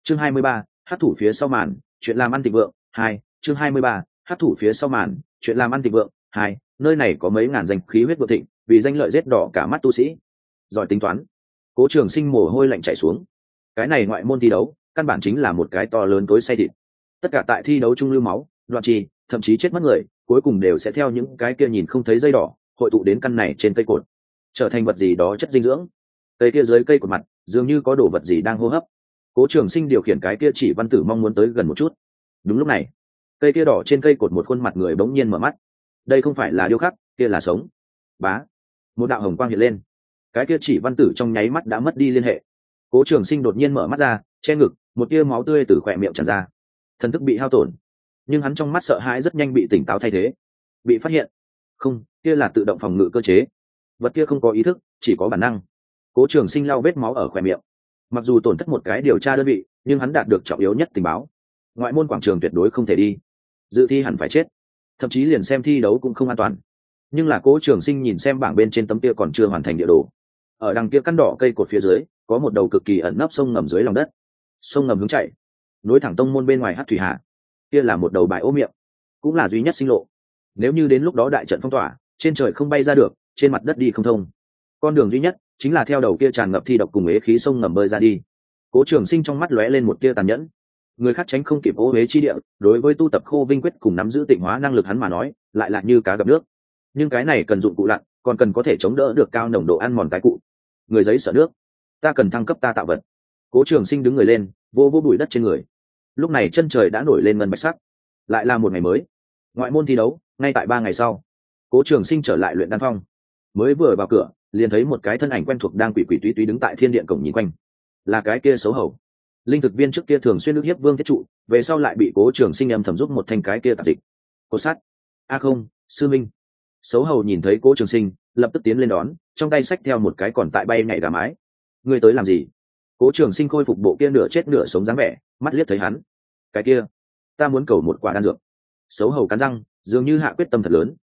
Chương 23, hát thủ phía sau màn, chuyện làm ăn thịnh vượng 2. Chương 23, hát thủ phía sau màn, chuyện làm ăn thịnh vượng 2. Nơi này có mấy ngàn danh khí huyết vượng thịnh, vì danh lợi giết đỏ cả mắt tu sĩ. Giỏi tính toán. Cố Trường Sinh mồ hôi lạnh chảy xuống. Cái này ngoại môn thi đấu, căn bản chính là một cái to lớn tối say thịt. Tất cả tại thi đấu trung lưu máu, đoạn trì, thậm chí chết mất người, cuối cùng đều sẽ theo những cái kia nhìn không thấy dây đỏ, hội tụ đến căn này trên cây cột, trở thành vật gì đó chất dinh dưỡng. Cây kia dưới cây cột mặt, dường như có đồ vật gì đang hô hấp. Cố Trường Sinh điều khiển cái kia chỉ văn tử mong muốn tới gần một chút. Đúng lúc này, cây kia đỏ trên cây cột một khuôn mặt người bỗng nhiên mở mắt. Đây không phải là điêu khắc, kia là sống. Bá, một đạo hồng quang hiện lên. Cái kia chỉ văn tử trong nháy mắt đã mất đi liên hệ. Cố Trường Sinh đột nhiên mở mắt ra, che ngực, một tia máu tươi từ khóe miệng tràn ra. Thần thức bị hao tổn, nhưng hắn trong mắt sợ hãi rất nhanh bị tỉnh táo thay thế. Bị phát hiện? Không, kia là tự động phòng ngự cơ chế. Vật kia không có ý thức, chỉ có bản năng. Cố Trường Sinh lau vết máu ở khóe miệng. Mặc dù tổn thất một cái điều tra đơn vị, nhưng hắn đạt được trọng yếu nhất tình báo. Ngoại môn quảng trường tuyệt đối không thể đi, dự thi hẳn phải chết, thậm chí liền xem thi đấu cũng không an toàn. Nhưng là Cố Trường Sinh nhìn xem bảng bên trên tấm kia còn chưa hoàn thành địa đồ. Ở đằng kia căn đỏ cây cột phía dưới, có một đầu cực kỳ ẩn nấp sông ngầm dưới lòng đất. Sông ngầm hướng chảy, nối thẳng tông môn bên ngoài Hắc Thủy Hà. Kia là một đầu bài ô miệng, cũng là duy nhất sinh lộ. Nếu như đến lúc đó đại trận phong tỏa, trên trời không bay ra được, trên mặt đất đi không thông. Con đường duy nhất chính là theo đầu kia tràn ngập thi độc cùng ế khí sông ngầm bơi ra đi. Cố Trường Sinh trong mắt lóe lên một tia tàn nhẫn. Người khác tránh không kịp ô uế chi địa, đối với tu tập khô vinh quyết cùng nắm giữ tịnh hóa năng lực hắn mà nói, lại là như cá gặp nước. Nhưng cái này cần dụng cụ lặn, còn cần có thể chống đỡ được cao nồng độ ăn mòn cái cụ. Người giấy sợ nước, ta cần thăng cấp ta tạo vật. Cố Trường Sinh đứng người lên, vô vô bụi đất trên người. Lúc này chân trời đã nổi lên ngân bạch sắc, lại là một ngày mới. Ngoại môn thi đấu, ngay tại 3 ngày sau, Cố Trường Sinh trở lại luyện đan phong. Mới vừa vào cửa, liền thấy một cái thân ảnh quen thuộc đang quỷ quỷ túy túy đứng tại thiên điện cổng nhìn quanh. Là cái kia xấu hổ linh thực viên trước kia thường xuyên ức hiếp Vương Thiết Trụ, về sau lại bị Cố Trường Sinh âm thầm giúp một thanh cái kia tạp dịch. Cố sát, a không, sư minh. Xấu hầu nhìn thấy Cố Trường Sinh, lập tức tiến lên đón, trong tay xách theo một cái còn tại bay nhảy gà mái. Ngươi tới làm gì? Cố Trường Sinh khôi phục bộ kia nửa chết nửa sống dáng vẻ, mắt liếc thấy hắn. Cái kia, ta muốn cầu một quả đan dược. Xấu hầu cắn răng, dường như hạ quyết tâm thật lớn.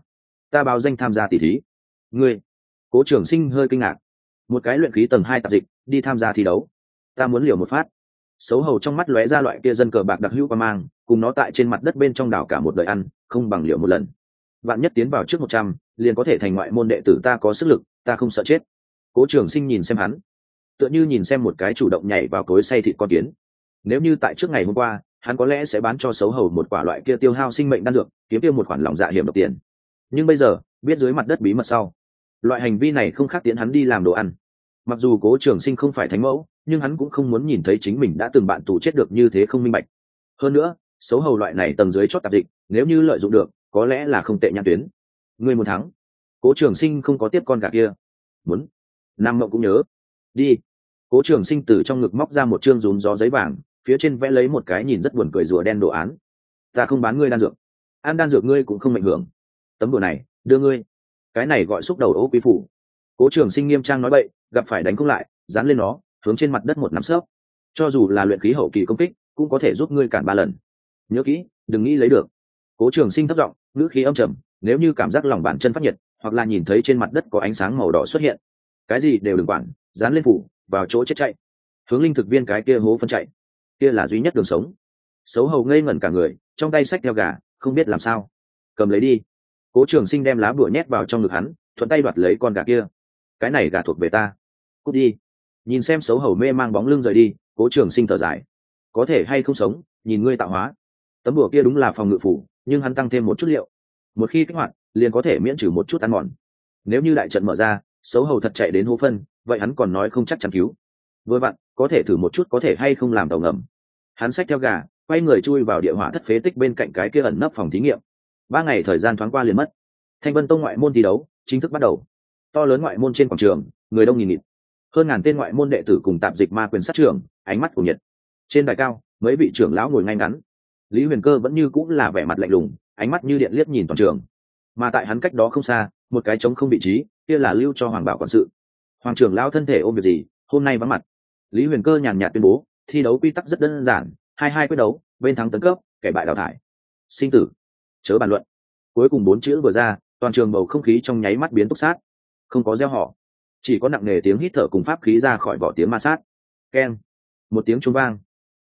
Ta báo danh tham gia tỷ thí. Ngươi? Cố Trường Sinh hơi kinh ngạc. Một cái luyện khí tầng 2 tạp dịch, đi tham gia thi đấu. Ta muốn liều một phát. Xấu hầu trong mắt lóe ra loại kia dân cờ bạc đặc hữu qua mang, cùng nó tại trên mặt đất bên trong đảo cả một đời ăn, không bằng liều một lần. Vạn nhất tiến vào trước 100, liền có thể thành ngoại môn đệ tử, ta có sức lực, ta không sợ chết. Cố Trường Sinh nhìn xem hắn, tựa như nhìn xem một cái chủ động nhảy vào cối xay thịt con kiến. Nếu như tại trước ngày hôm qua, hắn có lẽ sẽ bán cho xấu hầu một quả loại kia tiêu hao sinh mệnh đan dược, kiếm tiêu một khoản lòng dạ hiểm độc tiền. Nhưng bây giờ, biết dưới mặt đất bí mật sau, loại hành vi này không khác tiến hắn đi làm đồ ăn. Mặc dù Cố Trường Sinh không phải thánh mẫu, nhưng hắn cũng không muốn nhìn thấy chính mình đã từng bạn tù chết được như thế không minh bạch. Hơn nữa, xấu hầu loại này tầng dưới chót tạp dịch, nếu như lợi dụng được, có lẽ là không tệ nhãn tuyến. Ngươi muốn thắng. Cố Trường Sinh không có tiếp con gà kia. Muốn. Nam Mộng cũng nhớ. Đi. Cố Trường Sinh từ trong ngực móc ra một trương rúm gió giấy vàng, phía trên vẽ lấy một cái nhìn rất buồn cười rùa đen đồ án. Ta không bán ngươi đan dược, ăn đan dược ngươi cũng không mệnh hưởng. Tấm đồ này, đưa ngươi. Cái này gọi xúc đầu ố quý phủ. Cố Trường Sinh nghiêm trang nói bậy, gặp phải đánh không lại, dán lên nó, hướng trên mặt đất một nắm sấp. Cho dù là luyện khí hậu kỳ công kích, cũng có thể giúp ngươi cản 3 lần. Nhớ kỹ, đừng nghĩ lấy được. Cố Trường Sinh thấp giọng, ngữ khí âm trầm, nếu như cảm giác lòng bàn chân phát nhiệt, hoặc là nhìn thấy trên mặt đất có ánh sáng màu đỏ xuất hiện, cái gì đều đừng quản, dán lên phủ, vào chỗ chết chạy. Hướng linh thực viên cái kia hố phân chạy, kia là duy nhất đường sống. Xấu hầu ngây ngẩn cả người, trong tay xách theo gà, không biết làm sao. Cầm lấy đi. Cố Trường Sinh đem lá bùa nhét vào trong ngực hắn, thuận tay đoạt lấy con gà kia. Cái này gà thuộc về ta. Cút đi. Nhìn xem xấu hầu mê mang bóng lưng rời đi, Cố Trường Sinh thở dài. Có thể hay không sống, nhìn ngươi tạo hóa. Tấm bùa kia đúng là phòng ngự phủ, nhưng hắn tăng thêm một chút liệu. Một khi kích hoạt, liền có thể miễn trừ một chút ăn mòn. Nếu như đại trận mở ra, xấu hầu thật chạy đến hố phân, vậy hắn còn nói không chắc chắn cứu. Vừa vặn, có thể thử một chút có thể hay không làm tàu ngầm. Hắn xách theo gà, quay người chui vào địa hỏa thất phế tích bên cạnh cái kia ẩn nấp phòng thí nghiệm. 3 ngày thời gian thoáng qua liền mất. Thanh Vân Tông ngoại môn thi đấu chính thức bắt đầu. To lớn ngoại môn trên quảng trường, người đông nghìn nghịt. Hơn ngàn tên ngoại môn đệ tử cùng tạp dịch ma quyền sát trưởng, ánh mắt của nhiệt. Trên đài cao, mấy vị trưởng lão ngồi ngay ngắn. Lý Huyền Cơ vẫn như cũng là vẻ mặt lạnh lùng, ánh mắt như điện liếc nhìn toàn trường. Mà tại hắn cách đó không xa, một cái trống không vị trí, kia là lưu cho Hoàng Bảo quản sự. Hoàng trưởng lão thân thể ôm việc gì, hôm nay vắng mặt. Lý Huyền Cơ nhàn nhạt tuyên bố, thi đấu quy tắc rất đơn giản, 2-2 quyết đấu, bên thắng tấn cấp, kẻ bại đào thải. Sinh tử, chớ bàn luận. Cuối cùng 4 chữ vừa ra, toàn trường bầu không khí trong nháy mắt biến túc sát. Không có reo hò, chỉ có nặng nề tiếng hít thở cùng pháp khí ra khỏi vỏ tiếng ma sát. Keng, một tiếng chuông vang.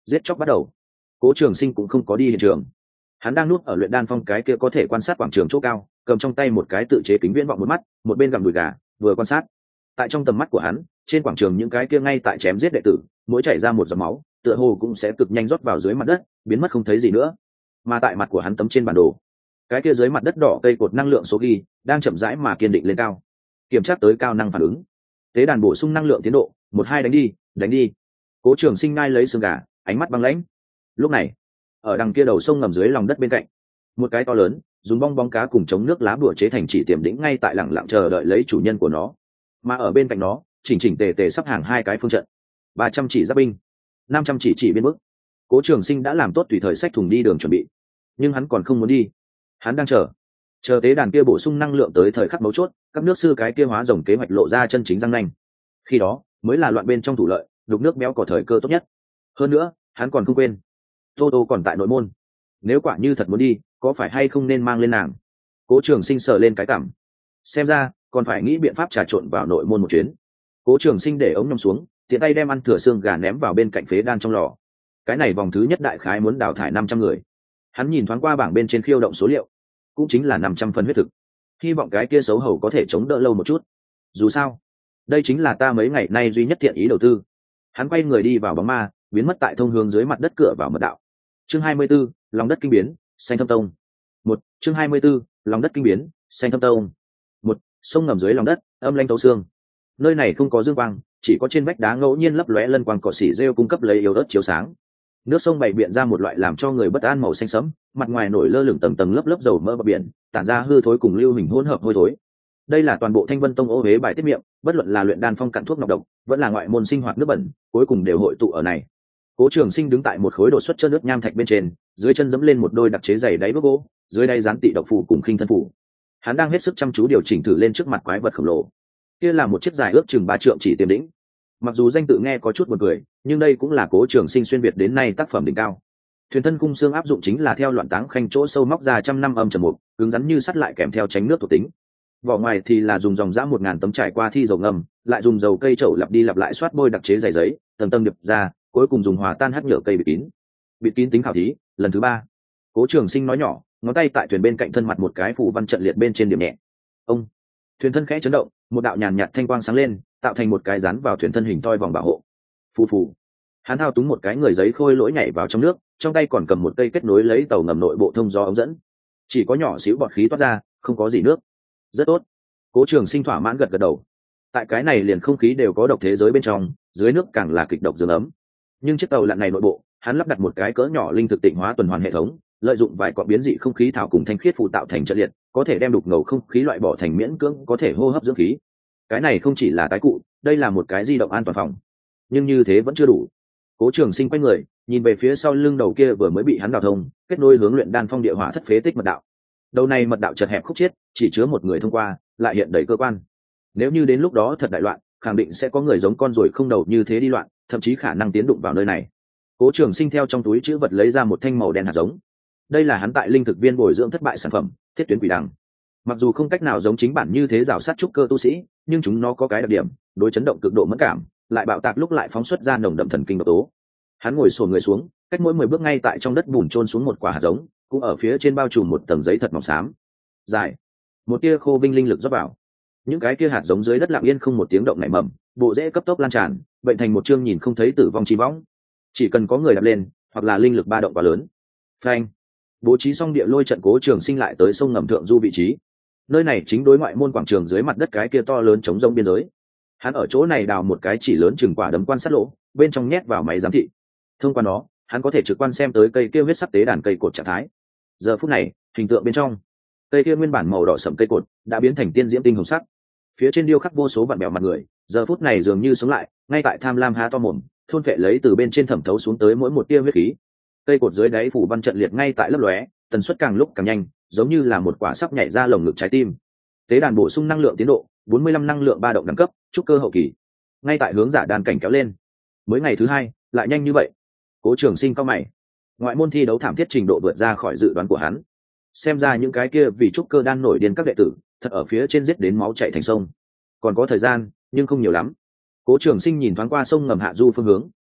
Giết chóc bắt đầu. Cố Trường Sinh cũng không có đi hiện trường, hắn đang núp ở luyện đan phong cái kia có thể quan sát quảng trường chỗ cao, cầm trong tay một cái tự chế kính viễn vọng một mắt, một bên gặm đùi gà vừa quan sát. Tại trong tầm mắt của hắn, trên quảng trường những cái kia ngay tại chém giết đệ tử, mỗi chảy ra một giọt máu tựa hồ cũng sẽ cực nhanh rót vào dưới mặt đất, biến mất không thấy gì nữa. Mà tại mặt của hắn tấm trên bản đồ, cái kia dưới mặt đất đỏ cây cột năng lượng số ghi đang chậm rãi mà kiên định lên cao, kiểm tra tới cao năng phản ứng. Tế đàn bổ sung năng lượng tiến độ 1-2, đánh đi, đánh đi. Cố Trường Sinh ngai lấy xương gà, ánh mắt băng lãnh. Lúc này, ở đằng kia đầu sông ngầm dưới lòng đất bên cạnh, một cái to lớn dùng bong bóng cá cùng chống nước lá bùa chế thành chỉ tiềm đỉnh ngay tại lẳng lặng chờ đợi lấy chủ nhân của nó. Mà ở bên cạnh nó, chỉnh chỉnh tề tề sắp hàng 2 cái phương trận, 300 chỉ giáp binh, 500 chỉ biên bức. Cố Trường Sinh đã làm tốt tùy thời xách thùng đi đường chuẩn bị, nhưng hắn còn không muốn đi. Hắn đang chờ tế đàn kia bổ sung năng lượng tới thời khắc mấu chốt, các nước sư cái kia hóa rồng kế hoạch lộ ra chân chính răng nanh. Khi đó mới là loạn bên trong thủ lợi, đục nước béo có thời cơ tốt nhất. Hơn nữa, hắn còn không quên, Tô Tô còn tại nội môn, nếu quả như thật muốn đi, có phải hay không nên mang lên nàng? Cố Trường Sinh sờ lên cái cằm, xem ra còn phải nghĩ biện pháp trà trộn vào nội môn một chuyến. Cố Trường Sinh để ống nhâm xuống, tiện tay đem ăn thừa xương gà ném vào bên cạnh phế đan trong lò. Cái này vòng thứ nhất đại khái muốn đào thải 500 người. Hắn nhìn thoáng qua bảng bên trên khiêu động số liệu, cũng chính là 500 phần huyết thực. Hy vọng cái kia xấu hầu có thể chống đỡ lâu một chút. Dù sao, đây chính là ta mấy ngày nay duy nhất thiện ý đầu tư. Hắn quay người đi vào bóng ma, biến mất tại thông hướng dưới mặt đất cửa vào mật đạo. Chương 24, lòng đất kinh biến, Xanh Thâm Tông. Chương 24, lòng đất kinh biến, Xanh Thâm Tông. Sông ngầm dưới lòng đất, âm lãnh tấu xương. Nơi này không có dương quang, chỉ có trên vách đá ngẫu nhiên lấp lóe lân quang cỏ xỉ rêu cung cấp lấy yếu ớt chiếu sáng. Nước sông bày biện ra một loại làm cho người bất an màu xanh sẫm, mặt ngoài nổi lơ lửng tầng tầng lớp lớp dầu mỡ bờ biển, tản ra hư thối cùng lưu hình hỗn hợp hôi thối. Đây là toàn bộ Thanh Vân Tông ô huế bài tiết miệng, bất luận là luyện đan phong cặn thuốc nọc độc, vẫn là ngoại môn sinh hoạt nước bẩn, cuối cùng đều hội tụ ở này. Cố Trường Sinh đứng tại một khối đột xuất chân nước nham thạch bên trên, dưới chân giẫm lên một đôi đặc chế giày đáy bước gỗ, dưới đây dán tị độc phù cùng khinh thân phù. Hắn đang hết sức chăm chú điều chỉnh thử lên trước mặt quái vật khổng lồ. Kia là một chiếc dài ước chừng 3 trượng chỉ tiềm đỉnh. Mặc dù danh tự nghe có chút buồn cười, nhưng đây cũng là Cố Trường Sinh xuyên việt đến nay tác phẩm đỉnh cao. Thuyền thân cung xương áp dụng chính là theo loạn táng khanh chỗ sâu móc ra trăm năm âm trầm mục, cứng rắn như sắt lại kèm theo tránh nước thuộc tính. Vỏ ngoài thì là dùng dòng dã 1000 tấm trải qua thi dầu ngầm, lại dùng dầu cây trậu lặp đi lặp lại xoát bôi đặc chế dày giấy, tầng tầng điệp ra, cuối cùng dùng hòa tan hắc nhựa cây bịt kín. Bịt kín tính khảo thí, lần thứ 3. Cố Trường Sinh nói nhỏ, ngón tay tại thuyền bên cạnh thân mặt một cái phù văn trận liệt bên trên điểm nhẹ. Ông. Thuyền thân khẽ chấn động, một đạo nhàn nhạt thanh quang sáng lên, tạo thành một cái dán vào thuyền thân hình thoi vòng bảo hộ. Phù phù. Hắn thao túng một cái người giấy khôi lỗi nhảy vào trong nước, trong tay còn cầm một cây kết nối lấy tàu ngầm nội bộ thông gió ống dẫn. Chỉ có nhỏ xíu bọt khí toát ra, không có gì nước. Rất tốt. Cố Trường Sinh thỏa mãn gật gật đầu. Tại cái này liền không khí đều có độc thế giới bên trong, dưới nước càng là kịch độc dương ấm. Nhưng chiếc tàu lặn này nội bộ, hắn lắp đặt một cái cỡ nhỏ linh thực tịnh hóa tuần hoàn hệ thống, lợi dụng vài cọng biến dị không khí thảo cùng thanh khiết phụ tạo thành trận liệt, có thể đem đục ngầu không khí loại bỏ thành miễn cưỡng có thể hô hấp dưỡng khí. Cái này không chỉ là tái cụ, đây là một cái di động an toàn phòng. Nhưng như thế vẫn chưa đủ. Cố Trường Sinh quay người, nhìn về phía sau lưng đầu kia vừa mới bị hắn đào thông, kết nối hướng luyện đan phong địa hỏa thất phế tích mật đạo. Đầu này mật đạo chật hẹp khúc chiết, chỉ chứa một người thông qua, lại hiện đầy cơ quan. Nếu như đến lúc đó thật đại loạn, khẳng định sẽ có người giống con ruồi không đầu như thế đi loạn, thậm chí khả năng tiến đụng vào nơi này. Cố Trường Sinh theo trong túi trữ vật lấy ra một thanh màu đen hạt giống. Đây là hắn tại linh thực viên bồi dưỡng thất bại sản phẩm, thiết tuyến quỷ đằng. Mặc dù không cách nào giống chính bản như thế rào sát trúc cơ tu sĩ, nhưng chúng nó có cái đặc điểm, đối chấn động cực độ mẫn cảm, lại bạo tạc lúc lại phóng xuất ra nồng đậm thần kinh độc tố. Hắn ngồi xổm người xuống, cách mỗi 10 bước ngay tại trong đất bùn chôn xuống một quả hạt giống, cũng ở phía trên bao trùm một tầng giấy thật mỏng xám. Dài, một tia khô vinh linh lực rót vào. Những cái kia hạt giống dưới đất lặng yên không một tiếng động nảy mầm, bộ rễ cấp tốc lan tràn, bệnh thành một chương nhìn không thấy tử vong chi võng. Chỉ cần có người đạp lên, hoặc là linh lực ba động quá lớn. Phanh. Bố trí xong địa lôi trận. Cố Trường Sinh lại tới sông ngầm thượng du vị trí. Nơi này chính đối ngoại môn quảng trường dưới mặt đất cái kia to lớn chống rông biên giới. Hắn ở chỗ này đào một cái chỉ lớn chừng quả đấm quan sát lỗ, bên trong nhét vào máy giám thị. Thông qua nó, hắn có thể trực quan xem tới cây kia huyết sắc tế đàn cây cột trạng thái. Giờ phút này, hình tượng bên trong, cây kia nguyên bản màu đỏ sẫm cây cột đã biến thành tiên diễm tinh hồng sắc. Phía trên điêu khắc vô số vặn bèo mặt người, giờ phút này dường như sống lại, ngay tại tham lam há to mồm, thôn phệ lấy từ bên trên thẩm thấu xuống tới mỗi một tia huyết khí. Cây cột dưới đáy phủ văn trận liệt ngay tại lấp lóe, tần suất càng lúc càng nhanh, giống như là một quả sắp nhảy ra lồng ngực trái tim. Tế đàn bổ sung năng lượng tiến độ 45 năng lượng ba động đẳng cấp, trúc cơ hậu kỳ, ngay tại hướng giả đan cảnh kéo lên. Mới ngày thứ 2, lại nhanh như vậy. Cố Trường Sinh cao mày. Ngoại môn thi đấu thảm thiết trình độ vượt ra khỏi dự đoán của hắn. Xem ra những cái kia vì trúc cơ đan nổi điên các đệ tử, thật ở phía trên giết đến máu chảy thành sông. Còn có thời gian, nhưng không nhiều lắm. Cố Trường Sinh nhìn thoáng qua sông ngầm hạ du phương hướng.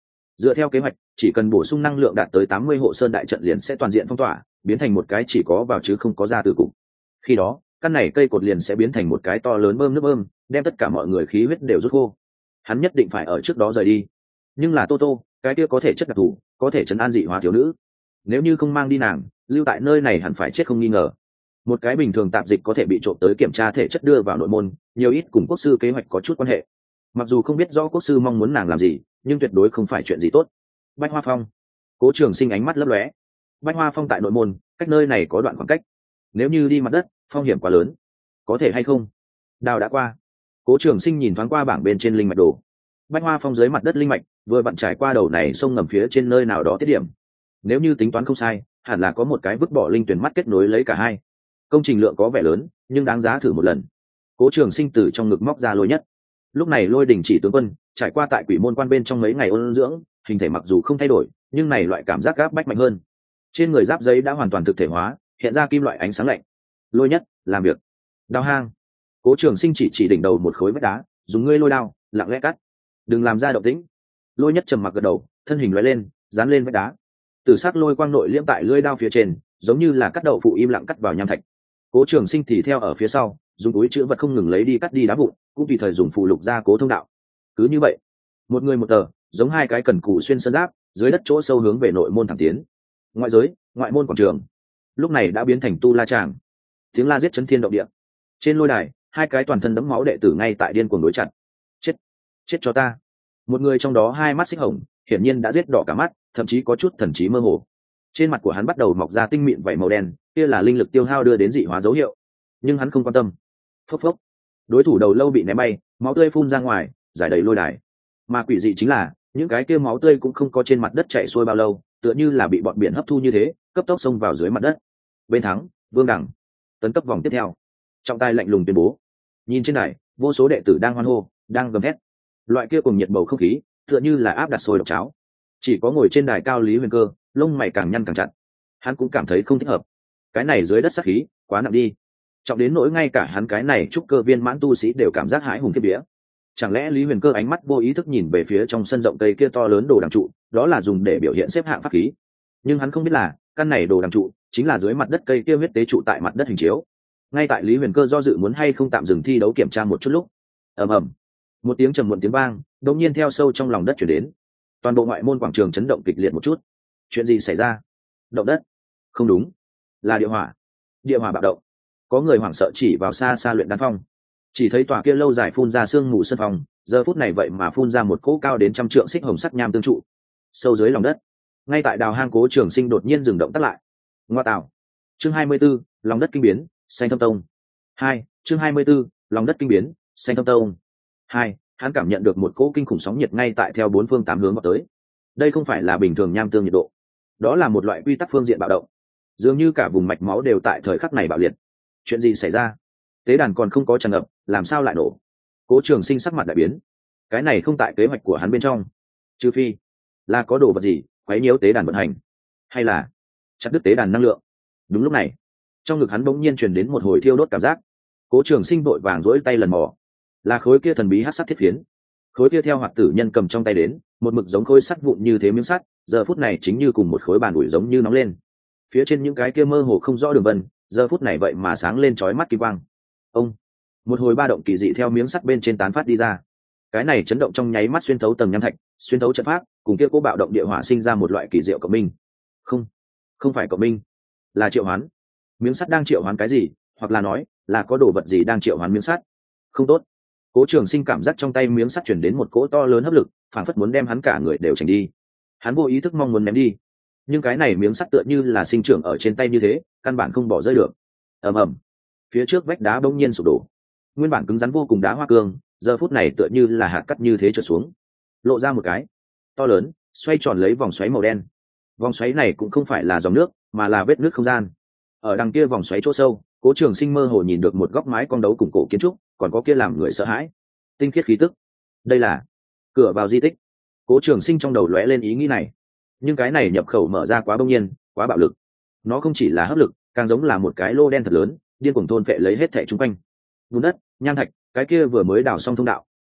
Dựa theo kế hoạch, chỉ cần bổ sung năng lượng đạt tới 80 hộ sơn đại trận liền sẽ toàn diện phong tỏa, biến thành một cái chỉ có vào chứ không có ra từ cục. Khi đó, căn này cây cột liền sẽ biến thành một cái to lớn bơm nước bơm, đem tất cả mọi người khí huyết đều rút khô. Hắn nhất định phải ở trước đó rời đi. Nhưng là Toto, cái kia có thể chất đặc thù, có thể trấn an dị hóa thiếu nữ. Nếu như không mang đi nàng, lưu tại nơi này hẳn phải chết không nghi ngờ. Một cái bình thường tạp dịch có thể bị trộm tới kiểm tra thể chất đưa vào nội môn, nhiều ít cùng quốc sư kế hoạch có chút quan hệ. Mặc dù không biết rõ quốc sư mong muốn nàng làm gì, nhưng tuyệt đối không phải chuyện gì tốt. Bách Hoa Phong. Cố Trường Sinh ánh mắt lấp lóe. Bách Hoa Phong tại nội môn, cách nơi này có đoạn khoảng cách. Nếu như đi mặt đất, phong hiểm quá lớn. Có thể hay không? Đào đã qua. Cố Trường Sinh nhìn thoáng qua bảng bên trên linh mạch đồ. Bách Hoa Phong dưới mặt đất linh mạch, vừa vặn trải qua đầu này sông ngầm phía trên nơi nào đó tiết điểm. Nếu như tính toán không sai, hẳn là có một cái vứt bỏ linh tuyển mắt kết nối lấy cả hai. Công trình lượng có vẻ lớn, nhưng đáng giá thử một lần. Cố Trường Sinh từ trong ngực móc ra lôi nhất. Lúc này Lôi Đình Chỉ tướng quân trải qua tại Quỷ Môn Quan bên trong mấy ngày ôn dưỡng, hình thể mặc dù không thay đổi, nhưng này loại cảm giác áp bách mạnh hơn. Trên người giáp giấy đã hoàn toàn thực thể hóa, hiện ra kim loại ánh sáng lạnh. Lôi nhất, làm việc. Đao hang. Cố Trường Sinh chỉ đỉnh đầu một khối vách đá, dùng ngươi lôi đao, lặng lẽ cắt. Đừng làm ra động tĩnh. Lôi nhất trầm mặc gật đầu, thân hình lóe lên, dán lên vách đá. Tử sắc lôi quang nội liễm tại lưỡi đao phía trên, giống như là cắt đậu phụ im lặng cắt vào nham thạch. Cố Trường Sinh thì theo ở phía sau, dùng túi chữ vật không ngừng lấy đi cắt đi đá vụn, cũng tùy thời dùng phù lục ra cố thông đạo. Cứ như vậy, một người một tờ, giống hai cái cần cù xuyên sơn giáp, dưới đất chỗ sâu hướng về nội môn thẳng tiến. Ngoại giới, ngoại môn quảng trường, lúc này đã biến thành tu la tràng. Tiếng la giết chấn thiên động địa. Trên lôi đài, hai cái toàn thân đẫm máu đệ tử ngay tại điên cuồng đối chặt. Chết, chết cho ta! Một người trong đó hai mắt xích hồng, hiển nhiên đã giết đỏ cả mắt, thậm chí có chút thần trí mơ hồ. Trên mặt của hắn bắt đầu mọc ra tinh mịn vảy màu đen, kia là linh lực tiêu hao đưa đến dị hóa dấu hiệu. Nhưng hắn không quan tâm. Phốc phốc. Đối thủ đầu lâu bị ném bay, máu tươi phun ra ngoài, giải đầy lôi đài. Mà quỷ dị chính là, những cái kia máu tươi cũng không có trên mặt đất chảy xuôi bao lâu, tựa như là bị bọn biển hấp thu như thế, cấp tốc xông vào dưới mặt đất. Bên thắng, Vương Đẳng. Tấn cấp vòng tiếp theo. Trọng tài lạnh lùng tuyên bố. Nhìn trên đài, vô số đệ tử đang hoan hô, đang gầm hét. Loại kia cùng nhiệt bầu không khí, tựa như là áp đặt sôi độc cháo. Chỉ có ngồi trên đài cao Lý Huyền Cơ, lông mày càng nhăn càng chặt. Hắn cũng cảm thấy không thích hợp. Cái này dưới đất sát khí, quá nặng đi. Trọng đến nỗi ngay cả hắn cái này trúc cơ viên mãn tu sĩ đều cảm giác hãi hùng kiếp vía. Chẳng lẽ Lý Huyền Cơ ánh mắt vô ý thức nhìn về phía trong sân rộng cây kia to lớn đồ đằng trụ, đó là dùng để biểu hiện xếp hạng pháp khí. Nhưng hắn không biết là, căn này đồ đằng trụ chính là dưới mặt đất cây kia huyết tế trụ tại mặt đất hình chiếu. Ngay tại Lý Huyền Cơ do dự muốn hay không tạm dừng thi đấu kiểm tra một chút lúc, ầm ầm, một tiếng trầm muộn tiếng vang, đột nhiên theo sâu trong lòng đất truyền đến. Toàn bộ ngoại môn quảng trường chấn động kịch liệt một chút. Chuyện gì xảy ra? Động đất? Không đúng, là địa hỏa. Địa hỏa bạo động. Có người hoảng sợ chỉ vào xa xa luyện đan phong, chỉ thấy tòa kia lâu dài phun ra sương mù sân phòng, giờ phút này vậy mà phun ra một cỗ cao đến 100 trượng xích hồng sắt nham tương trụ. Sâu dưới lòng đất, ngay tại đào hang, Cố Trường Sinh đột nhiên dừng động tắt lại. Ngoa tạo. Chương 24, lòng đất kinh biến, xanh thâm tông. 2, chương 24, lòng đất kinh biến, xanh thâm tông. 2, hắn cảm nhận được một cỗ kinh khủng sóng nhiệt ngay tại theo bốn phương tám hướng vào tới. Đây không phải là bình thường nham tương nhiệt độ, đó là một loại quy tắc phương diện bạo động. Dường như cả vùng mạch máu đều tại thời khắc này bạo liệt. Chuyện gì xảy ra? Tế đàn còn không có tràn ngập, làm sao lại nổ? Cố Trường Sinh sắc mặt đại biến. Cái này không tại kế hoạch của hắn bên trong. Trừ phi là có đồ vật gì quấy nhiễu tế đàn vận hành, hay là chặt đứt tế đàn năng lượng. Đúng lúc này, trong ngực hắn bỗng nhiên truyền đến một hồi thiêu đốt cảm giác. Cố Trường Sinh vội vàng duỗi tay lần mò, là khối kia thần bí hắc sắt thiết phiến. Khối kia theo Hoạt Tử Nhân cầm trong tay đến, một mực giống khối sắt vụn như thế miếng sắt, giờ phút này chính như cùng một khối bàn ủi giống như nóng lên. Phía trên những cái kia mơ hồ không rõ đường vân, giờ phút này vậy mà sáng lên chói mắt kỳ quang. Ông, một hồi ba động kỳ dị theo miếng sắt bên trên tán phát đi ra. Cái này chấn động trong nháy mắt xuyên thấu tầng nham thạch, xuyên thấu trận pháp, cùng kia cố bạo động địa hỏa sinh ra một loại kỳ diệu cộng minh. Không, không phải cộng minh, là triệu hoán. Miếng sắt đang triệu hoán cái gì, hoặc là nói là có đồ vật gì đang triệu hoán miếng sắt. Không tốt. Cố Trường Sinh cảm giác trong tay miếng sắt chuyển đến một cỗ to lớn hấp lực, phảng phất muốn đem hắn cả người đều chành đi. Hắn vô ý thức mong muốn ném đi, nhưng cái này miếng sắt tựa như là sinh trưởng ở trên tay như thế, căn bản không bỏ rơi được. Ầm ầm, phía trước vách đá bỗng nhiên sụp đổ. Nguyên bản cứng rắn vô cùng đá hoa cương, giờ phút này tựa như là hạt cắt như thế trượt xuống, lộ ra một cái to lớn, xoay tròn lấy vòng xoáy màu đen. Vòng xoáy này cũng không phải là dòng nước, mà là vết nước không gian. Ở đằng kia vòng xoáy chỗ sâu, Cố Trường Sinh mơ hồ nhìn được một góc mái cong đấu cùng cổ kiến trúc, còn có kia làm người sợ hãi tinh khiết khí tức. Đây là cửa vào di tích. Cố Trường Sinh trong đầu lóe lên ý nghĩ này, nhưng cái này nhập khẩu mở ra quá bỗng nhiên, quá bạo lực. Nó không chỉ là hấp lực, càng giống là một cái lô đen thật lớn, điên cuồng thôn phệ lấy hết thảy xung quanh. Bùn đất, nham thạch, cái kia vừa mới đào xong thông đạo,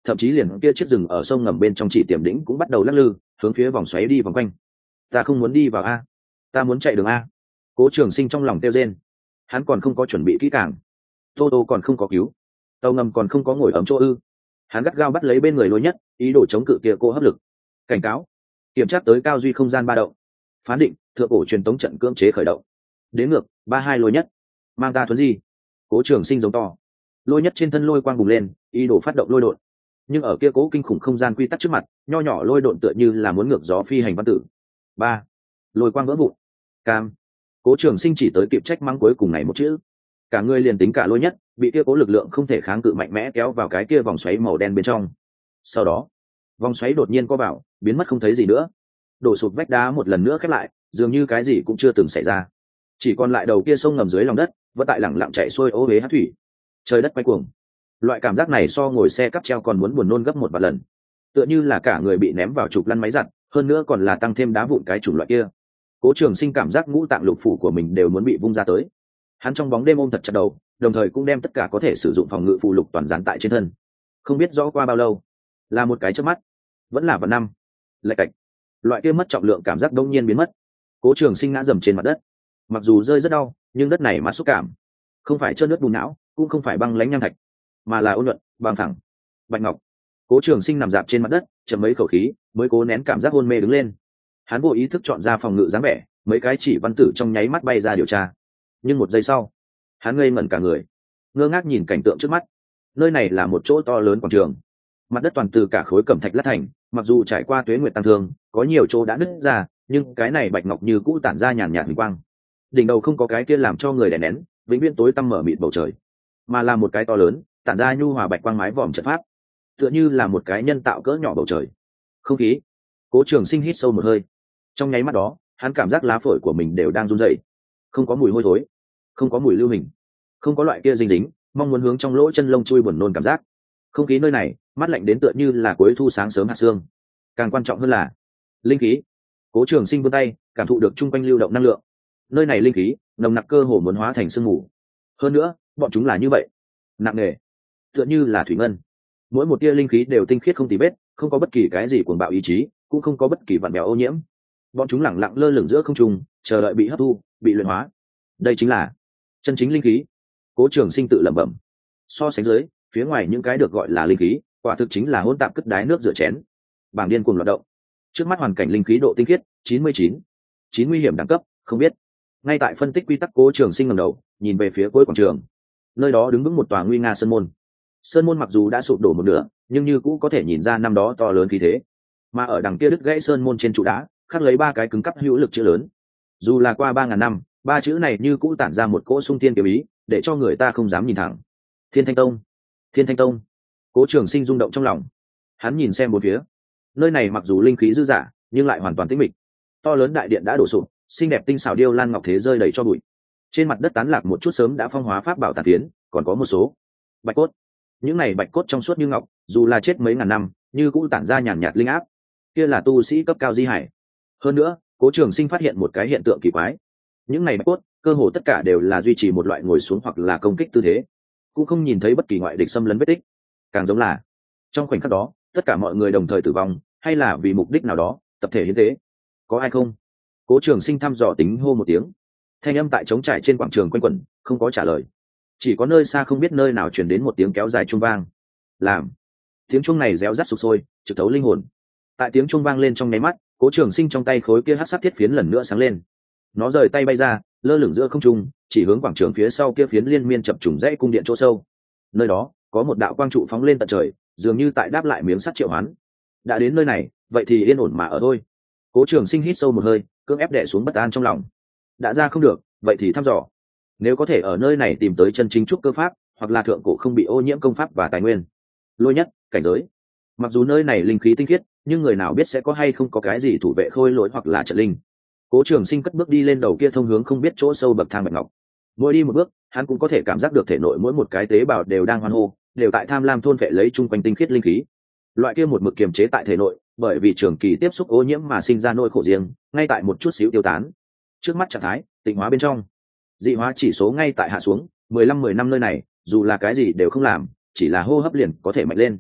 thậm chí liền kia chiếc rừng ở sông ngầm bên trong chỉ tiềm đỉnh cũng bắt đầu lắc lư hướng phía vòng xoáy đi vòng quanh. Ta không muốn đi vào a, ta muốn chạy đường a. Cố Trường Sinh trong lòng kêu rên. Hắn còn không có chuẩn bị kỹ càng, tô tô còn không có cứu, tàu ngầm còn không có ngồi ấm chỗ ư. Hắn gắt gao bắt lấy bên người Lôi Nhất, ý đồ chống cự kia cô hấp lực. Cảnh cáo, kiểm tra tới cao duy không gian ba động. Phán định thượng cổ truyền tống trận cưỡng chế khởi động. Đến ngược 32 Lôi Nhất, mang ta thuấn di. Cố Trường Sinh giống to. Lôi Nhất trên thân lôi quang bùng lên, ý đồ phát động lôi độn. Nhưng ở kia cố kinh khủng không gian quy tắc trước mặt, nho nhỏ lôi độn tựa như là muốn ngược gió phi hành văn tử. Ba, lôi quang vỡ vụn. Cam. Cố Trường Sinh chỉ tới kịp trách mắng cuối cùng này một chữ. Cả người liền tính cả Lôi Nhất bị kia cố lực lượng không thể kháng cự mạnh mẽ kéo vào cái kia vòng xoáy màu đen bên trong. Sau đó, vòng xoáy đột nhiên co vào, biến mất không thấy gì nữa. Đổ sụp vách đá một lần nữa khép lại, dường như cái gì cũng chưa từng xảy ra. Chỉ còn lại đầu kia sông ngầm dưới lòng đất, vẫn tại lẳng lặng chạy xuôi ô uế hát thủy. Trời đất quay cuồng. Loại cảm giác này so ngồi xe cắp treo còn muốn buồn nôn gấp một vạn lần. Tựa như là cả người bị ném vào trục lăn máy giặt, hơn nữa còn là tăng thêm đá vụn cái chủng loại kia. Cố Trường Sinh cảm giác ngũ tạng lục phủ của mình đều muốn bị vung ra tới. Hắn trong bóng đêm ôm thật chặt đầu, đồng thời cũng đem tất cả có thể sử dụng phòng ngự phù lục toàn dán tại trên thân. Không biết rõ qua bao lâu, là một cái chớp mắt, vẫn là vào năm, lạch cạch, loại kia mất trọng lượng cảm giác đông nhiên biến mất. Cố Trường Sinh ngã dầm trên mặt đất, mặc dù rơi rất đau, nhưng đất này mà xúc cảm, không phải trơn nước bùn não, cũng không phải băng lãnh nham thạch, mà là ôn nhuận, bằng thẳng, bạch ngọc. Cố Trường Sinh nằm dạp trên mặt đất, chậm mấy khẩu khí, mới cố nén cảm giác hôn mê đứng lên. Hắn vô ý thức chọn ra phòng ngự dáng vẻ, mấy cái chỉ văn tử trong nháy mắt bay ra điều tra. Nhưng một giây sau, hắn ngây ngẩn cả người, ngơ ngác nhìn cảnh tượng trước mắt. Nơi này là một chỗ to lớn quảng trường, mặt đất toàn từ cả khối cẩm thạch lát thành, mặc dù trải qua tuế nguyệt tăng thương, có nhiều chỗ đã nứt ra, nhưng cái này bạch ngọc như cũ tản ra nhàn nhạt huỳnh quang. Đỉnh đầu không có cái kia làm cho người đè nén, vĩnh viễn tối tăm mở mịt bầu trời, mà là một cái to lớn, tản ra nhu hòa bạch quang mái vòm trận pháp, tựa như là một cái nhân tạo cỡ nhỏ bầu trời. Không khí. Cố Trường Sinh hít sâu một hơi. Trong nháy mắt đó, hắn cảm giác lá phổi của mình đều đang run rẩy. Không có mùi hôi thối, không có mùi lưu hình, không có loại kia dinh dính mong muốn hướng trong lỗ chân lông chui buồn nôn cảm giác. Không khí nơi này mát lạnh đến tựa như là cuối thu sáng sớm hạt sương. Càng quan trọng hơn là linh khí. Cố Trường Sinh vươn tay cảm thụ được chung quanh lưu động năng lượng. Nơi này linh khí nồng nặc cơ hồ muốn hóa thành sương mù. Hơn nữa bọn chúng là như vậy, nặng nề, tựa như là thủy ngân. Mỗi một tia linh khí đều tinh khiết không tì vết, không có bất kỳ cái gì cuồng bạo ý chí, cũng không có bất kỳ vặn vẹo ô nhiễm. Bọn chúng lẳng lặng lơ lửng giữa không trung, chờ đợi bị hấp thu, bị luyện hóa. Đây chính là chân chính linh khí. Cố Trường Sinh tự lẩm bẩm. So sánh dưới, phía ngoài những cái được gọi là linh khí, quả thực chính là hỗn tạp cất đái nước rửa chén. Bảng điên cuồng loạt động. Trước mắt hoàn cảnh linh khí độ tinh khiết 99, 9 nguy hiểm đẳng cấp không biết. Ngay tại phân tích quy tắc, Cố Trường Sinh ngẩng đầu, nhìn về phía cuối quảng trường. Nơi đó đứng vững một tòa nguy nga sơn môn. Sơn môn mặc dù đã sụp đổ một nửa, nhưng như cũ có thể nhìn ra năm đó to lớn khí thế. Mà ở đằng kia đứt gãy sơn môn trên trụ đá, khắc lấy ba cái cứng cắp hữu lực chữ lớn. Dù là qua 3000 năm, ba chữ này như cũ tản ra một cỗ sung thiên kiếm ý, để cho người ta không dám nhìn thẳng. Thiên Thanh Tông. Thiên Thanh Tông. Cố Trường Sinh rung động trong lòng. Hắn nhìn xem bốn phía. Nơi này mặc dù linh khí dư dả, nhưng lại hoàn toàn tĩnh mịch. To lớn đại điện đã đổ sụp, xinh đẹp tinh xảo điêu lan ngọc thế rơi đầy cho bụi. Trên mặt đất tán lạc một chút sớm đã phong hóa pháp bảo tàn phiến, còn có một số bạch cốt. Những này bạch cốt trong suốt như ngọc, dù là chết mấy ngàn năm, như cũng tản ra nhàn nhạt linh áp. Kia là tu sĩ cấp cao di hải. Hơn nữa, Cố Trường Sinh phát hiện một cái hiện tượng kỳ quái. Những này bạch cốt, cơ hồ tất cả đều là duy trì một loại ngồi xuống hoặc là công kích tư thế, cũng không nhìn thấy bất kỳ ngoại địch xâm lấn vết tích. Càng giống là trong khoảnh khắc đó, tất cả mọi người đồng thời tử vong, hay là vì mục đích nào đó, tập thể hiến tế. Có ai không? Cố Trường Sinh thăm dò tính hô một tiếng. Thanh âm tại trống trải trên quảng trường quanh quẩn, không có trả lời. Chỉ có nơi xa không biết nơi nào truyền đến một tiếng kéo dài chuông vang. Làm tiếng chuông này réo rắt sục sôi, trực thấu linh hồn. Tại tiếng chuông vang lên trong nháy mắt, Cố Trường Sinh trong tay khối kia hắc sát thiết phiến lần nữa sáng lên. Nó rời tay bay ra, lơ lửng giữa không trung, chỉ hướng quảng trường phía sau kia phiến liên miên chập trùng dãy cung điện chỗ sâu. Nơi đó có một đạo quang trụ phóng lên tận trời, dường như tại đáp lại miếng sắt triệu hoán. Đã đến nơi này, vậy thì yên ổn mà ở thôi. Cố Trường Sinh hít sâu một hơi, cưỡng ép đè xuống bất an trong lòng. Đã ra không được, vậy thì thăm dò. Nếu có thể ở nơi này tìm tới chân chính trúc cơ pháp, hoặc là thượng cổ không bị ô nhiễm công pháp và tài nguyên. Lôi Nhất, cảnh giới. Mặc dù nơi này linh khí tinh khiết, nhưng người nào biết sẽ có hay không có cái gì thủ vệ khôi lỗi hoặc là trận linh. Cố Trường Sinh cất bước đi lên đầu kia thông hướng không biết chỗ sâu bậc thang bạch ngọc. Mỗi đi một bước, hắn cũng có thể cảm giác được thể nội mỗi một cái tế bào đều đang hoan hô, đều tại tham lam thôn phệ lấy chung quanh tinh khiết linh khí. Loại kia một mực kiềm chế tại thể nội, bởi vì trường kỳ tiếp xúc ô nhiễm mà sinh ra nỗi khổ riêng, ngay tại một chút xíu tiêu tán. Trước mắt trạng thái tịnh hóa bên trong, dị hóa chỉ số ngay tại hạ xuống, 15-10 năm nơi này, dù là cái gì đều không làm, chỉ là hô hấp liền có thể mạnh lên.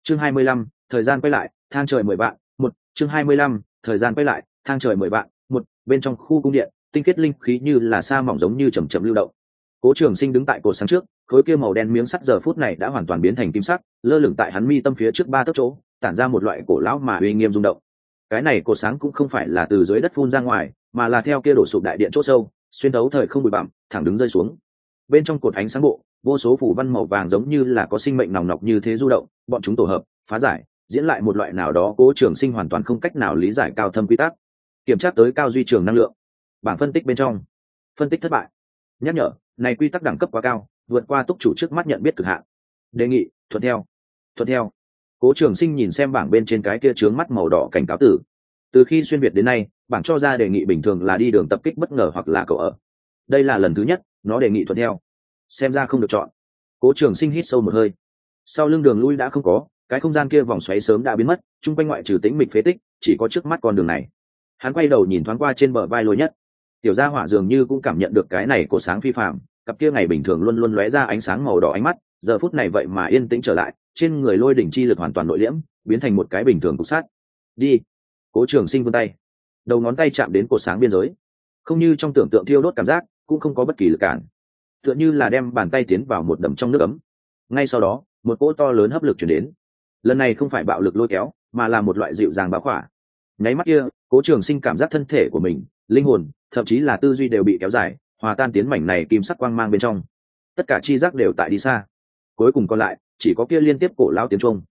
chương 25, thời gian quay lại, thang trời 10 vạn, một chương 25, thời gian quay lại, thang trời 10 vạn, một bên trong khu cung điện, tinh kết linh khí như là sa mỏng giống như chậm chậm lưu động. Cố Trường Sinh đứng tại cột sáng trước, khối kia màu đen miếng sắt giờ phút này đã hoàn toàn biến thành kim sắc, lơ lửng tại hắn mi tâm phía trước 3 tấc chỗ, tản ra một loại cổ lão mà uy nghiêm rung động. Cái này cột sáng cũng không phải là từ dưới đất phun ra ngoài, mà là theo kia đổ sụp đại điện chỗ sâu, xuyên thấu thời không bụi bặm, thẳng đứng rơi xuống. Bên trong cột ánh sáng bộ, vô số phủ văn màu vàng giống như là có sinh mệnh nòng nọc như thế du động, bọn chúng tổ hợp, phá giải, diễn lại một loại nào đó Cố Trường Sinh hoàn toàn không cách nào lý giải cao thâm quy tắc. Kiểm tra tới cao duy trường năng lượng. Bảng phân tích bên trong, phân tích thất bại. Nhắc nhở, này quy tắc đẳng cấp quá cao, vượt qua túc chủ trước mắt nhận biết cực hạn. Đề nghị thuận theo. Thuận theo. Cố Trường Sinh nhìn xem bảng bên trên cái kia chướng mắt màu đỏ cảnh cáo tử. Từ khi xuyên việt đến nay, bảng cho ra đề nghị bình thường là đi đường tập kích bất ngờ hoặc là cậu ở. Đây là lần thứ nhất, nó đề nghị thuận theo. Xem ra không được chọn. Cố Trường Sinh hít sâu một hơi. Sau lưng đường lui đã không có, cái không gian kia vòng xoáy sớm đã biến mất, chung quanh ngoại trừ tĩnh mịch phế tích, chỉ có trước mắt con đường này. Hắn quay đầu nhìn thoáng qua trên bờ vai Lôi Nhất. Tiểu Gia Hỏa dường như cũng cảm nhận được cái này của sáng phi phàm, cặp kia ngày bình thường luôn luôn lóe ra ánh sáng màu đỏ ánh mắt, giờ phút này vậy mà yên tĩnh trở lại, trên người lôi đỉnh chi lực hoàn toàn nội liễm, biến thành một cái bình thường cục sát. Đi. Cố Trường Sinh vươn tay, đầu ngón tay chạm đến cột sáng biên giới, không như trong tưởng tượng thiêu đốt cảm giác, cũng không có bất kỳ lực cản, tựa như là đem bàn tay tiến vào một đầm trong nước ấm. Ngay sau đó, một cỗ to lớn hấp lực chuyển đến. Lần này không phải bạo lực lôi kéo, mà là một loại dịu dàng bao khỏa. Nháy mắt kia, Cố Trường Sinh cảm giác thân thể của mình, linh hồn, thậm chí là tư duy đều bị kéo dài, hòa tan tiến mảnh này kim sắc quang mang bên trong. Tất cả chi giác đều tại đi xa. Cuối cùng còn lại, chỉ có kia liên tiếp cổ lão tiếng chuông.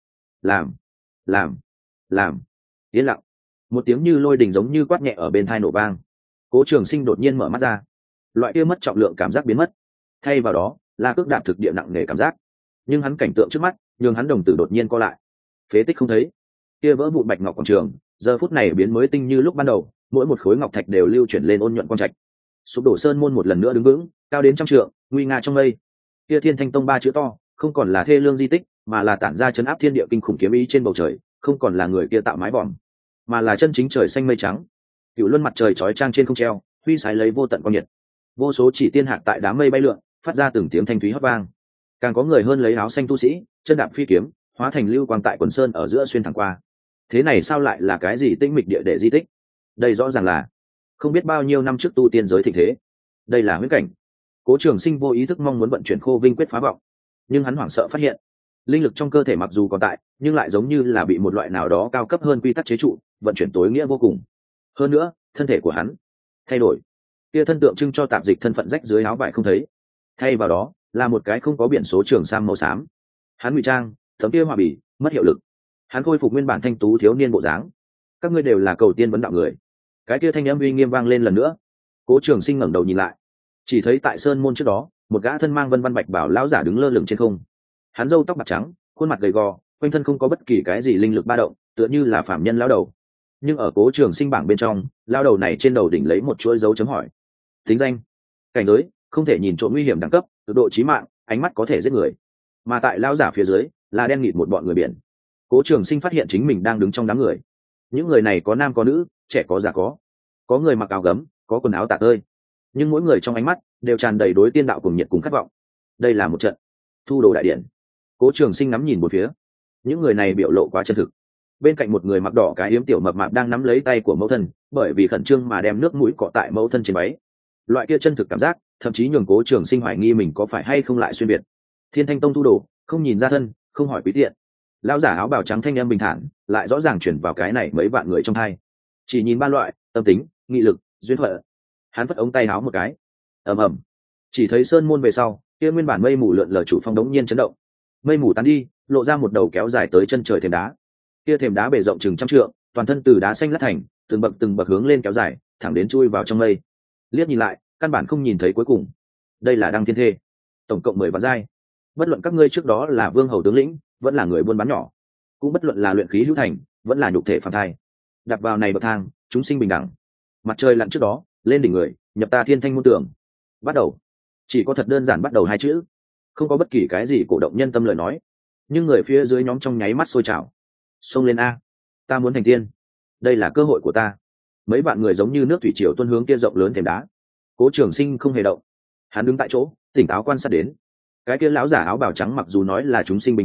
Làm. Yên lặng. Một tiếng như lôi đình giống như quát nhẹ ở bên tai nổ vang. Cố Trường Sinh đột nhiên mở mắt ra. Loại kia mất trọng lượng cảm giác biến mất. Thay vào đó, là cước đạp thực địa nặng nề cảm giác. Nhưng hắn cảnh tượng trước mắt, nhường hắn đồng tử đột nhiên co lại. Phế tích không thấy. Kia vỡ vụn bạch ngọc quảng trường, giờ phút này biến mới tinh như lúc ban đầu, mỗi một khối ngọc thạch đều lưu chuyển lên ôn nhuận quang trạch. Sụp đổ sơn môn một lần nữa đứng vững, cao đến trăm trượng, nguy nga trong mây. Kia Thiên Thanh Tông 3 chữ to, không còn là thê lương di tích, mà là tản ra chấn áp thiên địa kinh khủng kiếm ý trên bầu trời, không còn là người kia tạo mái vòm, mà là chân chính trời xanh mây trắng. Cửu luân mặt trời chói chang trên không treo, huy sái lấy vô tận quang nhiệt. Vô số chỉ tiên hạc tại đám mây bay lượn, phát ra từng tiếng thanh thúy hót vang. Càng có người hơn lấy áo xanh tu sĩ, chân đạp phi kiếm, hóa thành lưu quang tại quần sơn ở giữa xuyên thẳng qua. Thế này sao lại là cái gì tĩnh mịch địa để di tích? Đây rõ ràng là không biết bao nhiêu năm trước tu tiên giới thịnh thế. Đây là huyễn cảnh. Cố Trường Sinh vô ý thức mong muốn vận chuyển Khô Vinh quyết phá vọng, nhưng hắn hoảng sợ phát hiện, linh lực trong cơ thể mặc dù còn tại, nhưng lại giống như là bị một loại nào đó cao cấp hơn quy tắc chế trụ, vận chuyển tối nghĩa vô cùng. Hơn nữa, thân thể của hắn thay đổi. Kia thân tượng trưng cho tạp dịch thân phận rách dưới áo vải không thấy, thay vào đó là một cái không có biển số trường sam màu xám. Hắn ngụy trang, tấm kia hòa bì mất hiệu lực. Hắn khôi phục nguyên bản thanh tú thiếu niên bộ dáng. Các ngươi đều là cầu tiên vấn đạo người. Cái kia thanh âm uy nghiêm vang lên lần nữa. Cố Trường Sinh ngẩng đầu nhìn lại, chỉ thấy tại sơn môn trước đó, một gã thân mang vân văn bạch bảo lão giả đứng lơ lửng trên không. Hắn râu tóc bạc trắng, khuôn mặt gầy gò, quanh thân không có bất kỳ cái gì linh lực ba động, tựa như là phàm nhân lão đầu. Nhưng ở Cố Trường Sinh bảng bên trong, lão đầu này trên đầu đỉnh lấy một chuỗi dấu chấm hỏi. Tính danh, cảnh giới, không thể nhìn trộm nguy hiểm đẳng cấp, cực độ chí mạng, ánh mắt có thể giết người. Mà tại lão giả phía dưới, là đen nghịt một bọn người biển. Cố Trường Sinh phát hiện chính mình đang đứng trong đám người. Những người này có nam có nữ, trẻ có già có người mặc áo gấm, có quần áo tả tơi, nhưng mỗi người trong ánh mắt đều tràn đầy đối tiên đạo cùng nhiệt cùng khát vọng. Đây là một trận thu đồ đại điện. Cố Trường Sinh ngắm nhìn một phía, những người này biểu lộ quá chân thực. Bên cạnh một người mặc đỏ cái yếm tiểu mập mạp đang nắm lấy tay của mẫu thân, bởi vì khẩn trương mà đem nước mũi cọ tại mẫu thân trên váy. Loại kia chân thực cảm giác, thậm chí nhường Cố Trường Sinh hoài nghi mình có phải hay không lại xuyên việt. Thiên Thanh Tông thu đồ, không nhìn ra thân, không hỏi quý tiện. Lão giả áo bào trắng thanh âm bình thản, lại rõ ràng chuyển vào cái này mấy vạn người trong hai. Chỉ nhìn ba loại, tâm tính, nghị lực, duyên phận. Hắn vất ống tay áo một cái, ầm ầm, chỉ thấy sơn môn về sau, kia nguyên bản mây mù lượn lờ chủ phong đống nhiên chấn động. Mây mù tán đi, lộ ra một đầu kéo dài tới chân trời thềm đá. Kia thềm đá bề rộng chừng trăm trượng, toàn thân từ đá xanh lát thành, từng bậc hướng lên kéo dài, thẳng đến chui vào trong mây. Liếc nhìn lại, căn bản không nhìn thấy cuối cùng. Đây là Đăng Thiên Thê, tổng cộng 10 vạn giai. Bất luận các ngươi trước đó là vương hầu tướng lĩnh, vẫn là người buôn bán nhỏ, cũng bất luận là luyện khí hữu thành, vẫn là nhục thể phàm thai, đặt vào này bậc thang, chúng sinh bình đẳng. Mặt trời lặn trước đó, lên đỉnh người, nhập ta thiên thanh môn tưởng. Bắt đầu. Chỉ có thật đơn giản bắt đầu hai chữ, không có bất kỳ cái gì cổ động nhân tâm lời nói. Nhưng người phía dưới nhóm trong nháy mắt sôi trào. Xông lên a, ta muốn thành tiên, đây là cơ hội của ta. Mấy bạn người giống như nước thủy triều tuôn hướng kia rộng lớn thềm đá. Cố Trường Sinh không hề động, hắn đứng tại chỗ, tỉnh táo quan sát đến. Cái kia lão giả áo bào trắng mặc dù nói là chúng sinh bình đẳng,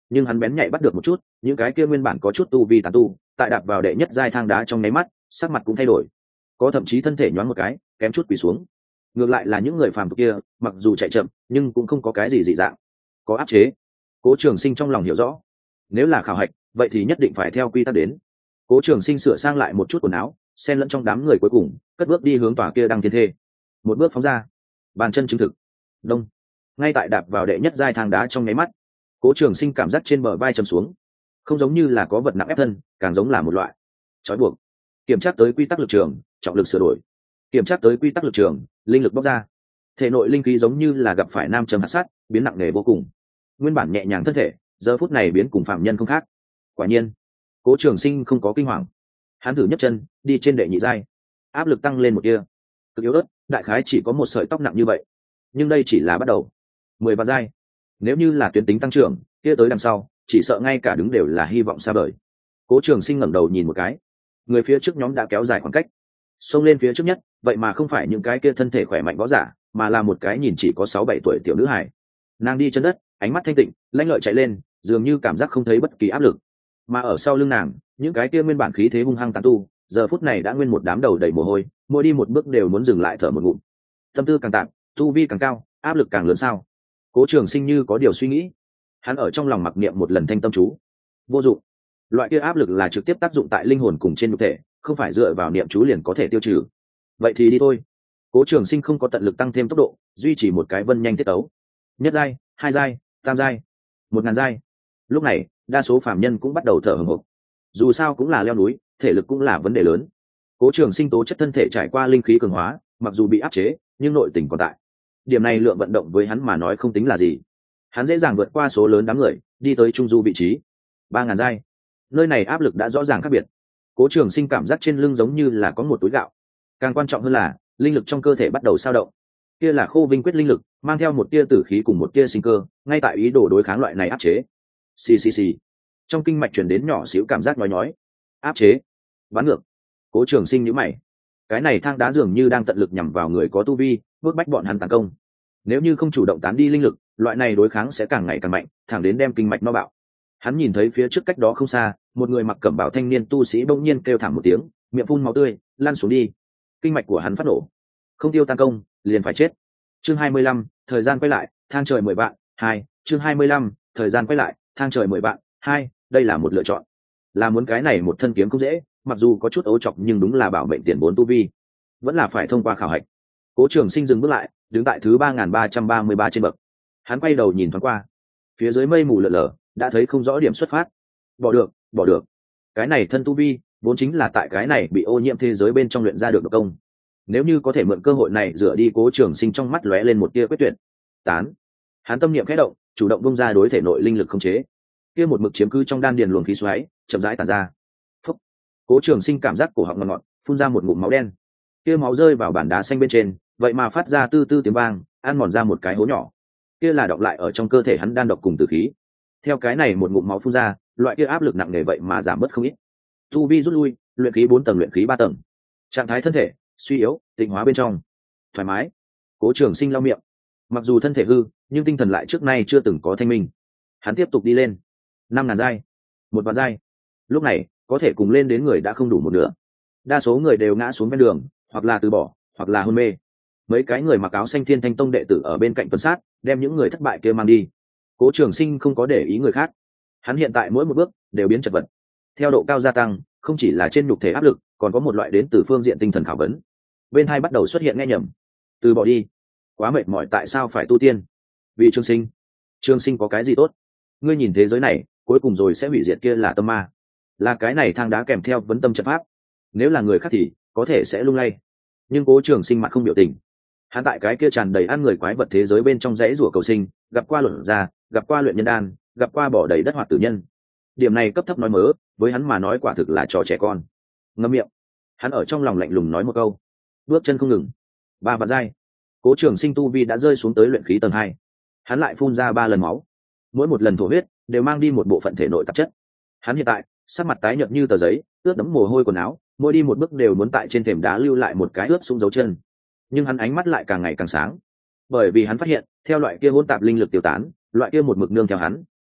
nhưng hắn bén nhạy bắt được một chút những cái kia nguyên bản có chút tu vi tán tu tại đạp vào đệ nhất giai thang đá trong nháy mắt sắc mặt cũng thay đổi, có thậm chí thân thể nhoáng một cái kém chút quỳ xuống. Ngược lại là những người phàm tục kia mặc dù chạy chậm nhưng cũng không có cái gì dị dạng, có áp chế. Cố Trường Sinh trong lòng hiểu rõ, nếu là khảo hạch vậy thì nhất định phải theo quy tắc đến. Cố Trường Sinh sửa sang lại một chút quần áo, xen lẫn trong đám người cuối cùng cất bước đi hướng tòa kia đăng thiên thê. Một bước phóng ra, bàn chân chứng thực đông, ngay tại đạp vào đệ nhất giai thang đá trong nháy mắt, Cố Trường Sinh cảm giác trên bờ vai chầm xuống, không giống như là có vật nặng ép thân, càng giống là một loại trói buộc. Kiểm tra tới quy tắc lực trường, trọng lực sửa đổi. Kiểm tra tới quy tắc lực trường, linh lực bóc ra. Thể nội linh khí giống như là gặp phải nam châm hạt sát, biến nặng nề vô cùng. Nguyên bản nhẹ nhàng thân thể, giờ phút này biến cùng phạm nhân không khác. Quả nhiên, Cố Trường Sinh không có kinh hoàng. Hắn thử nhấc chân, đi trên đệ nhị giai, áp lực tăng lên một tia, cực yếu ớt, đại khái chỉ có một sợi tóc nặng như vậy. Nhưng đây chỉ là bắt đầu. 10 vạn giai, nếu như là tuyến tính tăng trưởng, kia tới đằng sau, chỉ sợ ngay cả đứng đều là hy vọng xa vời. Cố Trường Sinh ngẩng đầu nhìn một cái, người phía trước nhóm đã kéo dài khoảng cách, xông lên phía trước nhất, vậy mà không phải những cái kia thân thể khỏe mạnh võ giả, mà là một cái nhìn chỉ có 6-7 tuổi tiểu nữ hài. Nàng đi chân đất, ánh mắt thanh tịnh, lãnh lợi chạy lên, dường như cảm giác không thấy bất kỳ áp lực. Mà ở sau lưng nàng, những cái kia nguyên bản khí thế hung hăng tán tu, giờ phút này đã nguyên một đám đầu đầy mồ hôi, mỗi đi một bước đều muốn dừng lại thở một ngụm. Tâm tư càng tạm, tu vi càng cao, áp lực càng lớn sao? Cố Trường Sinh như có điều suy nghĩ, hắn ở trong lòng mặc niệm một lần thanh tâm chú. Vô dụng. Loại kia áp lực là trực tiếp tác dụng tại linh hồn cùng trên nhục thể, không phải dựa vào niệm chú liền có thể tiêu trừ. Vậy thì đi thôi. Cố Trường Sinh không có tận lực tăng thêm tốc độ, duy trì một cái vân nhanh tiết tấu. Nhất giai, hai giai, tam giai, 1000 giai. Lúc này, đa số phàm nhân cũng bắt đầu thở hổn hển. Dù sao cũng là leo núi, thể lực cũng là vấn đề lớn. Cố Trường Sinh tố chất thân thể trải qua linh khí cường hóa, mặc dù bị áp chế, nhưng nội tình còn tại. Điểm này lượng vận động với hắn mà nói không tính là gì. Hắn dễ dàng vượt qua số lớn đám người, đi tới trung du vị trí. 3000 giai. Nơi này áp lực đã rõ ràng khác biệt. Cố Trường Sinh cảm giác trên lưng giống như là có một túi gạo. Càng quan trọng hơn là, linh lực trong cơ thể bắt đầu dao động. Kia là Khô Vinh quyết linh lực, mang theo một tia tử khí cùng một tia sinh cơ, ngay tại ý đồ đối kháng loại này áp chế. Xì xì xì. Trong kinh mạch truyền đến nhỏ xíu cảm giác nhói nhói. Áp chế. Bắn ngược. Cố Trường Sinh nhíu mày. Cái này thang đá dường như đang tận lực nhằm vào người có tu vi, bước bách bọn hắn tấn công. Nếu như không chủ động tán đi linh lực, loại này đối kháng sẽ càng ngày càng mạnh, thẳng đến đem kinh mạch no bạo. Hắn nhìn thấy phía trước cách đó không xa, một người mặc cẩm bào thanh niên tu sĩ bỗng nhiên kêu thảm một tiếng, miệng phun máu tươi, lăn xuống đi. Kinh mạch của hắn phát nổ, không tiêu tan công, liền phải chết. Chương 25, thời gian quay lại, thang trời 10 vạn, 2, chương 25, thời gian quay lại, thang trời 10 vạn, 2, đây là một lựa chọn. Là muốn cái này một thân kiếm cũng dễ, mặc dù có chút ấu trọc nhưng đúng là bảo mệnh tiền vốn tu vi, vẫn là phải thông qua khảo hạch. Cố Trường Sinh dừng bước lại, đứng tại thứ 3333 trên bậc. Hắn quay đầu nhìn thoáng qua, phía dưới mây mù lờ lờ, đã thấy không rõ điểm xuất phát. Bỏ được, bỏ được. Cái này thân tu vi, vốn chính là tại cái này bị ô nhiễm thế giới bên trong luyện ra được độc công. Nếu như có thể mượn cơ hội này rửa đi Cố Trường Sinh trong mắt lóe lên một tia quyết tuyệt. Tán. Hắn tâm niệm khẽ động, chủ động bung ra đối thể nội linh lực khống chế. Kia một mực chiếm cứ trong đan điền luồng khí xoáy, chậm rãi tản ra. Phúc. Cố Trường Sinh cảm giác cổ họng ngọt ngọt, phun ra một ngụm máu đen. Kia máu rơi vào bàn đá xanh bên trên, vậy mà phát ra tư tư tiếng vang, ăn mòn ra một cái hố nhỏ. Kia là đọng lại ở trong cơ thể hắn đan độc cùng tử khí. Theo cái này một ngụm máu phun ra, loại kia áp lực nặng nề vậy mà giảm bớt không ít. Tu vi rút lui, luyện khí 4 tầng, luyện khí 3 tầng. Trạng thái thân thể suy yếu, tịnh hóa bên trong thoải mái. Cố Trường Sinh lau miệng, mặc dù thân thể hư nhưng tinh thần lại trước nay chưa từng có thanh minh. Hắn tiếp tục đi lên. 5000 giai, 1 vạn giai. Lúc này có thể cùng lên đến người đã không đủ một nửa, đa số người đều ngã xuống ven đường, hoặc là từ bỏ, hoặc là hôn mê. Mấy cái người mặc áo xanh Thiên Thanh Tông đệ tử ở bên cạnh tuần sát, đem những người thất bại kia mang đi. Cố Trường Sinh không có để ý người khác, hắn hiện tại mỗi một bước đều biến chật vật. Theo độ cao gia tăng, không chỉ là trên nhục thể áp lực, còn có một loại đến từ phương diện tinh thần khảo vấn. Bên hai bắt đầu xuất hiện nghe nhầm. Từ bỏ đi, quá mệt mỏi, tại sao phải tu tiên? Vì Trường Sinh. Trường Sinh có cái gì tốt? Ngươi nhìn thế giới này, cuối cùng rồi sẽ hủy diệt, kia là tâm ma, là cái này thang đá kèm theo vấn tâm trận pháp. Nếu là người khác thì có thể sẽ lung lay, nhưng Cố Trường Sinh mặt không biểu tình. Hắn tại cái kia tràn đầy ăn người quái vật thế giới bên trong rẽ rủa cầu sinh, gặp qua luận ra, gặp qua luyện nhân đan, gặp qua bỏ đầy đất hoạt tử nhân. Điểm này cấp thấp nói mớ, với hắn mà nói quả thực là trò trẻ con. Ngậm miệng. Hắn ở trong lòng lạnh lùng nói một câu, bước chân không ngừng. 3 vạn giai. Cố Trường Sinh tu vi đã rơi xuống tới luyện khí tầng 2. Hắn lại phun ra 3 lần máu, mỗi một lần thổ huyết đều mang đi một bộ phận thể nội tạp chất. Hắn hiện tại sắc mặt tái nhợt như tờ giấy, ướt đẫm mồ hôi quần áo, mỗi đi một bước đều muốn tại trên thềm đá lưu lại một cái ướt sũng dấu chân. Nhưng hắn ánh mắt lại càng ngày càng sáng, bởi vì hắn phát hiện theo loại kia hỗn tạp linh lực tiêu tán, loại kia một mực nương theo hắn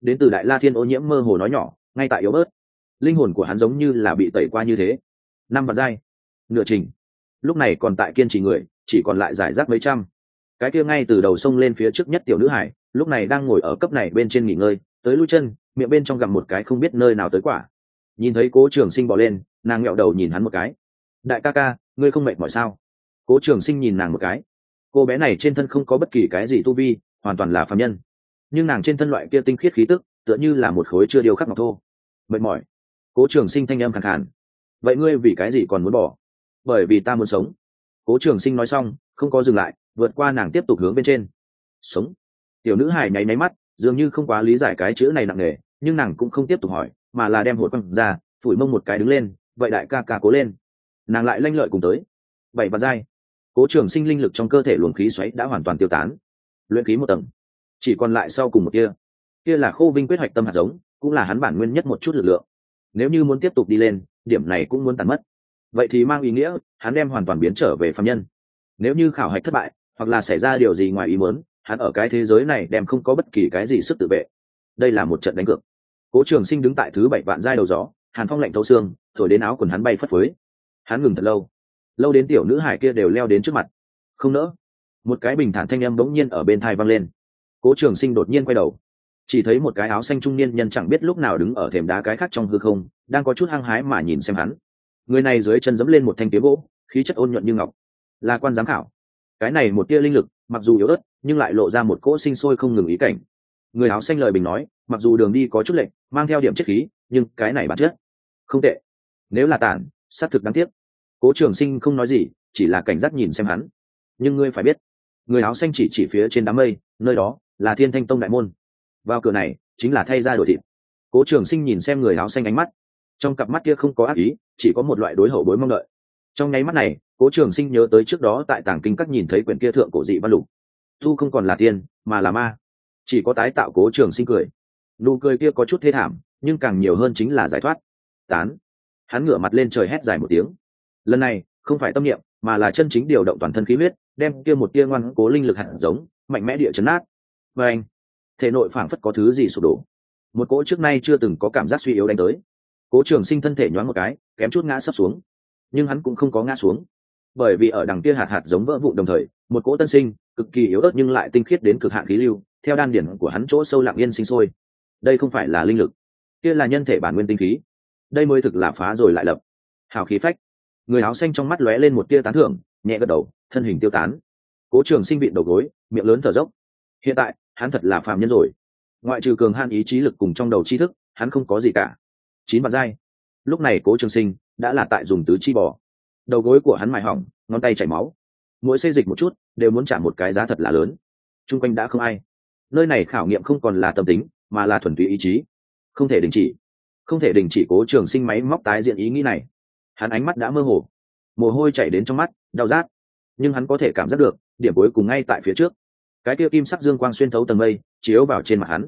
đến từ đại la thiên ô nhiễm mơ hồ nói nhỏ ngay tại yếu bớt. Linh hồn của hắn giống như là bị tẩy qua như thế. 5 vạn giai nửa trình, lúc này còn tại kiên trì người chỉ còn lại giải rác mấy trăm. Cái kia ngay từ đầu sông lên phía trước nhất tiểu nữ hải lúc này đang ngồi ở cấp này bên trên nghỉ ngơi, tới lui chân miệng bên trong gặm một cái không biết nơi nào tới quả. Nhìn thấy Cố Trường Sinh bỏ lên, nàng nghẹo đầu nhìn hắn một cái. Đại ca ca, ngươi không mệt mỏi sao? Cố Trường Sinh nhìn nàng một cái. Cô bé này trên thân không có bất kỳ cái gì tu vi, hoàn toàn là phàm nhân, nhưng nàng trên thân loại kia tinh khiết khí tức tựa như là một khối chưa điêu khắc ngọc thô. Mệt mỏi. Cố Trường Sinh thanh âm khàn khàn. Vậy ngươi vì cái gì còn muốn bỏ? Bởi vì ta muốn sống. Cố Trường Sinh nói xong không có dừng lại, vượt qua nàng tiếp tục hướng bên trên. Sống. Tiểu nữ hài nháy máy mắt, dường như không quá lý giải cái chữ này nặng nề, nhưng nàng cũng không tiếp tục hỏi, mà là đem hột quăng ra, phủi mông một cái đứng lên. Vậy đại ca ca cố lên. Nàng lại lanh lợi cùng tới. 7 vạn giai. Cố Trường Sinh linh lực trong cơ thể luồng khí xoáy đã hoàn toàn tiêu tán, luyện khí 1 tầng, chỉ còn lại sau cùng một kia là Khô Vinh quyết hoạch tâm hạt giống, cũng là hắn bản nguyên nhất một chút lực lượng. Nếu như muốn tiếp tục đi lên, điểm này cũng muốn tàn mất. Vậy thì mang ý nghĩa hắn đem hoàn toàn biến trở về phàm nhân. Nếu như khảo hạch thất bại, hoặc là xảy ra điều gì ngoài ý muốn, hắn ở cái thế giới này đem không có bất kỳ cái gì sức tự vệ. Đây là một trận đánh cược. Cố Trường Sinh đứng tại thứ 7 vạn giai đầu gió, hàn phong lạnh thấu xương, thổi đến áo quần hắn bay phất phới. Hắn ngừng thật lâu, lâu đến tiểu nữ hải kia đều leo đến trước mặt. Không nỡ. Một cái bình thản thanh âm bỗng nhiên ở bên tai vang lên. Cố Trường Sinh đột nhiên quay đầu, chỉ thấy một cái áo xanh trung niên nhân chẳng biết lúc nào đứng ở thềm đá cái khác trong hư không, đang có chút hăng hái mà nhìn xem hắn. Người này dưới chân giẫm lên một thanh kiếm gỗ, khí chất ôn nhuận như ngọc, là quan giám khảo. Cái này một tia linh lực, mặc dù yếu ớt, nhưng lại lộ ra một cỗ sinh sôi không ngừng ý cảnh. Người áo xanh lời bình nói, mặc dù đường đi có chút lệch, mang theo điểm chất khí, nhưng cái này bản chất không tệ. Nếu là tản, xác thực đáng tiếc. Cố Trường Sinh không nói gì, chỉ là cảnh giác nhìn xem hắn. Nhưng ngươi phải biết, người áo xanh chỉ phía trên đám mây, nơi đó là Thiên Thanh Tông đại môn. Vào cửa này chính là thay ra đổi thịt. Cố Trường Sinh nhìn xem người áo xanh ánh mắt, trong cặp mắt kia không có ác ý, chỉ có một loại đối hậu bối mong đợi. Trong nháy mắt này, Cố Trường Sinh nhớ tới trước đó tại Tàng Kinh Các nhìn thấy quyển kia thượng cổ dị văn lục. Tu không còn là tiên, mà là ma. Chỉ có tái tạo. Cố Trường Sinh cười, nụ cười kia có chút thê thảm, nhưng càng nhiều hơn chính là giải thoát. Tán. Hắn ngửa mặt lên trời hét dài một tiếng. Lần này không phải tâm niệm, mà là chân chính điều động toàn thân khí huyết, đem kia một tia ngoan cố linh lực hạt giống mạnh mẽ địa chấn nát. Và anh, thể nội phảng phất có thứ gì sụp đổ, một cỗ trước nay chưa từng có cảm giác suy yếu đánh tới. Cố Trường Sinh thân thể nhoáng một cái, kém chút ngã sấp xuống, nhưng hắn cũng không có ngã xuống, bởi vì ở đằng kia hạt giống vỡ vụn đồng thời, một cỗ tân sinh, cực kỳ yếu ớt nhưng lại tinh khiết đến cực hạn khí lưu, theo đan điển của hắn chỗ sâu lặng yên sinh sôi. Đây không phải là linh lực, kia là nhân thể bản nguyên tinh khí. Đây mới thực là phá rồi lại lập. Hào khí phách. Người áo xanh trong mắt lóe lên một tia tán thưởng, nhẹ gật đầu, thân hình tiêu tán. Cố Trường Sinh vịn đầu gối, miệng lớn thở dốc. Hiện tại hắn thật là phàm nhân rồi, ngoại trừ cường han ý chí lực cùng trong đầu tri thức, hắn không có gì cả. 9 vạn giai. Lúc này Cố Trường Sinh đã là tại dùng tứ chi bò, đầu gối của hắn mài hỏng, ngón tay chảy máu, mỗi xê dịch một chút đều muốn trả một cái giá thật là lớn. Trung quanh đã không ai, nơi này khảo nghiệm không còn là tâm tính, mà là thuần túy ý chí. Không thể đình chỉ, không thể đình chỉ. Cố Trường Sinh máy móc tái diện ý nghĩ này. Hắn ánh mắt đã mơ hồ, mồ hôi chảy đến trong mắt, đau rát, nhưng hắn có thể cảm giác được điểm cuối cùng ngay tại phía trước. Cái kia kim sắc dương quang xuyên thấu tầng mây, chiếu vào trên mặt hắn.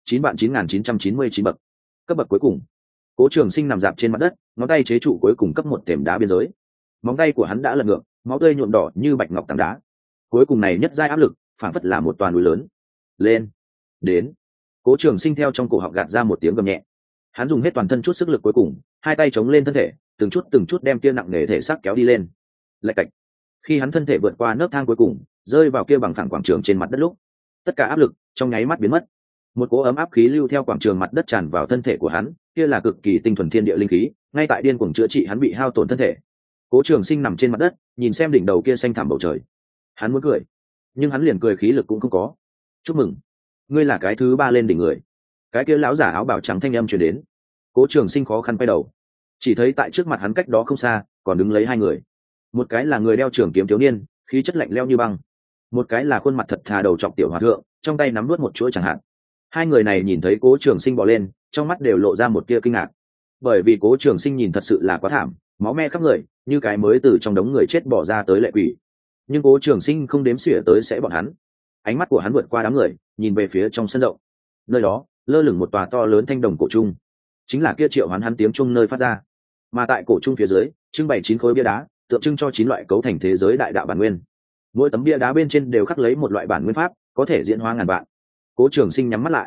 9.9999 bậc, cấp bậc cuối cùng. Cố Trường Sinh nằm dạp trên mặt đất, ngón tay chế trụ cuối cùng cấp 1 thềm đá biên giới. Móng tay của hắn đã lật ngược, máu tươi nhuộm đỏ như bạch ngọc tảng đá. Cuối cùng này nhất giai áp lực, phảng phất là một toàn núi lớn. Lên, đến. Cố Trường Sinh theo trong cổ họng gạt ra một tiếng gầm nhẹ. Hắn dùng hết toàn thân chút sức lực cuối cùng, hai tay chống lên thân thể, từng chút đem kia nặng nề thể xác kéo đi lên. Lạch cạch. Khi hắn thân thể vượt qua nấc thang cuối cùng, rơi vào kia bằng phẳng quảng trường trên mặt đất lúc, tất cả áp lực trong nháy mắt biến mất. Một cỗ ấm áp khí lưu theo quảng trường mặt đất tràn vào thân thể của hắn, kia là cực kỳ tinh thuần thiên địa linh khí, ngay tại điên cuồng chữa trị hắn bị hao tổn thân thể. Cố Trường Sinh nằm trên mặt đất, nhìn xem đỉnh đầu kia xanh thẳm bầu trời. Hắn muốn cười, nhưng hắn liền cười khí lực cũng không có. Chúc mừng, ngươi là cái thứ 3 lên đỉnh người. Cái kia lão giả áo bào trắng thanh âm truyền đến. Cố Trường Sinh khó khăn quay đầu, chỉ thấy tại trước mặt hắn cách đó không xa còn đứng lấy 2 người. Một cái là người đeo trường kiếm thiếu niên, khí chất lạnh lẽo như băng. Một cái là khuôn mặt thật thà đầu trọc tiểu hòa thượng, trong tay nắm nuốt một chuỗi chẳng hạn. 2 người này nhìn thấy Cố Trường Sinh bò lên, trong mắt đều lộ ra một tia kinh ngạc, bởi vì Cố Trường Sinh nhìn thật sự là quá thảm, máu me khắp người, như cái mới từ trong đống người chết bỏ ra tới lệ quỷ. Nhưng Cố Trường Sinh không đếm xỉa tới sẽ bọn hắn. Ánh mắt của hắn vượt qua đám người, nhìn về phía trong sân rộng. Nơi đó lơ lửng một tòa to lớn thanh đồng cổ trung, chính là kia triệu hoán hắn tiếng trung nơi phát ra. Mà tại cổ trung phía dưới trưng bày 9 khối bia đá, tượng trưng cho 9 loại cấu thành thế giới đại đạo bản nguyên. Mỗi tấm bia đá bên trên đều khắc lấy một loại bản nguyên pháp, có thể diễn hóa ngàn vạn. Cố Trường Sinh nhắm mắt lại,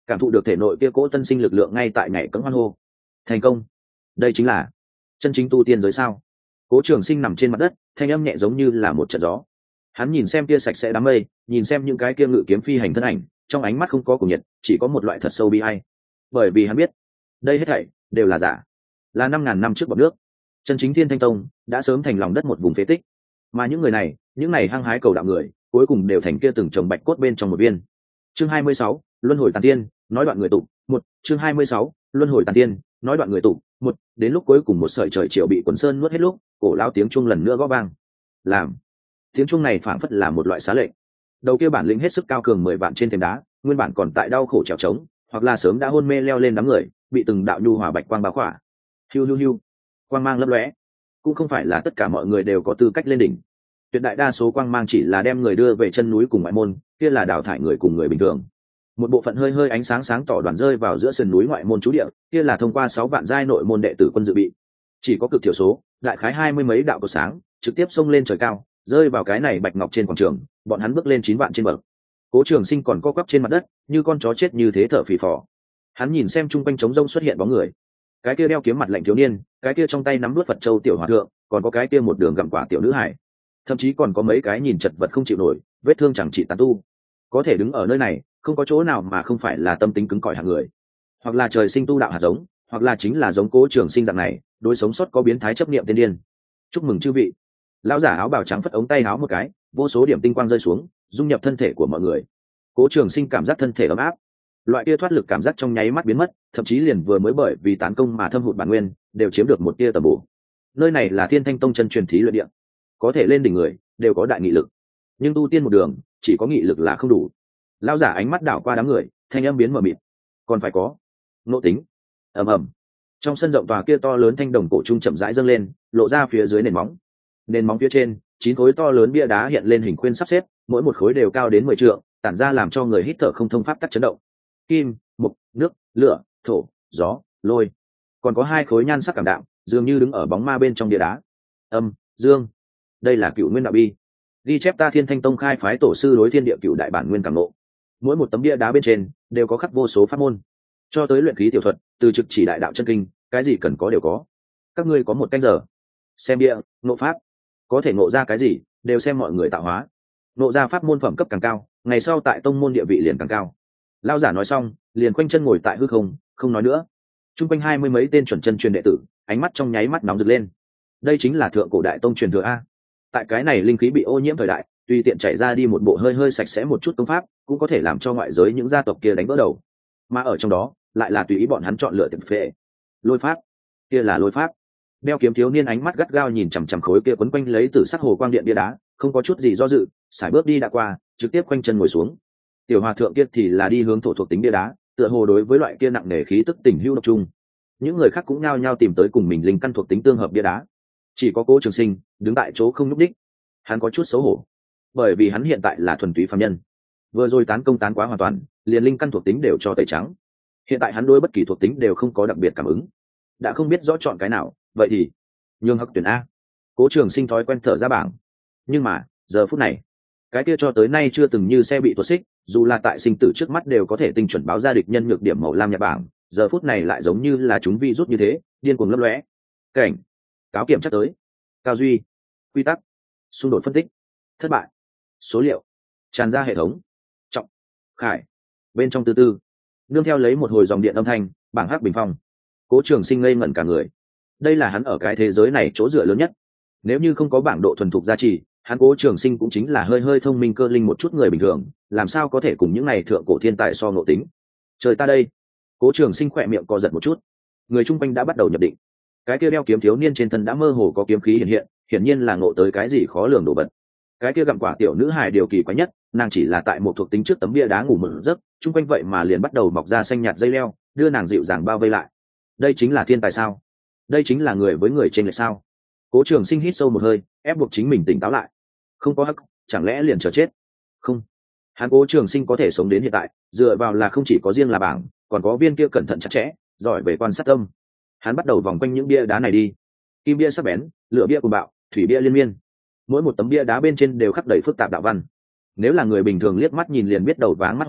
cảm thụ được thể nội kia cỗ tân sinh lực lượng ngay tại nhảy cẫng hoan hô. Thành công. Đây chính là chân chính tu tiên giới sao? Cố Trường Sinh nằm trên mặt đất, thanh âm nhẹ giống như là một trận gió. Hắn nhìn xem kia sạch sẽ đám mây, nhìn xem những cái kia ngự kiếm phi hành thân ảnh, trong ánh mắt không có cuồng nhiệt, chỉ có một loại thật sâu bi ai. Bởi vì hắn biết, đây hết thảy đều là giả, là 5.000 năm trước bọt nước. Chân chính Thiên Thanh Tông đã sớm thành lòng đất một vùng phế tích, mà những người này, những này hăng hái cầu đạo người, cuối cùng đều thành kia từng chồng bạch cốt bên trong một viên. Chương 26, Luân hồi tàn tiên, nói đoạn người tụ, một. Chương 26, Luân hồi tàn tiên, nói đoạn người tụ, một. Đến lúc cuối cùng một sợi trời chiều bị quần sơn nuốt hết lúc, cổ lão tiếng chuông lần nữa gõ vang. Làm tiếng chuông này phảng phất là một loại xá lệnh. Đầu kia bản lĩnh hết sức cao cường 10 vạn trên thềm đá, nguyên bản còn tại đau khổ trèo trống, hoặc là sớm đã hôn mê leo lên đám người, bị từng đạo nhu hòa bạch quang bao khỏa. Hiu hiu hiu, quang mang lấp lóe. Cũng không phải là tất cả mọi người đều có tư cách lên đỉnh. Tuyệt đại đa số quang mang chỉ là đem người đưa về chân núi cùng ngoại môn, kia là đào thải người cùng người bình thường. Một bộ phận hơi hơi ánh sáng sáng tỏ đoàn rơi vào giữa sườn núi ngoại môn trú địa, kia là thông qua 6 vạn giai nội môn đệ tử quân dự bị. Chỉ có cực thiểu số, đại khái 20 mấy đạo cột sáng, trực tiếp xông lên trời cao, rơi vào cái này bạch ngọc trên quảng trường, bọn hắn bước lên 9 vạn trên bậc. Cố Trường Sinh còn co quắp trên mặt đất, như con chó chết như thế thở phì phò. Hắn nhìn xem chung quanh trống rông xuất hiện bóng người, cái kia đeo kiếm mặt lạnh thiếu niên, cái kia trong tay nắm đuốt Phật châu tiểu hòa thượng, còn có cái kia một đường gặm quả tiểu nữ hải, thậm chí còn có mấy cái nhìn chật vật không chịu nổi, vết thương chẳng trị tàn tu. Có thể đứng ở nơi này, không có chỗ nào mà không phải là tâm tính cứng cỏi hạng người, hoặc là trời sinh tu đạo hạt giống, hoặc là chính là giống Cố Trường Sinh dạng này, đối sống sót có biến thái chấp niệm tiên điên. Chúc mừng chư vị. Lão giả áo bào trắng phất ống tay áo một cái, vô số điểm tinh quang rơi xuống, dung nhập thân thể của mọi người. Cố Trường Sinh cảm giác thân thể ấm áp, loại kia thoát lực cảm giác trong nháy mắt biến mất, thậm chí liền vừa mới bởi vì tán công mà thâm hụt bản nguyên đều chiếm được một tia tầm bổ. Nơi này là Thiên Thanh Tông chân truyền thí luyện địa, có thể lên đỉnh người đều có đại nghị lực, nhưng tu tiên một đường chỉ có nghị lực là không đủ. Lão giả ánh mắt đảo qua đám người, thanh âm biến mờ mịt, còn phải có nội tính. Ầm ầm, trong sân rộng tòa kia to lớn thanh đồng cổ trung chậm rãi dâng lên, lộ ra phía dưới nền móng. Nền móng phía trên 9 khối to lớn bia đá hiện lên hình khuyên sắp xếp, mỗi một khối đều cao đến 10 trượng, tản ra làm cho người hít thở không thông pháp tắc chấn động. Kim, mộc, nước, lửa, thổ, gió, lôi, còn có 2 khối nhan sắc cảm đạm, dường như đứng ở bóng ma bên trong bia đá. Âm, dương, đây là Cựu Nguyên Đạo Bi, ghi chép ta Thiên Thanh Tông khai phái tổ sư đối thiên địa cựu đại bản nguyên cảm ngộ. Mỗi một tấm bia đá bên trên đều có khắc vô số pháp môn, cho tới luyện khí tiểu thuật, từ trực chỉ đại đạo chân kinh, cái gì cần có đều có. Các ngươi có một canh giờ xem bia, ngộ pháp, có thể ngộ ra cái gì đều xem mọi người tạo hóa, ngộ ra pháp môn phẩm cấp càng cao, ngày sau tại tông môn địa vị liền càng cao. Lão giả nói xong, liền khoanh chân ngồi tại hư không, không nói nữa. Trung quanh 20 mấy tên chuẩn chân truyền đệ tử, ánh mắt trong nháy mắt nóng rực lên. Đây chính là thượng cổ đại tông truyền thừa a. Tại cái này linh khí bị ô nhiễm thời đại, tùy tiện chảy ra đi một bộ hơi hơi sạch sẽ một chút công pháp, cũng có thể làm cho ngoại giới những gia tộc kia đánh vỡ đầu. Mà ở trong đó, lại là tùy ý bọn hắn chọn lựa tiệm phệ. Lôi pháp, kia là lôi pháp. Đeo kiếm thiếu niên ánh mắt gắt gao nhìn chằm chằm khối kia quấn quanh lấy tử sắc hồ quang điện bia đá, không có chút gì do dự, sải bước đi đã qua, trực tiếp quanh chân ngồi xuống. Tiểu hòa thượng kia thì là đi hướng thổ thuộc tính bia đá, tựa hồ đối với loại kia nặng nề khí tức tình hữu độc trung. Những người khác cũng nhao nhao tìm tới cùng mình linh căn thuộc tính tương hợp bia đá. Chỉ có Cố Trường Sinh đứng tại chỗ không nhúc đích. Hắn có chút xấu hổ, bởi vì hắn hiện tại là thuần túy phàm nhân, vừa rồi tán công tán quá hoàn toàn, liền linh căn thuộc tính đều cho tẩy trắng. Hiện tại hắn đối bất kỳ thuộc tính đều không có đặc biệt cảm ứng, đã không biết rõ chọn cái nào, vậy thì nhường hắc tuyển a. Cố Trường Sinh thói quen thở ra bảng, nhưng mà giờ phút này, cái kia cho tới nay chưa từng như xe bị tuột xích, dù là tại sinh tử trước mắt đều có thể tinh chuẩn báo ra địch nhân nhược điểm màu lam nhạt bảng, giờ phút này lại giống như là chúng vi rút như thế, điên cuồng lấp lóe. Cảnh cáo kiểm chắc tới, cao duy, quy tắc, xung đột phân tích, thất bại, số liệu, tràn ra hệ thống, trọng, khải, bên trong tư nương theo lấy một hồi dòng điện âm thanh, bảng hắc bình phong. Cố Trường Sinh ngây ngẩn cả người. Đây là hắn ở cái thế giới này chỗ dựa lớn nhất. Nếu như không có bảng độ thuần thục gia trì, hắn Cố Trường Sinh cũng chính là hơi hơi thông minh cơ linh một chút người bình thường, làm sao có thể cùng những này thượng cổ thiên tài so ngộ tính. Trời ta đây. Cố Trường Sinh khỏe miệng co giật một chút. Người chung quanh đã bắt đầu nhập định. Cái kia đeo kiếm thiếu niên trên thân đã mơ hồ có kiếm khí hiện hiện, hiển nhiên là ngộ tới cái gì khó lường đồ vật. Cái kia gặm quả tiểu nữ hài điều kỳ quái nhất, nàng chỉ là tại một thuộc tính trước tấm bia đá ngủ một giấc, chung quanh vậy mà liền bắt đầu mọc ra xanh nhạt dây leo, đưa nàng dịu dàng bao vây lại. Đây chính là thiên tài sao? Đây chính là người với người trên lệch sao? Cố Trường Sinh hít sâu một hơi, ép buộc chính mình tỉnh táo lại. Không có hắc, chẳng lẽ liền chờ chết? Không, hắn Cố Trường Sinh có thể sống đến hiện tại, dựa vào là không chỉ có riêng là bảng, còn có viên kia cẩn thận chặt chẽ, giỏi về quan sát tâm. Hắn bắt đầu vòng quanh những bia đá này đi. Kim bia sắc bén, lửa bia cuồng bạo, thủy bia liên miên. Mỗi một tấm bia đá bên trên đều khắc đầy phức tạp đạo văn. Nếu là người bình thường liếc mắt nhìn liền biết đầu váng mắt hoa,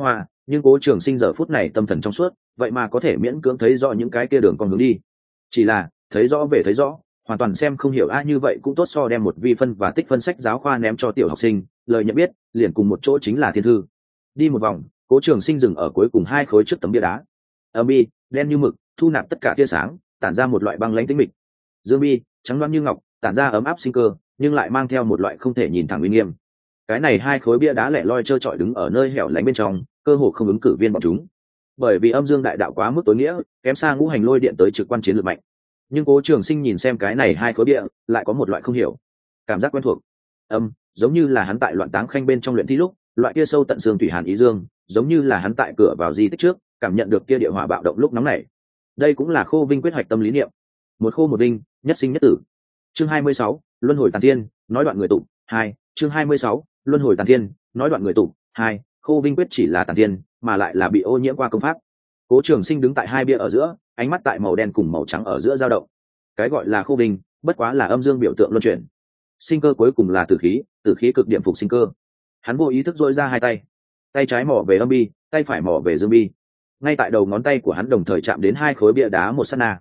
nhưng Cố Trường Sinh giờ phút này tâm thần trong suốt, vậy mà có thể miễn cưỡng thấy rõ những cái kia đường con hướng đi. Chỉ là thấy rõ về thấy rõ, hoàn toàn xem không hiểu. Như vậy cũng tốt so đem một vi phân và tích phân sách giáo khoa ném cho tiểu học sinh, lời nhận biết liền cùng một chỗ chính là thiên thư. Đi một vòng, Cố Trường Sinh dừng ở cuối cùng hai khối trước tấm bia đá. Âm bi đen như mực, thu nạp tất cả tia sáng, tản ra một loại băng lãnh tĩnh mịch. Dương bi trắng loáng như ngọc, tản ra ấm áp sinh cơ, nhưng lại mang theo một loại không thể nhìn thẳng uy nghiêm. Cái này hai khối bia đá lẻ loi trơ trọi đứng ở nơi hẻo lánh bên trong, cơ hồ không ứng cử viên bọn chúng. Bởi vì âm dương đại đạo quá mức tối nghĩa, kém xa ngũ hành lôi điện tới trực quan chiến lược mạnh. Nhưng Cố Trường Sinh nhìn xem cái này hai khối bia, lại có một loại không hiểu cảm giác quen thuộc. Giống như là hắn tại loạn táng khanh bên trong luyện thi lúc, loại kia sâu tận xương thủy hàn ý dương, giống như là hắn tại cửa vào di tích trước cảm nhận được kia địa hỏa bạo động lúc nóng này. Đây cũng là Khô Vinh quyết hoạch tâm lý niệm, một khô một đinh, nhất sinh nhất tử. Chương 26, luân hồi tàn thiên, nói đoạn người tụ. 2, chương 26, luân hồi tàn thiên, nói đoạn người tụ. 2, Khô Vinh quyết chỉ là tàn thiên, mà lại là bị ô nhiễm qua công pháp. Cố Trường Sinh đứng tại hai bia ở giữa, ánh mắt tại màu đen cùng màu trắng ở giữa dao động. Cái gọi là Khô Vinh, bất quá là âm dương biểu tượng luân chuyển. Sinh cơ cuối cùng là tử khí cực điểm phục sinh cơ. Hắn vô ý thức dội ra hai tay, tay trái mò về âm bi, tay phải mò về dương bi. Ngay tại đầu ngón tay của hắn đồng thời chạm đến hai khối bia đá một sát na,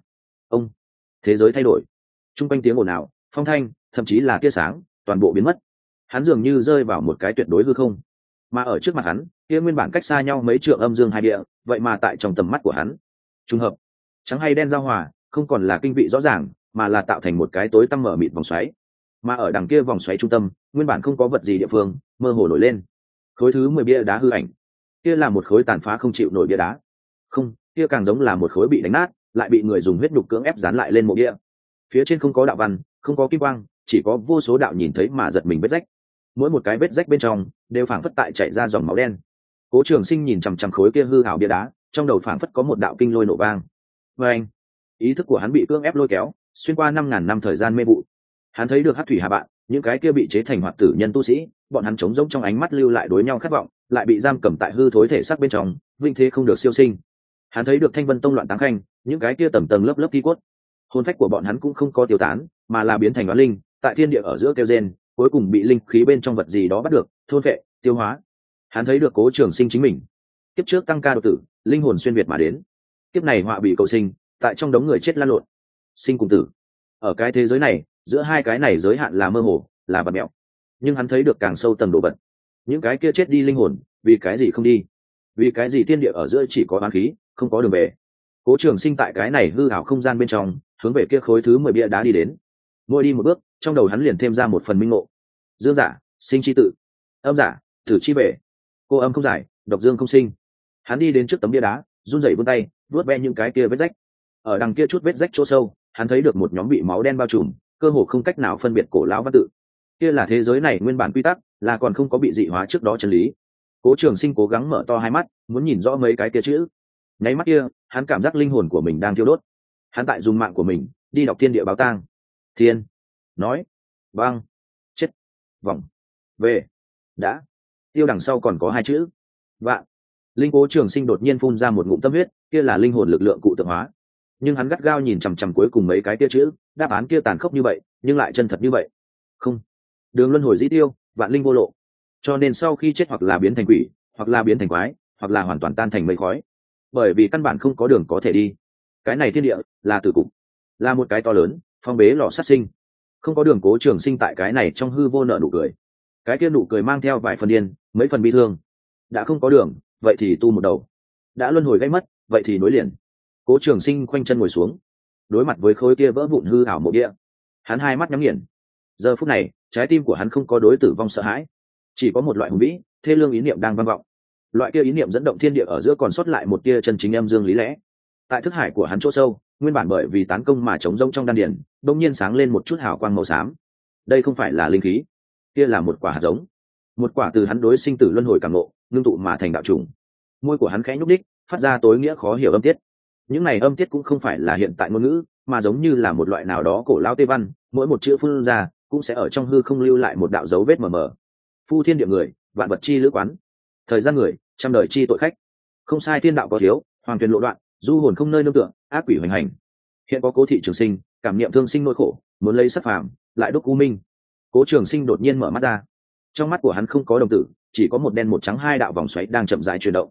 thế giới thay đổi. Trung quanh tiếng ồn ào, phong thanh, thậm chí là tia sáng, toàn bộ biến mất. Hắn dường như rơi vào một cái tuyệt đối hư không, mà ở trước mặt hắn, kia nguyên bản cách xa nhau mấy trượng âm dương hai địa, vậy mà tại trong tầm mắt của hắn, trùng hợp, trắng hay đen giao hòa, không còn là kinh vị rõ ràng, mà là tạo thành một cái tối tăm mở mịt vòng xoáy. Mà ở đằng kia vòng xoáy trung tâm, nguyên bản không có vật gì địa phương, mơ hồ nổi lên. Khối thứ 10 bia đá hư ảnh, kia là một khối tàn phá không chịu nổi bia đá. Không, kia càng giống là một khối bị đánh nát, lại bị người dùng huyết nhục cưỡng ép dán lại lên mộ bia. Phía trên không có đạo văn, không có kim quang, chỉ có vô số đạo nhìn thấy mà giật mình vết rách. Mỗi một cái vết rách bên trong đều phảng phất tại chảy ra dòng máu đen. Cố Trường Sinh nhìn chằm chằm khối kia hư ảo bia đá, trong đầu phảng phất có một đạo kinh lôi nổ vang. Và anh, ý thức của hắn bị cưỡng ép lôi kéo, xuyên qua 5000 năm thời gian mê vụ. Hắn thấy được Hắc Thủy Hà bạn, những cái kia bị chế thành hoạt tử nhân tu sĩ, bọn hắn trống rỗng trong ánh mắt lưu lại đối nhau khát vọng, lại bị giam cầm tại hư thối thể xác bên trong, vinh thế không được siêu sinh. Hắn thấy được Thanh Vân Tông loạn táng khanh, những cái kia tầng tầng lớp lớp thi cốt, hồn phách của bọn hắn cũng không có tiêu tán, mà là biến thành oán linh, tại thiên địa ở giữa kêu rên, cuối cùng bị linh khí bên trong vật gì đó bắt được, thôn phệ, tiêu hóa. Hắn thấy được Cố Trường Sinh chính mình, kiếp trước tăng ca độ tử, linh hồn xuyên việt mà đến, kiếp này họa bị cầu sinh, tại trong đống người chết lăn lộn, sinh cùng tử. Ở cái thế giới này, giữa hai cái này giới hạn là mơ hồ, là vật mẹo, nhưng hắn thấy được càng sâu tầng độ vật. Những cái kia chết đi linh hồn, vì cái gì không đi? Vì cái gì thiên địa ở giữa chỉ có oán khí, không có đường về? Cố Trường Sinh tại cái này hư ảo không gian bên trong, hướng về kia khối thứ 10 bia đá đi đến. Mỗi đi một bước, trong đầu hắn liền thêm ra một phần minh ngộ. Dương giả, sinh chi tự; âm giả, tử chi bể. Cô âm không giải, độc dương không sinh. Hắn đi đến trước tấm bia đá, run rẩy vươn tay, vuốt ve những cái kia vết rách. Ở đằng kia chút vết rách chỗ sâu, hắn thấy được một nhóm bị máu đen bao trùm, cơ hồ không cách nào phân biệt cổ lão văn tự. Kia là thế giới này nguyên bản quy tắc, là còn không có bị dị hóa trước đó chân lý. Cố Trường Sinh cố gắng mở to hai mắt, muốn nhìn rõ mấy cái kia chữ. Nháy mắt kia, hắn cảm giác linh hồn của mình đang thiêu đốt. Hắn tại dùng mạng của mình đi đọc thiên địa báo tang. Thiên, nói, băng, chết, vọng, về, đã. Tiêu đằng sau còn có hai chữ, vạn. Linh Cố Trường Sinh đột nhiên phun ra một ngụm tâm huyết, kia là linh hồn lực lượng cụ tượng hóa. Nhưng hắn gắt gao nhìn chằm chằm cuối cùng mấy cái kia chữ, đáp án kia tàn khốc như vậy, nhưng lại chân thật như vậy. Không, đường luân hồi dĩ tiêu, vạn linh vô lộ. Cho nên sau khi chết hoặc là biến thành quỷ, hoặc là biến thành quái, hoặc là hoàn toàn tan thành mây khói, bởi vì căn bản không có đường có thể đi. Cái này thiên địa là tử cục, là một cái to lớn phong bế lò sát sinh, không có đường. Cố Trường Sinh tại cái này trong hư vô nợ nụ cười, cái kia nụ cười mang theo vài phần điên, mấy phần bi thương. Đã không có đường, vậy thì tu một đầu; đã luân hồi gây mất, vậy thì nối liền. Cố Trường Sinh khoanh chân ngồi xuống, đối mặt với khối kia vỡ vụn hư ảo mộ địa, hắn hai mắt nhắm nghiền. Giờ phút này, trái tim của hắn không có đối tử vong sợ hãi, chỉ có một loại hùng vĩ thê lương ý niệm đang vang vọng. Loại kia ý niệm dẫn động thiên địa ở giữa còn sót lại một tia chân chính âm dương lý lẽ. Tại thức hải của hắn chỗ sâu, nguyên bản bởi vì tán công mà trống rỗng trong đan điền, đột nhiên sáng lên một chút hào quang màu xám. Đây không phải là linh khí, kia là một quả hạt giống, một quả từ hắn đối sinh tử luân hồi cảm ngộ ngưng tụ mà thành đạo trùng. Môi của hắn khẽ nhúc đích, phát ra tối nghĩa khó hiểu âm tiết. Những này âm tiết cũng không phải là hiện tại ngôn ngữ, mà giống như là một loại nào đó cổ lao tê văn, mỗi một chữ phun ra cũng sẽ ở trong hư không lưu lại một đạo dấu vết mờ mờ. Phu thiên địa người, vạn vật chi lữ quán; thời gian người, trăm đời chi tội khách. Không sai thiên đạo có thiếu, hoàng tuyền lộ đoạn, du hồn không nơi nương tựa, ác quỷ hoành hành. Hiện có Cố Thị Trường Sinh, cảm niệm thương sinh nỗi khổ, muốn lấy sắc phàm, lại đúc u minh. Cố Trường Sinh đột nhiên mở mắt ra, trong mắt của hắn không có đồng tử, chỉ có một đen một trắng hai đạo vòng xoáy đang chậm rãi chuyển động.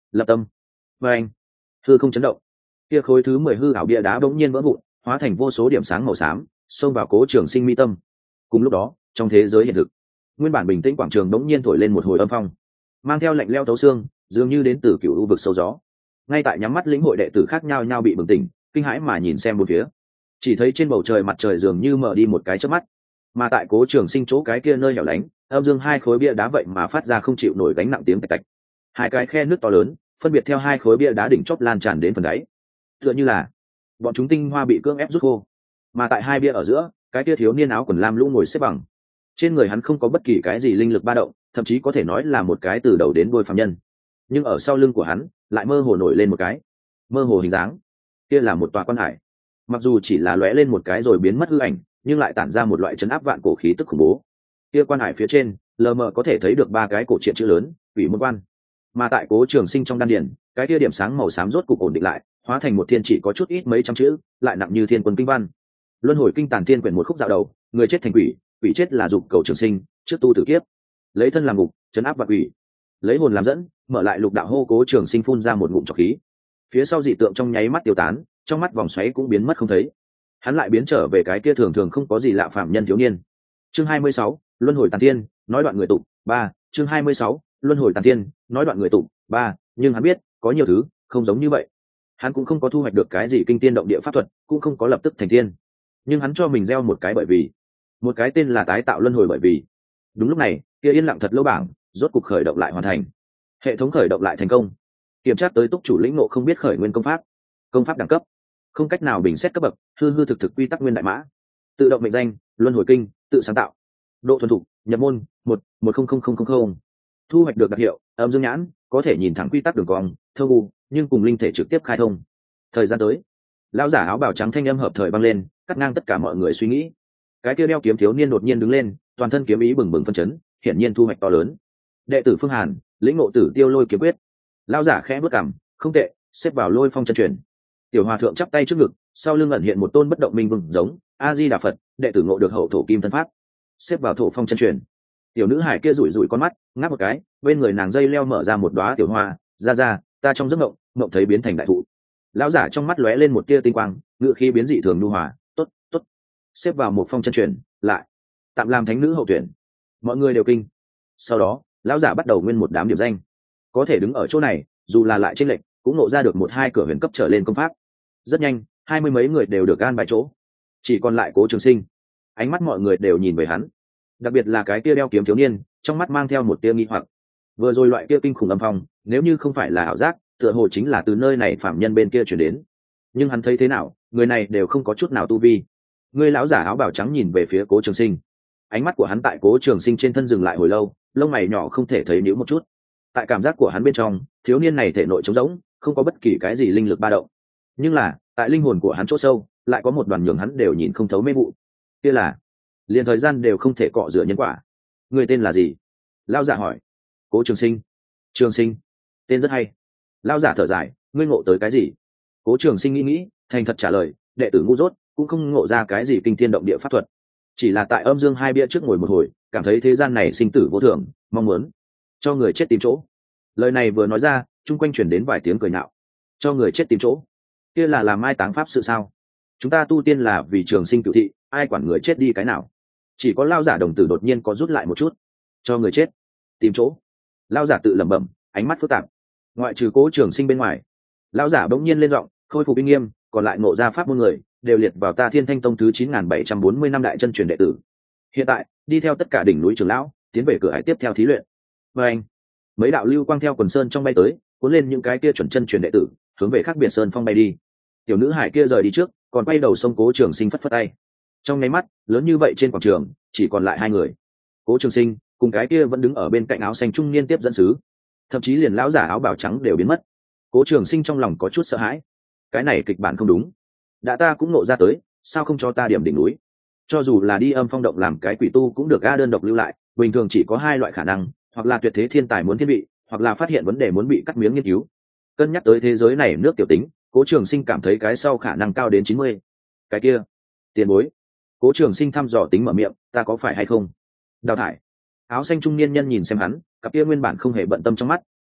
lập tâm. Và anh, hư không chấn động, kia khối thứ 10 hư ảo bia đá bỗng nhiên vỡ vụn, hóa thành vô số điểm sáng màu xám, xông vào Cố Trường Sinh mi tâm. Cùng lúc đó, trong thế giới hiện thực, nguyên bản bình tĩnh quảng trường bỗng nhiên thổi lên một hồi âm phong, mang theo lạnh lẽo tấu xương, dường như đến từ cựu u vực sâu gió. Ngay tại nhắm mắt lĩnh hội đệ tử khác nhau nhau bị bừng tỉnh, kinh hãi mà nhìn xem bốn phía, chỉ thấy trên bầu trời mặt trời dường như mở đi một cái chớp mắt, mà tại Cố Trường Sinh chỗ cái kia nơi hẻo lánh, âm dương hai khối bia đá vậy mà phát ra không chịu nổi gánh nặng tiếng tạch tạch. Hai cái khe nước to lớn, phân biệt theo hai khối bia đá đỉnh chóp lan tràn đến phần đáy, tựa như là bọn chúng tinh hoa bị cưỡng ép rút khô. Mà tại hai bia ở giữa, cái kia thiếu niên áo quần lam lũ ngồi xếp bằng, trên người hắn không có bất kỳ cái gì linh lực ba động, thậm chí có thể nói là một cái từ đầu đến đuôi phàm nhân. Nhưng ở sau lưng của hắn lại mơ hồ nổi lên một cái mơ hồ hình dáng, kia là một tòa quan hải. Mặc dù chỉ là lóe lên một cái rồi biến mất hư ảnh, nhưng lại tản ra một loại chấn áp vạn cổ khí tức khủng bố. Kia quan hải phía trên lờ mờ có thể thấy được ba cái cổ truyện chữ lớn, Ủy Môn Quan. Mà tại Cố Trường Sinh trong đan điển, cái kia điểm sáng màu xám rốt cục ổn định lại, hóa thành một thiên chỉ có chút ít mấy trăm chữ, lại nặng như thiên quân kinh văn. Luân hồi kinh tàn thiên quyển một khúc dạo đầu, người chết thành quỷ, quỷ chết là dục cầu trường sinh, trước tu tử kiếp, lấy thân làm ngục, chấn áp vạn quỷ, lấy hồn làm dẫn, mở lại lục đạo hô. Cố Trường Sinh phun ra một ngụm trọc khí, phía sau dị tượng trong nháy mắt tiêu tán, trong mắt vòng xoáy cũng biến mất không thấy. Hắn lại biến trở về cái kia thường thường không có gì lạ phạm nhân thiếu niên. Chương 26, luân hồi tàn thiên, nói đoạn người tụ 3. Chương 26, luân hồi tàn thiên, nói đoạn người tụ 3. Nhưng hắn biết có nhiều thứ không giống như vậy. Hắn cũng không có thu hoạch được cái gì kinh tiên động địa pháp thuật, cũng không có lập tức thành thiên, nhưng hắn cho mình gieo một cái bởi vì, một cái tên là tái tạo luân hồi bởi vì. Đúng lúc này, kia yên lặng thật lâu bảng rốt cục khởi động lại hoàn thành. Hệ thống khởi động lại thành công, kiểm tra tới túc chủ lĩnh ngộ không biết khởi nguyên công pháp đẳng cấp không cách nào bình xét cấp bậc, hư hư thực thực quy tắc nguyên đại mã, tự động mệnh danh luân hồi kinh, tự sáng tạo, độ thuần thục nhập môn 1.10000. Thu hoạch được đặc hiệu âm dương nhãn, có thể nhìn thẳng quy tắc đường cong thơ u, nhưng cùng linh thể trực tiếp khai thông. Thời gian tới, lão giả áo bào trắng thanh âm hợp thời băng lên, cắt ngang tất cả mọi người suy nghĩ. Cái kia đeo kiếm thiếu niên đột nhiên đứng lên, toàn thân kiếm ý bừng bừng phân chấn, hiển nhiên thu hoạch to lớn. Đệ tử Phương Hàn, lĩnh ngộ tử tiêu lôi kiếm quyết. Lão giả khẽ bước cằm, không tệ, xếp vào lôi phong chân truyền. Tiểu hòa thượng chắp tay trước ngực, sau lưng ẩn hiện một tôn bất động minh vương giống A Di Đà Phật. Đệ tử ngộ được hậu thổ kim thân pháp, xếp vào thổ phong chân truyền. Tiểu nữ hải kia rủi rủi con mắt, ngáp một cái, bên người nàng dây leo mở ra một đóa tiểu hoa, ra ta trong giấc mộng thấy biến thành đại thụ. Lão giả trong mắt lóe lên một tia tinh quang, ngựa khí biến dị thường nhu hòa, tốt, xếp vào một phong chân truyền, lại tạm làm thánh nữ hậu tuyển. Mọi người đều kinh. Sau đó lão giả bắt đầu nguyên một đám điểm danh, có thể đứng ở chỗ này, dù là lại chênh lệch, cũng nộ ra được một hai cửa huyền cấp trở lên công pháp. Rất nhanh, 20 mấy người đều được an bài chỗ, chỉ còn lại Cố Trường Sinh. Ánh mắt mọi người đều nhìn về hắn, đặc biệt là cái kia đeo kiếm thiếu niên, trong mắt mang theo một tia nghi hoặc. Vừa rồi loại kia kinh khủng âm phong, nếu như không phải là ảo giác, tựa hồ chính là từ nơi này phạm nhân bên kia chuyển đến. Nhưng hắn thấy thế nào, người này đều không có chút nào tu vi. Người lão giả áo bào trắng nhìn về phía Cố Trường Sinh, ánh mắt của hắn tại Cố Trường Sinh trên thân dừng lại hồi lâu, lông mày nhỏ không thể thấy nhíu một chút. Tại cảm giác của hắn bên trong, thiếu niên này thể nội trống rỗng, không có bất kỳ cái gì linh lực ba động. Nhưng là tại linh hồn của hắn chỗ sâu, lại có một đoàn nhường hắn đều nhìn không thấu mê vụ. Kia là liền thời gian đều không thể cọ rửa nhân quả. Người tên là gì? Lão giả hỏi. Cố Trường Sinh. Trường Sinh, tên rất hay. Lão giả thở dài, ngươi ngộ tới cái gì? Cố Trường Sinh nghĩ, thành thật trả lời, đệ tử ngu dốt, cũng không ngộ ra cái gì kinh thiên động địa pháp thuật, chỉ là tại âm dương hai bia trước ngồi một hồi, cảm thấy thế gian này sinh tử vô thường, mong muốn cho người chết tìm chỗ. Lời này vừa nói ra, chung quanh truyền đến vài tiếng cười nhạo. Cho người chết tìm chỗ, kia là làm mai táng pháp sự sao? Chúng ta tu tiên là vì trường sinh cửu thị, ai quản người chết đi cái nào? Chỉ có lão giả đồng tử đột nhiên có rút lại một chút. Cho người chết tìm chỗ. Lão giả tự lẩm bẩm, ánh mắt phức tạp. Ngoại trừ Cố Trường Sinh bên ngoài, lão giả bỗng nhiên lên giọng, khôi phục uy nghiêm, còn lại ngộ ra pháp môn người đều liệt vào ta Thiên Thanh Tông thứ 9740 năm đại chân truyền đệ tử. Hiện tại đi theo tất cả đỉnh núi trưởng lão, tiến về cửa hải tiếp theo thí luyện. Và anh, mấy đạo lưu quang theo quần sơn trong bay tới, cuốn lên những cái kia chuẩn chân truyền đệ tử, hướng về khác biệt sơn phong bay đi. Tiểu nữ hải kia rời đi trước, còn quay đầu sông Cố Trường Sinh phất phất tay. Trong nháy mắt lớn như vậy trên quảng trường chỉ còn lại hai người, Cố Trường Sinh cùng cái kia vẫn đứng ở bên cạnh áo xanh trung niên tiếp dẫn sứ, thậm chí liền lão giả áo bào trắng đều biến mất. Cố Trường Sinh trong lòng có chút sợ hãi, cái này kịch bản không đúng, đã ta cũng nộ ra tới, sao không cho ta điểm đỉnh núi? Cho dù là đi âm phong động làm cái quỷ tu cũng được, a đơn độc lưu lại, bình thường chỉ có hai loại khả năng, hoặc là tuyệt thế thiên tài muốn thiên vị, hoặc là phát hiện vấn đề muốn bị cắt miếng nghiên cứu. Cân nhắc tới thế giới này nước tiểu tính, Cố Trường Sinh cảm thấy cái sau khả năng cao đến 90. Cái kia tiền bối. Cố Trường Sinh thăm dò tính mở miệng, ta có phải hay không đào thải? Áo xanh trung niên nhân nhìn xem hắn, cặp kia nguyên bản không hề bận tâm trong mắt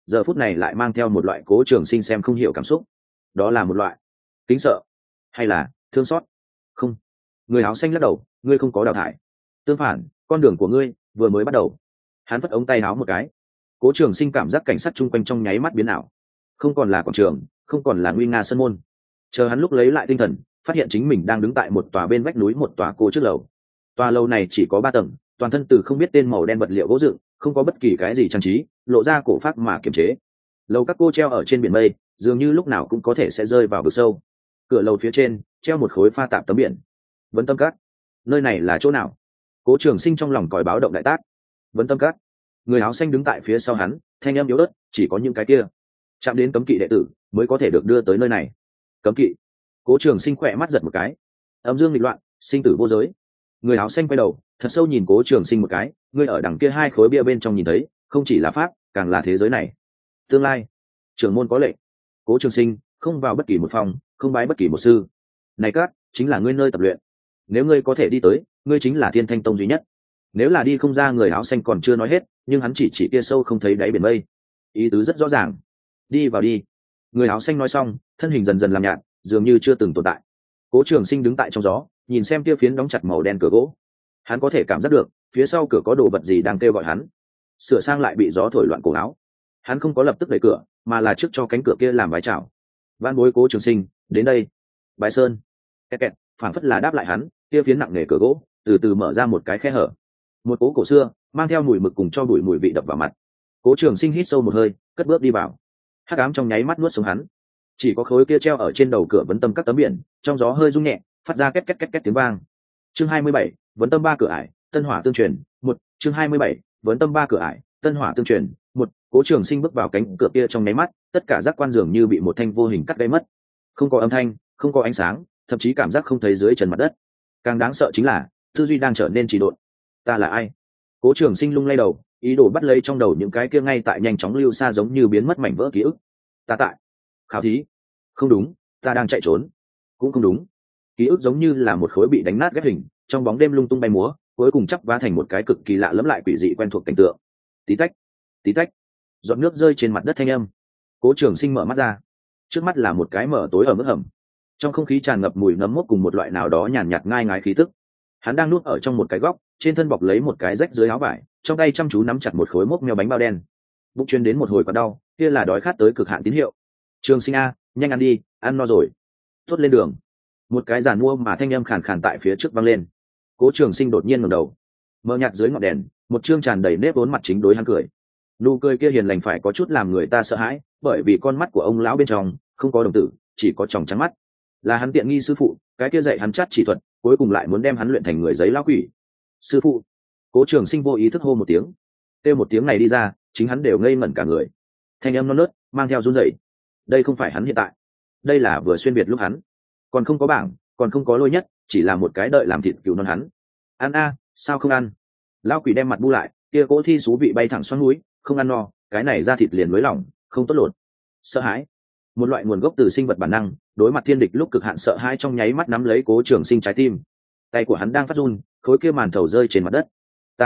giờ phút này lại mang theo một loại Cố Trường Sinh xem không hiểu cảm xúc. Đó là một loại kính sợ hay là thương xót? Không. Người áo xanh lắc đầu, ngươi không có đào thải. Tương phản, con đường của ngươi vừa mới bắt đầu. Hắn vất ống tay áo một cái. Cố Trường Sinh cảm giác cảnh sát chung quanh trong nháy mắt biến ảo, không còn là quảng trường, không còn là nguy nga sân môn. Chờ hắn lúc lấy lại tinh thần, phát hiện chính mình đang đứng tại một tòa bên vách núi một tòa cô trước lầu. Tòa lầu này chỉ có 3 tầng, toàn thân từ không biết tên màu đen vật liệu gỗ dựng, không có bất kỳ cái gì trang trí, lộ ra cổ phác mà kiềm chế. Lầu các cô treo ở trên biển mây, dường như lúc nào cũng có thể sẽ rơi vào vực sâu. Cửa lầu phía trên treo một khối pha tạp tấm biển. Vấn Tâm Các. Nơi này là chỗ nào? Cố Trường Sinh trong lòng còi báo động đại tác. Vấn Tâm Các. Người áo xanh đứng tại phía sau hắn, thanh âm yếu ớt, chỉ có những cái kia chạm đến cấm kỵ đệ tử mới có thể được đưa tới nơi này. Cấm kỵ? Cố Trường Sinh khỏe mắt giật một cái. Âm dương nghịch loạn, sinh tử vô giới. Người áo xanh quay đầu, thật sâu nhìn Cố Trường Sinh một cái, ngươi ở đằng kia 2 khối bia bên trong nhìn thấy, không chỉ là pháp, càng là thế giới này. Tương lai, trưởng môn có lệnh. Cố Trường Sinh không vào bất kỳ một phòng, không bái bất kỳ một sư. Này các chính là ngươi nơi tập luyện. Nếu ngươi có thể đi tới, ngươi chính là Thiên Thanh Tông duy nhất. Nếu là đi không ra, người áo xanh còn chưa nói hết, nhưng hắn chỉ kia sâu không thấy đáy biển mây. Ý tứ rất rõ ràng. Đi vào đi. Người áo xanh nói xong, thân hình dần dần làm nhạt, dường như chưa từng tồn tại. Cố Trường Sinh đứng tại trong gió, nhìn xem kia phiến đóng chặt màu đen cửa gỗ. Hắn có thể cảm giác được, phía sau cửa có đồ vật gì đang kêu gọi hắn. Sửa sang lại bị gió thổi loạn cổ áo. Hắn không có lập tức đẩy cửa, mà là trước cho cánh cửa kia làm vái chào. Van bối Cố Trường Sinh, đến đây. Bái sơn. Kẹt kẹt, phảng phất là đáp lại hắn, kia phiến nặng nề cửa gỗ, từ từ mở ra một cái khe hở. Một cố cổ xưa, mang theo mùi mực cùng cho bụi mùi vị đập vào mặt. Cố Trường Sinh hít sâu một hơi, cất bước đi vào. Hắc ám trong nháy mắt nuốt sống hắn. Chỉ có khối kia treo ở trên đầu cửa Vấn Tâm Các tấm biển, trong gió hơi rung nhẹ, phát ra két két két két tiếng vang. Chương 27, Vấn Tâm 3 cửa ải, Tân Hỏa tương truyền, 1, chương 27, Vấn Tâm 3 cửa ải, Tân Hỏa tương truyền, 1. Cố Trường Sinh bước vào cánh cửa kia trong nháy mắt, tất cả giác quan dường như bị một thanh vô hình cắt gãy mất. Không có âm thanh, không có ánh sáng, thậm chí cảm giác không thấy dưới chân mặt đất. Càng đáng sợ chính là, tư duy đang trở nên trì độn. Ta là ai? Cố Trường Sinh lung lay đầu, ý đồ bắt lấy trong đầu những cái kia ngay tại nhanh chóng lưu xa giống như biến mất mảnh vỡ ký ức. Ta tại khảo thí? Không đúng, ta đang chạy trốn. Cũng không đúng. Ký ức giống như là một khối bị đánh nát ghép hình, trong bóng đêm lung tung bay múa, cuối cùng chắp vá thành một cái cực kỳ lạ lẫm lại quỷ dị quen thuộc cảnh tượng. Tí tách, tí tách, giọt nước rơi trên mặt đất thanh âm. Cố Trường Sinh mở mắt ra, trước mắt là một cái mở tối ở mức hầm, trong không khí tràn ngập mùi nấm mốc cùng một loại nào đó nhàn nhạt ngai ngái khí tức. Hắn đang nuốt ở trong một cái góc, trên thân bọc lấy một cái rách dưới áo vải, trong tay chăm chú nắm chặt một khối mốc meo bánh bao đen. Bụng truyền đến một hồi quặn đau, kia là đói khát tới cực hạn tín hiệu. Trường Sinh a, nhanh ăn đi, ăn no rồi. Tốt lên đường. Một cái giàn mua mà thanh âm khàn khàn tại phía trước vang lên. Cố Trường Sinh đột nhiên ngẩng đầu, mờ nhạt dưới ngọn đèn, một trương tràn đầy nếp vốn mặt chính đối hắn cười. Nụ cười kia hiền lành phải có chút làm người ta sợ hãi, bởi vì con mắt của ông lão bên trong không có đồng tử, chỉ có tròng trắng mắt. Là hắn tiện nghi sư phụ, cái kia dạy hắn chát chỉ thuật, cuối cùng lại muốn đem hắn luyện thành người giấy lão quỷ. Sư phụ. Cố Trường Sinh vô ý thức hô một tiếng. Kêu một tiếng này đi ra, chính hắn đều ngây ngẩn cả người. Thanh âm non nớt, mang theo run rẩy. Đây không phải hắn hiện tại, đây là vừa xuyên biệt lúc hắn. Còn không có bảng, còn không có lôi nhất, chỉ là một cái đợi làm thịt cừu non hắn. Ăn a, sao không ăn? Lão quỷ đem mặt bu lại, kia cỗ thi xú vị bay thẳng xoắn núi, không ăn no, cái này ra thịt liền mới lỏng, không tốt lột. Sợ hãi, một loại nguồn gốc từ sinh vật bản năng, đối mặt thiên địch lúc cực hạn sợ hãi trong nháy mắt nắm lấy Cố Trường Sinh trái tim. Tay của hắn đang phát run, khối kia màn thầu rơi trên mặt đất.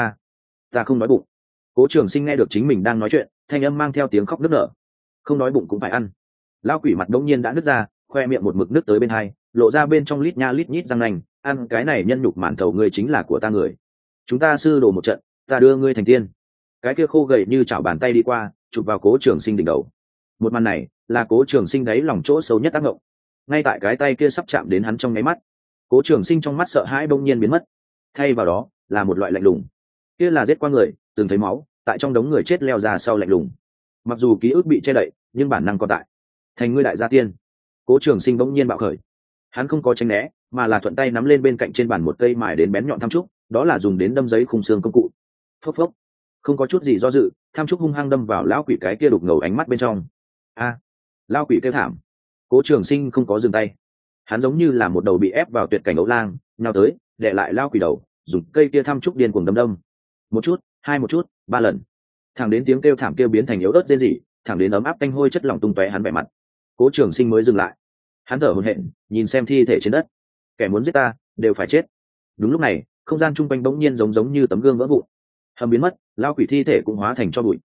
Ta không đói bụng. Cố Trường Sinh nghe được chính mình đang nói chuyện, thanh âm mang theo tiếng khóc nức nở. Không đói bụng cũng phải ăn. Lão quỷ mặt đống nhiên đã nứt ra, khoe miệng một mực nước tới bên hai, lộ ra bên trong lít nha lít nhít răng nanh. Ăn cái này nhân nhục màn thầu ngươi chính là của ta người. Chúng ta sư đồ một trận, ta đưa ngươi thành tiên. Cái kia khô gầy như chảo bàn tay đi qua, chụp vào Cố Trường Sinh đỉnh đầu. Một màn này là Cố Trường Sinh đáy lòng chỗ sâu nhất ác ngộng. Ngay tại cái tay kia sắp chạm đến hắn trong nháy mắt, Cố Trường Sinh trong mắt sợ hãi bỗng nhiên biến mất, thay vào đó là một loại lạnh lùng. Kia là giết qua người, từng thấy máu, tại trong đống người chết leo ra sau lạnh lùng. Mặc dù ký ức bị che đậy, nhưng bản năng còn tại. Thành ngươi đại gia tiên. Cố Trường Sinh bỗng nhiên bạo khởi. Hắn không có tránh né, mà là thuận tay nắm lên bên cạnh trên bàn một cây mài đến bén nhọn tham trúc, đó là dùng đến đâm giấy khung xương công cụ. Phốc phốc. Không có chút gì do dự, tham trúc hung hăng đâm vào lão quỷ cái kia đục ngầu ánh mắt bên trong. A! Lão quỷ kêu thảm. Cố Trường Sinh không có dừng tay. Hắn giống như là một đầu bị ép vào tuyệt cảnh ấu lang, nhào tới, đè lại lão quỷ đầu, dùng cây kia tham trúc điên cuồng đâm đâm. Một chút, hai một chút, 3 lần. Thẳng đến tiếng kêu thảm kêu biến thành yếu ớt rên rỉ, thẳng đến ấm áp tanh hôi chất lỏng tung tóe hắn vẻ mặt. Cố Trường Sinh mới dừng lại. Hắn thở hổn hển, nhìn xem thi thể trên đất. Kẻ muốn giết ta, đều phải chết. Đúng lúc này, không gian trung quanh bỗng nhiên giống như tấm gương vỡ vụn. Hầm biến mất, lão quỷ thi thể cũng hóa thành tro bụi.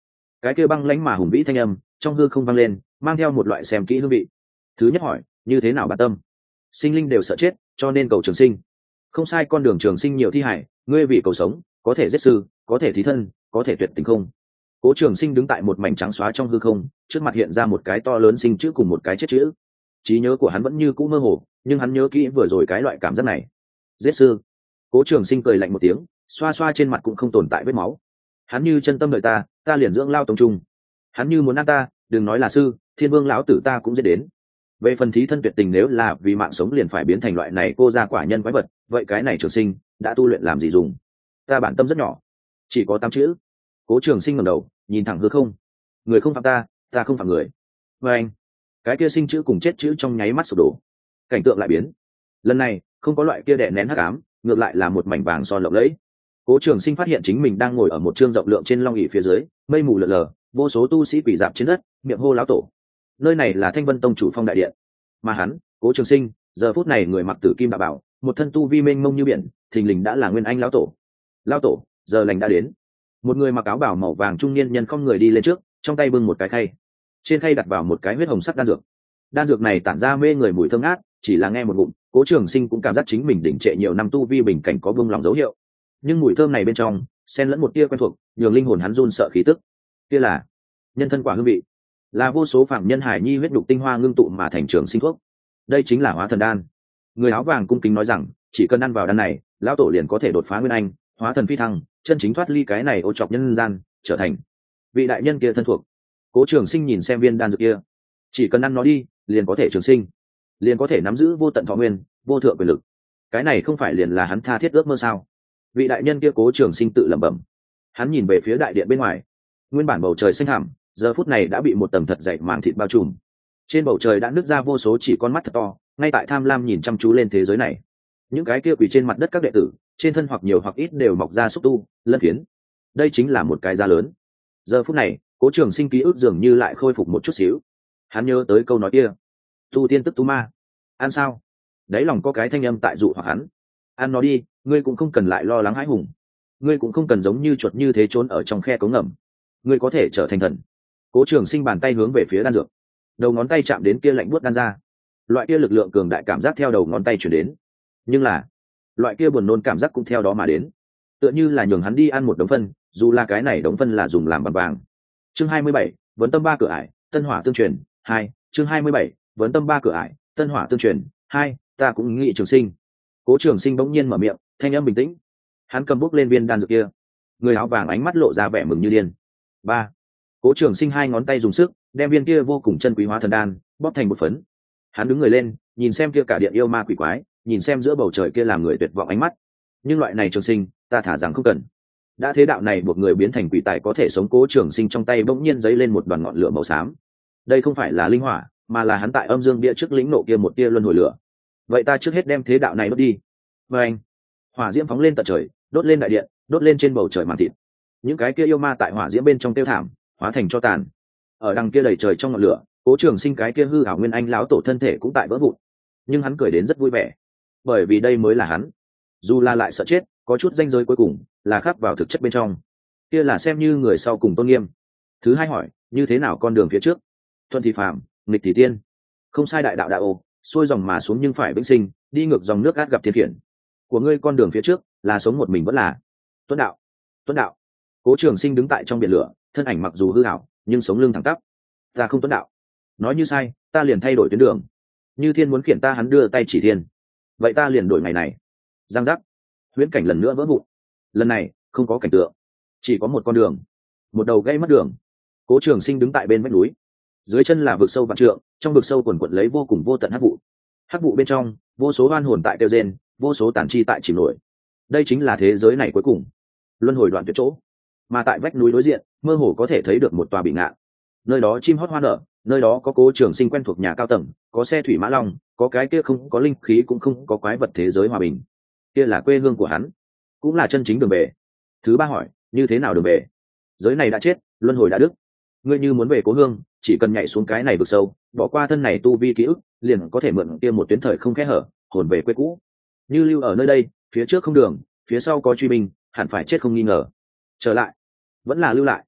cái kia băng lãnh mà hùng vĩ thanh âm trong hư không vang lên, mang theo một loại xem kỹ hương vị. Thứ nhất hỏi, như thế nào bản tâm? Sinh linh đều sợ chết, cho nên cầu trường sinh. Không sai, con đường trường sinh nhiều thi hải, ngươi vì cầu sống có thể giết sư, có thể thí thân, có thể tuyệt tình không. Cố Trường Sinh đứng tại một mảnh trắng xóa trong hư không, trước mặt hiện ra một cái to lớn sinh chữ cùng một cái chết chữ. Trí nhớ của hắn vẫn như cũ mơ hồ, nhưng hắn nhớ kỹ vừa rồi cái loại cảm giác này. Giết sư. Cố Trường Sinh cười lạnh một tiếng, xoa xoa trên mặt cũng không tồn tại vết máu. Hắn như chân tâm đợi ta, ta liền dưỡng lao tông trung. Hắn như muốn ăn ta, đừng nói là sư, Thiên Vương lão tử ta cũng giết đến. Về phần thí thân tuyệt tình, nếu là vì mạng sống liền phải biến thành loại này cô gia quả nhân quái vật, vậy cái này Trường Sinh đã tu luyện làm gì dùng? Ta bản tâm rất nhỏ, chỉ có 8 chữ. Cố Trường Sinh ngẩng đầu nhìn thẳng hư không. Người không phạm ta, ta không phạm người. Và anh, cái kia sinh chữ cùng chết chữ trong nháy mắt sụp đổ, cảnh tượng lại biến. Lần này không có loại kia đè nén hắc ám, ngược lại là một mảnh vàng son lộng lẫy. Cố Trường Sinh phát hiện chính mình đang ngồi ở một trương rộng lượng trên long ỷ phía dưới, mây mù lờ lờ, vô số tu sĩ quỳ dạp trên đất, miệng hô lão tổ. Nơi này là Thanh Vân Tông chủ phong đại điện, mà hắn, Cố Trường Sinh, giờ phút này người mặc tử kim đạo bảo, một thân tu vi mênh mông như biển, thình lình đã là Nguyên Anh lão tổ. Lão tổ, giờ lành đã đến. Một người mặc áo bảo màu vàng trung niên nhân không người đi lên trước, trong tay bưng một cái khay, trên khay đặt vào một cái huyết hồng sắc đan dược. Đan dược này tản ra mê người mùi thơm ngát, chỉ là nghe một ngụm, Cố Trường Sinh cũng cảm giác chính mình đỉnh trệ nhiều năm tu vi bình cảnh có buông lòng dấu hiệu. Nhưng mùi thơm này bên trong xen lẫn một tia quen thuộc, nhường linh hồn hắn run sợ khí tức. Kia là nhân thân quả hương vị, là vô số phạm nhân hải nhi huyết đục tinh hoa ngưng tụ mà thành trường sinh thuốc. Đây chính là Hóa Thần Đan. Người áo vàng cung kính nói rằng, chỉ cần ăn vào đan này, lão tổ liền có thể đột phá nguyên anh, hóa thần phi thăng, chân chính thoát ly cái này ô trọc nhân gian, trở thành vị đại nhân kia thân thuộc. Cố Trường Sinh nhìn xem viên đan dược kia, chỉ cần ăn nó đi, liền có thể trường sinh, liền có thể nắm giữ vô tận thọ nguyên, vô thượng quyền lực. Cái này không phải liền là hắn tha thiết ước mơ sao? Vị đại nhân kia, Cố Trường Sinh tự lẩm bẩm. Hắn nhìn về phía đại điện bên ngoài, nguyên bản bầu trời xanh thẳm, giờ phút này đã bị một tầng thật dày màng thịt bao trùm. Trên bầu trời đã nứt ra vô số chỉ con mắt thật to, ngay tại tham lam nhìn chăm chú lên thế giới này. Những cái kia quỳ trên mặt đất các đệ tử, trên thân hoặc nhiều hoặc ít đều mọc ra xúc tu, lân phiến. Đây chính là một cái giá lớn. Giờ phút này, Cố Trường Sinh ký ức dường như lại khôi phục một chút xíu. Hắn nhớ tới câu nói kia, tu tiên tức tu ma. Ăn sao? Đấy lòng có cái thanh âm tại dụ hoặc hắn. Ăn nó đi, ngươi cũng không cần lại lo lắng hãi hùng. Ngươi cũng không cần giống như chuột như thế trốn ở trong khe cống ngầm. Ngươi có thể trở thành thần. Cố Trường Sinh bàn tay hướng về phía đan dược, đầu ngón tay chạm đến kia lạnh buốt đan ra. Loại kia lực lượng cường đại cảm giác theo đầu ngón tay chuyển đến, nhưng là loại kia buồn nôn cảm giác cũng theo đó mà đến, tựa như là nhường hắn đi ăn một đống phân, dù là cái này đống phân là dùng làm bằng vàng. Chương 27, vấn tâm ba cửa ải, tân hỏa tương truyền 2. Chương 27, vấn tâm ba cửa ải, tân hỏa tương truyền 2. Ta cũng nghĩ Trường Sinh. Cố Trường Sinh bỗng nhiên mở miệng, thanh âm bình tĩnh. Hắn cầm bút lên viên đan dược kia, người áo vàng ánh mắt lộ ra vẻ mừng như điên. 3. Cố Trường Sinh hai ngón tay dùng sức đem viên kia vô cùng chân quý Hóa Thần Đan bóp thành một phấn. Hắn đứng người lên, nhìn xem kia cả điện yêu ma quỷ quái, nhìn xem giữa bầu trời kia làm người tuyệt vọng ánh mắt. Nhưng loại này Trường Sinh, ta thả rằng không cần. Đã thế đạo này buộc người biến thành quỷ tài có thể sống. Cố Trường Sinh trong tay bỗng nhiên giấy lên một đoàn ngọn lửa màu xám. Đây không phải là linh hỏa, mà là hắn tại âm dương bia trước lĩnh nộ kia một tia luân hồi lửa. Vậy ta trước hết đem thế đạo này đốt đi. Và anh, hỏa diễm phóng lên tận trời, đốt lên đại điện, đốt lên trên bầu trời màn thịt. Những cái kia yêu ma tại hỏa diễm bên trong tiêu thảm, hóa thành cho tàn. Ở đằng kia đầy trời trong ngọn lửa, Cố Trường Sinh cái kia hư ảo nguyên anh lão tổ thân thể cũng tại vỡ vụn, nhưng hắn cười đến rất vui vẻ, bởi vì đây mới là hắn. Dù là lại sợ chết, có chút danh giới cuối cùng là khắc vào thực chất bên trong, kia là xem như người sau cùng tôn nghiêm. Thứ hai hỏi, như thế nào con đường phía trước? Thuận thì phàm, nghịch thì tiên. Không sai, đại đạo đạo xuôi dòng mà xuống nhưng phải vĩnh sinh, đi ngược dòng nước át gặp thiên khiển. Của ngươi con đường phía trước là sống một mình vẫn là tuấn đạo. Tuấn đạo. Cố Trường Sinh đứng tại trong biển lửa, thân ảnh mặc dù hư ảo, nhưng sống lưng thẳng tắp. Ta không tuấn đạo. Nói như sai, ta liền thay đổi tuyến đường. Như thiên muốn khiển ta, hắn đưa tay chỉ thiên. Vậy ta liền đổi ngày này. Giang giác. Huyễn cảnh lần nữa vỡ vụn. Lần này không có cảnh tượng, chỉ có một con đường, một đầu gây mất đường. Cố Trường Sinh đứng tại bên vách núi, dưới chân là vực sâu vạn trượng, trong vực sâu quần quật lấy vô cùng vô tận hắc vụ. Hắc vụ bên trong, vô số oan hồn tại kêu rên, vô số tàn chi tại chìm nổi. Đây chính là thế giới này cuối cùng, luân hồi đoạn tuyệt chỗ. Mà tại vách núi đối diện, mơ hồ có thể thấy được một tòa bị ngạn. Nơi đó chim hót hoa nở, nơi đó có Cố Trường Sinh quen thuộc nhà cao tầng, có xe thủy mã long, có cái kia không có linh khí cũng không có quái vật thế giới hòa bình. Kia là quê hương của hắn, cũng là chân chính đường về. Thứ ba hỏi, như thế nào đường về? Giới này đã chết, luân hồi đã đứt. Ngươi như muốn về cố hương, chỉ cần nhảy xuống cái này vực sâu, bỏ qua thân này tu vi ký ức, liền có thể mượn kia một tuyến thời không kẽ hở, hồn về quê cũ. Như lưu ở nơi đây, phía trước không đường, phía sau có truy binh, hẳn phải chết không nghi ngờ. Trở lại, vẫn là lưu lại.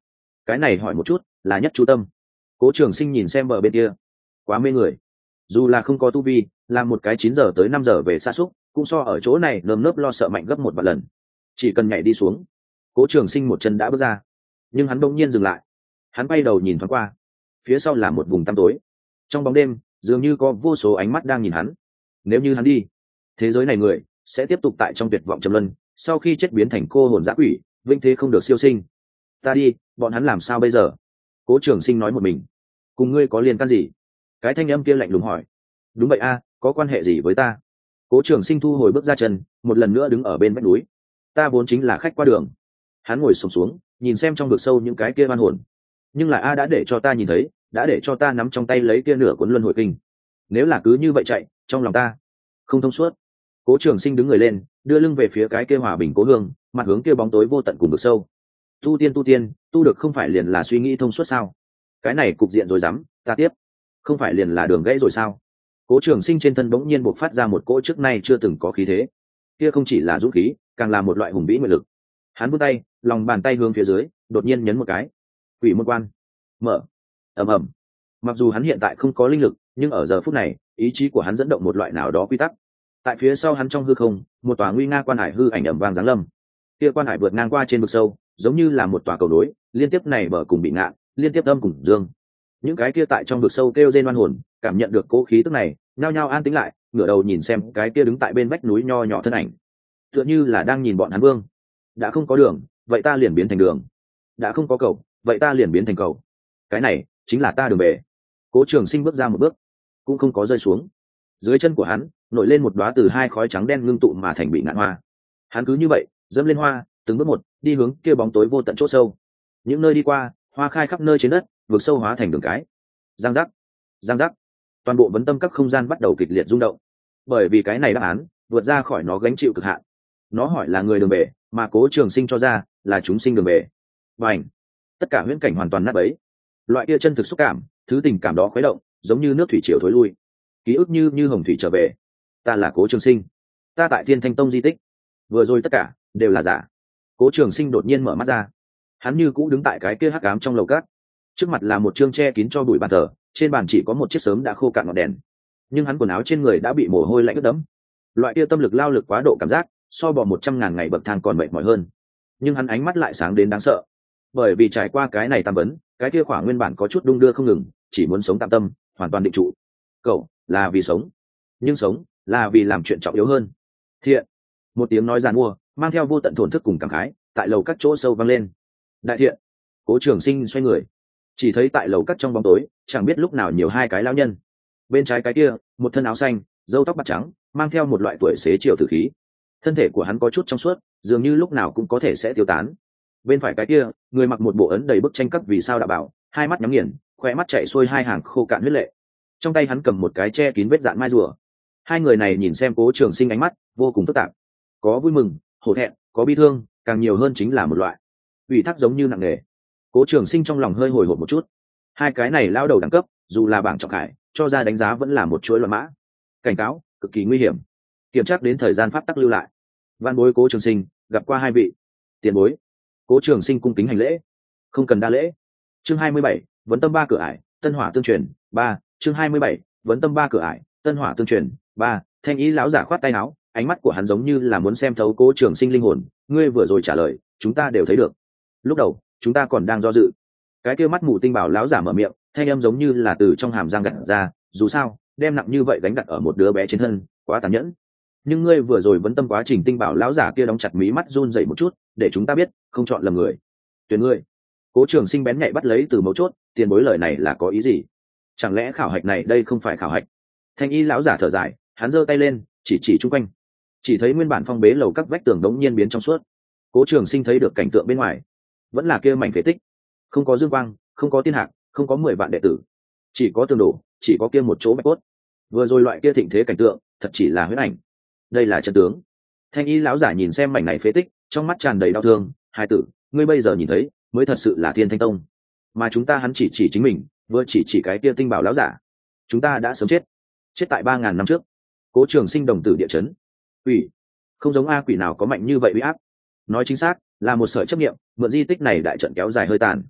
cái này hỏi một chút là nhất chú tâm. Cố Trường Sinh nhìn xem bờ bên kia, quá mê người. Dù là không có tu vi, làm một cái 9 giờ tới 5 giờ về xa xúc cũng so ở chỗ này nơm nớp lo sợ mạnh gấp một vạn lần. Chỉ cần nhảy đi xuống, Cố Trường Sinh một chân đã bước ra, nhưng hắn bỗng nhiên dừng lại. Hắn quay đầu nhìn thoáng qua, phía sau là một vùng tăm tối. Trong bóng đêm dường như có vô số ánh mắt đang nhìn hắn. Nếu như hắn đi, thế giới này người sẽ tiếp tục tại trong tuyệt vọng trầm luân, sau khi chết biến thành cô hồn dã quỷ, vinh thế không được siêu sinh. Ta đi, bọn hắn làm sao bây giờ? Cố Trường Sinh nói một mình. Cùng ngươi có liên can gì? Cái thanh âm kia lạnh lùng hỏi. Đúng vậy a, có quan hệ gì với ta? Cố Trường Sinh thu hồi bước ra chân, một lần nữa đứng ở bên vách núi. Ta vốn chính là khách qua đường. Hắn ngồi xổm xuống, nhìn xem trong vực sâu những cái kia oan hồn. Nhưng là a đã để cho ta nhìn thấy, đã để cho ta nắm trong tay lấy kia nửa cuốn luân hồi kinh. Nếu là cứ như vậy chạy, trong lòng ta không thông suốt. Cố Trường Sinh đứng người lên, đưa lưng về phía cái kia hòa bình cố hương, mặt hướng kia bóng tối vô tận cùng vực sâu. Tu tiên, tu được không phải liền là suy nghĩ thông suốt sao? Cái này cục diện rồi dám, ta tiếp, không phải liền là đường gãy rồi sao? Cố Trường Sinh trên thân bỗng nhiên bộc phát ra một cỗ trước nay chưa từng có khí thế. Kia không chỉ là dũng khí, càng là một loại hùng vĩ nguyện lực. Hắn vươn tay, lòng bàn tay hướng phía dưới, đột nhiên nhấn một cái. Quỷ môn quan mở. Ầm ầm. Mặc dù hắn hiện tại không có linh lực, nhưng ở giờ phút này, ý chí của hắn dẫn động một loại nào đó quy tắc. Tại phía sau hắn trong hư không, một tòa nguy nga quan hải hư ảnh ầm vang giáng lâm. Kia quan hải vượt ngang qua trên vực sâu, giống như là một tòa cầu nối, liên tiếp này bờ cùng bị ngạn, liên tiếp âm cùng dương. Những cái kia tại trong vực sâu kêu rên oan hồn, cảm nhận được cố khí tức này, nhao nhao an tĩnh lại, ngửa đầu nhìn xem cái kia đứng tại bên vách núi nho nhỏ thân ảnh, tựa như là đang nhìn bọn hắn vương. Đã không có đường, vậy ta liền biến thành đường. Đã không có cầu, vậy ta liền biến thành cầu. Cái này chính là ta đường về. Cố Trường Sinh bước ra một bước, cũng không có rơi xuống. Dưới chân của hắn nổi lên một đóa từ hai khói trắng đen ngưng tụ mà thành bị ngạn hoa. Hắn cứ như vậy dẫm lên hoa, từng bước một đi hướng kia bóng tối vô tận chỗ sâu. Những nơi đi qua, hoa khai khắp nơi trên đất, vực sâu hóa thành đường cái. Giang giác, giang giác, toàn bộ vấn tâm các không gian bắt đầu kịch liệt rung động. Bởi vì cái này đáp án vượt ra khỏi nó gánh chịu cực hạn. Nó hỏi là người đường về, mà Cố Trường Sinh cho ra là chúng sinh đường về. Bành, tất cả huyễn cảnh hoàn toàn nát bấy. Loại kia chân thực xúc cảm, thứ tình cảm đó khuấy động, giống như nước thủy triều thối lui. Ký ức như hồng thủy trở về. Ta là Cố Trường Sinh, ta tại Thiên Thanh Tông di tích. Vừa rồi tất cả đều là giả. Cố Trường Sinh đột nhiên mở mắt ra. Hắn như cũ đứng tại cái kia hắc ám trong lầu cát. Trước mặt là một chương che kín cho bụi bàn thờ, trên bàn chỉ có một chiếc sớm đã khô cạn ngọn đèn. Nhưng hắn quần áo trên người đã bị mồ hôi lạnh ướt đẫm. Loại kia tâm lực lao lực quá độ cảm giác, so bỏ 100.000 ngày bậc thang còn mệt mỏi hơn. Nhưng hắn ánh mắt lại sáng đến đáng sợ. Bởi vì trải qua cái này tam vấn, cái kia khỏa nguyên bản có chút đung đưa không ngừng, chỉ muốn sống tạm tâm, hoàn toàn định trụ. Cậu là vì sống, nhưng sống là vì làm chuyện trọng yếu hơn. Thiện, một tiếng nói giàn mua, mang theo vô tận thổn thức cùng cảm khái, tại lầu các chỗ sâu vang lên. Đại thiện. Cố Trường Sinh xoay người, chỉ thấy tại lầu các trong bóng tối, chẳng biết lúc nào nhiều hai cái lão nhân. Bên trái cái kia, một thân áo xanh, râu tóc bạc trắng, mang theo một loại tuổi xế chiều tử khí. Thân thể của hắn có chút trong suốt, dường như lúc nào cũng có thể sẽ tiêu tán. Bên phải cái kia, người mặc một bộ ấn đầy bức tranh các vì sao đã bảo, hai mắt nhắm nghiền, khóe mắt chảy xuôi hai hàng khô cạn huyết lệ. Trong tay hắn cầm một cái che kín vết dạn mai rùa. Hai người này nhìn xem Cố Trường Sinh ánh mắt vô cùng phức tạp, có vui mừng, hổ thẹn, có bi thương, càng nhiều hơn chính là một loại ủy thác giống như nặng nề. Cố Trường Sinh trong lòng hơi hồi hộp một chút. Hai cái này lao đầu đẳng cấp, dù là bảng trọng khải cho ra đánh giá vẫn là một chuỗi loạn mã. Cảnh cáo, cực kỳ nguy hiểm. Kiểm tra đến thời gian pháp tắc lưu lại. Văn bối Cố Trường Sinh gặp qua hai vị tiền bối. Cố Trường Sinh cung kính hành lễ. Không cần đa lễ. Chương 27, vấn tâm ba cửa ải, tân hỏa tương truyền. 3, chương 27, vấn tâm ba cửa ải, tân hỏa tương truyền. 3, thanh ý lão giả khoát tay áo, ánh mắt của hắn giống như là muốn xem thấu Cố Trường Sinh linh hồn. Ngươi vừa rồi trả lời, chúng ta đều thấy được. Lúc đầu, chúng ta còn đang do dự. Cái kia mắt mù tinh bảo lão giả mở miệng, thanh âm giống như là từ trong hàm răng gặt ra. Dù sao, đem nặng như vậy gánh đặt ở một đứa bé trên thân, quá tàn nhẫn. Nhưng ngươi vừa rồi vấn tâm quá trình, tinh bảo lão giả kia đóng chặt mí mắt run rẩy một chút, để chúng ta biết, không chọn lầm người. Tuyển ngươi. Cố Trường Sinh bén nhạy bắt lấy từ mấu chốt, tiền bối lời này là có ý gì? Chẳng lẽ khảo hạch này đây không phải khảo hạch? Thanh y lão giả thở dài, hắn giơ tay lên, chỉ chung quanh. Chỉ thấy nguyên bản phong bế lầu các vách tường đống nhiên biến trong suốt. Cố Trường Sinh thấy được cảnh tượng bên ngoài, vẫn là kia mảnh phế tích, không có dương quang, không có tiên hạc, không có 10 vạn đệ tử, chỉ có tường đổ, chỉ có kia một chỗ bạch cốt. Vừa rồi loại kia thịnh thế cảnh tượng, thật chỉ là huyễn ảnh. Đây là chân tướng. Thanh y lão giả nhìn xem mảnh này phế tích, trong mắt tràn đầy đau thương. Hai tử, ngươi bây giờ nhìn thấy, mới thật sự là Thiên Thanh Tông. Mà chúng ta, hắn chỉ chính mình, vừa chỉ cái kia tinh bảo lão giả. Chúng ta đã sớm chết tại 3.000 năm trước. Cố Trường Sinh đồng tử địa chấn. Quỷ, không giống a quỷ nào có mạnh như vậy uy áp. Nói chính xác, là một sợi chấp niệm, mượn di tích này đại trận kéo dài hơi tàn.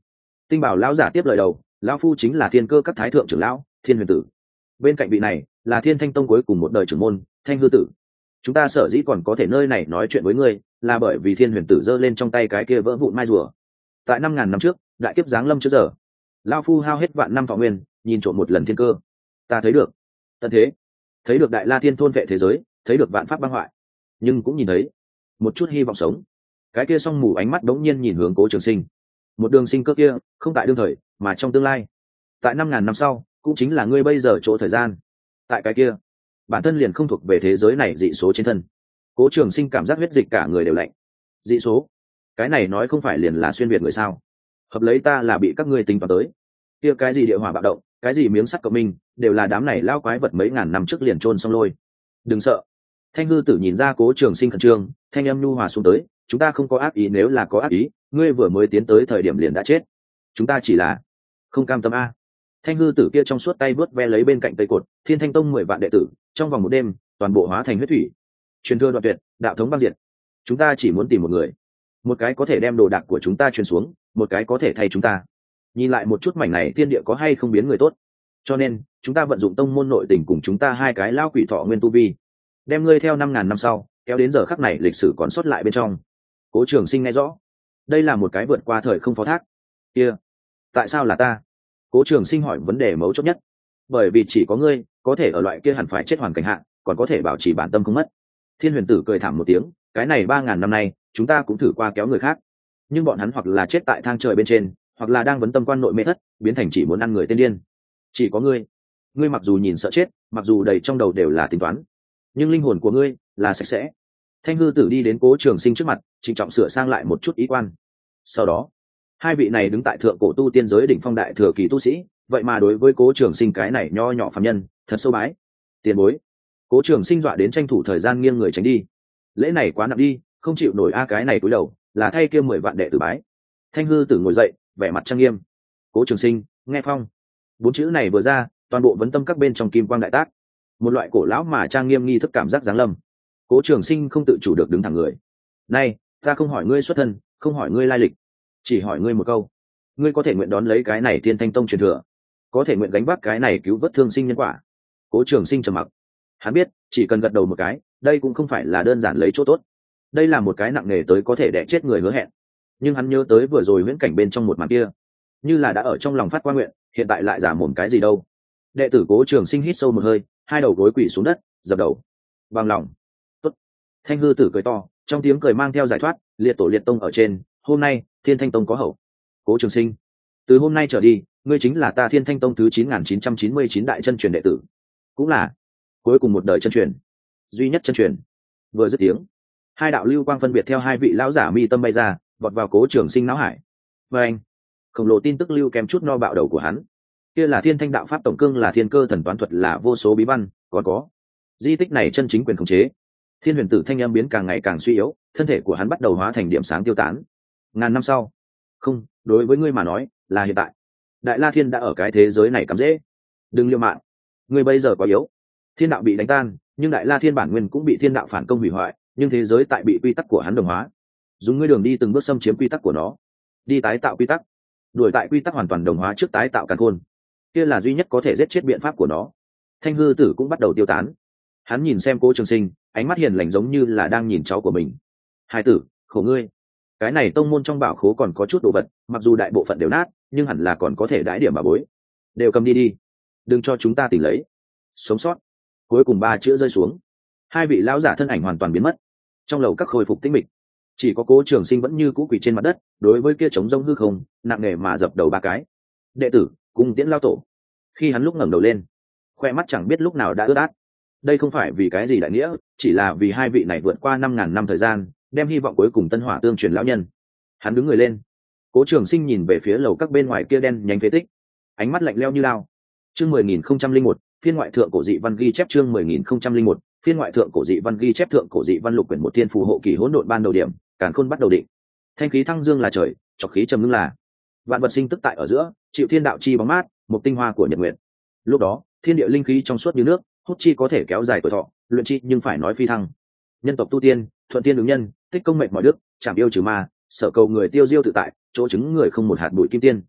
Tinh Bảo lão giả tiếp lời đầu, lão phu chính là Thiên Cơ các thái thượng trưởng lão Thiên Huyền Tử. Bên cạnh vị này là Thiên Thanh tông cuối cùng một đời trưởng môn Thanh Hư Tử. Chúng ta sở dĩ còn có thể nơi này nói chuyện với ngươi là bởi vì Thiên Huyền Tử giơ lên trong tay cái kia vỡ vụn mai rùa. Tại 5.000 năm trước, đại kiếp giáng lâm trước giờ, lão phu hao hết vạn năm thọ nguyên, nhìn trộm một lần thiên cơ. Ta thấy được tận thế, thấy được Đại La Thiên thôn vệ thế giới, thấy được vạn pháp băng hoại, nhưng cũng nhìn thấy một chút hy vọng sống. Cái kia song mù ánh mắt đống nhiên nhìn hướng Cố Trường Sinh. Một đường sinh cơ kia, không tại đương thời, mà trong tương lai. Tại 5.000 năm sau, cũng chính là ngươi bây giờ chỗ thời gian. Tại cái kia, bản thân liền không thuộc về thế giới này dị số trên thân. Cố Trường Sinh cảm giác huyết dịch cả người đều lạnh. Dị số? Cái này nói không phải liền là xuyên việt người sao? Hợp lấy ta là bị các ngươi tính toán tới. Kia cái gì địa hỏa bạo động, cái gì miếng sắt cộng minh, đều là đám này lao quái vật mấy ngàn năm trước liền chôn xong lôi. Đừng sợ. Thanh Hư Tử nhìn ra Cố Trường Sinh khẩn trương, thanh âm nhu hòa xuống tới, chúng ta không có ác ý, nếu là có ác ý, ngươi vừa mới tiến tới thời điểm liền đã chết. Chúng ta chỉ là không cam tâm a. Thanh Hư Tử kia trong suốt tay vớt ve lấy bên cạnh cây cột, Thiên Thanh tông 10 vạn đệ tử, trong vòng một đêm, toàn bộ hóa thành huyết thủy. Truyền thừa đoạn tuyệt, đạo thống băng diệt. Chúng ta chỉ muốn tìm một người, một cái có thể đem đồ đạc của chúng ta truyền xuống, một cái có thể thay chúng ta. Nhìn lại một chút mảnh này thiên địa có hay không biến người tốt. Cho nên, chúng ta vận dụng tông môn nội tình cùng chúng ta hai cái lao quỷ thọ nguyên tu vi, đem ngươi theo 5.000 năm sau, kéo đến giờ khắc này lịch sử còn sót lại bên trong. Cố Trường Sinh nghe rõ, đây là một cái vượt qua thời không phó thác. Kia, tại sao là ta? Cố Trường Sinh hỏi vấn đề mấu chốt nhất. Bởi vì chỉ có ngươi có thể ở loại kia hẳn phải chết hoàn cảnh hạ, còn có thể bảo trì bản tâm không mất. Thiên Huyền Tử cười thảm một tiếng, cái này 3.000 năm nay, chúng ta cũng thử qua kéo người khác, nhưng bọn hắn hoặc là chết tại thang trời bên trên, hoặc là đang vấn tâm quan nội mê thất, biến thành chỉ muốn ăn người tên điên. Chỉ có ngươi mặc dù nhìn sợ chết, mặc dù đầy trong đầu đều là tính toán, nhưng linh hồn của ngươi là sạch sẽ. Thanh Hư Tử đi đến Cố Trường Sinh trước mặt, trịnh trọng sửa sang lại một chút ý quan. Sau đó, hai vị này đứng tại thượng cổ tu tiên giới đỉnh phong đại thừa kỳ tu sĩ, vậy mà đối với Cố Trường Sinh cái này nho nhỏ phàm nhân, thật sâu bái. Tiền bối. Cố Trường Sinh dọa đến tranh thủ thời gian nghiêng người tránh đi. Lễ này quá nặng đi, không chịu nổi a, cái này cúi đầu, là thay kia 10 vạn đệ tử bái. Thanh Hư Tử ngồi dậy, vẻ mặt trang nghiêm. Cố Trường Sinh, nghe phong. 4 chữ này vừa ra, toàn bộ vấn tâm các bên trong kim quang đại tác. Một loại cổ lão mà trang nghiêm nghi thức cảm giác giáng lâm. Cố Trường Sinh không tự chủ được đứng thẳng người. Này, ta không hỏi ngươi xuất thân, không hỏi ngươi lai lịch, chỉ hỏi ngươi một câu. Ngươi có thể nguyện đón lấy cái này Thiên Thanh tông truyền thừa, có thể nguyện gánh vác cái này cứu vớt thương sinh nhân quả? Cố Trường Sinh trầm mặc. Hắn biết, chỉ cần gật đầu một cái, đây cũng không phải là đơn giản lấy chỗ tốt. Đây là một cái nặng nề tới có thể đè chết người hứa hẹn. Nhưng hắn nhớ tới vừa rồi viễn cảnh bên trong một màn kia, như là đã ở trong lòng phát qua nguyện, hiện tại lại giả mồm cái gì đâu. Đệ tử Cố Trường Sinh hít sâu một hơi, hai đầu gối quỳ xuống đất, dập đầu. Bằng lòng. Tốt. Thanh Hư Tử cười to, trong tiếng cười mang theo giải thoát, liệt tổ liệt tông ở trên, hôm nay Thiên Thanh tông có hậu. Cố Trường Sinh, từ hôm nay trở đi, ngươi chính là ta Thiên Thanh tông thứ 9999 đại chân truyền đệ tử, cũng là cuối cùng một đời chân truyền, duy nhất chân truyền. Vừa dứt tiếng, hai đạo lưu quang phân biệt theo hai vị lão giả mi tâm bay ra, vọt vào Cố Trường Sinh não hải. Và anh, khổng lồ tin tức lưu kèm chút no bạo đầu của hắn. Kia là Thiên Thanh đạo pháp tổng cương, là thiên cơ thần toán thuật, là vô số bí văn, còn có di tích này chân chính quyền khống chế. Thiên Huyền Tử thanh âm biến càng ngày càng suy yếu, thân thể của hắn bắt đầu hóa thành điểm sáng tiêu tán. Ngàn năm sau, không, đối với ngươi mà nói là hiện tại. Đại La Thiên đã ở cái thế giới này cắm rễ. Đừng liều mạng, ngươi bây giờ quá yếu. Thiên đạo bị đánh tan, nhưng Đại La Thiên bản nguyên cũng bị thiên đạo phản công hủy hoại, nhưng thế giới tại bị quy tắc của hắn đồng hóa. Dùng ngươi đường đi từng bước xâm chiếm quy tắc của nó, đi tái tạo quy tắc, đuổi tại quy tắc hoàn toàn đồng hóa trước tái tạo càn khôn. Kia là duy nhất có thể giết chết biện pháp của nó. Thanh Hư Tử cũng bắt đầu tiêu tán. Hắn nhìn xem Cố Trường Sinh, ánh mắt hiền lành giống như là đang nhìn cháu của mình. Hai tử, khổ ngươi. Cái này tông môn trong bảo khố còn có chút đồ vật, mặc dù đại bộ phận đều nát, nhưng hẳn là còn có thể đãi điểm bà bối. Đều cầm đi đi, đừng cho chúng ta tìm lấy. Sống sót. Cuối cùng 3 chữ rơi xuống, hai vị lão giả thân ảnh hoàn toàn biến mất. Trong lầu các khôi phục tĩnh mịch, chỉ có Cố Trường Sinh vẫn như cũ quỳ trên mặt đất, đối với kia trống rông hư không, nặng nề mà dập đầu 3 cái. Đệ tử, cung tiễn lao tổ. Khi hắn lúc ngẩng đầu lên, khoe mắt chẳng biết lúc nào đã ướt át. Đây không phải vì cái gì đại nghĩa, chỉ là vì hai vị này vượt qua 5.000 năm thời gian, đem hy vọng cuối cùng tân hỏa tương truyền lão nhân. Hắn đứng người lên. Cố Trường Sinh nhìn về phía lầu các bên ngoài kia đen nhánh phế tích, ánh mắt lạnh lẽo như lao. Chương 10001, phiên ngoại thượng cổ dị văn ghi chép. Chương 10001, phiên ngoại thượng cổ dị văn ghi chép. Thượng cổ dị văn lục quyển một thiên phù hộ kỳ hỗn độn ban đầu điểm, càn khôn bắt đầu định. Thanh khí thăng dương là trời, trọc khí trầm ngưng là vạn vật sinh tức tại ở giữa, chịu thiên đạo chi bóng mát, một tinh hoa của nhật nguyện. Lúc đó, thiên địa linh khí trong suốt như nước, hút chi có thể kéo dài tuổi thọ, luyện chi nhưng phải nói phi thăng. Nhân tộc tu tiên, thuận tiên ứng nhân, tích công mệnh mọi đức, chảm yêu trừ ma, sở cầu người tiêu diêu tự tại, chỗ chứng người không một hạt bụi kim tiên.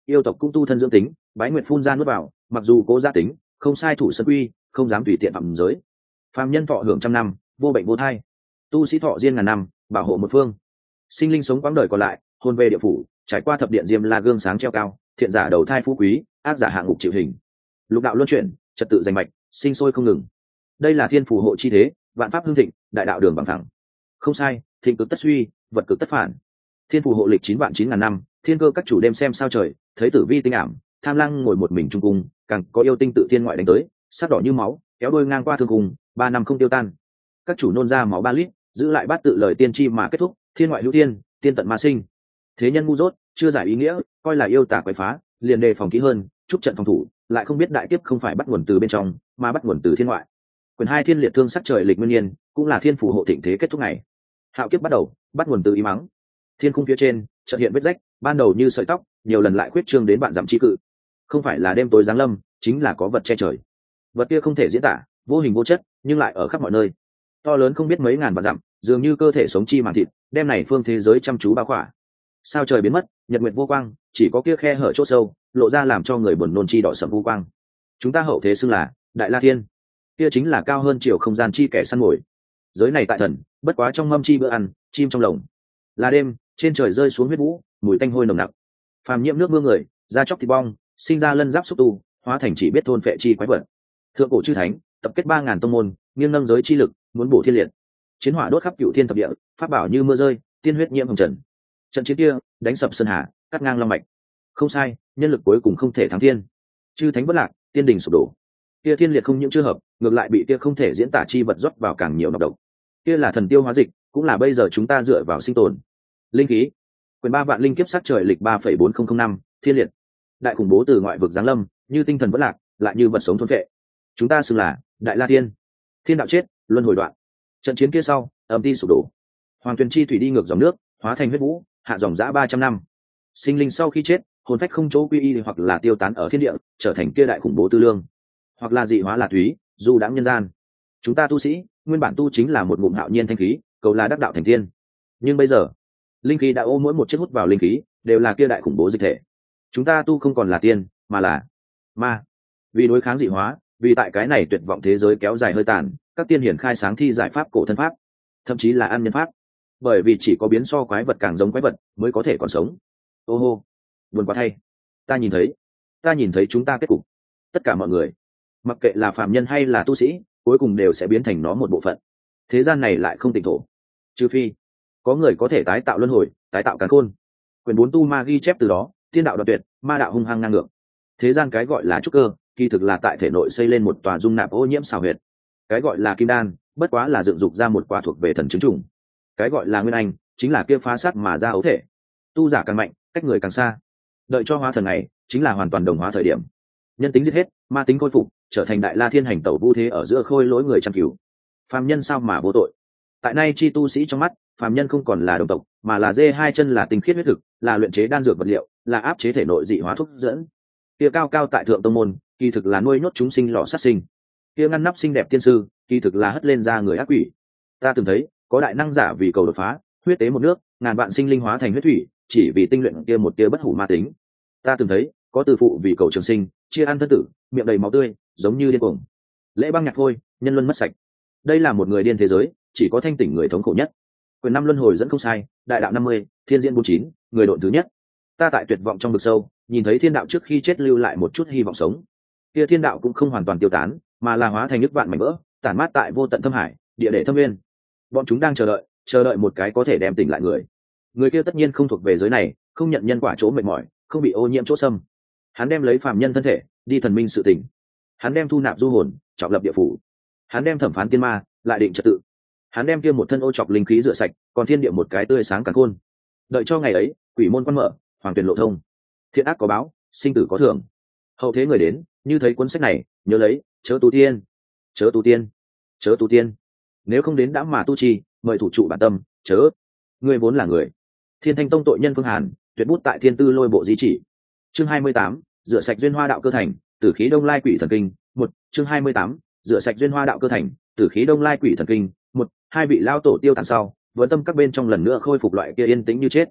yêu tộc cũng tu thân dưỡng tính, bái nguyệt phun ra nuốt vào, mặc dù cố gia tính không sai thủ sân quy, không dám tùy tiện phạm giới. Phàm nhân thọ hưởng trăm năm, vô bệnh vô thai, tu sĩ thọ riêng ngàn năm, bảo hộ một phương. Sinh linh sống quãng đời còn lại, hồn về địa phủ, trải qua thập điện diêm la gương sáng treo cao, thiện giả đầu thai phú quý, ác giả hạ ngục chịu hình. Lục đạo luân chuyển, trật tự giành mạch, sinh sôi không ngừng. Đây là thiên phù hộ chi thế, vạn pháp hưng thịnh, đại đạo đường bằng thẳng. Không sai, thịnh cực tất suy, vật cực tất phản. Thiên phù hộ lịch 9 vạn 9 ngàn năm, thiên cơ các chủ đêm xem sao trời, thấy tử vi tinh ảm, tham lăng ngồi một mình trung cung, càng có yêu tinh tự thiên ngoại đánh tới, sắc đỏ như máu, kéo đôi ngang qua thương cùng, 3 năm không tiêu tan. Các chủ nôn ra máu 3 lít, giữ lại bát tự lời tiên tri mà kết thúc, thiên ngoại hữu thiên, tiên tận ma sinh. Thế nhân ngu dốt, chưa giải ý nghĩa, coi là yêu tà quấy phá, liền đề phòng kỹ hơn, chúc trận phòng thủ, lại không biết đại kiếp không phải bắt nguồn từ bên trong, mà bắt nguồn từ thiên ngoại. Quyền 2 thiên liệt thương sắc trời lịch nguyên niên, cũng là thiên phù hộ thịnh thế kết thúc ngày. Hạo kiếp bắt đầu, bắt nguồn từ ý mắng. Thiên khung phía trên chợt hiện vết rách, ban đầu như sợi tóc, nhiều lần lại khuyết trương đến bạn dặm chi cự. Không phải là đêm tối giáng lâm, chính là có vật che trời. Vật kia không thể diễn tả, vô hình vô chất, nhưng lại ở khắp mọi nơi. To lớn không biết mấy ngàn vạn dặm, dường như cơ thể sống chi màng thịt, đem này phương thế giới chăm chú bao khỏa. Sao trời biến mất, nhật nguyệt vô quang, chỉ có kia khe hở chỗ sâu, lộ ra làm cho người buồn nôn chi đỏ sẫm vô quang. Chúng ta hậu thế xưng là Đại La Thiên, kia chính là cao hơn chiều không gian chi kẻ săn mồi. Giới này tại thần, bất quá trong mâm chi bữa ăn, chim trong lồng. Là đêm, trên trời rơi xuống huyết vũ, mùi tanh hôi nồng nặc. Phàm nhiễm nước mưa người, da chóc thịt bong, sinh ra lân giáp xúc tu, hóa thành chỉ biết thôn phệ chi quái vật. Thượng cổ chư thánh, tập kết 3.000 tông môn, nghiêng nâng giới chi lực, muốn bổ thiên liệt. Chiến hỏa đốt khắp cửu thiên thập địa, pháp bảo như mưa rơi, tiên huyết nhiễm hồng trần. Trận chiến kia, đánh sập sơn hà, cắt ngang long mạch. Không sai, nhân lực cuối cùng không thể thắng thiên. Chư thánh bất lạc, tiên đình sụp đổ. Kia thiên liệt không những chưa hợp, ngược lại bị kia không thể diễn tả chi vật rót vào càng nhiều nọc độc. Kia là thần tiêu hóa dịch, cũng là bây giờ chúng ta dựa vào sinh tồn. Linh khí. Quyền 3 vạn linh kiếp sắc trời lịch 3,4005, thiên liệt. Đại khủng bố từ ngoại vực giáng lâm, như tinh thần bất lạc, lại như vật sống thôn phệ. Chúng ta xưng là Đại La Thiên. Thiên đạo chết, luân hồi đoạn. Trận chiến kia sau, âm ti sụp đổ. Hoàng tuyền chi thủy đi ngược dòng nước, hóa thành huyết vũ, hạ dòng dã 300 năm. Sinh linh sau khi chết, hồn phách không chỗ quy y hoặc là tiêu tán ở thiên địa, trở thành kia đại khủng bố tư lương, hoặc là dị hóa là túy, du đãng nhân gian. Chúng ta tu sĩ, nguyên bản tu chính là một ngụm hạo nhiên thanh khí, cầu là đắc đạo thành tiên. Nhưng bây giờ, linh khí đã ôm mỗi một chiếc hút vào linh khí, đều là kia đại khủng bố dịch thể. Chúng ta tu không còn là tiên, mà là ma. Vì đối kháng dị hóa, vì tại cái này tuyệt vọng thế giới kéo dài hơi tàn, các tiên hiển khai sáng thi giải pháp cổ thân pháp, thậm chí là ăn nhân pháp. Bởi vì chỉ có biến so quái vật càng giống quái vật mới có thể còn sống. Ô hô, buồn quá thay. Ta nhìn thấy chúng ta kết cục. Tất cả mọi người, mặc kệ là phàm nhân hay là tu sĩ, cuối cùng đều sẽ biến thành nó một bộ phận. Thế gian này lại không tịnh thổ, trừ phi có người có thể tái tạo luân hồi, tái tạo càn khôn. Quyền 4 tu ma ghi chép từ đó, tiên đạo đoạt tuyệt, ma đạo hung hăng ngang ngược. Thế gian cái gọi là trúc cơ, kỳ thực là tại thể nội xây lên một tòa dung nạp ô nhiễm xào huyệt. Cái gọi là kim đan, bất quá là dựng dục ra một quả thuộc về thần chứng trùng. Cái gọi là nguyên anh, chính là kia phá sát mà ra ấu thể. Tu giả càng mạnh, cách người càng xa. Đợi cho hóa thần này, chính là hoàn toàn đồng hóa thời điểm. Nhân tính giết hết, ma tính khôi phục, trở thành Đại La Thiên hành tẩu vu thế ở giữa khôi lỗi người trăm cứu. Phàm nhân sao mà vô tội? Tại nay chi tu sĩ trong mắt, phàm nhân không còn là đồng tộc, mà là dê hai chân, là tinh khiết huyết thực, là luyện chế đan dược vật liệu, là áp chế thể nội dị hóa thuốc dẫn. Kia cao cao tại thượng tông môn, kỳ thực là nuôi nhốt chúng sinh lò sát sinh. Kia ngăn nắp xinh đẹp tiên sư, kỳ thực là hất lên ra người ác quỷ. Ta từng thấy, có đại năng giả vì cầu đột phá, huyết tế một nước, ngàn vạn sinh linh hóa thành huyết thủy, chỉ vì tinh luyện kia một tia bất hủ ma tính. Ta từng thấy, có từ phụ vì cầu trường sinh, chia ăn thân tử, miệng đầy máu tươi, giống như điên cuồng. Lễ băng nhạc thôi, nhân luân mất sạch. Đây là một người điên thế giới, chỉ có thanh tỉnh người thống khổ nhất. Quyền 5 luân hồi dẫn không sai, đại đạo 50, thiên diễn 49, người độn thứ nhất. Ta tại tuyệt vọng trong vực sâu, nhìn thấy thiên đạo trước khi chết lưu lại một chút hy vọng sống. Kia thiên đạo cũng không hoàn toàn tiêu tán, mà là hóa thành nước vạn mảnh vỡ, tản mát tại vô tận thâm hải, địa để thâm nguyên. Bọn chúng đang chờ đợi một cái có thể đem tỉnh lại người. Người kia tất nhiên không thuộc về giới này, không nhận nhân quả chỗ mệt mỏi, không bị ô nhiễm chỗ xâm. Hắn đem lấy phàm nhân thân thể, đi thần minh sự tỉnh. Hắn đem thu nạp du hồn, trọng lập địa phủ. Hắn đem thẩm phán tiên ma, lại định trật tự. Hắn đem kia một thân ô chọc linh khí rửa sạch, còn thiên địa một cái tươi sáng càn khôn. Đợi cho ngày ấy, quỷ môn quan mở, hoàng tuyển lộ thông. Thiện ác có báo, sinh tử có thưởng. Hậu thế người đến, như thấy cuốn sách này, nhớ lấy, chớ tu tiên, chớ tu tiên, chớ tu tiên. Nếu không đến đã mà tu trì, mời thủ trụ bản tâm, chớ. Người vốn là người. Thiên Thanh Tông tội nhân Phương Hàn, tuyệt bút tại Thiên Tư Lôi Bộ di chỉ. Chương 28, rửa sạch duyên hoa đạo cơ thành, tử khí đông lai quỷ thần kinh. Một, chương 28, rửa sạch duyên hoa đạo cơ thành, tử khí đông lai quỷ thần kinh. Một, hai vị lao tổ tiêu tàn sau, vẫn tâm các bên trong lần nữa khôi phục loại kia yên tĩnh như chết.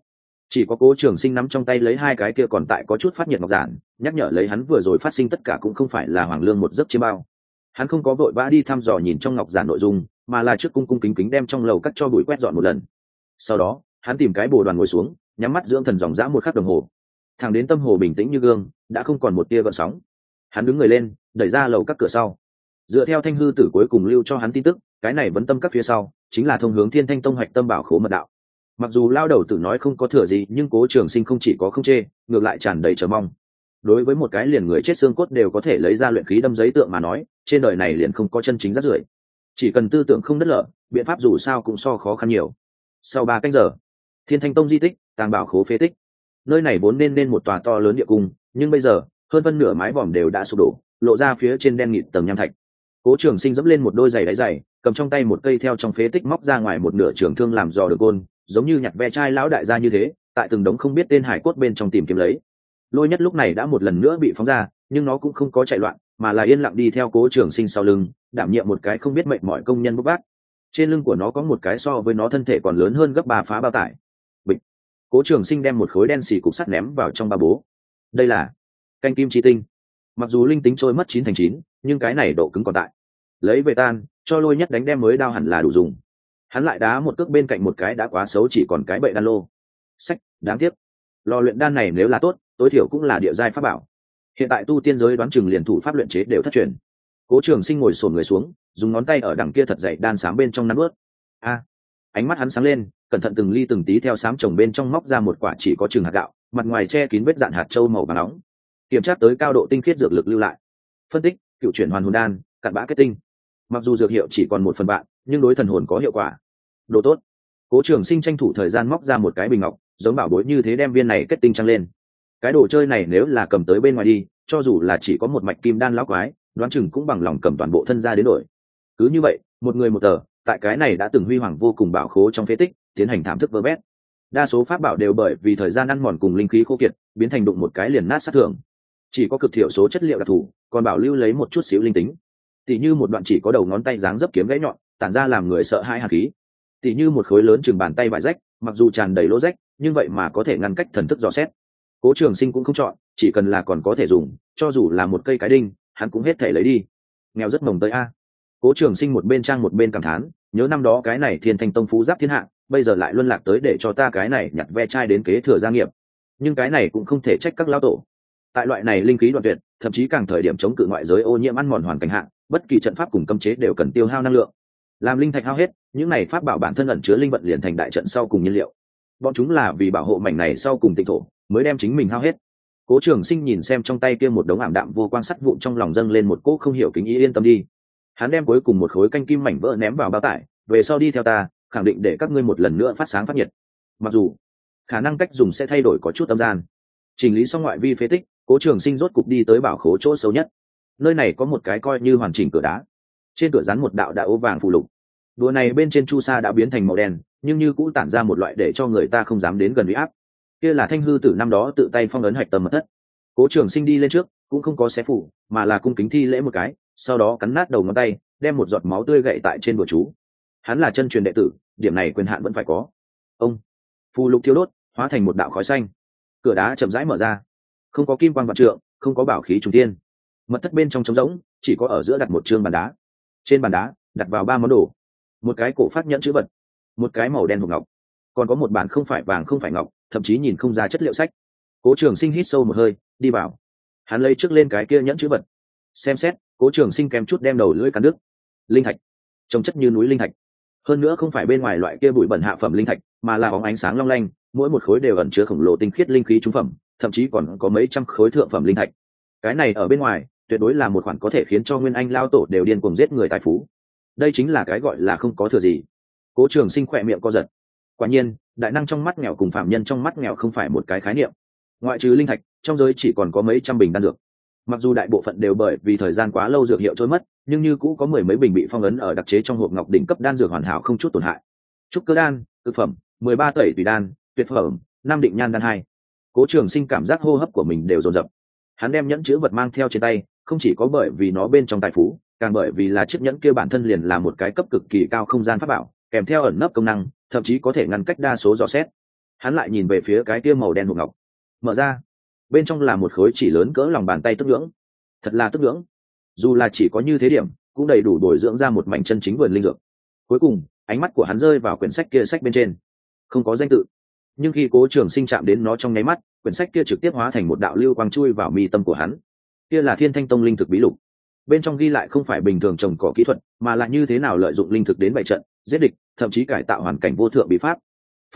Chỉ có Cố Trường Sinh nắm trong tay lấy hai cái kia còn tại có chút phát nhiệt ngọc giản, nhắc nhở lấy hắn vừa rồi phát sinh tất cả cũng không phải là Hoàng Lương một giấc chiêm bao. Hắn không có vội vã đi thăm dò nhìn trong ngọc giản nội dung, mà là trước cung cung kính kính đem trong lầu cắt cho bụi quét dọn một lần. Sau đó hắn tìm cái bồ đoàn ngồi xuống, nhắm mắt dưỡng thần dòng dã một khắc đồng hồ, thẳng đến tâm hồ bình tĩnh như gương, đã không còn một tia gợn sóng. Hắn đứng người lên, đẩy ra lầu các cửa sau. Dựa theo Thanh Hư Tử cuối cùng lưu cho hắn tin tức, cái này vấn tâm các phía sau chính là thông hướng Thiên Thanh Tông hoạch tâm bảo khố mật đạo. Mặc dù lao đầu tử nói không có thừa gì, nhưng Cố Trường Sinh không chỉ có không chê, ngược lại tràn đầy chờ mong. Đối với một cái liền người chết xương cốt đều có thể lấy ra luyện khí đâm giấy tượng mà nói, trên đời này liền không có chân chính rác rưởi. Chỉ cần tư tưởng không đất lở, biện pháp dù sao cũng so khó khăn nhiều. Sau 3 canh giờ, Thiên Thanh Tông di tích, tàng bảo khố phế tích. Nơi này vốn nên một tòa to lớn địa cung, nhưng bây giờ hơn phân nửa mái vòm đều đã sụp đổ, lộ ra phía trên đen nghịt tầng nham thạch. Cố Trường Sinh dẫm lên một đôi giày đáy dày, cầm trong tay một cây theo trong phế tích móc ra ngoài một nửa trường thương làm dò đường côn, giống như nhặt ve chai lão đại gia như thế, tại từng đống không biết tên hải cốt bên trong tìm kiếm lấy. Lôi Nhất lúc này đã một lần nữa bị phóng ra, nhưng nó cũng không có chạy loạn, mà là yên lặng đi theo Cố Trường Sinh sau lưng, đảm nhiệm một cái không biết mệnh mỏi công nhân bốc vác. Trên lưng của nó có một cái so với nó thân thể còn lớn hơn gấp 3 phá bao tải. Bịch. Cố Trường Sinh đem một khối đen xì cục sắt ném vào trong ba bố. Đây là canh kim chi tinh. Mặc dù linh tính trôi mất 9/9, nhưng cái này độ cứng còn tại. Lấy về tan, cho Lôi Nhất đánh đem mới đao hẳn là đủ dùng. Hắn lại đá một cước bên cạnh một cái đã quá xấu chỉ còn cái bệ đan lô. Sách, đáng tiếc. Lò luyện đan này nếu là tốt, tối thiểu cũng là địa giai pháp bảo. Hiện tại tu tiên giới đoán chừng liền thủ pháp luyện chế đều thất truyền. Cố Trường Sinh ngồi xổm người xuống, dùng ngón tay ở đằng kia thật dày đan xám bên trong nắn ướt. Ánh mắt hắn sáng lên, cẩn thận từng ly từng tí theo xám chồng bên trong móc ra một quả chỉ có chừng hạt gạo, mặt ngoài che kín vết dạn hạt châu màu vàng nóng. Kiểm tra tới cao độ tinh khiết dược lực lưu lại. Phân tích, cựu chuyển hoàn hồn đan, cặn bã kết tinh. Mặc dù dược hiệu chỉ còn 1/3, nhưng đối thần hồn có hiệu quả. Đồ tốt. Cố Trường Sinh tranh thủ thời gian móc ra một cái bình ngọc, giống bảo bối như thế đem viên này kết tinh trăng lên. Cái đồ chơi này nếu là cầm tới bên ngoài đi, cho dù là chỉ có một mạch kim đan lão quái, đoán chừng cũng bằng lòng cầm toàn bộ thân ra đến đổi. Cứ như vậy, một người một tờ, tại cái này đã từng huy hoàng vô cùng bảo khố trong phế tích, tiến hành thảm thức vơ vét. Đa số pháp bảo đều bởi vì thời gian ăn mòn cùng linh khí khô kiệt, biến thành đụng một cái liền nát sát thường. Chỉ có cực thiểu số chất liệu đặc thù, còn bảo lưu lấy một chút xíu linh tính. Tỉ như một đoạn chỉ có đầu ngón tay dáng dấp kiếm gãy nhọn, tản ra làm người sợ hãi hàn khí. Tỉ như một khối lớn chừng bàn tay vải rách, mặc dù tràn đầy lỗ rách, nhưng vậy mà có thể ngăn cách thần thức dò xét. Cố Trường Sinh cũng không chọn, chỉ cần là còn có thể dùng, cho dù là một cây cái đinh, hắn cũng hết thể lấy đi. Nghèo rất mồng tới a. Cố Trường Sinh một bên trang một bên cảm thán, nhớ năm đó cái này Thiên Thanh Tông phú giáp thiên hạ, bây giờ lại luân lạc tới để cho ta cái này nhặt ve chai đến kế thừa gia nghiệp. Nhưng cái này cũng không thể trách các lão tổ. Tại loại này linh khí đoạn tuyệt, thậm chí càng thời điểm chống cự ngoại giới ô nhiễm ăn mòn hoàn cảnh hạ, bất kỳ trận pháp cùng cấm chế đều cần tiêu hao năng lượng. Làm linh thạch hao hết, những này pháp bảo bản thân ẩn chứa linh vận liền thành đại trận sau cùng nhiên liệu. Bọn chúng là vì bảo hộ mảnh này sau cùng tịnh thổ, mới đem chính mình hao hết. Cố Trường Sinh nhìn xem trong tay kia một đống ảm đạm vô quang sắt vụn, trong lòng dâng lên một cỗ không hiểu kính ý, yên tâm đi. Hắn đem cuối cùng một khối canh kim mảnh vỡ ném vào bao tải, về sau đi theo ta, khẳng định để các ngươi một lần nữa phát sáng phát nhiệt. Mặc dù khả năng cách dùng sẽ thay đổi có chút âm gian. Chỉnh lý xong ngoại vi phế tích, Cố Trường Sinh rốt cục đi tới bảo khố chỗ sâu nhất. Nơi này có một cái coi như hoàn chỉnh cửa đá, trên cửa dán một đạo đã ố vàng phù lục. Đùa này bên trên chu sa đã biến thành màu đen, nhưng như cũ tản ra một loại để cho người ta không dám đến gần uy áp. Kia là Thanh Hư Tử năm đó tự tay phong ấn hạch tâm mật thất. Cố Trường Sinh đi lên trước, cũng không có xé phủ, mà là cung kính thi lễ một cái, sau đó cắn nát đầu ngón tay, đem một giọt máu tươi gậy tại trên bùa chú. Hắn là chân truyền đệ tử, điểm này quyền hạn vẫn phải có. Ông phù lục thiêu đốt, hóa thành một đạo khói xanh. Cửa đá chậm rãi mở ra, không có kim quang vạn trượng, không có bảo khí trùng tiên. Mật thất bên trong trống rỗng, chỉ có ở giữa đặt một trương bàn đá. Trên bàn đá đặt vào 3 món đồ: một cái cổ phát nhẫn chữ vật, một cái màu đen hộp ngọc, còn có một bản không phải vàng không phải ngọc, thậm chí nhìn không ra chất liệu sách. Cố Trường Sinh hít sâu một hơi, đi vào. Hắn lấy trước lên cái kia nhẫn chữ vật, xem xét. Cố Trường Sinh kèm chút đem đầu lưỡi cắn đứt. Linh thạch, trông chất như núi linh thạch, hơn nữa không phải bên ngoài loại kia bụi bẩn hạ phẩm linh thạch, mà là bóng ánh sáng long lanh, mỗi một khối đều ẩn chứa khổng lồ tinh khiết linh khí trung phẩm, thậm chí còn có mấy trăm khối thượng phẩm linh thạch. Cái này ở bên ngoài tuyệt đối là một khoản có thể khiến cho nguyên anh lao tổ đều điên cuồng giết người tài phú. Đây chính là cái gọi là không có thừa gì. Cố Trường Sinh khỏe miệng co giật. Quả nhiên, đại năng trong mắt nghèo cùng phạm nhân trong mắt nghèo không phải một cái khái niệm. Ngoại trừ linh thạch, trong giới chỉ còn có mấy trăm bình đan dược. Mặc dù đại bộ phận đều bởi vì thời gian quá lâu dược hiệu trôi mất, nhưng như cũ có 10 mấy bình bị phong ấn ở đặc chế trong hộp ngọc đỉnh cấp đan dược hoàn hảo không chút tổn hại. Trúc cơ đan, thực phẩm, 13 tẩy tùy đan, tuyệt phẩm, 5 định nhan đan 2. Cố Trường Sinh cảm giác hô hấp của mình đều dồn dập. Hắn đem nhẫn chữ vật mang theo trên tay, không chỉ có bởi vì nó bên trong tài phú, càng bởi vì là chiếc nhẫn kia bản thân liền là một cái cấp cực kỳ cao không gian pháp bảo, kèm theo ẩn nấp công năng, thậm chí có thể ngăn cách đa số dò xét. Hắn lại nhìn về phía cái kia màu đen hộp ngọc, mở ra, bên trong là một khối chỉ lớn cỡ lòng bàn tay tức ngưỡng. Thật là tức ngưỡng, dù là chỉ có như thế điểm cũng đầy đủ bồi dưỡng ra một mảnh chân chính vườn linh dược. Cuối cùng ánh mắt của hắn rơi vào quyển sách kia, sách bên trên không có danh tự, nhưng khi Cố Trường Sinh chạm đến nó trong nháy mắt, quyển sách kia trực tiếp hóa thành một đạo lưu quang chui vào mi tâm của hắn. Kia là Thiên Thanh Tông linh thực bí lục, bên trong ghi lại không phải bình thường trồng cỏ kỹ thuật, mà là như thế nào lợi dụng linh thực đến bày trận giết địch, thậm chí cải tạo hoàn cảnh vô thượng bí pháp.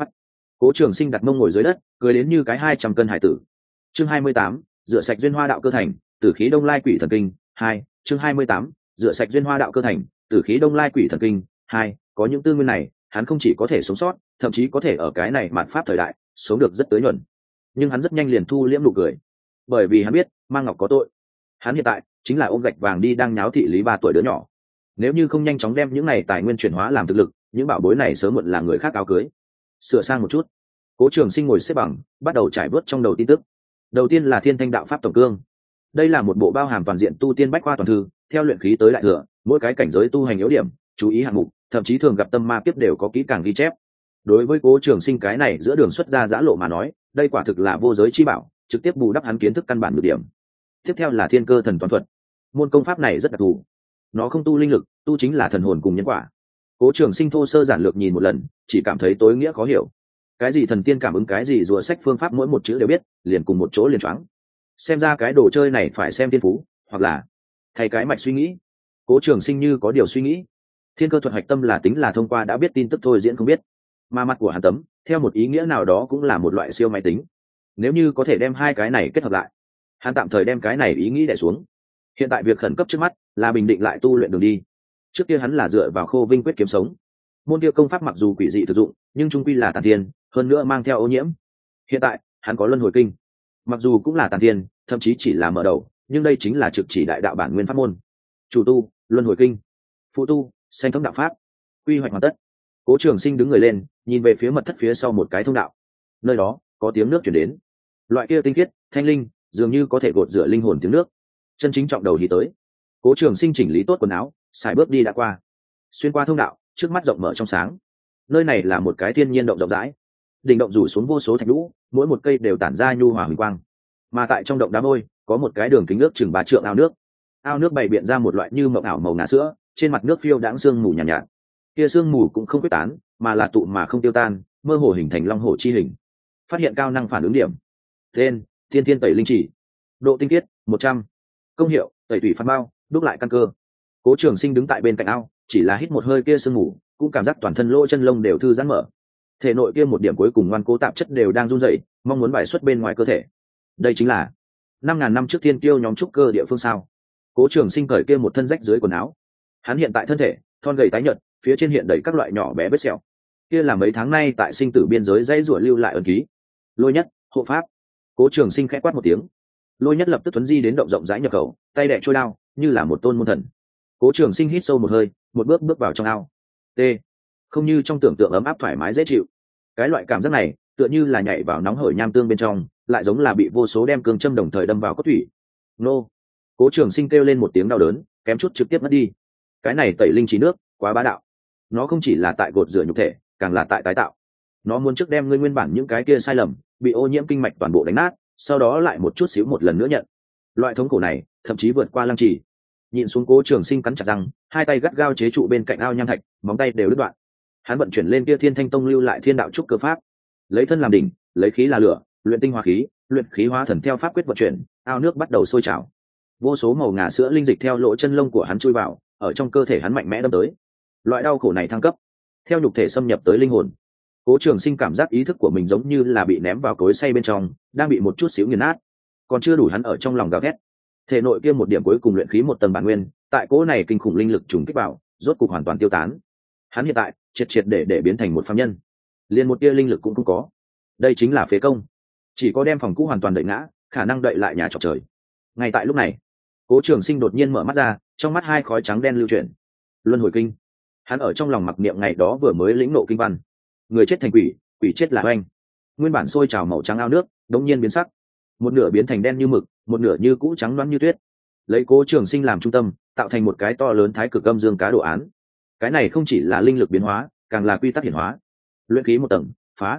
Cố Trường Sinh đặt mông ngồi dưới đất, cười đến như cái 200 cân hải tử. Chương 28, rửa sạch duyên hoa đạo cơ thành, tử khí đông lai quỷ thần kinh 2. Chương 28, rửa sạch duyên hoa đạo cơ thành, tử khí đông lai quỷ thần kinh 2. Có những tư nguyên này, hắn không chỉ có thể sống sót, thậm chí có thể ở cái này mạt pháp thời đại sống được rất tới nhuần. Nhưng hắn rất nhanh liền thu liễm nụ cười, bởi vì hắn biết Mang Ngọc có tội. Hắn hiện tại chính là ôm gạch vàng đi đang nháo thị lý 3 tuổi đứa nhỏ. Nếu như không nhanh chóng đem những này tài nguyên chuyển hóa làm thực lực, những bảo bối này sớm muộn là người khác áo cưới. Sửa sang một chút, Cố Trường Sinh ngồi xếp bằng, bắt đầu trải bớt trong đầu tin tức. Đầu tiên là Thiên Thanh đạo pháp tổng cương. Đây là một bộ bao hàm toàn diện tu tiên bách khoa toàn thư, theo luyện khí tới đại thừa, mỗi cái cảnh giới tu hành yếu điểm, chú ý hạng mục, thậm chí thường gặp tâm ma kiếp đều có kỹ càng ghi chép. Đối với Cố Trường Sinh cái này giữa đường xuất ra giã lộ mà nói, đây quả thực là vô giới chi bảo, trực tiếp bù đắp hắn kiến thức căn bản nhược điểm. Tiếp theo là Thiên Cơ Thần Toán Thuật. Môn công pháp này rất đặc thù, nó không tu linh lực, tu chính là thần hồn cùng nhân quả. Cố Trường Sinh thô sơ giản lược nhìn một lần, chỉ cảm thấy tối nghĩa khó hiểu. Cái gì thần tiên cảm ứng, cái gì rùa sách phương pháp, mỗi một chữ đều biết, liền cùng một chỗ liền choáng. Xem ra cái đồ chơi này phải xem thiên phú, hoặc là thay cái mạch suy nghĩ. Cố Trường Sinh như có điều suy nghĩ. Thiên cơ thuật hạch tâm là tính là thông qua đã biết tin tức thôi diễn không biết, mà mặt của hắn tấm theo một ý nghĩa nào đó cũng là một loại siêu máy tính. Nếu như có thể đem hai cái này kết hợp lại, hắn tạm thời đem cái này ý nghĩ đè xuống. Hiện tại việc khẩn cấp trước mắt là bình định lại tu luyện đường đi. Trước kia hắn là dựa vào Khô Vinh quyết kiếm sống, môn kia công pháp mặc dù quỷ dị thực dụng, nhưng trung quy là tàn thiên, hơn nữa mang theo ô nhiễm. Hiện tại hắn có luân hồi kinh, mặc dù cũng là tàn thiên, thậm chí chỉ là mở đầu, nhưng đây chính là trực chỉ đại đạo bản nguyên pháp môn. Chủ tu luân hồi kinh, phụ tu sanh thống đạo pháp, quy hoạch hoàn tất. Cố Trường Sinh đứng người lên, nhìn về phía mật thất phía sau một cái thông đạo. Nơi đó có tiếng nước chuyển đến, loại kia tinh khiết thanh linh, dường như có thể gột rửa linh hồn tiếng nước. Chân chính trọng đầu đi tới. Cố Trường Sinh chỉnh lý tốt quần áo, xài bước đi đã qua. Xuyên qua thông đạo, trước mắt rộng mở trong sáng. Nơi này là một cái thiên nhiên động rộng rãi, đỉnh động rủ xuống vô số thạch lũ, mỗi một cây đều tản ra nhu hòa huỳnh quang. Mà tại trong động đá vôi có một cái đường kính nước chừng 3 trượng ao nước. Ao nước bày biện ra một loại như mộng ảo màu ngà sữa, trên mặt nước phiêu đãng sương mù nhàn nhạt. Kia sương mù cũng không quyết tán, mà là tụ mà không tiêu tan, mơ hồ hình thành long hổ chi hình. Phát hiện cao năng phản ứng điểm. Tên: Thiên Thiên Tẩy Linh Chỉ. Độ tinh khiết 100. Công hiệu: tẩy tủy phát bao, đúc lại căn cơ. Cố Trường Sinh đứng tại bên cạnh ao, chỉ là hít một hơi kia sương mù, cũng cảm giác toàn thân lỗ chân lông đều thư giãn mở. Thể nội kia một điểm cuối cùng ngoan cố tạp chất đều đang run rẩy, mong muốn bài xuất bên ngoài cơ thể. Đây chính là 5.000 năm trước thiên kiêu nhóm trúc cơ địa phương sao? Cố Trường Sinh cởi kia một thân rách dưới quần áo. Hắn hiện tại thân thể thon gầy tái nhợt, phía trên hiện đầy các loại nhỏ bé vết sẹo. Kia là mấy tháng nay tại sinh tử biên giới dãy rủa lưu lại ấn ký. Lôi Nhất, hộ pháp. Cố Trường Sinh khẽ quát một tiếng. Lôi Nhất lập tức tuấn di đến động rộng rãi nhập khẩu, tay đè trôi đao, như là một tôn môn thần. Cố Trường Sinh hít sâu một hơi, một bước bước vào trong ao. T. Không như trong tưởng tượng ấm áp thoải mái dễ chịu. Cái loại cảm giác này, tựa như là nhảy vào nóng hởi nham tương bên trong, lại giống là bị vô số đem cương châm đồng thời đâm vào cốt thủy. Nô. Cố Trường Sinh kêu lên một tiếng đau đớn, kém chút trực tiếp mất đi. Cái này tẩy linh trí nước, quá bá đạo. Nó không chỉ là tại gột rửa nhục thể, càng là tại tái tạo. Nó muốn trước đem ngươi nguyên bản những cái kia sai lầm, bị ô nhiễm kinh mạch toàn bộ đánh nát, sau đó lại một chút xíu một lần nữa nhận. Loại thống khổ này, thậm chí vượt qua lăng trì. Nhìn xuống, Cố Trường Sinh cắn chặt răng, hai tay gắt gao chế trụ bên cạnh ao nham thạch, móng tay đều đứt đoạn. Hắn vận chuyển lên kia Thiên Thanh Tông lưu lại thiên đạo trúc cơ pháp, lấy thân làm đỉnh, lấy khí là lửa, luyện tinh hóa khí, luyện khí hóa thần theo pháp quyết vận chuyển, ao nước bắt đầu sôi trào. Vô số màu ngà sữa linh dịch theo lỗ chân lông của hắn chui vào, ở trong cơ thể hắn mạnh mẽ đâm tới. Loại đau khổ này thăng cấp, theo nhục thể xâm nhập tới linh hồn. Cố Trường Sinh cảm giác ý thức của mình giống như là bị ném vào cối xay bên trong, đang bị một chút xíu nghiền nát. Còn chưa đủ hắn ở trong lòng gào thét. Thể nội kia một điểm cuối cùng luyện khí một tầng bản nguyên, tại cỗ này kinh khủng linh lực trùng kích vào, rốt cục hoàn toàn tiêu tán. Hắn hiện tại triệt để biến thành một phàm nhân, liền một tia linh lực cũng không có. Đây chính là phế công, chỉ có đem phòng cũ hoàn toàn đậy ngã, khả năng đậy lại nhà trọc trời. Ngay tại lúc này, Cố Trường Sinh đột nhiên mở mắt ra, trong mắt hai khói trắng đen lưu chuyển. Luân hồi kinh. Hắn ở trong lòng mặc niệm ngày đó vừa mới lĩnh ngộ kinh văn. Người chết thành quỷ, quỷ chết là oanh. Nguyên bản sôi trào màu trắng ao nước, đột nhiên biến sắc, một nửa biến thành đen như mực, một nửa như cũ trắng loáng như tuyết. Lấy Cố Trường Sinh làm trung tâm, tạo thành một cái to lớn thái cực âm dương cá đồ án. Cái này không chỉ là linh lực biến hóa, càng là quy tắc hiển hóa. Luyện khí một tầng, phá.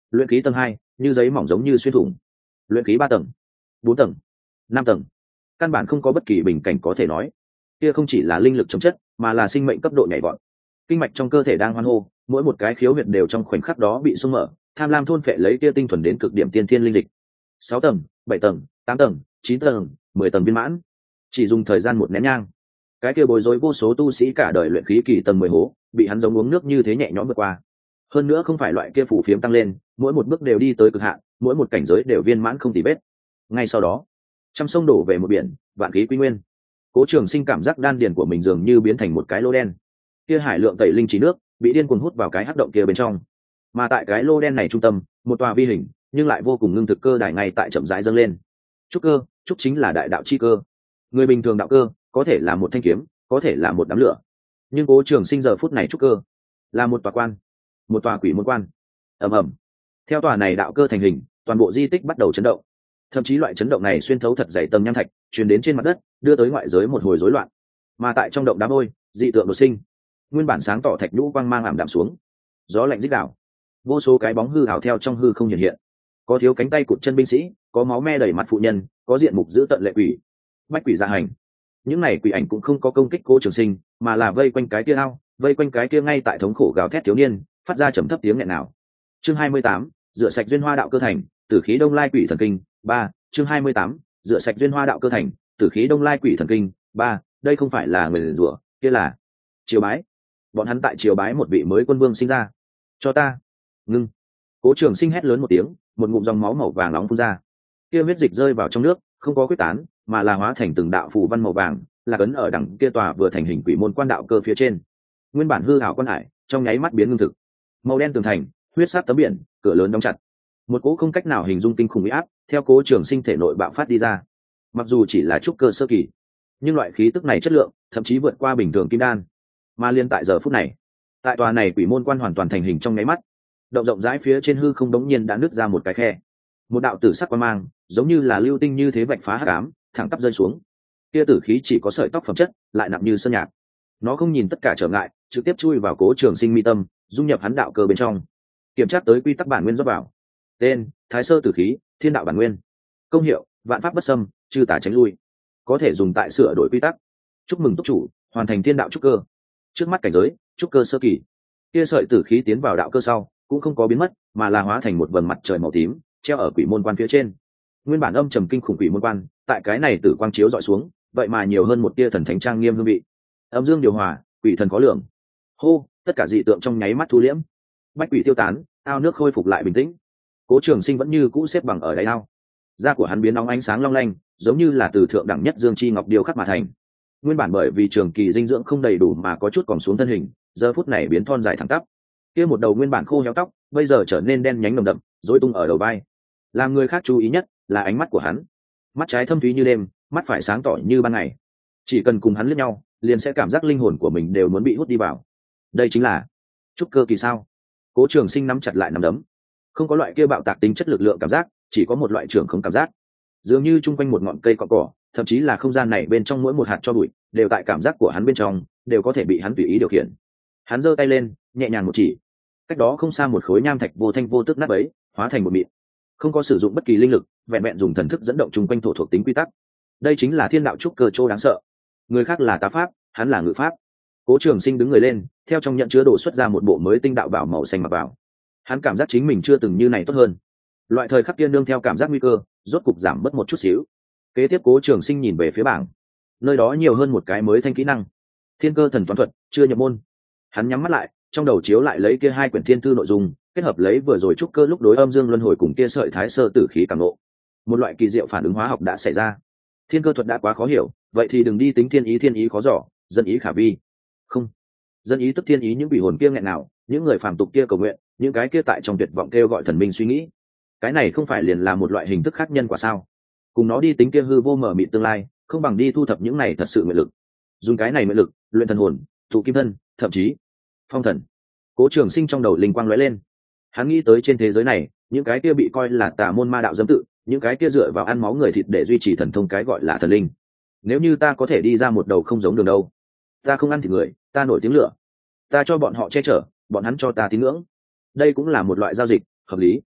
luyện khí tầng 2, như giấy mỏng giống như xuyên thủng. Luyện khí 3 tầng, 4 tầng, 5 tầng, căn bản không có bất kỳ bình cảnh có thể nói. Kia không chỉ là linh lực chống chất, mà là sinh mệnh cấp độ nhảy vọt. Kinh mạch trong cơ thể đang hoan hô, mỗi một cái khiếu huyệt đều trong khoảnh khắc đó bị xung mở, tham lam thôn phệ lấy kia tinh thuần đến cực điểm tiên thiên linh dịch. 6 tầng, 7 tầng, 8 tầng, 9 tầng, 10 tầng viên mãn, chỉ dùng thời gian một nén nhang. Cái kia bối rối vô số tu sĩ cả đời luyện khí kỳ tầng 10 hố, bị hắn giống uống nước như thế nhẹ nhõm vượt qua. Hơn nữa không phải loại kia phù phiếm tăng lên, mỗi một bước đều đi tới cực hạn, mỗi một cảnh giới đều viên mãn không tì vết. Ngay sau đó, trăm sông đổ về một biển, vạn khí quy nguyên. Cố Trường Sinh cảm giác đan điền của mình dường như biến thành một cái lô đen. Kia hải lượng tẩy linh trí nước bị điên cuồng hút vào cái hắc động kia bên trong. Mà tại cái lô đen này trung tâm, một tòa vi hình, nhưng lại vô cùng ngưng thực cơ đài ngay tại chậm rãi dâng lên. Trúc cơ, trúc chính là đại đạo chi cơ. Người bình thường đạo cơ, có thể là một thanh kiếm, có thể là một đám lửa. Nhưng Cố Trường Sinh giờ phút này trúc cơ, là một tòa quan, một tòa quỷ môn quan. Ầm ầm. Theo tòa này đạo cơ thành hình, toàn bộ di tích bắt đầu chấn động. Thậm chí loại chấn động này xuyên thấu thật dày tầng nham thạch, truyền đến trên mặt đất, đưa tới ngoại giới một hồi rối loạn. Mà tại trong động đá vôi, dị tượng đột sinh. Nguyên bản sáng tỏ thạch nhũ quang mang ảm đạm xuống. Gió lạnh rít đảo. Vô số cái bóng hư ảo theo trong hư không hiện hiện. Có thiếu cánh tay cụt chân binh sĩ, có máu me đầy mặt phụ nhân, có diện mục dữ tợn lệ quỷ. Bách quỷ gia hành. Những này quỷ ảnh cũng không có công kích Cố Trường Sinh, mà là vây quanh cái kia ao, vây quanh cái kia ngay tại thống khổ gào thét thiếu niên, phát ra trầm thấp tiếng nghẹn nào. Chương 28, rửa sạch duyên hoa đạo cơ thành, tử khí đông lai quỷ thần kinh 3. Chương 28, rửa sạch duyên hoa đạo cơ thành, tử khí đông lai quỷ thần kinh 3. Đây không phải là người rủa, kia là triều bái. Bọn hắn tại triều bái một vị mới quân vương sinh ra. Cho ta ngưng. Cố Trường Sinh hét lớn một tiếng, một ngụm dòng máu màu vàng nóng phun ra. Kia huyết dịch rơi vào trong nước, không có quyết tán, mà là hóa thành từng đạo phù văn màu vàng, là ấn ở đằng kia tòa vừa thành hình quỷ môn quan đạo cơ phía trên. Nguyên bản hư ảo quan hải, trong nháy mắt biến ngưng thực. Màu đen tường thành, huyết sắc tấm biển, cửa lớn đóng chặt. Một cỗ không cách nào hình dung kinh khủng uy áp theo Cố Trường Sinh thể nội bạo phát đi ra. Mặc dù chỉ là trúc cơ sơ kỳ, nhưng loại khí tức này chất lượng thậm chí vượt qua bình thường kim đan. Mà liên tại giờ phút này, tại tòa này quỷ môn quan hoàn toàn thành hình trong nháy mắt, động rộng rãi phía trên hư không đống nhiên đã nứt ra một cái khe. Một đạo tử sắc quang mang, giống như là lưu tinh như thế vạch phá hắc ám, thẳng tắp rơi xuống. Kia tử khí chỉ có sợi tóc phẩm chất, lại nặng như sơn nhạc. Nó không nhìn tất cả trở ngại, trực tiếp chui vào Cố Trường Sinh mi tâm, dung nhập hắn đạo cơ bên trong. Kiểm tra tới quy tắc bản nguyên rót vào. Tên: Thái Sơ Tử Khí, Thiên Đạo Bản Nguyên. Công hiệu: Vạn pháp bất xâm, trừ tà tránh lui. Có thể dùng tại sửa đổi quy tắc. Chúc mừng túc chủ hoàn thành thiên đạo trúc cơ. Trước mắt cảnh giới: trúc cơ sơ kỳ. Kia sợi tử khí tiến vào đạo cơ sau, cũng không có biến mất, mà là hóa thành một vầng mặt trời màu tím, treo ở quỷ môn quan phía trên. Nguyên bản âm trầm kinh khủng quỷ môn quan, tại cái này tử quang chiếu dọi xuống, vậy mà nhiều hơn một tia thần thánh trang nghiêm hương vị. Âm dương điều hòa, quỷ thần có lượng. Hô, tất cả dị tượng trong nháy mắt thu liễm. Bách quỷ tiêu tán, ao nước khôi phục lại bình tĩnh. Cố Trường Sinh vẫn như cũ xếp bằng ở đáy ao. Da của hắn biến nóng ánh sáng long lanh, giống như là từ thượng đẳng nhất dương chi ngọc điêu khắc mà thành. Nguyên bản bởi vì trường kỳ dinh dưỡng không đầy đủ mà có chút còn xuống thân hình, giờ phút này biến thon dài thẳng tắp. Kia một đầu nguyên bản khô héo tóc, bây giờ trở nên đen nhánh nồng đậm, rối tung ở đầu vai. Làm người khác chú ý nhất là ánh mắt của hắn. Mắt trái thâm thúy như đêm, mắt phải sáng tỏ như ban ngày. Chỉ cần cùng hắn liếc nhau, liền sẽ cảm giác linh hồn của mình đều muốn bị hút đi vào. Đây chính là trúc cơ kỳ sao? Cố Trường Sinh nắm chặt lại nắm đấm. Không có loại kia bạo tạc tính chất lực lượng cảm giác, chỉ có một loại trưởng không cảm giác. Dường như chung quanh một ngọn cây cọn cỏ, thậm chí là không gian này bên trong mỗi một hạt cho bụi, đều tại cảm giác của hắn bên trong, đều có thể bị hắn tùy ý điều khiển. Hắn giơ tay lên, nhẹ nhàng một chỉ. Cách đó không xa một khối nham thạch vô thanh vô tức nát bấy, hóa thành một mịn. Không có sử dụng bất kỳ linh lực, vẹn vẹn dùng thần thức dẫn động chung quanh thổ thuộc tính quy tắc. Đây chính là thiên đạo trúc cơ chỗ đáng sợ. Người khác là tá pháp, hắn là ngự pháp. Cố Trường Sinh đứng người lên, theo trong nhận chứa đồ xuất ra một bộ mới tinh đạo bảo màu xanh mặc vào. Hắn cảm giác chính mình chưa từng như này tốt hơn. Loại thời khắc kia nương theo cảm giác nguy cơ, rốt cục giảm bớt một chút xíu. Kế tiếp Cố Trường Sinh nhìn về phía bảng, nơi đó nhiều hơn một cái mới thanh kỹ năng, Thiên Cơ Thần Toán Thuật, chưa nhập môn. Hắn nhắm mắt lại, trong đầu chiếu lại lấy kia hai quyển thiên thư nội dung, kết hợp lấy vừa rồi trúc cơ lúc đối âm dương luân hồi cùng kia sợi thái sơ tử khí cảm ngộ. Một loại kỳ diệu phản ứng hóa học đã xảy ra. Thiên cơ thuật đã quá khó hiểu, vậy thì đừng đi tính thiên ý khó dò, dân ý khả vi. Không, dân ý tức thiên ý, những vị hồn kia nghẹn nào, những người phàm tục kia cầu nguyện, những cái kia tại trong tuyệt vọng kêu gọi thần minh suy nghĩ. Cái này không phải liền là một loại hình thức khác nhân quả sao? Cùng nó đi tính kia hư vô mở mịt tương lai, không bằng đi thu thập những này thật sự nguyện lực. Dùng cái này nguyện lực luyện thần hồn, thụ kim thân, thậm chí phong thần. Cố Trường Sinh trong đầu linh quang lóe lên. Hắn nghĩ tới trên thế giới này, những cái kia bị coi là tà môn ma đạo dâm tự, những cái kia dựa vào ăn máu người thịt để duy trì thần thông cái gọi là thần linh. Nếu như ta có thể đi ra một đầu không giống đường đâu, ta không ăn thịt người, ta nổi tiếng lửa, ta cho bọn họ che chở, bọn hắn cho ta tín ngưỡng. Đây cũng là một loại giao dịch hợp lý.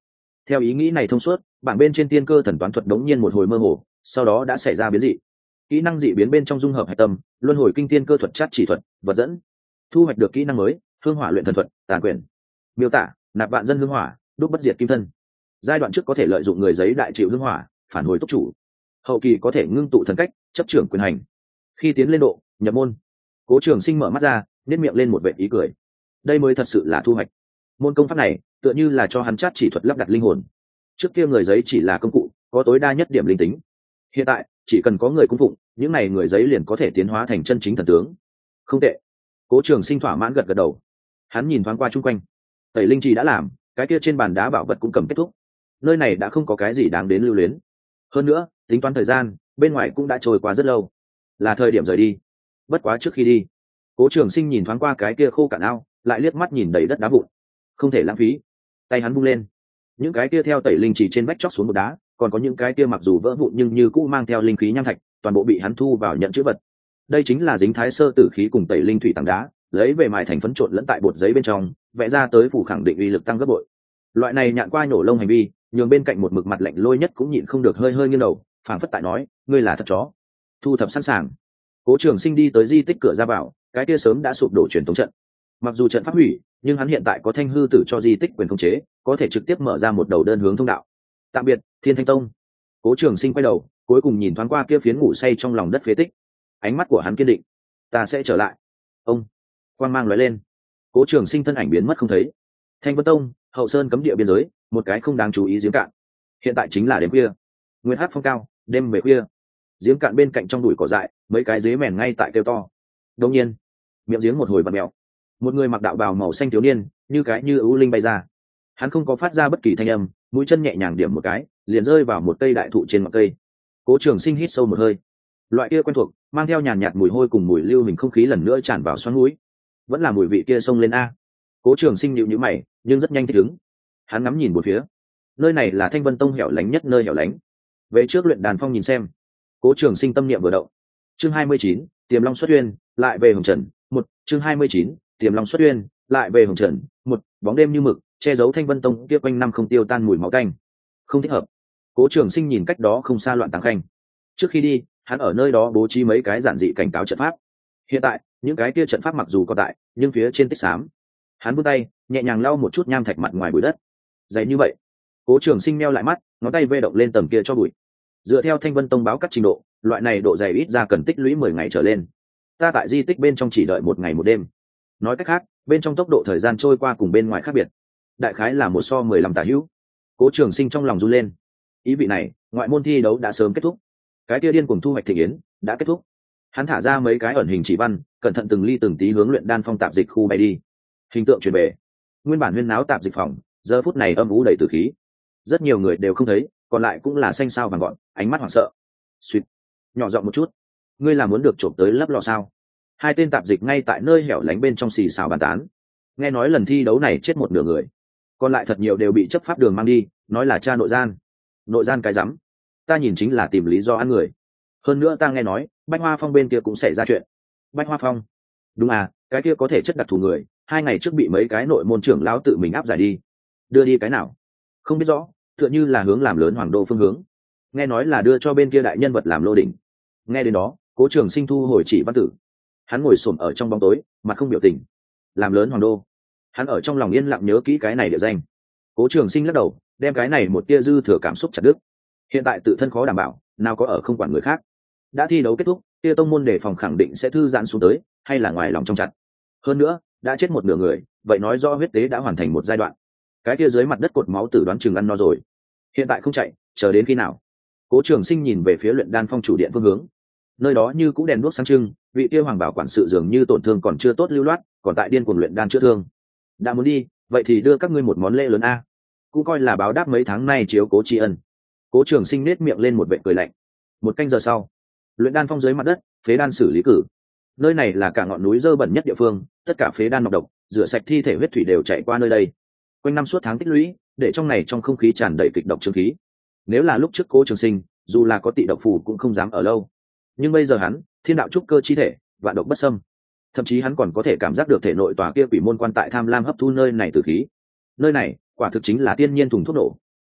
Theo ý nghĩ này thông suốt, bảng bên trên tiên cơ thần toán thuật đống nhiên một hồi mơ hồ, sau đó đã xảy ra biến dị. Kỹ năng dị biến bên trong dung hợp hạch tâm, luân hồi kinh tiên cơ thuật chát chỉ thuật, vật dẫn. Thu hoạch được kỹ năng mới, hương hỏa luyện thần thuật, tàn quyền. Miêu tả: nạp vạn dân hương hỏa, đúc bất diệt kim thân. Giai đoạn trước có thể lợi dụng người giấy đại chịu hương hỏa, phản hồi túc chủ. Hậu kỳ có thể ngưng tụ thần cách, chấp trưởng quyền hành. Khi tiến lên độ, nhập môn. Cố Trường Sinh mở mắt ra, nhếch miệng lên một vệt ý cười. Đây mới thật sự là thu hoạch. Môn công pháp này tựa như là cho hắn chát chỉ thuật lắp đặt linh hồn. Trước kia người giấy chỉ là công cụ, có tối đa nhất điểm linh tính. Hiện tại chỉ cần có người cung phụng, những này người giấy liền có thể tiến hóa thành chân chính thần tướng. Không tệ. Cố Trường Sinh thỏa mãn gật gật đầu. Hắn nhìn thoáng qua chung quanh, tẩy linh trì đã làm, cái kia trên bàn đá bảo vật cũng cầm kết thúc. Nơi này đã không có cái gì đáng đến lưu luyến. Hơn nữa, tính toán thời gian, bên ngoài cũng đã trôi qua rất lâu, là thời điểm rời đi. Bất quá trước khi đi, Cố Trường Sinh nhìn thoáng qua cái kia khô cạn ao, lại liếc mắt nhìn đầy đất đá vụn. Không thể lãng phí. Tay hắn vung lên, những cái kia theo tẩy linh trì trên vách chót xuống một đá, còn có những cái kia mặc dù vỡ vụn nhưng như cũ mang theo linh khí nham thạch, toàn bộ bị hắn thu vào nhận chữ vật. Đây chính là dính thái sơ tử khí cùng tẩy linh thủy tảng đá, lấy về mài thành phấn trộn lẫn tại bột giấy bên trong, vẽ ra tới phủ khẳng định uy lực tăng gấp bội. Loại này nhạn qua nhổ lông hành vi, nhường bên cạnh một mực mặt lạnh lôi nhất cũng nhịn không được hơi hơi nghiêng đầu, phảng phất tại nói, ngươi là thật chó. Thu thập sẵn sàng. Cố Trường Sinh đi tới di tích cửa ra vào, cái kia sớm đã sụp đổ truyền thống trận. Mặc dù trận pháp hủy, nhưng hắn hiện tại có thanh hư tử cho di tích quyền khống chế, có thể trực tiếp mở ra một đầu đơn hướng thông đạo. Tạm biệt, Thiên Thanh Tông. Cố Trường Sinh quay đầu, cuối cùng nhìn thoáng qua kia phiến ngủ say trong lòng đất phế tích. Ánh mắt của hắn kiên định, ta sẽ trở lại. Ông. Quang mang lóe lên, Cố Trường Sinh thân ảnh biến mất không thấy. Thanh Vân Tông, hậu sơn cấm địa biên giới, một cái không đáng chú ý giếng cạn. Hiện tại chính là đêm khuya, nguyên hát phong cao, đêm về khuya. Giếng cạn bên cạnh trong bụi cỏ dại, mấy cái dế mèn ngay tại kêu to. Đột nhiên, miệng giếng một hồi vặn mèo. Một người mặc đạo bào màu xanh thiếu niên, như ưu linh bay ra. Hắn không có phát ra bất kỳ thanh âm, mũi chân nhẹ nhàng điểm một cái, liền rơi vào một cây đại thụ trên ngọn cây. Cố Trường Sinh hít sâu một hơi. Loại kia quen thuộc, mang theo nhàn nhạt mùi hôi cùng mùi lưu hình không khí lần nữa tràn vào xoắn mũi. Vẫn là mùi vị kia xông lên a. Cố Trường Sinh nhíu nhíu mày, nhưng rất nhanh thích ứng. Hắn ngắm nhìn một phía. Nơi này là Thanh Vân Tông hẻo lánh nhất nơi hẻo lánh. Về trước luyện đàn phong nhìn xem. Cố Trường Sinh tâm niệm vừa động. Chương 29, Tiềm Long xuất uyên, lại về hồng trần. Một chương 29, Tiềm Long xuất uyên, lại về hồng trần. Một bóng đêm như mực, che giấu Thanh Vân Tông kia quanh năm không tiêu tan mùi máu tanh. Không thích hợp. Cố Trường Sinh nhìn cách đó không xa loạn tàng khanh. Trước khi đi, hắn ở nơi đó bố trí mấy cái giản dị cảnh cáo trận pháp. Hiện tại, những cái kia trận pháp mặc dù còn tại, nhưng phía trên tích xám. Hắn vươn tay, nhẹ nhàng lau một chút nham thạch mặt ngoài bụi đất. Dày như vậy. Cố Trường Sinh meo lại mắt, ngón tay vê động lên tầm kia cho bụi. Dựa theo Thanh Vân Tông báo cắt trình độ, loại này độ dày ít ra cần tích lũy 10 ngày trở lên. Ta tại di tích bên trong chỉ đợi 1 ngày 1 đêm. Nói cách khác, bên trong tốc độ thời gian trôi qua cùng bên ngoài khác biệt. Đại khái là 1:15 tả hữu. Cố Trường Sinh trong lòng run lên. Ý vị này, ngoại môn thi đấu đã sớm kết thúc. Cái kia điên cuồng thu hoạch thịnh yến đã kết thúc. Hắn thả ra mấy cái ẩn hình chỉ văn, cẩn thận từng ly từng tí hướng luyện đan phong tạp dịch khu bay đi. Hình tượng chuyển về. Nguyên bản huyên náo tạp dịch phòng, giờ phút này âm u đầy tử khí. Rất nhiều người đều không thấy, còn lại cũng là xanh xao vàng gọn, ánh mắt hoảng sợ. Suýt, nhỏ giọng một chút, ngươi là muốn được trộm tới lấp lò sao? Hai tên tạp dịch ngay tại nơi hẻo lánh bên trong xì xào bàn tán. Nghe nói lần thi đấu này chết một nửa người, còn lại thật nhiều đều bị chấp pháp đường mang đi, nói là cha nội gian. Nội gian cái rắm, ta nhìn chính là tìm lý do ăn người. Hơn nữa ta nghe nói Bách Hoa Phong bên kia cũng xảy ra chuyện. Bách Hoa Phong? Đúng à, cái kia có thể chất đặc thù người, 2 ngày trước bị mấy cái nội môn trưởng lão tự mình áp giải đi. Đưa đi cái nào không biết rõ, tựa như là hướng làm lớn hoàng đô phương hướng. Nghe nói là đưa cho bên kia đại nhân vật làm lô đỉnh. Nghe đến đó, Cố Trường Sinh thu hồi chỉ văn tử. Hắn ngồi xổm ở trong bóng tối, mặt không biểu tình. Làm lớn hoàng đô. Hắn ở trong lòng yên lặng nhớ kỹ cái này địa danh. Cố Trường Sinh lắc đầu, đem cái này một tia dư thừa cảm xúc chặt đứt. Hiện tại tự thân khó đảm bảo, nào có ở không quản người khác. Đã thi đấu kết thúc, tia tông môn đề phòng khẳng định sẽ thư giãn xuống tới, hay là ngoài lòng trong chặt. Hơn nữa, đã chết một nửa người, vậy nói do huyết tế đã hoàn thành một giai đoạn. Cái kia dưới mặt đất cột máu tử đoán chừng ăn no rồi. Hiện tại không chạy, chờ đến khi nào? Cố Trường Sinh nhìn về phía luyện đan phong chủ điện phương hướng. Nơi đó như cũ đèn đuốc sáng trưng, vị kia hoàng bảo quản sự dường như tổn thương còn chưa tốt lưu loát, còn tại điên cuồng luyện đan chữa thương. Đã muốn đi, vậy thì đưa các ngươi một món lễ lớn a, cũng coi là báo đáp mấy tháng nay chiếu cố tri ân. Cố Trường Sinh nết miệng lên một vệt cười lạnh. 1 canh giờ sau, luyện đan phong dưới mặt đất, phế đan xử lý cử. Nơi này là cả ngọn núi dơ bẩn nhất địa phương, tất cả phế đan nọc độc, rửa sạch thi thể huyết thủy đều chạy qua nơi đây. Quanh năm suốt tháng tích lũy, để trong này trong không khí tràn đầy kịch độc chương khí. Nếu là lúc trước Cố Trường Sinh, dù là có tị độc phù cũng không dám ở lâu. Nhưng bây giờ hắn, thiên đạo trúc cơ chi thể, vạn độc bất xâm. Thậm chí hắn còn có thể cảm giác được thể nội tòa kia quỷ môn quan tại tham lam hấp thu nơi này tử khí. Nơi này, quả thực chính là tiên nhiên thùng thuốc nổ.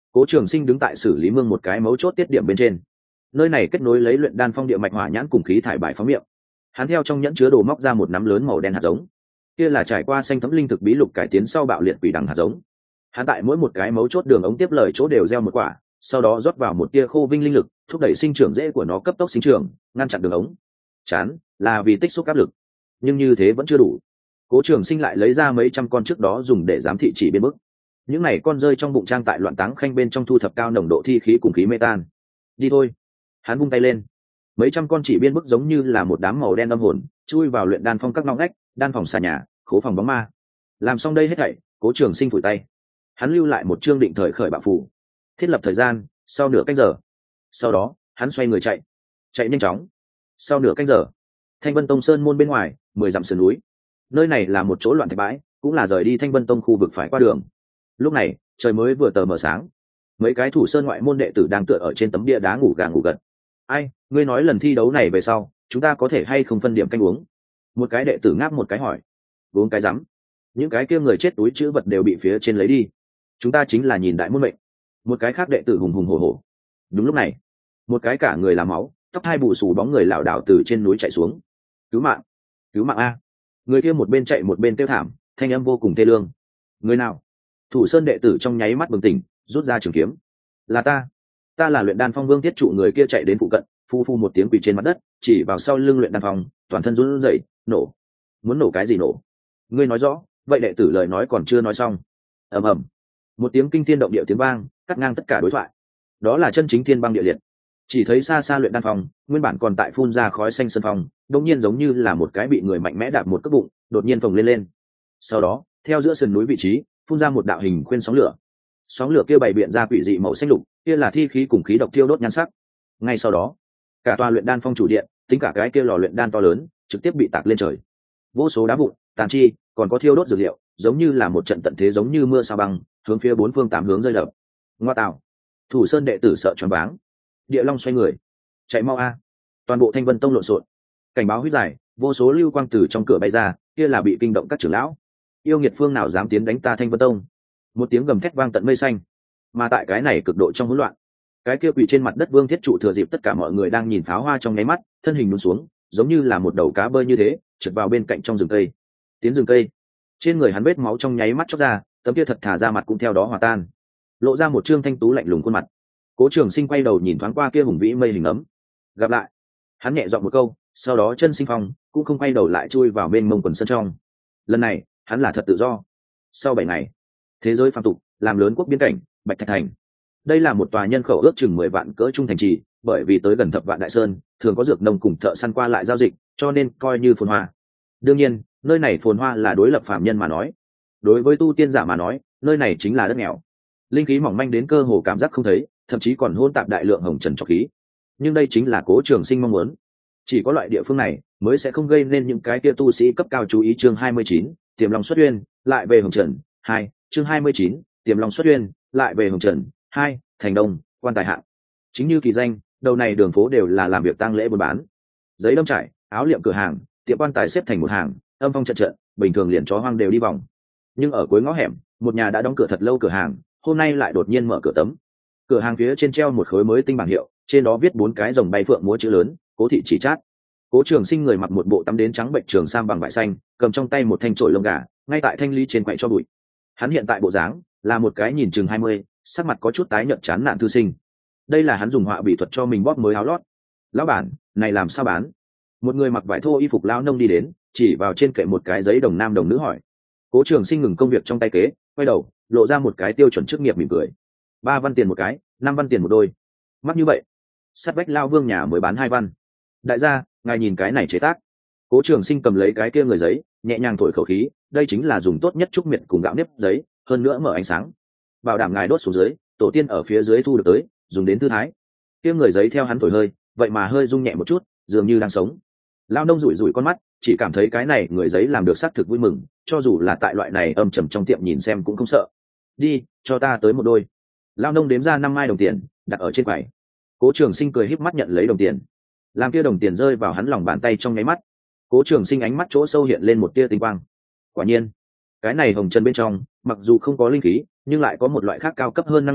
Cố Trường Sinh đứng tại xử lý mương một cái mấu chốt tiết điểm bên trên, nơi này kết nối lấy luyện đan phong địa mạch hỏa nhãn cùng khí thải bài phóng miệng. Hắn theo trong nhẫn chứa đồ móc ra một nắm lớn màu đen hạt giống, kia là trải qua xanh thấm linh thực bí lục cải tiến sau bạo liệt quỷ đằng hạt giống. Hắn tại mỗi một cái mấu chốt đường ống tiếp lời chỗ đều gieo một quả, sau đó rót vào một tia khô vinh linh lực, thúc đẩy sinh trưởng rễ của nó cấp tốc sinh trưởng, ngăn chặn đường ống. Chán, là vì tích xúc áp lực, nhưng như thế vẫn chưa đủ. Cố Trường Sinh lại lấy ra mấy trăm con trước đó dùng để giám thị chỉ biên bức. Những này con rơi trong bụng trang tại loạn táng khanh bên trong thu thập cao nồng độ thi khí cùng khí metan. Đi thôi. Hắn vung tay lên, mấy trăm con chỉ biên bức giống như là một đám màu đen âm hồn chui vào luyện đan phong các ngõ ngách, đan phòng xà nhà, khố phòng bóng ma. Làm xong đây hết thảy, Cố Trường Sinh phủi tay, hắn lưu lại một chương định thời khởi bạo phủ, thiết lập thời gian sau nửa canh giờ. Sau đó hắn xoay người chạy nhanh chóng. Sau nửa canh giờ, Thanh Vân Tông sơn môn bên ngoài 10 dặm sườn núi, nơi này là một chỗ loạn thạch bãi, cũng là rời đi Thanh Vân Tông khu vực phải qua đường. Lúc này trời mới vừa tờ mờ sáng, mấy cái thủ sơn ngoại môn đệ tử đang tựa ở trên tấm bia đá ngủ gà ngủ gật. Ai, ngươi nói lần thi đấu này về sau chúng ta có thể hay không phân điểm canh uống? Một cái đệ tử ngáp một cái hỏi. Uống cái rắm, những cái kia người chết túi chữ vật đều bị phía trên lấy đi, chúng ta chính là nhìn đại môn mệnh. Một cái khác đệ tử hùng hùng hổ hổ. Đúng lúc này, một cái cả người làm máu, tóc hai bù xù bóng người lảo đảo từ trên núi chạy xuống. Cứu mạng, cứu mạng a! Người kia một bên chạy một bên kêu thảm, thanh âm vô cùng thê lương. Người nào? Thủ sơn đệ tử trong nháy mắt bừng tỉnh, rút ra trường kiếm. Là ta là luyện đan phong vương thiết trụ. Người kia chạy đến phụ cận, phu phu một tiếng quỳ trên mặt đất, chỉ vào sau lưng luyện đan phong, toàn thân run rẩy. Nổ! Muốn nổ cái gì nổ? Ngươi nói rõ. Vậy đệ tử lời nói còn chưa nói xong. Ầm ầm, một tiếng kinh thiên động địa tiếng vang cắt ngang tất cả đối thoại. Đó là chân chính thiên băng địa liệt. Chỉ thấy xa xa luyện đan phong, nguyên bản còn tại phun ra khói xanh sân phong, đột nhiên giống như là một cái bị người mạnh mẽ đạp một cước bụng, đột nhiên phồng lên. Sau đó, theo giữa sườn núi vị trí, phun ra một đạo hình khuyên sóng lửa. Sóng lửa kia bày biện ra quỷ dị màu xanh lục, kia là thi khí cùng khí độc thiêu đốt nhan sắc. Ngay sau đó, cả tòa luyện đan phong chủ điện, tính cả cái kia lò luyện đan to lớn, trực tiếp bị tạc lên trời. Vô số đá vụn, tàn chi, còn có thiêu đốt dược liệu, giống như là một trận tận thế, giống như mưa sao băng, hướng phía bốn phương tám hướng rơi đập. Ngoa tạo! Thủ sơn đệ tử sợ choáng váng. Địa Long xoay người, chạy mau a! Toàn bộ Thanh Vân Tông lộn xộn, cảnh báo huyết giải, vô số lưu quang từ trong cửa bay ra, kia là bị kinh động các trưởng lão. Yêu nghiệt phương nào dám tiến đánh ta Thanh Vân Tông? Một tiếng gầm thét vang tận mây xanh. Mà tại cái này cực độ trong hỗn loạn, cái kia quỳ trên mặt đất Vương Thiết Trụ thừa dịp tất cả mọi người đang nhìn pháo hoa trong nháy mắt, thân hình nhún xuống, giống như là một đầu cá bơi như thế, trượt vào bên cạnh trong rừng cây. Tiến rừng cây, trên người hắn vết máu trong nháy mắt chóc ra, tấm kia thật thả ra mặt cũng theo đó hòa tan, lộ ra một trương thanh tú lạnh lùng khuôn mặt. Cố Trường Sinh quay đầu nhìn thoáng qua kia hùng vĩ mây hình ấm. Gặp lại. Hắn nhẹ giọng một câu, sau đó chân sinh phong cũng không quay đầu lại chui vào bên mông quần sân trong. Lần này hắn là thật tự do. Sau 7 ngày, thế giới phàm tục làm lớn quốc biên cảnh Bạch Thạch Thành. Đây là một tòa nhân khẩu ước chừng 10 vạn cỡ trung thành trì, bởi vì tới gần thập vạn đại sơn, thường có dược nông cùng thợ săn qua lại giao dịch, cho nên coi như phồn hoa. Đương nhiên, nơi này phồn hoa là đối lập phàm nhân mà nói. Đối với tu tiên giả mà nói, nơi này chính là đất nghèo. Linh khí mỏng manh đến cơ hồ cảm giác không thấy, thậm chí còn hỗn tạp đại lượng hồng trần trọc khí. Nhưng đây chính là Cố Trường Sinh mong muốn. Chỉ có loại địa phương này mới sẽ không gây nên những cái kia tu sĩ cấp cao chú ý. Chương 29, Tiềm Long xuất uyên, lại về hồng trần. 2, chương 29, Tiềm Long xuất uyên, lại về hồng trần. 2, Thành Đông, quan tài hạng. Chính như kỳ danh, đầu này đường phố đều là làm việc tang lễ buôn bán. Giấy đâm trải, áo liệm cửa hàng, tiệm quan tài xếp thành một hàng, âm phong trận trận, bình thường liền chó hoang đều đi vòng. Nhưng ở cuối ngõ hẻm, một nhà đã đóng cửa thật lâu cửa hàng, hôm nay lại đột nhiên mở cửa tấm. Cửa hàng phía trên treo một khối mới tinh bảng hiệu, trên đó viết 4 cái rồng bay phượng múa chữ lớn, Cố thị chỉ chát. Cố Trường Sinh người mặc một bộ tắm đến trắng bệnh trường sam bằng vải xanh, cầm trong tay một thanh chổi lông gà, ngay tại thanh ly trên quậy cho bụi. Hắn hiện tại bộ dáng là một cái nhìn chừng 20, sắc mặt có chút tái nhợt chán nản thư sinh. Đây là hắn dùng họa bị thuật cho mình bóp mới áo lót. Lão bản, này làm sao bán? Một người mặc vải thô y phục lão nông đi đến, chỉ vào trên kệ một cái giấy đồng nam đồng nữ hỏi. Cố Trường Sinh ngừng công việc trong tay kế, quay đầu, lộ ra một cái tiêu chuẩn chức nghiệp mỉm cười. 3 văn tiền một cái, 5 văn tiền một đôi. Mắc như vậy, sát vách lao vương nhà mới bán 2 văn. Đại gia, ngài nhìn cái này chế tác. Cố Trường Sinh cầm lấy cái kia người giấy, nhẹ nhàng thổi khẩu khí, đây chính là dùng tốt nhất trúc miệt cùng gạo nếp giấy, hơn nữa mở ánh sáng, bảo đảm ngài đốt xuống dưới, tổ tiên ở phía dưới thu được tới, dùng đến thư thái. Kia người giấy theo hắn thổi hơi, vậy mà hơi rung nhẹ một chút, dường như đang sống. Lao nông rủi rủi con mắt, chỉ cảm thấy cái này người giấy làm được xác thực vui mừng, cho dù là tại loại này âm trầm trong tiệm nhìn xem cũng không sợ. Đi, cho ta tới một đôi. Lao nông đếm ra 5 mai đồng tiền, đặt ở trên quầy. Cố Trường Sinh cười híp mắt nhận lấy đồng tiền, làm kia đồng tiền rơi vào hắn lòng bàn tay trong nháy mắt. Cố Trường Sinh ánh mắt chỗ sâu hiện lên một tia tinh quang. Quả nhiên, cái này hồng trần bên trong, mặc dù không có linh khí, nhưng lại có một loại khác cao cấp hơn năng lượng,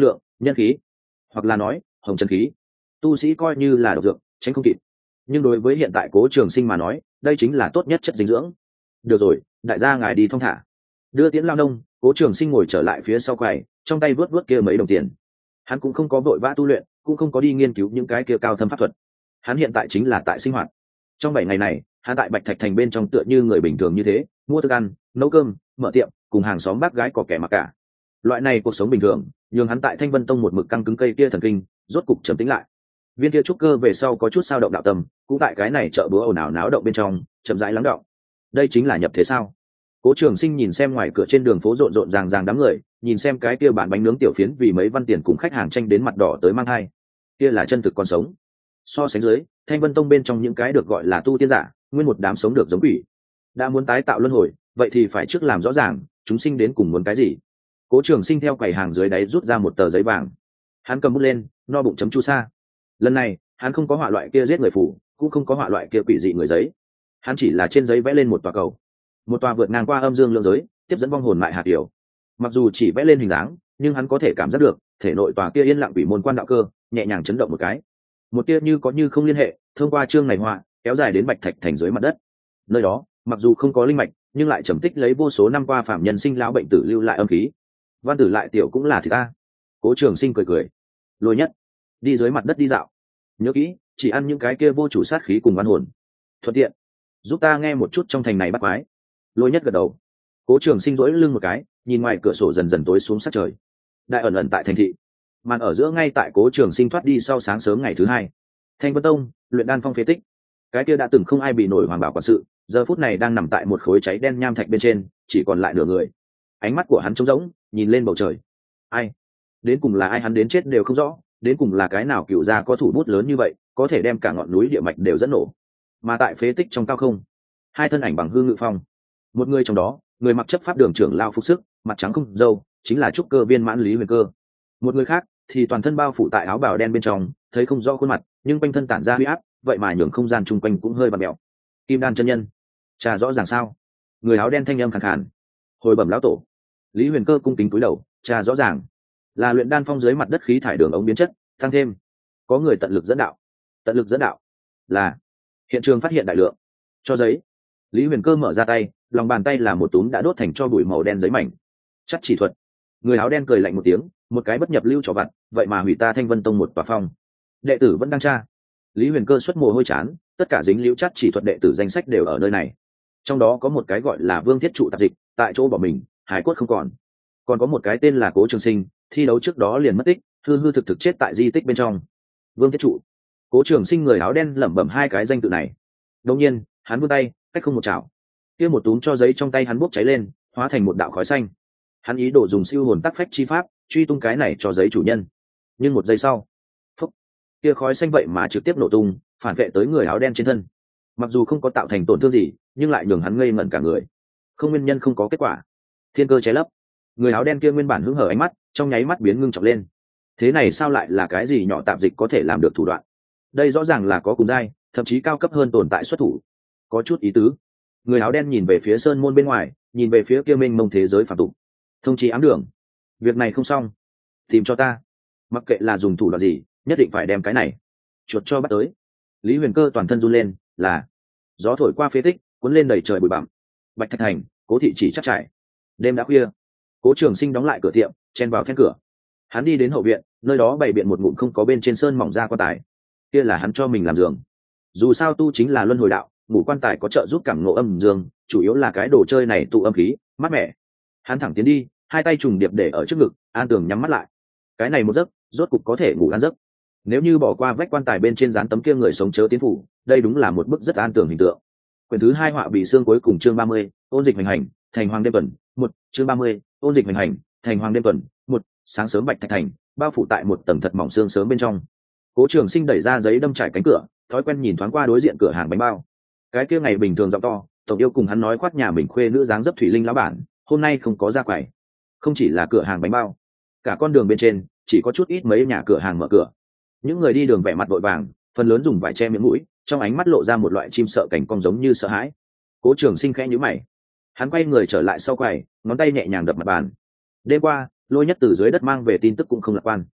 nhân khí, hoặc là nói hồng trần khí. Tu sĩ coi như là độc dược tránh không kịp, nhưng đối với hiện tại Cố Trường Sinh mà nói, đây chính là tốt nhất chất dinh dưỡng. Được rồi, đại gia ngài đi thong thả. Đưa tiễn lao nông, Cố Trường Sinh ngồi trở lại phía sau quầy, trong tay vớt vớt kia mấy đồng tiền. Hắn cũng không có vội vã tu luyện, cũng không có đi nghiên cứu những cái kia cao thâm pháp thuật. Hắn hiện tại chính là tại sinh hoạt. Trong 7 ngày này, hắn tại Bạch Thạch Thành bên trong tựa như người bình thường như thế, mua thức ăn, nấu cơm, mở tiệm, cùng hàng xóm bác gái có kẻ mặc cả. Loại này cuộc sống bình thường, nhường hắn tại Thanh Vân Tông một mực căng cứng cây kia thần kinh, rốt cục trầm tĩnh lại. Viên kia trúc cơ về sau có chút sao động đạo tâm, cũng tại cái này chợ búa ồn ào náo động bên trong, chậm rãi lắng động. Đây chính là nhập thế sao? Cố Trường Sinh nhìn xem ngoài cửa trên đường phố rộn rộn ràng ràng đám người, nhìn xem cái kia bản bánh nướng tiểu phiến vì mấy văn tiền cùng khách hàng tranh đến mặt đỏ tới mang hai. Kia là chân thực còn sống. So sánh dưới, Thanh Vân Tông bên trong những cái được gọi là tu tiên giả, nguyên một đám sống được giống quỷ. Đã muốn tái tạo luân hồi, vậy thì phải trước làm rõ ràng, chúng sinh đến cùng muốn cái gì. Cố Trường Sinh theo quầy hàng dưới đáy rút ra một tờ giấy vàng. Hắn cầm bút lên, no bụng chấm chu sa. Lần này, hắn không có họa loại kia giết người phù, cũng không có họa loại kia quỷ dị người giấy. Hắn chỉ là trên giấy vẽ lên một tòa cầu, một tòa vượt ngang qua âm dương lượng giới, tiếp dẫn vong hồn mại hạt điều. Mặc dù chỉ vẽ lên hình dáng, nhưng hắn có thể cảm giác được thể nội tòa kia yên lặng quỷ môn quan đạo cơ nhẹ nhàng chấn động một cái, một tia như có như không liên hệ thông qua chương này họa kéo dài đến Bạch Thạch Thành dưới mặt đất. Nơi đó mặc dù không có linh mạch, nhưng lại trầm tích lấy vô số năm qua phạm nhân sinh lão bệnh tử lưu lại âm khí. Văn tử lại tiểu cũng là thì ta. Cố Trường Sinh cười cười. Lôi nhất, đi dưới mặt đất đi dạo, nhớ kỹ chỉ ăn những cái kia vô chủ sát khí cùng văn hồn, thuận tiện giúp ta nghe một chút trong thành này bắt quái. Lôi nhất gật đầu. Cố Trường Sinh duỗi lưng một cái, nhìn ngoài cửa sổ dần dần tối xuống sát trời. Đại ẩn ẩn tại thành thị, màn ở giữa ngay tại Cố Trường Sinh thoát đi sau sáng sớm ngày thứ hai. Thanh Vân Tông, luyện đan phong phế tích. Cái kia đã từng không ai bị nổi hoàng bảo quản sự, giờ phút này đang nằm tại một khối cháy đen nham thạch bên trên, chỉ còn lại nửa người. Ánh mắt của hắn trống rỗng, nhìn lên bầu trời. Ai? Đến cùng là ai, hắn đến chết đều không rõ. Đến cùng là cái nào cựu gia có thủ bút lớn như vậy, có thể đem cả ngọn núi địa mạch đều dẫn nổ. Mà tại phế tích trong cao không, hai thân ảnh bằng hư ngự phong. Một người trong đó, người mặc chấp pháp đường trưởng lao phục sức, mặt trắng không râu, chính là trúc cơ viên mãn Lý Huyền Cơ. Một người khác thì toàn thân bao phủ tại áo bào đen bên trong, thấy không rõ khuôn mặt, nhưng quanh thân tản ra huy áp, vậy mà nhường không gian chung quanh cũng hơi bặm mèo. Kim Đan chân nhân, trà rõ ràng sao? Người áo đen thanh âm khàn khàn. Hồi bẩm lão tổ. Lý Huyền Cơ cung kính cúi đầu, trà rõ ràng là luyện đan phong dưới mặt đất khí thải đường ống biến chất, tăng thêm có người tận lực dẫn đạo. Tận lực dẫn đạo là hiện trường phát hiện đại lượng cho giấy. Lý Huyền Cơ mở ra tay, lòng bàn tay là một túm đã đốt thành cho bụi màu đen giấy mảnh. Chắc chỉ thuật. Người áo đen cười lạnh một tiếng, một cái bất nhập lưu cho vặt, vậy mà hủy ta Thanh Vân Tông một tòa phong. Đệ tử vẫn đang tra. Lý Huyền Cơ xuất mồ hôi chán, tất cả dính liễu chắc chỉ thuật đệ tử danh sách đều ở nơi này. Trong đó có một cái gọi là Vương Thiết Trụ tạp dịch, tại chỗ bỏ mình, hải cốt không còn. Còn có một cái tên là Cố Trường Sinh, thi đấu trước đó liền mất tích, hư hư thực thực chết tại di tích bên trong. Vương Thiết Trụ, Cố Trường Sinh, người áo đen lẩm bẩm hai cái danh tự này. Đột nhiên, hắn vươn tay, cách không một chảo, kia một túm cho giấy trong tay hắn bốc cháy lên, hóa thành một đạo khói xanh. Hắn ý đồ dùng siêu hồn tác phách chi pháp truy tung cái này cho giấy chủ nhân, nhưng một giây sau, phúc, kia khói xanh vậy mà trực tiếp nổ tung, phản vệ tới người áo đen trên thân. Mặc dù không có tạo thành tổn thương gì, nhưng lại nhường hắn ngây ngẩn cả người. Không nguyên nhân, không có kết quả, thiên cơ che lấp. Người áo đen kia nguyên bản hứng hở ánh mắt, trong nháy mắt biến ngưng trọng lên. Thế này sao lại là cái gì nhỏ tạp dịch có thể làm được thủ đoạn? Đây rõ ràng là có cùng giai, thậm chí cao cấp hơn tồn tại xuất thủ. Có chút ý tứ. Người áo đen nhìn về phía sơn môn bên ngoài, nhìn về phía kia mênh mông thế giới phàm tục. Thông chí ám đường, việc này không xong, tìm cho ta. Mặc kệ là dùng thủ đoạn gì, nhất định phải đem cái này chuột cho bắt tới. Lý Huyền Cơ toàn thân run lên, là gió thổi qua phế tích, cuốn lên đầy trời bụi bặm. Bạch Thạch Thành, Cố thị chỉ chắc trải. Đêm đã khuya, Cố Trường Sinh đóng lại cửa tiệm, chen vào then cửa. Hắn đi đến hậu viện, nơi đó bày biện một ngụm không có bên trên sơn mỏng ra quan tài. Kia là hắn cho mình làm giường. Dù sao tu chính là luân hồi đạo, ngủ quan tài có trợ giúp cảm ngộ âm dương, chủ yếu là cái đồ chơi này tụ âm khí, mát mẻ. Hắn thẳng tiến đi, hai tay trùng điệp để ở trước ngực, an tường nhắm mắt lại. Cái này một giấc, rốt cục có thể ngủ an giấc. Nếu như bỏ qua vách quan tài bên trên dán tấm kia người sống chớ tiến phủ, đây đúng là một bức rất an tường hình tượng. Quyển thứ 2 họa bị xương cuối cùng chương 30, ôn dịch hành hành, thành hoàng đêm tuần, 1, chương 30, ôn dịch hành hành, thành hoàng đêm tuần, 1, sáng sớm Bạch Thạch Thành, bao phủ tại một tầng thật mỏng sương sớm bên trong. Cố Trường Sinh đẩy ra giấy đâm trải cánh cửa, thói quen nhìn thoáng qua đối diện cửa hàng bánh bao. Cái kia ngày bình thường giọng to, tổng yêu cùng hắn nói khoác nhà mình khuê nữ dáng dấp thủy linh lão bản, hôm nay không có ra quầy. Không chỉ là cửa hàng bánh bao, cả con đường bên trên chỉ có chút ít mấy nhà cửa hàng mở cửa. Những người đi đường vẻ mặt vội vàng, phần lớn dùng vải che miệng mũi, trong ánh mắt lộ ra một loại chim sợ cảnh cong giống như sợ hãi. Cố Trường Sinh khẽ nhíu mày, hắn quay người trở lại sau quầy, ngón tay nhẹ nhàng đập mặt bàn. Đêm qua, Lôi Nhất từ dưới đất mang về tin tức cũng không lạc quan.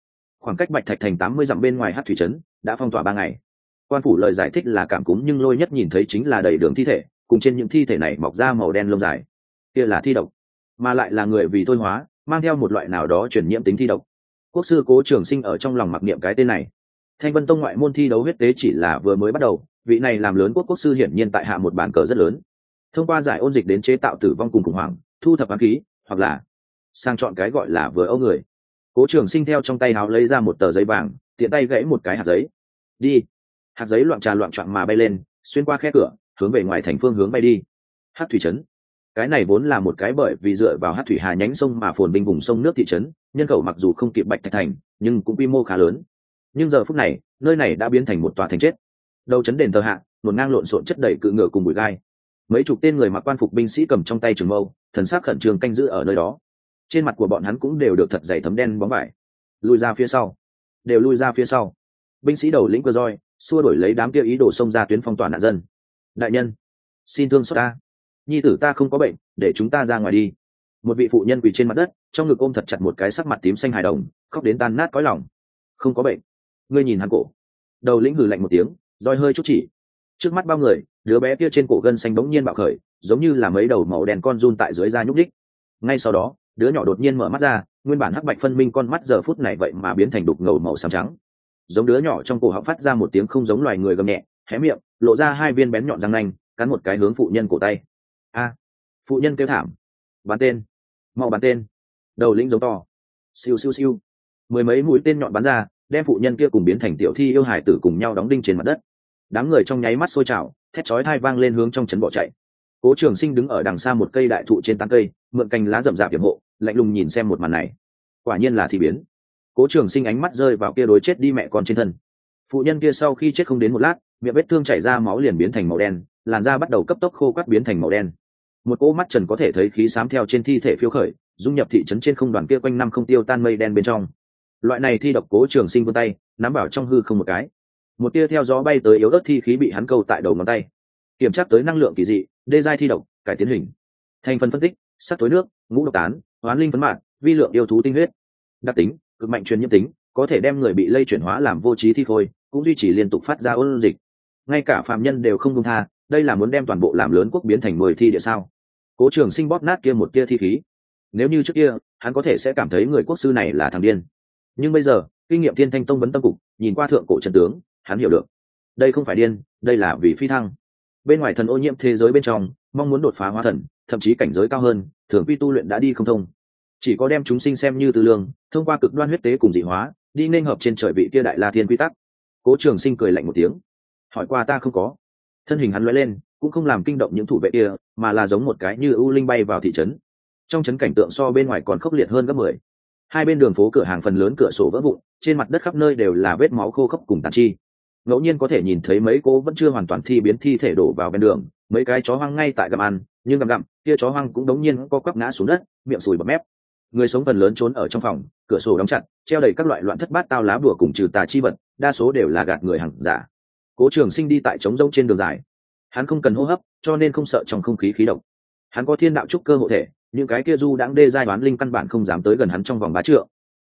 khoảng cách Bạch Thạch thành 80 dặm bên ngoài Hắc thủy trấn đã phong tỏa 3 ngày. Quan phủ lời giải thích là cảm cúm, nhưng Lôi Nhất nhìn thấy chính là đầy đường thi thể, cùng trên những thi thể này mọc ra màu đen lông dài, kia là thi độc, mà lại là người vì thôi hóa mang theo một loại nào đó truyền nhiễm tính thi độc. Quốc sư Cố Trường Sinh ở trong lòng mặc niệm cái tên này. Thanh Vân Tông ngoại môn thi đấu huyết tế chỉ là vừa mới bắt đầu, vị này làm lớn quốc sư hiển nhiên tại hạ một bàn cờ rất lớn, thông qua giải ôn dịch đến chế tạo tử vong cùng khủng hoảng, thu thập ám khí, hoặc là sang chọn cái gọi là vừa âu người. Cố Trường Sinh theo trong tay áo lấy ra một tờ giấy vàng, tiện tay gãy một cái hạt giấy. Đi. Hạt giấy loạn trà loạn choạng mà bay lên, xuyên qua khe cửa, hướng về ngoài thành phương hướng bay đi. Hắc thủy trấn, cái này vốn là một cái bởi vì dựa vào Hắc thủy hà nhánh sông mà phồn vinh vùng sông nước thị trấn, nhân khẩu mặc dù không kịp Bạch Thạch thành, nhưng cũng quy mô khá lớn. Nhưng giờ phút này, nơi này đã biến thành một tòa thành chết. Đầu trấn đền thờ hạ, luồn ngang lộn xộn chất đầy cự ngựa cùng bụi gai. Mấy chục tên người mặc quan phục binh sĩ cầm trong tay trường mâu, thần sắc khẩn trương canh giữ ở nơi đó. Trên mặt của bọn hắn cũng đều được thật dày thấm đen bóng vải. Lùi ra phía sau, đều lui ra phía sau. Binh sĩ đầu lĩnh cơ roi xua đuổi lấy đám kia ý đồ xông ra tuyến phong tỏa nạn dân. Đại nhân, xin thương xót ta, nhi tử ta không có bệnh, để chúng ta ra ngoài đi. Một vị phụ nhân quỳ trên mặt đất, trong ngực ôm thật chặt một cái sắc mặt tím xanh hài đồng, khóc đến tan nát cõi lòng. Không có bệnh? Ngươi nhìn hắn cổ. Đầu lĩnh hừ lạnh một tiếng, roi hơi chút chỉ. Trước mắt bao người, đứa bé kia trên cổ gân xanh bỗng nhiên bạo khởi, giống như là mấy đầu màu đen con giun tại dưới da nhúc đích. Ngay sau đó, đứa nhỏ đột nhiên mở mắt ra, nguyên bản hắc bạch phân minh con mắt giờ phút này vậy mà biến thành đục ngầu màu xám trắng. Giống đứa nhỏ trong cổ họng phát ra một tiếng không giống loài người gầm nhẹ, hé miệng, lộ ra hai viên bén nhọn răng nanh, cắn một cái hướng phụ nhân cổ tay. A! Phụ nhân kêu thảm. Bắn tên, mau bắn tên. Đầu lĩnh giống to. Siêu siêu siêu. Mười mấy mũi tên nhọn bắn ra, đem phụ nhân kia cùng biến thành tiểu thi yêu hài tử cùng nhau đóng đinh trên mặt đất. Đám người trong nháy mắt sôi trào, thét chói tai vang lên hướng trong trấn bỏ chạy. Cố Trường Sinh đứng ở đằng xa một cây đại thụ trên tán cây, mượn cành lá rậm rạp yểm hộ, lạnh lùng nhìn xem một màn này. Quả nhiên là thi biến. Cố Trường Sinh ánh mắt rơi vào kia đối chết đi mẹ con trên thân. Phụ nhân kia sau khi chết không đến một lát, miệng vết thương chảy ra máu liền biến thành màu đen, làn da bắt đầu cấp tốc khô quắt biến thành màu đen. Một cỗ mắt trần có thể thấy khí xám theo trên thi thể phiêu khởi, dung nhập thị trấn trên không đoàn kia quanh năm không tiêu tan mây đen bên trong. Loại này thi độc Cố Trường Sinh vươn tay nắm vào trong hư không một cái, một tia theo gió bay tới yếu ớt thi khí bị hắn câu tại đầu ngón tay. Kiểm tra tới năng lượng kỳ dị, đê giai thi độc, cải tiến hình. Thành phần phân tích: sắc tối nước, ngũ độc tán, hoán linh phấn mạn, vi lượng yêu thú tinh huyết. Đặc tính: cực mạnh truyền nhiễm tính, có thể đem người bị lây chuyển hóa làm vô trí thi khôi, cũng duy trì liên tục phát ra ôn dịch. Ngay cả phàm nhân đều không buông tha, đây là muốn đem toàn bộ làm lớn quốc biến thành 10 thi địa sao? Cố Trường Sinh bóp nát kia một tia thi khí. Nếu như trước kia, hắn có thể sẽ cảm thấy người quốc sư này là thằng điên. Nhưng bây giờ, kinh nghiệm Thiên Thanh Tông vấn tâm cục, nhìn qua thượng cổ chân tướng, hắn hiểu được. Đây không phải điên, đây là vì phi thăng. Bên ngoài thần ô nhiễm thế giới bên trong, mong muốn đột phá hóa thần, thậm chí cảnh giới cao hơn, thường quy tu luyện đã đi không thông. Chỉ có đem chúng sinh xem như tư lương, thông qua cực đoan huyết tế cùng dị hóa, đi nên hợp trên trời vị kia đại la thiên quy tắc. Cố Trường Sinh cười lạnh một tiếng, hỏi qua ta không có. Thân hình hắn lóe lên, cũng không làm kinh động những thủ vệ kia, mà là giống một cái như ưu linh bay vào thị trấn. Trong trấn cảnh tượng so bên ngoài còn khốc liệt hơn gấp 10. Hai bên đường phố cửa hàng phần lớn cửa sổ vỡ vụn, trên mặt đất khắp nơi đều là vết máu khô khốc cùng tàn chi. Ngẫu nhiên có thể nhìn thấy mấy cô vẫn chưa hoàn toàn thi biến thi thể đổ vào bên đường, mấy cái chó hoang ngay tại gặm ăn, nhưng gặm kia chó hoang cũng đống nhiên co quắp ngã xuống đất, miệng sùi bọt mép. Người sống phần lớn trốn ở trong phòng, cửa sổ đóng chặt, treo đầy các loại loạn thất bát tao lá bùa cùng trừ tà chi vật, đa số đều là gạt người hàng giả. Cố Trường Sinh đi tại trống rỗng trên đường dài, hắn không cần hô hấp, cho nên không sợ trong không khí khí độc. Hắn có thiên đạo trúc cơ hộ thể, những cái kia du đãng đê giai đoán linh căn bản không dám tới gần hắn trong vòng 3 trượng.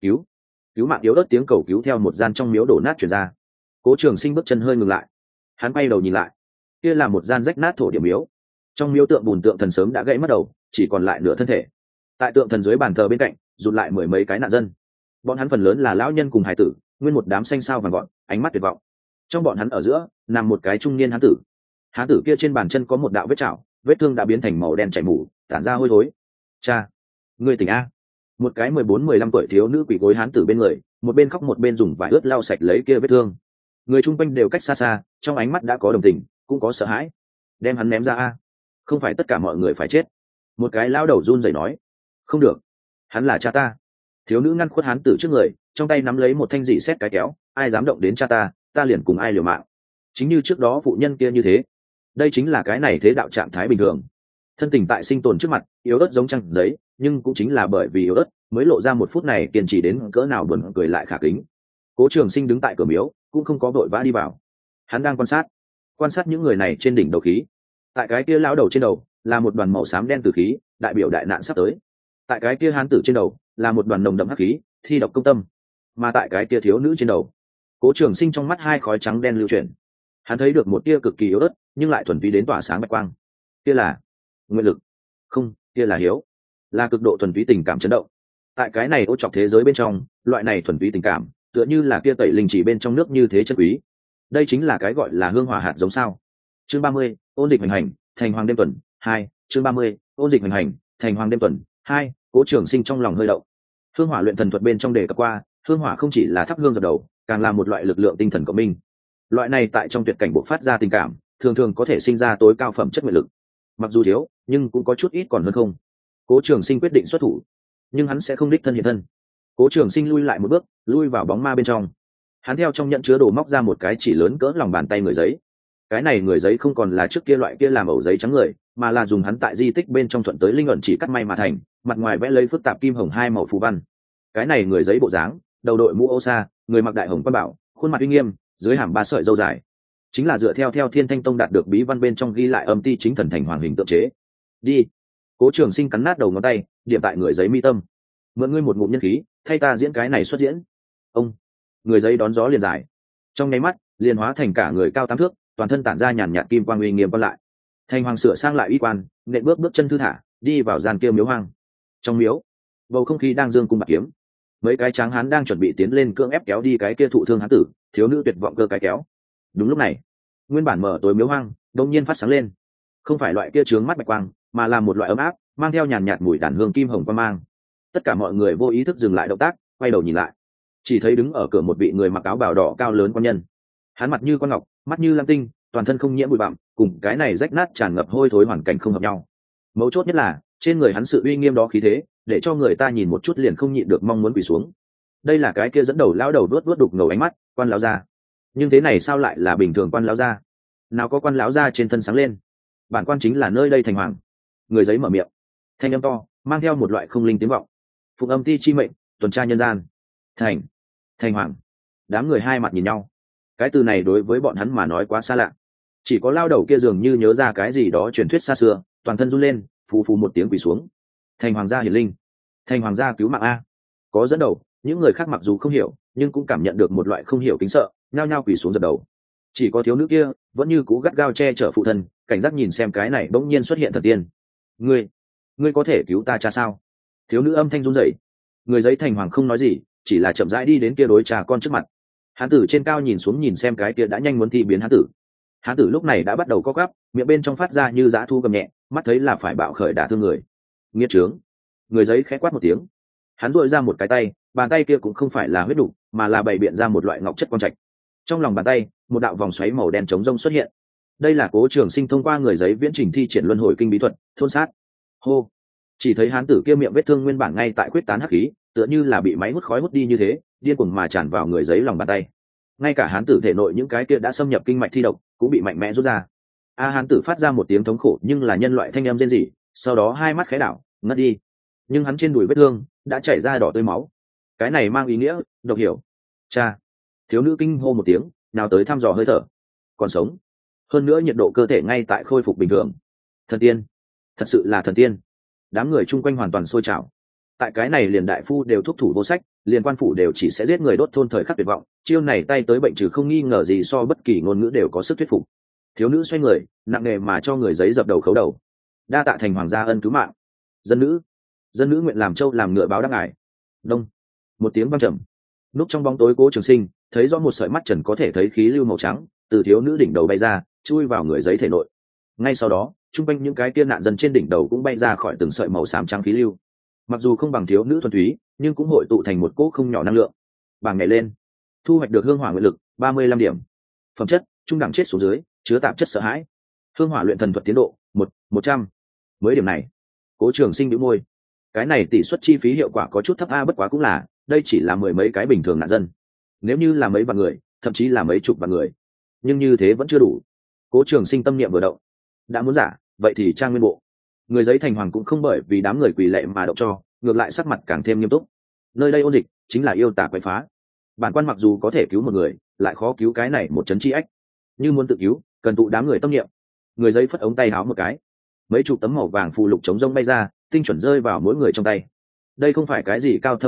Cứu mạng yếu ớt tiếng cầu cứu theo một gian trong miếu đổ nát truyền ra. Cố Trường Sinh bước chân hơi ngừng lại, hắn quay đầu nhìn lại, kia là một gian rách nát thổ địa miếu. Trong miếu tượng bùn tượng thần sớm đã gãy mất đầu, chỉ còn lại nửa thân thể. Tại tượng thần dưới bàn thờ bên cạnh, rụt lại mười mấy cái nạn dân. Bọn hắn phần lớn là lão nhân cùng hài tử, nguyên một đám xanh xao vàng gọn, ánh mắt tuyệt vọng. Trong bọn hắn ở giữa nằm một cái trung niên hán tử. Hán tử kia trên bàn chân có một đạo vết chảo, vết thương đã biến thành màu đen chảy mủ, tản ra hôi thối. Cha, ngươi tỉnh a? Một cái 14-15 tuổi thiếu nữ quỳ gối hán tử bên người, một bên khóc một bên dùng vải ướt lau sạch lấy kia vết thương. Người chung quanh đều cách xa xa, trong ánh mắt đã có đồng tình, cũng có sợ hãi. Đem hắn ném ra a, không phải tất cả mọi người phải chết. Một cái lão đầu run rẩy nói. Không được, hắn là cha ta. Thiếu nữ ngăn khuất hán tử trước người, trong tay nắm lấy một thanh dị xét cái kéo, ai dám động đến cha ta, ta liền cùng ai liều mạng. Chính như trước đó phụ nhân kia như thế. Đây chính là cái này thế đạo trạng thái bình thường. Thân tình tại sinh tồn trước mặt, yếu ớt giống trăng giấy, nhưng cũng chính là bởi vì yếu ớt mới lộ ra một phút này kiên trì đến cỡ nào buồn cười lại khả kính. Cố Trường Sinh đứng tại cửa miếu, cũng không có vội vã đi vào. Hắn đang quan sát những người này trên đỉnh đầu khí. Tại cái kia lão đầu trên đầu là một đoàn màu xám đen tử khí, đại biểu đại nạn sắp tới. Tại cái kia hán tử trên đầu là một đoàn nồng đậm hắc khí, thi độc công tâm. mà tại cái kia thiếu nữ trên đầu. Cố Trường Sinh trong mắt hai khói trắng đen lưu chuyển, hắn thấy được một tia cực kỳ yếu ớt nhưng lại thuần túy đến tỏa sáng bạch quang. Kia là nguyện lực, không, kia là hiếu, là cực độ thuần túy tình cảm chấn động. Tại cái này ô trọc thế giới bên trong, loại này thuần túy tình cảm tựa như là kia tẩy linh chỉ bên trong nước như thế chân quý. Đây chính là cái gọi là hương hỏa hạt giống sao. Chương 30, ôn dịch hành hành, thành hoàng đêm tuần 2. Chương 30, ôn dịch hành hành, thành hoàng đêm tuần 2. Cố Trường Sinh trong lòng hơi động. Hương hỏa luyện thần thuật bên trong đề cập qua, hương hỏa không chỉ là thắp hương dập đầu, càng là một loại lực lượng tinh thần cộng minh. Loại này tại trong tuyệt cảnh bộc phát ra tình cảm, thường thường có thể sinh ra tối cao phẩm chất nguyện lực. Mặc dù thiếu, nhưng cũng có chút ít còn hơn không. Cố Trường Sinh quyết định xuất thủ, nhưng hắn sẽ không đích thân hiện thân. Cố Trường Sinh lui lại một bước, lui vào bóng ma bên trong. Hắn theo trong nhận chứa đồ móc ra một cái chỉ lớn cỡ lòng bàn tay người giấy. Cái này người giấy không còn là trước kia loại kia làm ẩu giấy trắng người, mà là dùng hắn tại di tích bên trong thuận tới linh ẩn chỉ cắt may mà thành, mặt ngoài vẽ lấy phức tạp kim hồng hai màu phù văn. Cái này người giấy bộ dáng, đầu đội mũ ô sa, người mặc đại hồng quan bảo, khuôn mặt uy nghiêm, dưới hàm ba sợi râu dài, chính là dựa theo Thiên Thanh Tông đạt được bí văn bên trong ghi lại âm ti chính thần thành hoàng hình tượng chế. Đi. Cố Trường Sinh cắn nát đầu ngón tay, điểm tại người giấy mi tâm. Mượn ngươi một ngụm nhân khí, thay ta diễn cái này xuất diễn. Ông. Người giấy đón gió liền dài, trong nháy mắt liền hóa thành cả người cao 8 thước, toàn thân tản ra nhàn nhạt kim quang uy nghiêm quan lại. Thành hoàng sửa sang lại uy quan, nện bước bước chân thư thả, đi vào gian kia miếu hoang. Trong miếu, bầu không khí đang dương cung bạc kiếm. Mấy cái tráng hán đang chuẩn bị tiến lên cưỡng ép kéo đi cái kia thụ thương hán tử, thiếu nữ tuyệt vọng cơ cái kéo. Đúng lúc này, nguyên bản mở tối miếu hoang đột nhiên phát sáng lên, không phải loại kia chướng mắt bạch quang, mà là một loại ấm áp, mang theo nhàn nhạt mùi đàn hương kim hồng quang mang. Tất cả mọi người vô ý thức dừng lại động tác, quay đầu nhìn lại, chỉ thấy đứng ở cửa một vị người mặc áo bào đỏ cao lớn quan nhân. Hắn mặt như con ngọc, mắt như lam tinh, toàn thân không nhiễm bụi bặm, cùng cái này rách nát tràn ngập hôi thối hoàn cảnh không hợp nhau. Mấu chốt nhất là trên người hắn sự uy nghiêm đó khí thế, để cho người ta nhìn một chút liền không nhịn được mong muốn quỳ xuống. Đây là cái kia dẫn đầu lão đầu vuốt đục ngầu ánh mắt, quan lão gia. Nhưng thế này sao lại là bình thường quan lão gia? Nào có quan lão gia trên thân sáng lên. Bản quan chính là nơi đây thành hoàng. Người giấy mở miệng, thanh âm to, mang theo một loại không linh tiếng vọng. Phụng âm ti chi mệnh, tuần tra nhân gian. Thành hoàng. Đám người hai mặt nhìn nhau. Cái từ này đối với bọn hắn mà nói quá xa lạ. Chỉ có lao đầu kia dường như nhớ ra cái gì đó truyền thuyết xa xưa, toàn thân run lên, phù phù một tiếng quỳ xuống. Thành hoàng gia hiển linh, thành hoàng gia cứu mạng a. Có dẫn đầu, những người khác mặc dù không hiểu, nhưng cũng cảm nhận được một loại không hiểu kính sợ, nhao nhao quỳ xuống dập đầu. Chỉ có thiếu nữ kia vẫn như cũ gắt gao che chở phụ thân, cảnh giác nhìn xem cái này bỗng nhiên xuất hiện thần tiên. Ngươi có thể cứu ta cha sao? Thiếu nữ âm thanh run rẩy. Người giấy thành hoàng không nói gì, chỉ là chậm rãi đi đến kia đối trà con trước mặt. Hán tử trên cao nhìn xuống nhìn xem cái kia đã nhanh muốn thi biến hán tử. Hán tử lúc này đã bắt đầu co quắp, miệng bên trong phát ra như dã thu gầm nhẹ, mắt thấy là phải bạo khởi đả thương người. Nghiệt trướng. Người giấy khẽ quát một tiếng. Hắn duỗi ra một cái tay, bàn tay kia cũng không phải là huyết đục, mà là bày biện ra một loại ngọc chất quang trạch. Trong lòng bàn tay, một đạo vòng xoáy màu đen trống rông xuất hiện. Đây là Cố Trường Sinh thông qua người giấy viễn trình thi triển luân hồi kinh bí thuật, thôn sát. Hô. Chỉ thấy hán tử kia miệng vết thương nguyên bản ngay tại quyết tán hắc khí, tựa như là bị máy hút khói hút đi như thế, điên cuồng mà tràn vào người giấy lòng bàn tay. Ngay cả hán tử thể nội những cái kia đã xâm nhập kinh mạch thi độc cũng bị mạnh mẽ rút ra. Hán tử phát ra một tiếng thống khổ nhưng là nhân loại thanh âm rên rỉ, sau đó hai mắt khẽ đảo, ngất đi. Nhưng hắn trên đùi vết thương đã chảy ra đỏ tươi máu. Cái này mang ý nghĩa độc hiểu. Cha. Thiếu nữ kinh hô một tiếng, nào tới thăm dò hơi thở. Còn sống. Hơn nữa nhiệt độ cơ thể ngay tại khôi phục bình thường. Thần tiên, thật sự là thần tiên. Đám người chung quanh hoàn toàn sôi trào. Tại cái này liền đại phu đều thúc thủ vô sách, liền quan phủ đều chỉ sẽ giết người đốt thôn thời khắc tuyệt vọng, chiêu này tay tới bệnh trừ không nghi ngờ gì so bất kỳ ngôn ngữ đều có sức thuyết phục. Thiếu nữ xoay người, nặng nề mà cho người giấy dập đầu khấu đầu. Đa tạ thành hoàng gia ân cứu mạng. Dân nữ nguyện làm trâu làm ngựa báo đáp ngài. Đông. Một tiếng vang trầm. Núp trong bóng tối Cố Trường Sinh thấy rõ một sợi mắt trần có thể thấy khí lưu màu trắng từ thiếu nữ đỉnh đầu bay ra, chui vào người giấy thể nội. Ngay sau đó, trung quanh những cái kia nạn dân trên đỉnh đầu cũng bay ra khỏi từng sợi màu xám trắng khí lưu. Mặc dù không bằng thiếu nữ thuần túy, nhưng cũng hội tụ thành một cỗ không nhỏ năng lượng. Bảng nhảy lên, thu hoạch được hương hỏa nguyện lực 35 điểm. Phẩm chất trung đẳng chết xuống dưới, chứa tạp chất sợ hãi. Hương hỏa luyện thần thuật tiến độ 100. Mới điểm này, Cố Trường Sinh nhíu môi. Cái này tỷ suất chi phí hiệu quả có chút thấp bất quá cũng là, đây chỉ là mười mấy cái bình thường nạn dân. Nếu như là mấy vạn người, thậm chí là mấy chục vạn người, nhưng như thế vẫn chưa đủ. Cố Trường Sinh tâm niệm vừa động, đã muốn giả, vậy thì trang nguyên bộ. Người giấy thành hoàng cũng không bởi vì đám người quỳ lệ mà động cho, ngược lại sắc mặt càng thêm nghiêm túc. Nơi đây ôn dịch chính là yêu tà quậy phá. Bản quan mặc dù có thể cứu một người, lại khó cứu cái này một chấn chi ách. Như muốn tự cứu, cần tụ đám người tâm niệm. Người giấy phất ống tay háo một cái, mấy chục tấm màu vàng phù lục chống rông bay ra, tinh chuẩn rơi vào mỗi người trong tay. Đây không phải cái gì cao thâm phù lục,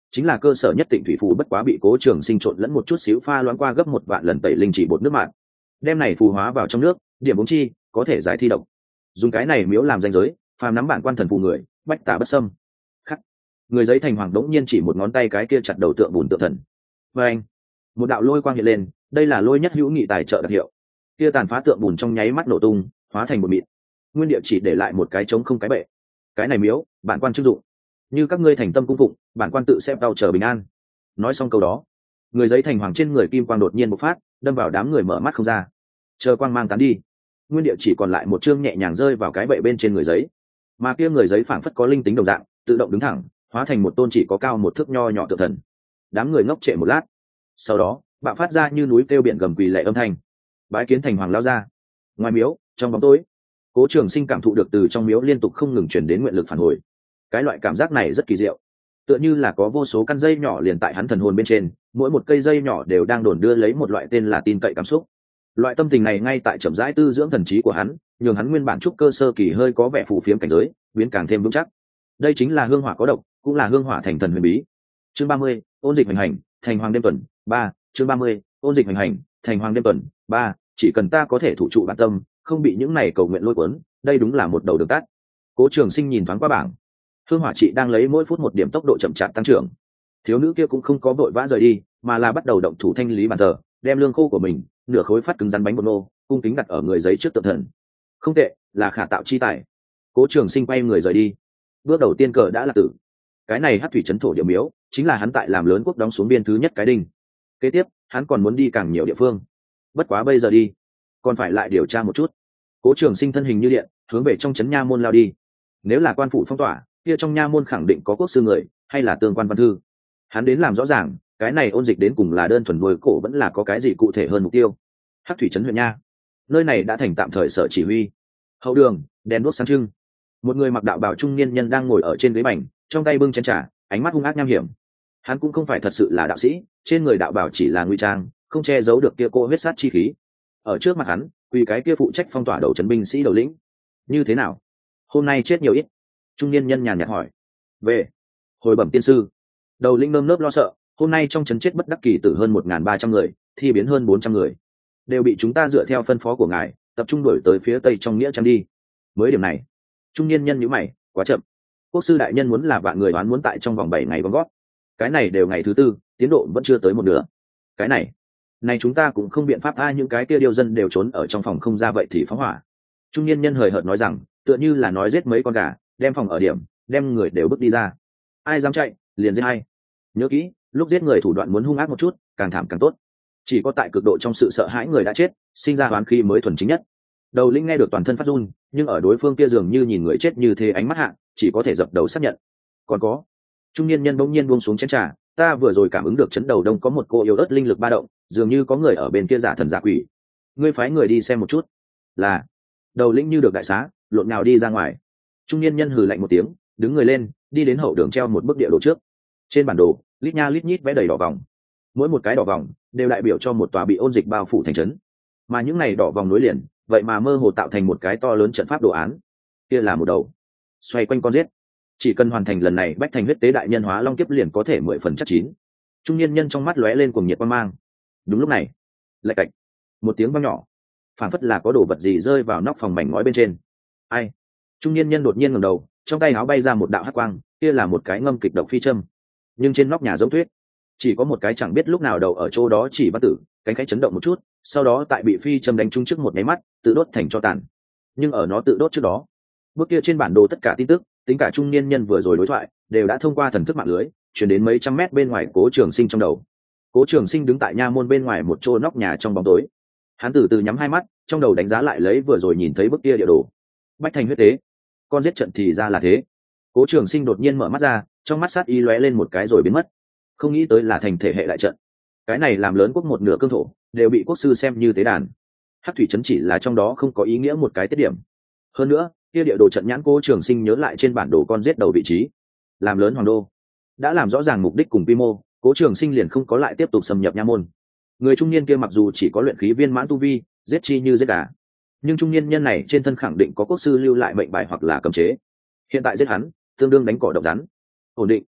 chính là cơ sở nhất Tịnh thủy phù, bất quá bị Cố Trường Sinh trộn lẫn một chút xíu pha loãng qua gấp 1 vạn lần tẩy linh chỉ bột nước mạn, đem này phù hóa vào trong nước, điểm uống chi có thể giải thi độc. Dùng cái này miếu làm danh giới, phàm nắm bản quan thần phù người, bách tà bất xâm. Khắc. Người giấy thành hoàng đống nhiên chỉ một ngón tay cái kia chặt đầu tượng bùn tượng thần. Và anh, một đạo lôi quang hiện lên, đây là lôi nhất hữu nghị tài trợ đặc hiệu. Kia tàn phá tượng bùn trong nháy mắt nổ tung, hóa thành một mịn. Nguyên địa chỉ để lại một cái trống không cái bệ. Cái này miếu, bản quan chức dụng. Như các ngươi thành tâm cung phụng, bản quan tự xem đau chờ bình an. Nói xong câu đó, người giấy thành hoàng trên người kim quang đột nhiên bộc phát, đâm vào đám người mở mắt không ra. Chờ quang mang tán đi, nguyên địa chỉ còn lại một chương nhẹ nhàng rơi vào cái bệ bên trên người giấy, mà kia người giấy phảng phất có linh tính đồng dạng, tự động đứng thẳng, hóa thành một tôn chỉ có cao 1 thước nho nhỏ tượng thần. Đám người ngốc trệ một lát, sau đó bạo phát ra như núi kêu biển gầm quỳ lạy âm thanh. Bái kiến thành hoàng lao ra. Ngoài miếu, trong bóng tối, Cố Trường Sinh cảm thụ được từ trong miếu liên tục không ngừng truyền đến nguyện lực phản hồi. Cái loại cảm giác này rất kỳ diệu, tựa như là có vô số căn dây nhỏ liền tại hắn thần hồn bên trên, mỗi một cây dây nhỏ đều đang đồn đưa lấy một loại tên là tin cậy cảm xúc. Loại tâm tình này ngay tại chậm rãi tư dưỡng thần trí của hắn, nhường hắn nguyên bản trúc cơ sơ kỳ hơi có vẻ phù phiếm cảnh giới biến càng thêm vững chắc. Đây chính là hương hỏa có độc, cũng là hương hỏa thành thần huyền bí. Chương 30, ôn dịch hành hành, thành hoàng đêm tuần 3. Chương 30, ôn dịch hành hành, thành hoàng đêm tuần 3. Chỉ cần ta có thể thủ trụ bản tâm, không bị những này cầu nguyện lôi cuốn, đây đúng là một đầu đường tắt. Cố Trường Sinh nhìn thoáng qua bảng, hương hỏa trị đang lấy mỗi phút 1 điểm tốc độ chậm chạp tăng trưởng. Thiếu nữ kia cũng không có vội vã rời đi, mà là bắt đầu động thủ thanh lý bàn thờ, đem lương khô của mình nửa khối phát cứng rắn bánh bột nô cung kính đặt ở người giấy trước tượng thần. Không tệ, là khả tạo chi tài. Cố Trường Sinh quay người rời đi. Bước đầu tiên cờ đã là tử. Cái này Hắc thủy trấn thổ địa miếu chính là hắn tại làm lớn quốc đóng xuống biên thứ nhất cái đinh. Kế tiếp hắn còn muốn đi càng nhiều địa phương, bất quá bây giờ đi còn phải lại điều tra một chút. Cố Trường Sinh thân hình như điện hướng về trong trấn nha môn lao đi. Nếu là quan phủ phong tỏa, kia trong nha môn khẳng định có quốc sư người hay là tương quan văn thư. Hắn đến làm rõ ràng cái này ôn dịch đến cùng là đơn thuần nuôi cổ vẫn là có cái gì cụ thể hơn mục tiêu. Hắc thủy trấn huyện nha, nơi này đã thành tạm thời sở chỉ huy. Hậu đường, đèn đuốc sáng trưng. Một người mặc đạo bào trung niên nhân đang ngồi ở trên ghế bành, trong tay bưng chén trà, ánh mắt hung ác nham hiểm. Hắn cũng không phải thật sự là đạo sĩ, trên người đạo bào chỉ là ngụy trang, không che giấu được kia cô huyết sát chi khí. Ở trước mặt hắn, quỳ cái kia phụ trách phong tỏa đầu trấn binh sĩ đầu lĩnh. Như thế nào? Hôm nay chết nhiều ít? Trung niên nhân nhàn nhạt hỏi. Về. Hồi bẩm tiên sư. Đầu lĩnh nơm nớp lo sợ, hôm nay trong trấn chết bất đắc kỳ tử hơn 1.300 người, thi biến hơn 400 người, đều bị chúng ta dựa theo phân phó của ngài tập trung đuổi tới phía tây trong nghĩa trang đi. Mới điểm này, trung niên nhân nhíu mày, quá chậm. Quốc sư đại nhân muốn là vạn người đoán muốn tại trong vòng 7 ngày gom gót, cái này đều ngày thứ 4, tiến độ vẫn chưa tới một nửa. Cái này chúng ta cũng không biện pháp, những cái kia điều dân đều trốn ở trong phòng không ra, vậy thì phóng hỏa. Trung niên nhân hời hợt nói rằng, tựa như là nói giết mấy con gà, đem phòng ở điểm, đem người đều bước đi ra. Ai dám chạy, liền giết hay. Nhớ kỹ, lúc giết người thủ đoạn muốn hung ác một chút, càng thảm càng tốt. Chỉ có tại cực độ trong sự sợ hãi người đã chết, sinh ra oán khí mới thuần chính nhất. Đầu lĩnh nghe được toàn thân phát run, nhưng ở đối phương kia dường như nhìn người chết như thế ánh mắt hạ, chỉ có thể dập đầu xác nhận. Còn có, trung niên nhân bỗng nhiên buông xuống chén trà, ta vừa rồi cảm ứng được chấn đầu đông có một cô yếu ớt linh lực ba động, dường như có người ở bên kia giả thần giả quỷ. Ngươi phái người đi xem một chút. Là. Đầu lĩnh như được đại xá, lộn nhào đi ra ngoài. Trung niên nhân hừ lạnh một tiếng, đứng người lên, đi đến hậu đường treo một bức địa đồ trước. Trên bản đồ, lít nha lít nhít vẽ đầy đỏ vòng, mỗi một cái đỏ vòng đều đại biểu cho một tòa bị ôn dịch bao phủ thành trấn, mà những này đỏ vòng nối liền vậy mà mơ hồ tạo thành một cái to lớn trận pháp đồ án. Kia là một đầu xoay quanh con giết, chỉ cần hoàn thành lần này bách thành huyết tế đại nhân hóa long kiếp liền có thể 10 phần chắc chín. Trung niên nhân trong mắt lóe lên cuồng nhiệt quan mang. Đúng lúc này, lạch cạch, một tiếng vang nhỏ, phản phất là có đồ vật gì rơi vào nóc phòng mảnh ngói bên trên. Ai? Trung niên nhân đột nhiên ngẩng đầu, trong tay áo bay ra một đạo hắc quang, kia là một cái ngâm kịch độc phi châm, nhưng trên nóc nhà giống thuyết chỉ có một cái chẳng biết lúc nào đầu ở chỗ đó chỉ bắt tử, cánh khẽ chấn động một chút, sau đó tại bị phi châm đánh trúng trước một nháy mắt tự đốt thành tro tàn. Nhưng ở nó tự đốt trước đó, bước kia trên bản đồ tất cả tin tức, tính cả trung niên nhân vừa rồi đối thoại, đều đã thông qua thần thức mạng lưới truyền đến mấy trăm mét bên ngoài Cố Trường Sinh trong đầu. Cố Trường Sinh đứng tại nha môn bên ngoài một chỗ nóc nhà trong bóng tối, hắn từ từ nhắm hai mắt, trong đầu đánh giá lại lấy vừa rồi nhìn thấy bức kia địa đồ. Bách thành huyết tế, con giết trận thì ra là thế. Cố Trường Sinh đột nhiên mở mắt ra, trong mắt sát ý lóe lên một cái rồi biến mất. Không nghĩ tới là thành thể hệ đại trận, cái này làm lớn quốc một nửa cương thổ đều bị quốc sư xem như tế đàn. Hắc thủy trấn chỉ là trong đó không có ý nghĩa một cái tiết điểm. Hơn nữa, kia địa đồ trận nhãn Cố Trường Sinh nhớ lại trên bản đồ con giết đầu vị trí, làm lớn hoàng đô, đã làm rõ ràng mục đích cùng quy mô, Cố Trường Sinh liền không có lại tiếp tục xâm nhập nha môn. Người trung niên kia mặc dù chỉ có luyện khí viên mãn tu vi, giết chi như giết gà, nhưng trung niên nhân này trên thân khẳng định có quốc sư lưu lại mệnh bài hoặc là cấm chế. Hiện tại giết hắn, tương đương đánh cỏ độc rắn. Ổn định.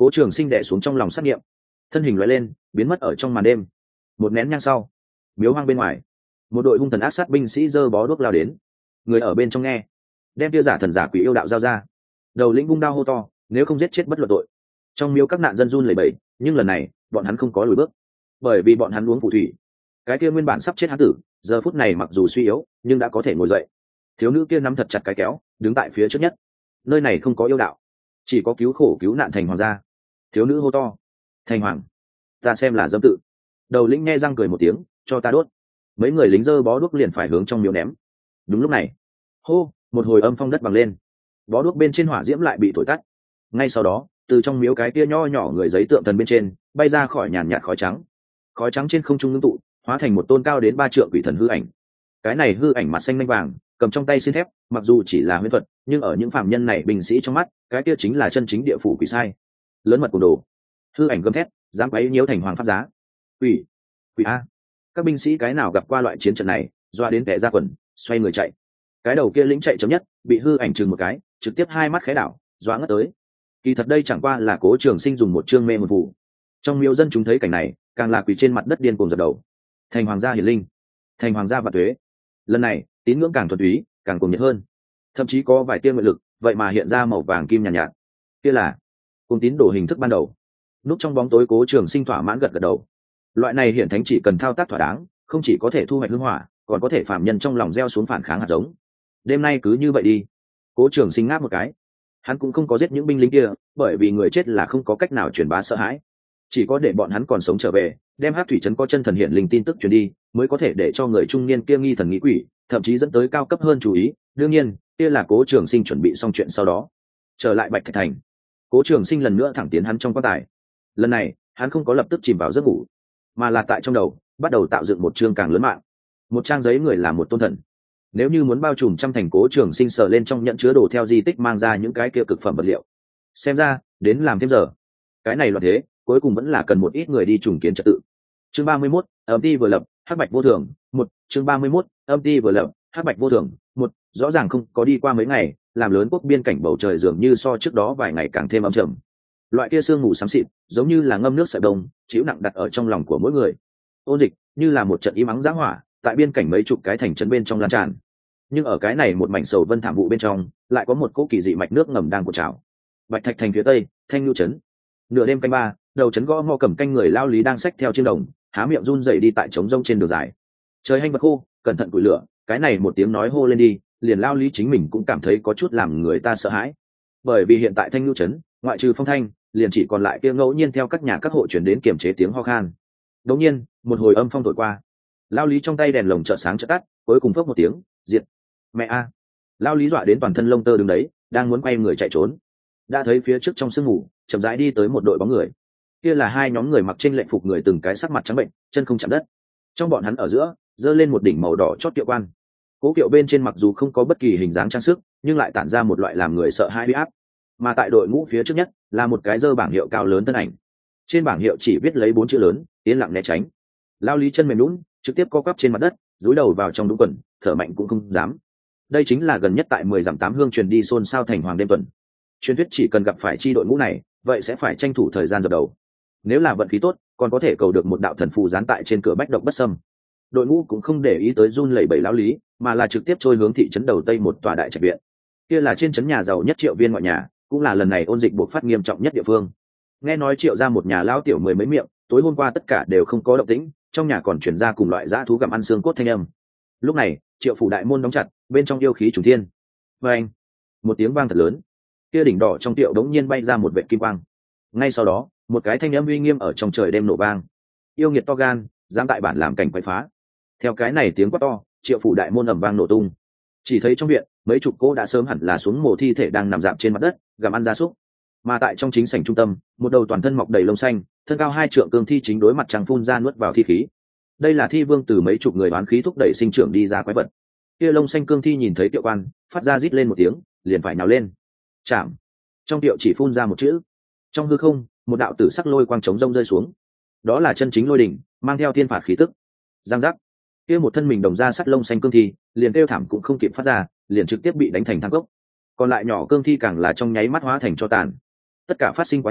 Cố Trường Sinh đè xuống trong lòng sát nghiệm, thân hình loại lên biến mất ở trong màn đêm. Một nén nhang sau, miếu hoang bên ngoài, một đội hung thần ác sát binh sĩ giơ bó đuốc lao đến. Người ở bên trong nghe, đem tia giả thần giả quỷ yêu đạo giao ra. Đầu lĩnh vung đao hô to, nếu không giết chết bất luận tội. Trong miếu các nạn dân run lẩy bẩy, nhưng lần này bọn hắn không có lùi bước, bởi vì bọn hắn uống phù thủy. Cái kia nguyên bản sắp chết hán tử giờ phút này mặc dù suy yếu nhưng đã có thể ngồi dậy. Thiếu nữ kia nắm thật chặt cái kéo, đứng tại phía trước nhất. Nơi này không có yêu đạo, chỉ có cứu khổ cứu nạn thành hoàng gia. Thiếu nữ hô to, thành hoàng, ta xem là dâm tự. Đầu lĩnh nghe răng cười một tiếng, cho ta đốt. Mấy người lính giơ bó đuốc liền phải hướng trong miếu ném. Đúng lúc này, hô, một hồi âm phong đất bằng lên, bó đuốc bên trên hỏa diễm lại bị thổi tắt. Ngay sau đó, từ trong miếu cái kia nho nhỏ người giấy tượng thần bên trên bay ra khỏi nhàn nhạt khói trắng. Khói trắng trên không trung ngưng tụ, hóa thành một tôn cao đến 3 trượng quỷ thần hư ảnh. Cái này hư ảnh mặt xanh lanh vàng, cầm trong tay xiên thép, mặc dù chỉ là huyễn thuật, nhưng ở những phàm nhân này binh sĩ trong mắt, cái kia chính là chân chính địa phủ quỷ sai. Lớn mật cuồng đồ. Hư ảnh gầm thét, dám quấy nhiễu thành hoàng pháp giá. Quỷ, quỷ a! Các binh sĩ cái nào gặp qua loại chiến trận này, doa đến kẻ ra quần, xoay người chạy. Cái đầu kia lĩnh chạy chậm nhất, bị hư ảnh chừng một cái, trực tiếp hai mắt khẽ đảo, doa ngất tới. Kỳ thật đây chẳng qua là Cố Trường Sinh dùng một chương mê một vụ. Trong miếu dân chúng thấy cảnh này, càng là quỳ trên mặt đất điên cuồng dập đầu. Thành hoàng gia hiển linh, thành hoàng gia vạn tuế. Lần này tín ngưỡng càng thuần túy, càng cuồng nhiệt hơn, thậm chí có vài tia nguyện lực vậy mà hiện ra màu vàng kim nhàn nhạt, kia là cùng tín đồ hình thức ban đầu. Núp trong bóng tối, Cố Trường Sinh thỏa mãn gật gật đầu. Loại này hiển thánh chỉ cần thao tác thỏa đáng, không chỉ có thể thu hoạch hương hỏa, còn có thể phạm nhân trong lòng gieo xuống phản kháng hạt giống. Đêm nay cứ như vậy đi. Cố Trường Sinh ngáp một cái. Hắn cũng không có giết những binh lính kia, bởi vì người chết là không có cách nào truyền bá sợ hãi, chỉ có để bọn hắn còn sống trở về, đem Hắc thủy trấn có chân thần hiện linh tin tức truyền đi, mới có thể để cho người trung niên kia nghi thần nghĩ quỷ, thậm chí dẫn tới cao cấp hơn chú ý. Đương nhiên, kia là Cố Trường Sinh chuẩn bị xong chuyện sau đó. Trở lại Bạch Thạch Thành, Cố Trường Sinh lần nữa thẳng tiến hắn trong quan tài. Lần này, hắn không có lập tức chìm vào giấc ngủ, mà là tại trong đầu bắt đầu tạo dựng một chương càng lớn mạng. Một trang giấy người là một tôn thần. Nếu như muốn bao trùm trăm thành, Cố Trường Sinh sờ lên trong nhận chứa đồ theo di tích mang ra những cái kia cực phẩm vật liệu. Xem ra, đến làm thêm giờ. Cái này loạn thế, cuối cùng vẫn là cần một ít người đi trùng kiến trật tự. Chương 31, âm ti vừa lập, hắc bạch vô thường. Một, chương 31, âm ti vừa lập, hắc bạch vô thường. Một, rõ ràng không có đi qua mấy ngày, làm lớn quốc biên cảnh bầu trời dường như so trước đó vài ngày càng thêm âm trầm. Loại kia sương mù xám xịt, giống như là ngâm nước sợi đông, chịu nặng đặt ở trong lòng của mỗi người. Ôn dịch như là một trận im ắng giáng hỏa, tại biên cảnh mấy chục cái thành trấn bên trong lan tràn. Nhưng ở cái này một mảnh sầu vân thảm vụ bên trong, lại có một cỗ kỳ dị mạch nước ngầm đang cuộn trào. Bạch Thạch Thành phía tây, Thanh Nhu trấn. Nửa đêm canh ba, đầu trấn gõ mò cầm canh người lao lý đang xách theo chiên đồng, há miệng run rẩy đi tại trống rông trên đường dài. Trời hanh vật khô, cẩn thận củi lửa, cái này một tiếng nói hô lên đi, liền lao lý chính mình cũng cảm thấy có chút làm người ta sợ hãi. Bởi vì hiện tại Thanh Nhu trấn, ngoại trừ Phong Thanh, liền chỉ còn lại kia ngẫu nhiên theo các nhà các hộ truyền đến kiềm chế tiếng ho khan. Đột nhiên, một hồi âm phong thổi qua, lao lý trong tay đèn lồng chợt sáng chợt tắt, cuối cùng phốc một tiếng, diệt. Mẹ a! Lao lý dọa đến toàn thân lông tơ đứng đấy, đang muốn quay người chạy trốn, đã thấy phía trước trong sương mù chậm rãi đi tới một đội bóng người. Kia là hai nhóm người mặc trên lệnh phục, người từng cái sắc mặt trắng bệnh, chân không chạm đất. Trong bọn hắn ở giữa giơ lên một đỉnh màu đỏ chót kiệu quan. Cố kiệu bên trên mặc dù không có bất kỳ hình dáng trang sức, nhưng lại tản ra một loại làm người sợ hãi uy áp. Mà tại đội ngũ phía trước nhất là một cái dơ bảng hiệu cao lớn thân ảnh. Trên bảng hiệu chỉ viết lấy 4 chữ lớn: yên lặng né tránh. Lao lý chân mềm nhũn, trực tiếp co quắp trên mặt đất, dúi đầu vào trong đúng quần, thở mạnh cũng không dám. Đây chính là gần nhất tại 10 dặm 8 hương truyền đi xôn xao thành hoàng đêm tuần. Truyền thuyết chỉ cần gặp phải chi đội ngũ này, vậy sẽ phải tranh thủ thời gian dập đầu. Nếu là vận khí tốt, còn có thể cầu được một đạo thần phù dán tại trên cửa bách độc bất xâm. Đội ngũ cũng không để ý tới run lẩy bẩy lão lý, mà là trực tiếp trôi hướng thị trấn đầu tây một tòa đại trạch viện. Kia là trên trấn nhà giàu nhất Triệu viên ngoại nhà, cũng là lần này ôn dịch buộc phát nghiêm trọng nhất địa phương. Nghe nói Triệu ra một nhà lao tiểu mười mấy miệng, tối hôm qua tất cả đều không có động tĩnh, trong nhà còn truyền ra cùng loại dã thú gặm ăn xương cốt thanh âm. Lúc này, Triệu phủ đại môn đóng chặt, bên trong yêu khí trùng thiên. Vang! Một tiếng vang thật lớn, kia đỉnh đỏ trong tiệu đống nhiên bay ra một vệt kim quang. Ngay sau đó, một cái thanh âm uy nghiêm ở trong trời đêm nổ vang: yêu nghiệt to gan, dám tại bản làm cảnh quấy phá. Theo cái này tiếng quát to, Triệu phủ đại môn ầm vang nổ tung. Chỉ thấy trong viện mấy chục cô đã sớm hẳn là xuống mồ thi thể đang nằm rạp trên mặt đất, gặm ăn gia súc. Mà tại trong chính sảnh trung tâm, một đầu toàn thân mọc đầy lông xanh, thân cao 2 trượng cương thi chính đối mặt trăng phun ra nuốt vào thi khí. Đây là thi vương từ mấy chục người oán khí thúc đẩy sinh trưởng đi ra quái vật. Kia lông xanh cương thi nhìn thấy Tiệu Quan, phát ra rít lên một tiếng, liền phải nhào lên. Chạm! Trong tiệu chỉ phun ra một chữ. Trong hư không, một đạo tử sắc lôi quang trống rông rơi xuống. Đó là chân chính lôi đỉnh, mang theo thiên phạt khí tức. Giang giác! Kia một thân mình đồng ra sắt lông xanh cương thi, liền kêu thảm cũng không kịp phát ra, liền trực tiếp bị đánh thành thang gốc. Còn lại nhỏ cương thi càng là trong nháy mắt hóa thành tro tàn. Tất cả phát sinh quá nhanh,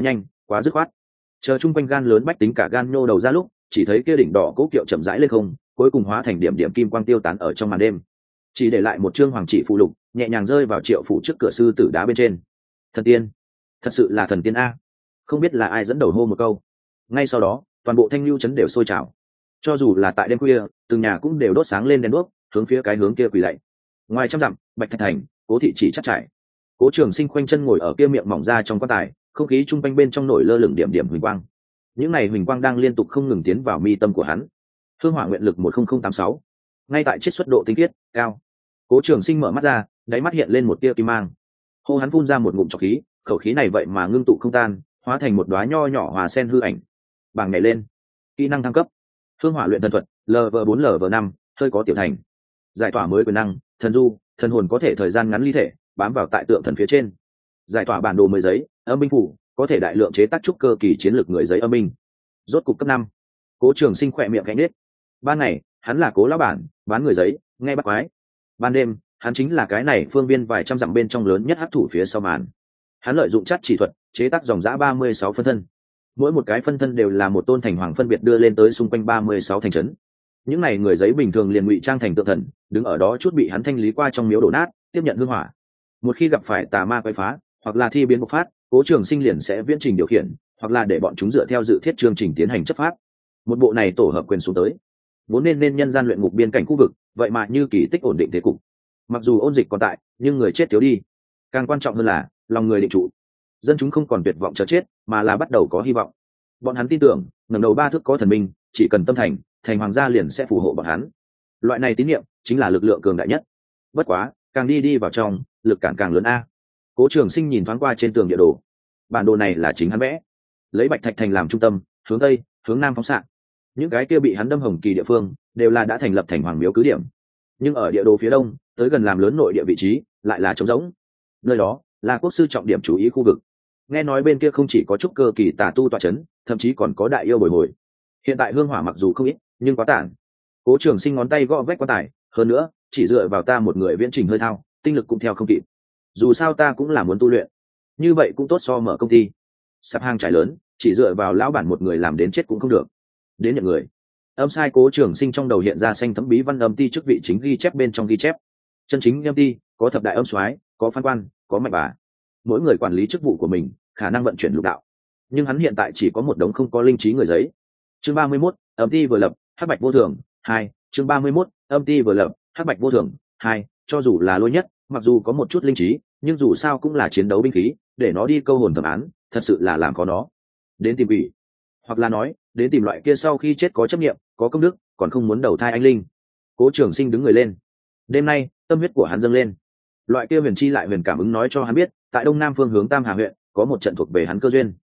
quá dứt khoát. Chờ chung quanh gan lớn bách tính cả gan nhô đầu ra lúc, chỉ thấy kia đỉnh đỏ cố kiệu chậm rãi lên không, cuối cùng hóa thành điểm điểm kim quang tiêu tán ở trong màn đêm, chỉ để lại một chương hoàng chỉ phụ lục nhẹ nhàng rơi vào Triệu phủ trước cửa sư tử đá bên trên. Thần tiên, thật sự là thần tiên a. Không biết là ai dẫn đầu hô một câu, ngay sau đó toàn bộ Thanh Lưu trấn đều sôi trào, cho dù là tại đêm khuya từng nhà cũng đều đốt sáng lên đèn đuốc hướng phía cái hướng kia quỳ lạy. Ngoài trăm dặm, Bạch Thạch thành, Cố thị chỉ chắc trải, Cố Trường Sinh khoanh chân ngồi ở kia miệng mỏng ra trong quan tài, không khí chung quanh bên trong nổi lơ lửng điểm điểm huỳnh quang. Những này huỳnh quang đang liên tục không ngừng tiến vào mi tâm của hắn. Hương hỏa nguyện lực 10086, ngay tại chiết xuất độ tinh khiết cao. Cố Trường Sinh mở mắt ra, đáy mắt hiện lên một tia kim mang. Hô hắn phun ra một ngụm trọc khí, khẩu khí này vậy mà ngưng tụ không tan, hóa thành một đóa nho nhỏ hòa sen hư ảnh. Bảng nhảy lên, kỹ năng thăng cấp, hương hỏa luyện thần thuật, Lv4 Lv5, hơi có tiểu thành. Giải tỏa mới quyền năng, thần du, thần hồn có thể thời gian ngắn ly thể, bám vào tại tượng thần phía trên. Giải tỏa bản đồ 10 giấy, âm binh phủ, có thể đại lượng chế tác trúc cơ kỳ chiến lược người giấy âm binh. Rốt cục cấp 5. Cố Trường Sinh khỏe miệng khẽ nhếch. Ban ngày, hắn là Cố lão bản, bán người giấy, nghe bắt quái. Ban đêm, hắn chính là cái này phương viên vài trăm dặm bên trong lớn nhất hắc thủ phía sau màn. Hắn lợi dụng chất chỉ thuật, chế tác dòng dã 36 phân thân. Mỗi một cái phân thân đều là một tôn thành hoàng phân biệt đưa lên tới xung quanh 36 thành trấn. Những này người giấy bình thường liền ngụy trang thành tượng thần, đứng ở đó chút bị hắn thanh lý qua trong miếu đổ nát, tiếp nhận hương hỏa. Một khi gặp phải tà ma quấy phá, hoặc là thi biến bộc phát, Cố Trường Sinh liền sẽ viễn trình điều khiển, hoặc là để bọn chúng dựa theo dự thiết chương trình tiến hành chấp pháp. Một bộ này tổ hợp quyền xuống tới, vốn nên nhân gian luyện ngục biên cảnh khu vực, vậy mà như kỳ tích ổn định thế cục. Mặc dù ôn dịch còn tại, nhưng người chết thiếu đi. Càng quan trọng hơn là lòng người định trụ, dân chúng không còn tuyệt vọng chờ chết, mà là bắt đầu có hy vọng. Bọn hắn tin tưởng, ngẩng đầu ba thước có thần minh, chỉ cần tâm thành, thành hoàng gia liền sẽ phù hộ bọn hắn. Loại này tín niệm chính là lực lượng cường đại nhất. Bất quá, càng đi vào trong, lực cản càng lớn a. Cố Trường Sinh nhìn thoáng qua trên tường địa đồ. Bản đồ này là chính hắn vẽ, lấy Bạch Thạch thành làm trung tâm, hướng tây, hướng nam phóng xạ. Những cái kia bị hắn đâm hồng kỳ địa phương, đều là đã thành lập thành hoàng miếu cứ điểm. Nhưng ở địa đồ phía đông, tới gần làm lớn nội địa vị trí, lại là trống rỗng. Nơi đó là quốc sư trọng điểm chú ý khu vực. Nghe nói bên kia không chỉ có trúc cơ kỳ tà tu tọa chấn, thậm chí còn có đại yêu bồi hồi. Hiện tại hương hỏa mặc dù không ít, nhưng quá tản. Cố Trường Sinh ngón tay gõ vách quan tài, hơn nữa, chỉ dựa vào ta một người viễn trình hơi thao, tinh lực cũng theo không kịp. Dù sao ta cũng là muốn tu luyện, như vậy cũng tốt so mở công ty. Sạp hàng trải lớn, chỉ dựa vào lão bản một người làm đến chết cũng không được. Đến nhận người. Âm sai Cố Trường Sinh trong đầu hiện ra xanh thấm bí văn âm ti chức vị chính ghi chép bên trong ghi chép. Chân chính âm ti, có thập đại âm soái, có phan quan, có mạnh bà. Mỗi người quản lý chức vụ của mình, khả năng vận chuyển lục đạo. Nhưng hắn hiện tại chỉ có một đống không có linh trí người giấy. Chương 31, âm ti vừa lập, hắc bạch vô thường 2. Chương 31, âm ti vừa lập, hắc bạch vô thường 2. Cho dù là lôi nhất, mặc dù có một chút linh trí, nhưng dù sao cũng là chiến đấu binh khí, để nó đi câu hồn thẩm án, thật sự là làm khó nó. Đến tìm ủy, hoặc là nói, đến tìm loại kia sau khi chết có chấp niệm, có công đức, còn không muốn đầu thai anh linh. Cố Trường Sinh đứng người lên. Đêm nay, tâm huyết của hắn dâng lên. Loại kia huyền chi lại huyền cảm ứng nói cho hắn biết, tại đông nam phương hướng Tam Hà huyện, có một trận thuộc về hắn cơ duyên.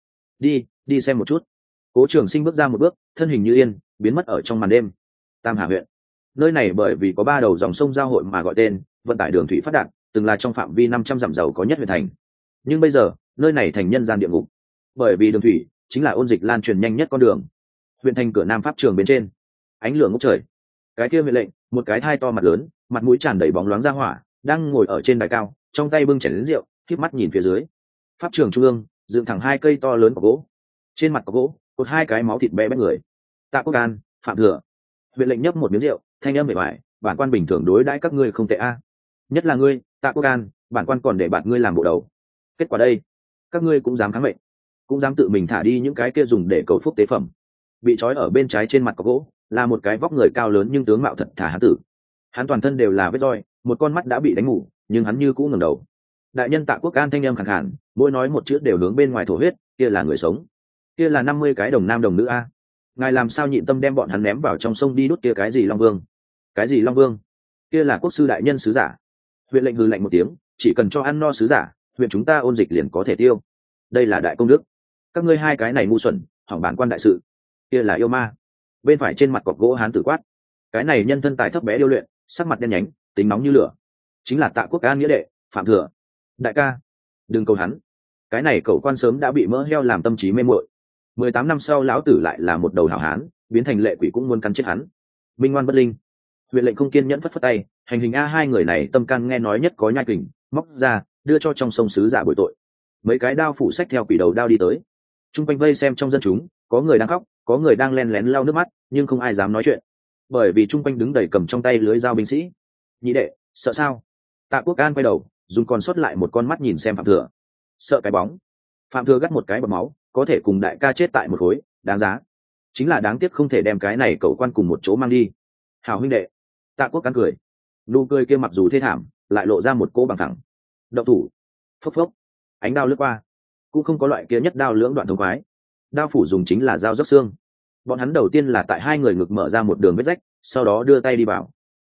Đi xem một chút. Cố Trường Sinh bước ra một bước, thân hình như yên, biến mất ở trong màn đêm. Tam Hà huyện, nơi này bởi vì có 3 đầu dòng sông giao hội mà gọi tên, vận tải đường thủy phát đạt, từng là trong phạm vi 500 dặm giàu có nhất huyện thành. Nhưng bây giờ, nơi này thành nhân gian địa ngục. Bởi vì đường thủy chính là ôn dịch lan truyền nhanh nhất con đường. Huyện thành cửa nam pháp trường bên trên, ánh lửa ngút trời. Cái kia huyện lệnh, một cái thai to mặt lớn, mặt mũi tràn đầy bóng loáng ra hỏa, đang ngồi ở trên đài cao, trong tay bưng chén rượu, khép mắt nhìn phía dưới. Pháp trường trung ương, dựng thẳng 2 cây to lớn của gỗ. Trên mặt có gỗ, cột 2 cái máu thịt bé bét người. Tạ Quốc An, Phạm Thừa. Huyện lệnh nhấp một miếng rượu, thanh âm bề ngoài, bản quan bình thường đối đãi các ngươi không tệ a. Nhất là ngươi, Tạ Quốc An, bản quan còn để bạn ngươi làm bộ đầu. Kết quả đây, các ngươi cũng dám kháng mệnh, cũng dám tự mình thả đi những cái kia dùng để cầu phúc tế phẩm. Bị trói ở bên trái trên mặt có gỗ, là một cái vóc người cao lớn nhưng tướng mạo thật thà hán tử. Hắn toàn thân đều là vết roi, một con mắt đã bị đánh mù, nhưng hắn như cũ ngẩng đầu. Đại nhân Tạ Quốc An thanh âm khàn khàn, mỗi nói một chữ đều hướng bên ngoài thổ huyết, kia là người sống, kia là 50 cái đồng nam đồng nữ a. Ngài làm sao nhịn tâm đem bọn hắn ném vào trong sông đi đốt kia cái gì Long Vương? Cái gì Long Vương? Kia là quốc sư đại nhân sứ giả. Huyện lệnh hừ lạnh một tiếng, chỉ cần cho ăn no sứ giả, huyện chúng ta ôn dịch liền có thể tiêu. Đây là đại công đức. Các ngươi 2 cái này ngu xuẩn, hỏng bản quan đại sự. Kia là yêu ma. Bên phải trên mặt cọc gỗ hán tử quát. Cái này nhân thân tài thấp bé điêu luyện, sắc mặt đen nhánh, tính nóng như lửa. Chính là Tạ Quốc An nghĩa đệ, Phạm Thừa. Đại ca, đừng cầu hắn. Cái này cậu quan sớm đã bị mỡ heo làm tâm trí mê muội. 18 năm sau lão tử lại là một đầu hảo hán, biến thành lệ quỷ cũng muốn cắn chết hắn. Minh ngoan bất linh. Huyện lệnh không kiên nhẫn phất phất tay, hành hình a 2 người này tâm can nghe nói nhất có nhai kình, móc ra, đưa cho trong sông sứ giả bồi tội. Mấy cái đao phủ sách theo quỷ đầu đao đi tới. Trung quanh vây xem trong dân chúng, có người đang khóc, có người đang len lén lau nước mắt, nhưng không ai dám nói chuyện, bởi vì trung quanh đứng đầy cầm trong tay lưới dao binh sĩ. Nhị đệ, sợ sao? Tạ Quốc An quay đầu, dùng còn sót lại một con mắt nhìn xem Phạm Thừa. Sợ cái bóng. Phạm Thừa gắt một cái bọt máu, có thể cùng đại ca chết tại một khối, đáng giá. Chính là đáng tiếc không thể đem cái này cậu quan cùng một chỗ mang đi. Hảo huynh đệ. Tạ Quốc An cười. Nụ cười kia mặc dù thê thảm, lại lộ ra một cỗ bằng thẳng. Động thủ. Phốc phốc. Ánh đao lướt qua, cũng không có loại kia nhất đao lưỡng đoạn thống khoái. Đao phủ dùng chính là dao róc xương. Bọn hắn đầu tiên là tại hai người ngực mở ra một đường vết rách, sau đó đưa tay đi vào.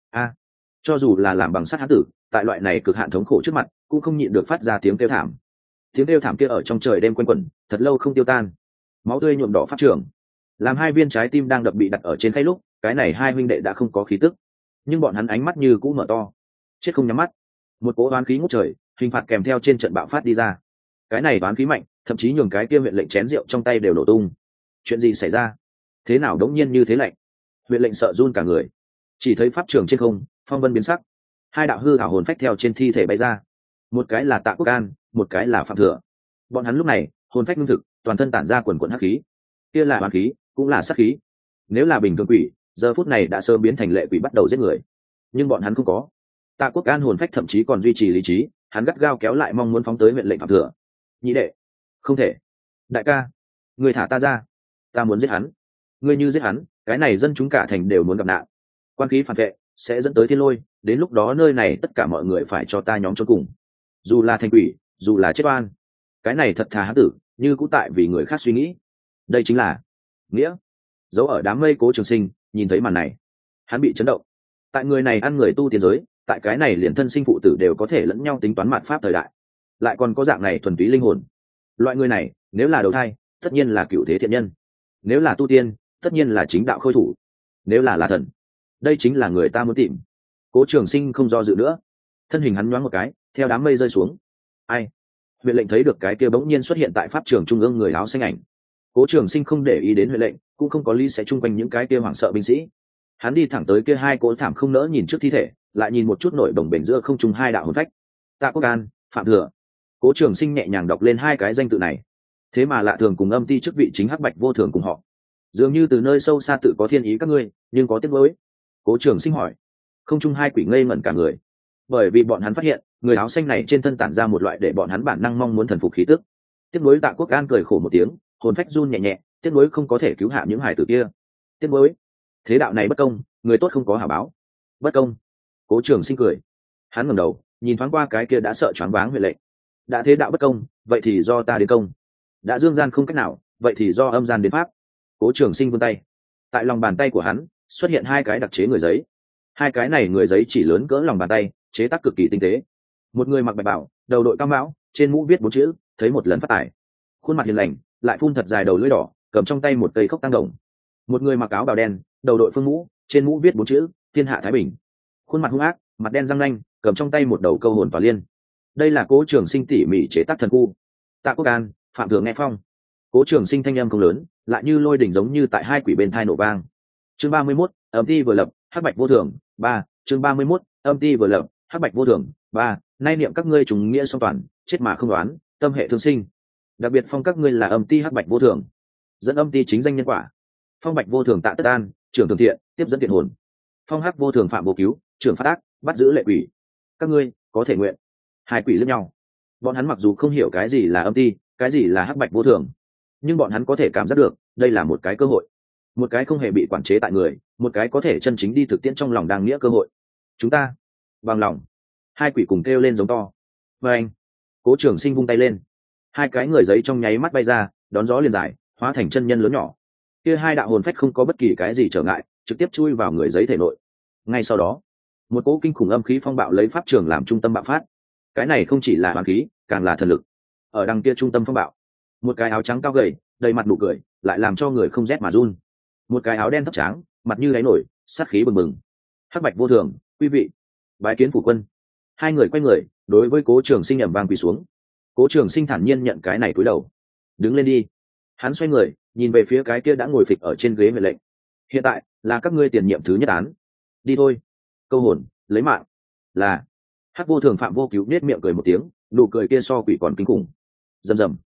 Cho dù là làm bằng sắt hán tử, tại loại này cực hạn thống khổ trước mặt, cũng không nhịn được phát ra tiếng kêu thảm. Tiếng kêu thảm kia ở trong trời đêm quanh quẩn, thật lâu không tiêu tan. Máu tươi nhuộm đỏ pháp trường, làm hai viên trái tim đang đập bị đặt ở trên khay lúc, cái này hai huynh đệ đã không có khí tức, nhưng bọn hắn ánh mắt như cũ mở to, chết không nhắm mắt. Một cỗ oán khí ngút trời, hình phạt kèm theo trên trận bạo phát đi ra. Cái này oán khí mạnh, thậm chí nhường cái kia huyện lệnh chén rượu trong tay đều nổ tung. Chuyện gì xảy ra? Thế nào đống nhiên như thế lạnh? Huyện lệnh sợ run cả người, chỉ thấy pháp trường trên không, phong vân biến sắc, hai đạo hư ảo hồn phách theo trên thi thể bay ra. Một cái là Tạ Quốc An, một cái là Phạm Thừa. Bọn hắn lúc này hồn phách ngưng thực, toàn thân tản ra quần quần hắc khí, kia là oán khí, cũng là sát khí. Nếu là bình thường quỷ, giờ phút này đã sớm biến thành lệ quỷ bắt đầu giết người, nhưng bọn hắn không có. Tạ Quốc An hồn phách thậm chí còn duy trì lý trí, hắn gắt gao kéo lại mong muốn phóng tới huyện lệnh Phạm Thừa. Nhị đệ, không thể. Đại ca, người thả ta ra, ta muốn giết hắn. Ngươi như giết hắn, cái này dân chúng cả thành đều muốn gặp nạn. Quan khí phản vệ sẽ dẫn tới thiên lôi, đến lúc đó nơi này tất cả mọi người phải cho ta nhóm cho cùng. Dù là thành quỷ, dù là chết oan, cái này thật thà hán tử, như cũng tại vì người khác suy nghĩ. Đây chính là nghĩa. Giấu ở đám mây Cố Trường Sinh nhìn thấy màn này, hắn bị chấn động. Tại người này ăn người tu tiên giới, tại cái này liền thân sinh phụ tử đều có thể lẫn nhau tính toán mạt pháp thời đại, lại còn có dạng này thuần túy linh hồn. Loại người này nếu là đầu thai, tất nhiên là cựu thế thiện nhân; nếu là tu tiên, tất nhiên là chính đạo khôi thủ; nếu là thần, đây chính là người ta muốn tìm. Cố Trường Sinh không do dự nữa, thân hình hắn nhoáng một cái, theo đám mây rơi xuống. Ai? Huyện lệnh thấy được cái kia bỗng nhiên xuất hiện tại pháp trường trung ương người áo xanh ảnh. Cố Trường Sinh không để ý đến huyện lệnh, cũng không có lý sẽ chung quanh những cái kia hoảng sợ binh sĩ. Hắn đi thẳng tới kia hai cỗ thảm không nỡ nhìn trước thi thể, lại nhìn một chút nổi bồng bềnh giữa không trung hai đạo hồn phách. Tạ Quốc An, Phạm Thừa. Cố Trường Sinh nhẹ nhàng đọc lên hai cái danh tự này, thế mà lạ thường cùng âm ti chức vị chính hắc bạch vô thường cùng họ, dường như từ nơi sâu xa tự có thiên ý các ngươi, nhưng có tiếc nuối. Cố Trường Sinh hỏi. Không trung hai quỷ ngây ngẩn cả người, bởi vì bọn hắn phát hiện người áo xanh này trên thân tản ra một loại để bọn hắn bản năng mong muốn thần phục khí tức. Tiếc nuối. Tạ Quốc An cười khổ một tiếng, hồn phách run nhẹ nhẹ. Tiếc nuối không có thể cứu hạ những hải tử kia. Tiếc nuối. Thế đạo này bất công, người tốt không có hảo báo. Bất công. Cố Trường Sinh cười. Hắn ngẩng đầu nhìn thoáng qua cái kia đã sợ choáng váng huyện lệnh. Đã thế đạo bất công, vậy thì do ta đến công. Đã dương gian không cách nào, vậy thì do âm gian đến pháp. Cố Trường Sinh vươn tay, tại lòng bàn tay của hắn xuất hiện hai cái đặc chế người giấy. Hai cái này người giấy chỉ lớn cỡ lòng bàn tay, chế tác cực kỳ tinh tế. Một người mặc bạch bào, đầu đội cao mão, trên mũ viết 4 chữ thấy một lần phát tài, khuôn mặt hiền lành, lại phun thật dài đầu lưỡi đỏ, cầm trong tay một cây khốc tăng đồng. Một người mặc áo bào đen, đầu đội phương mũ, trên mũ viết 4 chữ thiên hạ thái bình, khuôn mặt hung ác, mặt đen răng nanh, cầm trong tay một đầu câu hồn tỏa liên. Đây là Cố Trường Sinh tỉ mỉ chế tác thần khu. Tạ Quốc An, Phạm Thừa nghe phong. Cố Trường Sinh thanh âm không lớn, lại như lôi đỉnh giống như tại hai quỷ bên thai nổ vang. Chương 31, âm ti vừa lập, hắc bạch vô thường. 3. Chương 31, âm ti vừa lập, hắc bạch vô thường. 3. Nay niệm các ngươi trùng nghĩa song toàn, chết mà không đoán, tâm hệ thương sinh. Đặc biệt phong các ngươi là âm ti hắc bạch vô thường, dẫn âm ti chính danh nhân quả. Phong bạch vô thường Tạ Tất An, trưởng thường thiện, tiếp dẫn thiện hồn. Phong hắc vô thường Phạm vô cứu, trưởng phát ác, bắt giữ lệ quỷ. Các ngươi có thể nguyện. Hai quỷ lẫn nhau. Bọn hắn mặc dù không hiểu cái gì là âm ti, cái gì là hắc bạch vô thường, nhưng bọn hắn có thể cảm giác được đây là một cái cơ hội, một cái không hề bị quản chế tại người, một cái có thể chân chính đi thực tiễn trong lòng đang nghĩa cơ hội. Chúng ta bằng lòng. Hai quỷ cùng kêu lên giống to. Và anh. Cố Trường Sinh vung tay lên, hai cái người giấy trong nháy mắt bay ra, đón gió liền dài, hóa thành chân nhân lớn nhỏ. Kia hai đạo hồn phách không có bất kỳ cái gì trở ngại, trực tiếp chui vào người giấy thể nội. Ngay sau đó, một cỗ kinh khủng âm khí phong bạo lấy pháp trường làm trung tâm bạo phát. Cái này không chỉ là hoàn khí, càng là thần lực. Ở đằng kia trung tâm phong bạo, một cái áo trắng cao gầy, đầy mặt nụ cười, lại làm cho người không rét mà run. Một cái áo đen thấp tráng, mặt như đáy nổi, sát khí bừng bừng. Hắc bạch vô thường, quý vị, bái kiến phủ quân. Hai người quay người, đối với Cố Trường Sinh ầm vang quỳ xuống. Cố Trường Sinh thản nhiên nhận cái này cúi đầu. Đứng lên đi. Hắn xoay người, nhìn về phía cái kia đã ngồi phịch ở trên ghế mệnh lệnh. Hiện tại là các ngươi tiền nhiệm thứ nhất án. Đi thôi. Câu hồn, lấy mạng. Là. Hắc vô thường Phạm vô cứu nết miệng cười một tiếng, nụ cười kia so quỷ còn kinh khủng. Rầm rầm.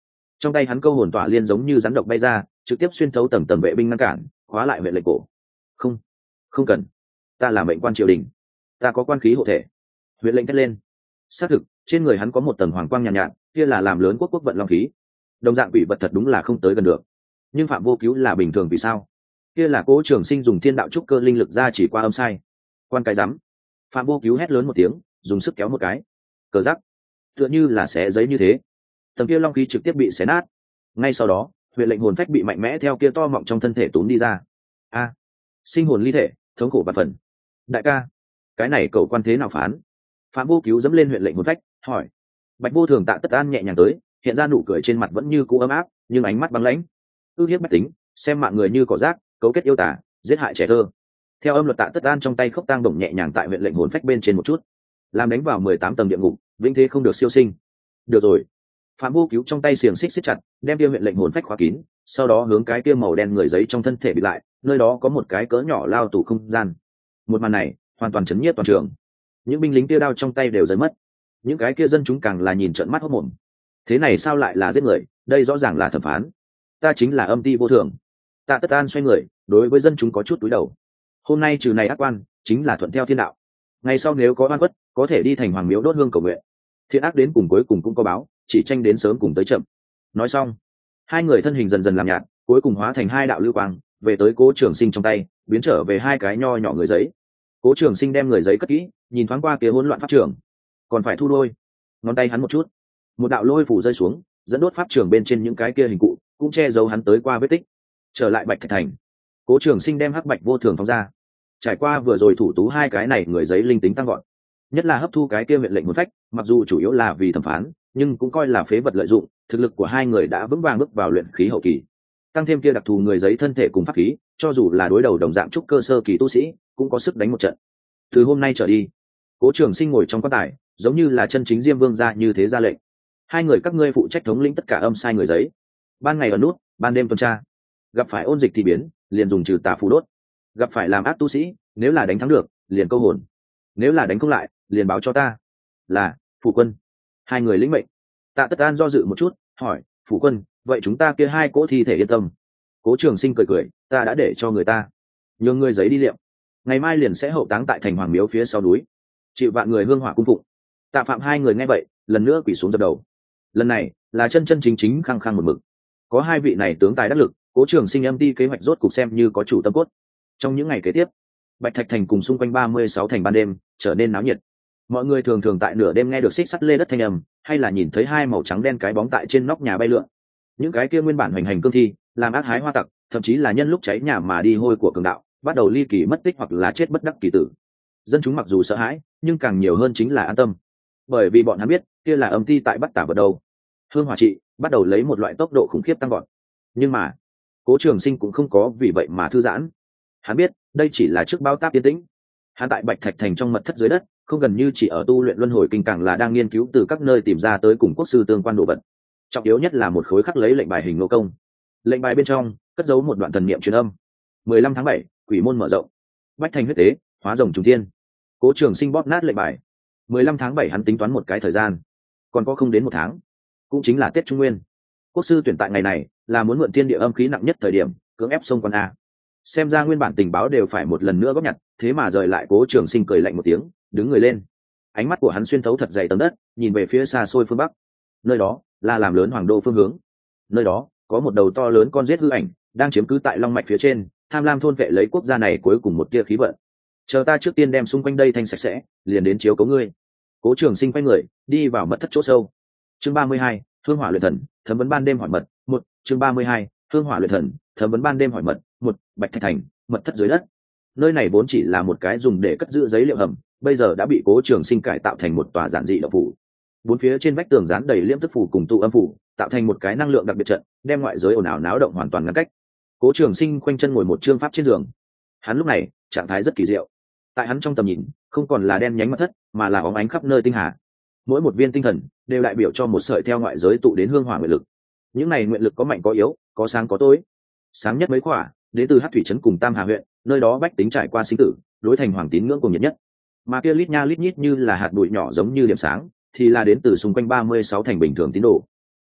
Trong tay hắn câu hồn tỏa liên giống như rắn độc bay ra, trực tiếp xuyên thấu tầng tầng vệ binh ngăn cản, khóa lại huyện lệnh cổ. Không, không cần, ta là mệnh quan triều đình, ta có quan khí hộ thể. Huyện lệnh thét lên. Xác thực, trên người hắn có một tầng hoàng quang nhàn nhạt, kia là làm lớn quốc vận long khí. Đồng dạng quỷ vật thật đúng là không tới gần được. Nhưng Phạm Vô Cứu là bình thường vì sao? Kia là Cố Trường Sinh dùng thiên đạo trúc cơ linh lực ra chỉ qua âm sai. Quan cái rắm. Phạm Vô Cứu hét lớn một tiếng, dùng sức kéo một cái. Cờ giắc, tựa như là xé giấy như thế. Tầng kia long khí trực tiếp bị xé nát. Ngay sau đó, huyện lệnh hồn phách bị mạnh mẽ theo kia to mọng trong thân thể túm đi ra. A, sinh hồn ly thể, thống khổ bạt phần. Đại ca, cái này cậu quan thế nào phán? Phạm Vô Cứu dẫm lên huyện lệnh hồn phách, hỏi. Bạch Vô Thường Tạ Tất An nhẹ nhàng tới, hiện ra nụ cười trên mặt vẫn như cũ ấm áp, nhưng ánh mắt băng lãnh. Ước hiếp bách tính, xem mạng người như cỏ rác, cấu kết yêu tả, giết hại trẻ thơ. Theo âm luật Tạ Tất An trong tay khốc tang động nhẹ nhàng tại huyện lệnh hồn phách bên trên một chút, làm đánh vào 18 tầng địa ngục, vĩnh thế không được siêu sinh. Được rồi. Phạm Vô Cứu trong tay xiềng xích siết chặt, đem kia huyện lệnh hồn phách khóa kín, sau đó hướng cái kia màu đen người giấy trong thân thể bị lại, nơi đó có một cái cỡ nhỏ lao tù không gian. Một màn này, hoàn toàn chấn nhiếp toàn trường. Những binh lính kia đao trong tay đều rơi mất. Những cái kia dân chúng càng là nhìn trợn mắt hốt mồm. Thế này sao lại là giết người, đây rõ ràng là thẩm phán. Ta chính là Âm Ti Vô Thường. Tạ Tất An xoay người, đối với dân chúng có chút cúi đầu. Hôm nay trừ này ác quan, chính là thuận theo thiên đạo. Ngày sau nếu có oan khuất, có thể đi thành hoàng miếu đốt hương cầu nguyện. Thiện ác đến cùng cuối cùng cũng có báo, chỉ tranh đến sớm cùng tới chậm. Nói xong, hai người thân hình dần dần làm nhạt, cuối cùng hóa thành hai đạo lưu quang, về tới Cố Trường Sinh trong tay, biến trở về hai cái nho nhỏ người giấy. Cố Trường Sinh đem người giấy cất kỹ, nhìn thoáng qua kia hỗn loạn pháp trường, còn phải thu đôi. Ngón tay hắn một chút, một đạo lôi phủ rơi xuống, dẫn đốt pháp trường bên trên những cái kia hình cụ, cũng che giấu hắn tới qua vết tích. Trở lại Bạch Thạch Thành, Cố Trường Sinh đem Hắc Bạch Vô Thường phóng ra. Trải qua vừa rồi thủ tú hai cái này người giấy linh tính tăng gọn, nhất là hấp thu cái kia huyện lệnh hồn phách, mặc dù chủ yếu là vì thẩm phán, nhưng cũng coi là phế vật lợi dụng. Thực lực của hai người đã vững vàng bước vào luyện khí hậu kỳ, tăng thêm kia đặc thù người giấy thân thể cùng pháp khí, cho dù là đối đầu đồng dạng trúc cơ sơ kỳ tu sĩ, cũng có sức đánh một trận. Từ hôm nay trở đi, Cố Trường Sinh ngồi trong quan tài, giống như là chân chính Diêm Vương gia như thế ra lệnh. Hai người các ngươi phụ trách thống lĩnh tất cả âm sai người giấy, ban ngày ở nút, ban đêm tuần tra. Gặp phải ôn dịch thì biến, liền dùng trừ tà phù đốt. Gặp phải làm ác tu sĩ, nếu là đánh thắng được, liền câu hồn. Nếu là đánh không lại, liền báo cho ta. Là, phủ quân. Hai người lĩnh mệnh. Tạ Tất An do dự một chút, hỏi, phủ quân, vậy chúng ta kia hai cỗ thi thể yên tâm. Cố Trường Sinh cười cười, ta đã để cho người ta nhường người giấy đi liệm, ngày mai liền sẽ hậu táng tại thành hoàng miếu phía sau núi, chịu vạn người hương hỏa cung phụng. Tạ Phạm hai người nghe vậy, lần nữa quỳ xuống dập đầu. Lần này là chân chân chính chính khăng khăng một mực. Có hai vị này tướng tài đắc lực, Cố Trường Sinh Âm Ti kế hoạch rốt cục xem như có chủ tâm cốt. Trong những ngày kế tiếp, Bạch Thạch Thành cùng xung quanh 36 thành ban đêm trở nên náo nhiệt. Mọi người thường thường tại nửa đêm nghe được xích sắt lê đất thanh âm, hay là nhìn thấy hai màu trắng đen cái bóng tại trên nóc nhà bay lượn. Những cái kia nguyên bản hoành hành cương thi, làm ác hái hoa tặc, thậm chí là nhân lúc cháy nhà mà đi hôi của cường đạo, bắt đầu ly kỳ mất tích hoặc là chết bất đắc kỳ tử. Dân chúng mặc dù sợ hãi, nhưng càng nhiều hơn chính là an tâm, bởi vì bọn hắn biết kia là Âm Ti tại bắt tả vật đầu. Hương hỏa trị bắt đầu lấy một loại tốc độ khủng khiếp tăng vọt. Nhưng mà Cố Trường Sinh cũng không có vì vậy mà thư giãn. Hắn biết đây chỉ là trước bao táp yên tĩnh. Hắn tại Bạch Thạch Thành trong mật thất dưới đất, không gần như chỉ ở tu luyện luân hồi kinh, càng là đang nghiên cứu từ các nơi tìm ra tới cùng quốc sư tương quan đồ vật. Trọng yếu nhất là một khối khắc lấy lệnh bài hình nô công. Lệnh bài bên trong cất giấu một đoạn thần niệm truyền âm. 15 tháng 7, quỷ môn mở rộng, Bách Thành huyết tế, hóa rồng trùng thiên. Cố Trường Sinh bóp nát lệnh bài. 15 tháng 7 hắn tính toán một cái thời gian, còn có không đến một tháng, cũng chính là Tết Trung Nguyên. Quốc sư tuyển tại ngày này là muốn mượn thiên địa âm khí nặng nhất thời điểm, cưỡng ép xông quan a. Xem ra nguyên bản tình báo đều phải một lần nữa góp nhặt, thế mà rời lại. Cố Trường Sinh cười lạnh một tiếng, đứng người lên. Ánh mắt của hắn xuyên thấu thật dày tầng đất, nhìn về phía xa xôi phương bắc. Nơi đó là làm lớn hoàng đô phương hướng. Nơi đó có một đầu to lớn con giết hư ảnh đang chiếm cứ tại long mạch phía trên, tham lam thôn vệ lấy quốc gia này cuối cùng một tia khí vận. Chờ ta trước tiên đem xung quanh đây thanh sạch sẽ, liền đến chiếu cố ngươi. Cố Trường Sinh quay người đi vào mật thất chỗ sâu. Chương 32, hương hỏa luyện thần, thấm vấn ban đêm hỏi mật. Một. Chương 32, hương hỏa luyện thần, thấm vấn ban đêm hỏi mật. Một. Bạch Thạch Thành, mật thất dưới đất. Nơi này vốn chỉ là một cái dùng để cất giữ giấy liệu hầm, bây giờ đã bị Cố Trường Sinh cải tạo thành một tòa giản dị động phủ. Bốn phía trên vách tường dán đầy liễm tức phủ cùng tụ âm phủ, tạo thành một cái năng lượng đặc biệt trận, đem ngoại giới ồn ào náo động hoàn toàn ngăn cách. Cố Trường Sinh khoanh chân ngồi một chương pháp trên giường. Hắn lúc này trạng thái rất kỳ diệu. Tại hắn trong tầm nhìn, không còn là đen nhánh mật thất, mà là óng ánh khắp nơi tinh hà. Mỗi một viên tinh thần đều đại biểu cho một sợi theo ngoại giới tụ đến hương hỏa nguyện lực. Những này nguyện lực có mạnh có yếu, có sáng có tối. Sáng nhất mấy khỏa đến từ Hắc Thủy trấn cùng Tam Hà huyện, nơi đó bách tính trải qua sinh tử, đối thành hoàng tín ngưỡng cùng nhiệt nhất. Mà kia lít nha lít nhít như là hạt bụi nhỏ giống như điểm sáng, thì là đến từ xung quanh 36 thành bình thường tín đồ.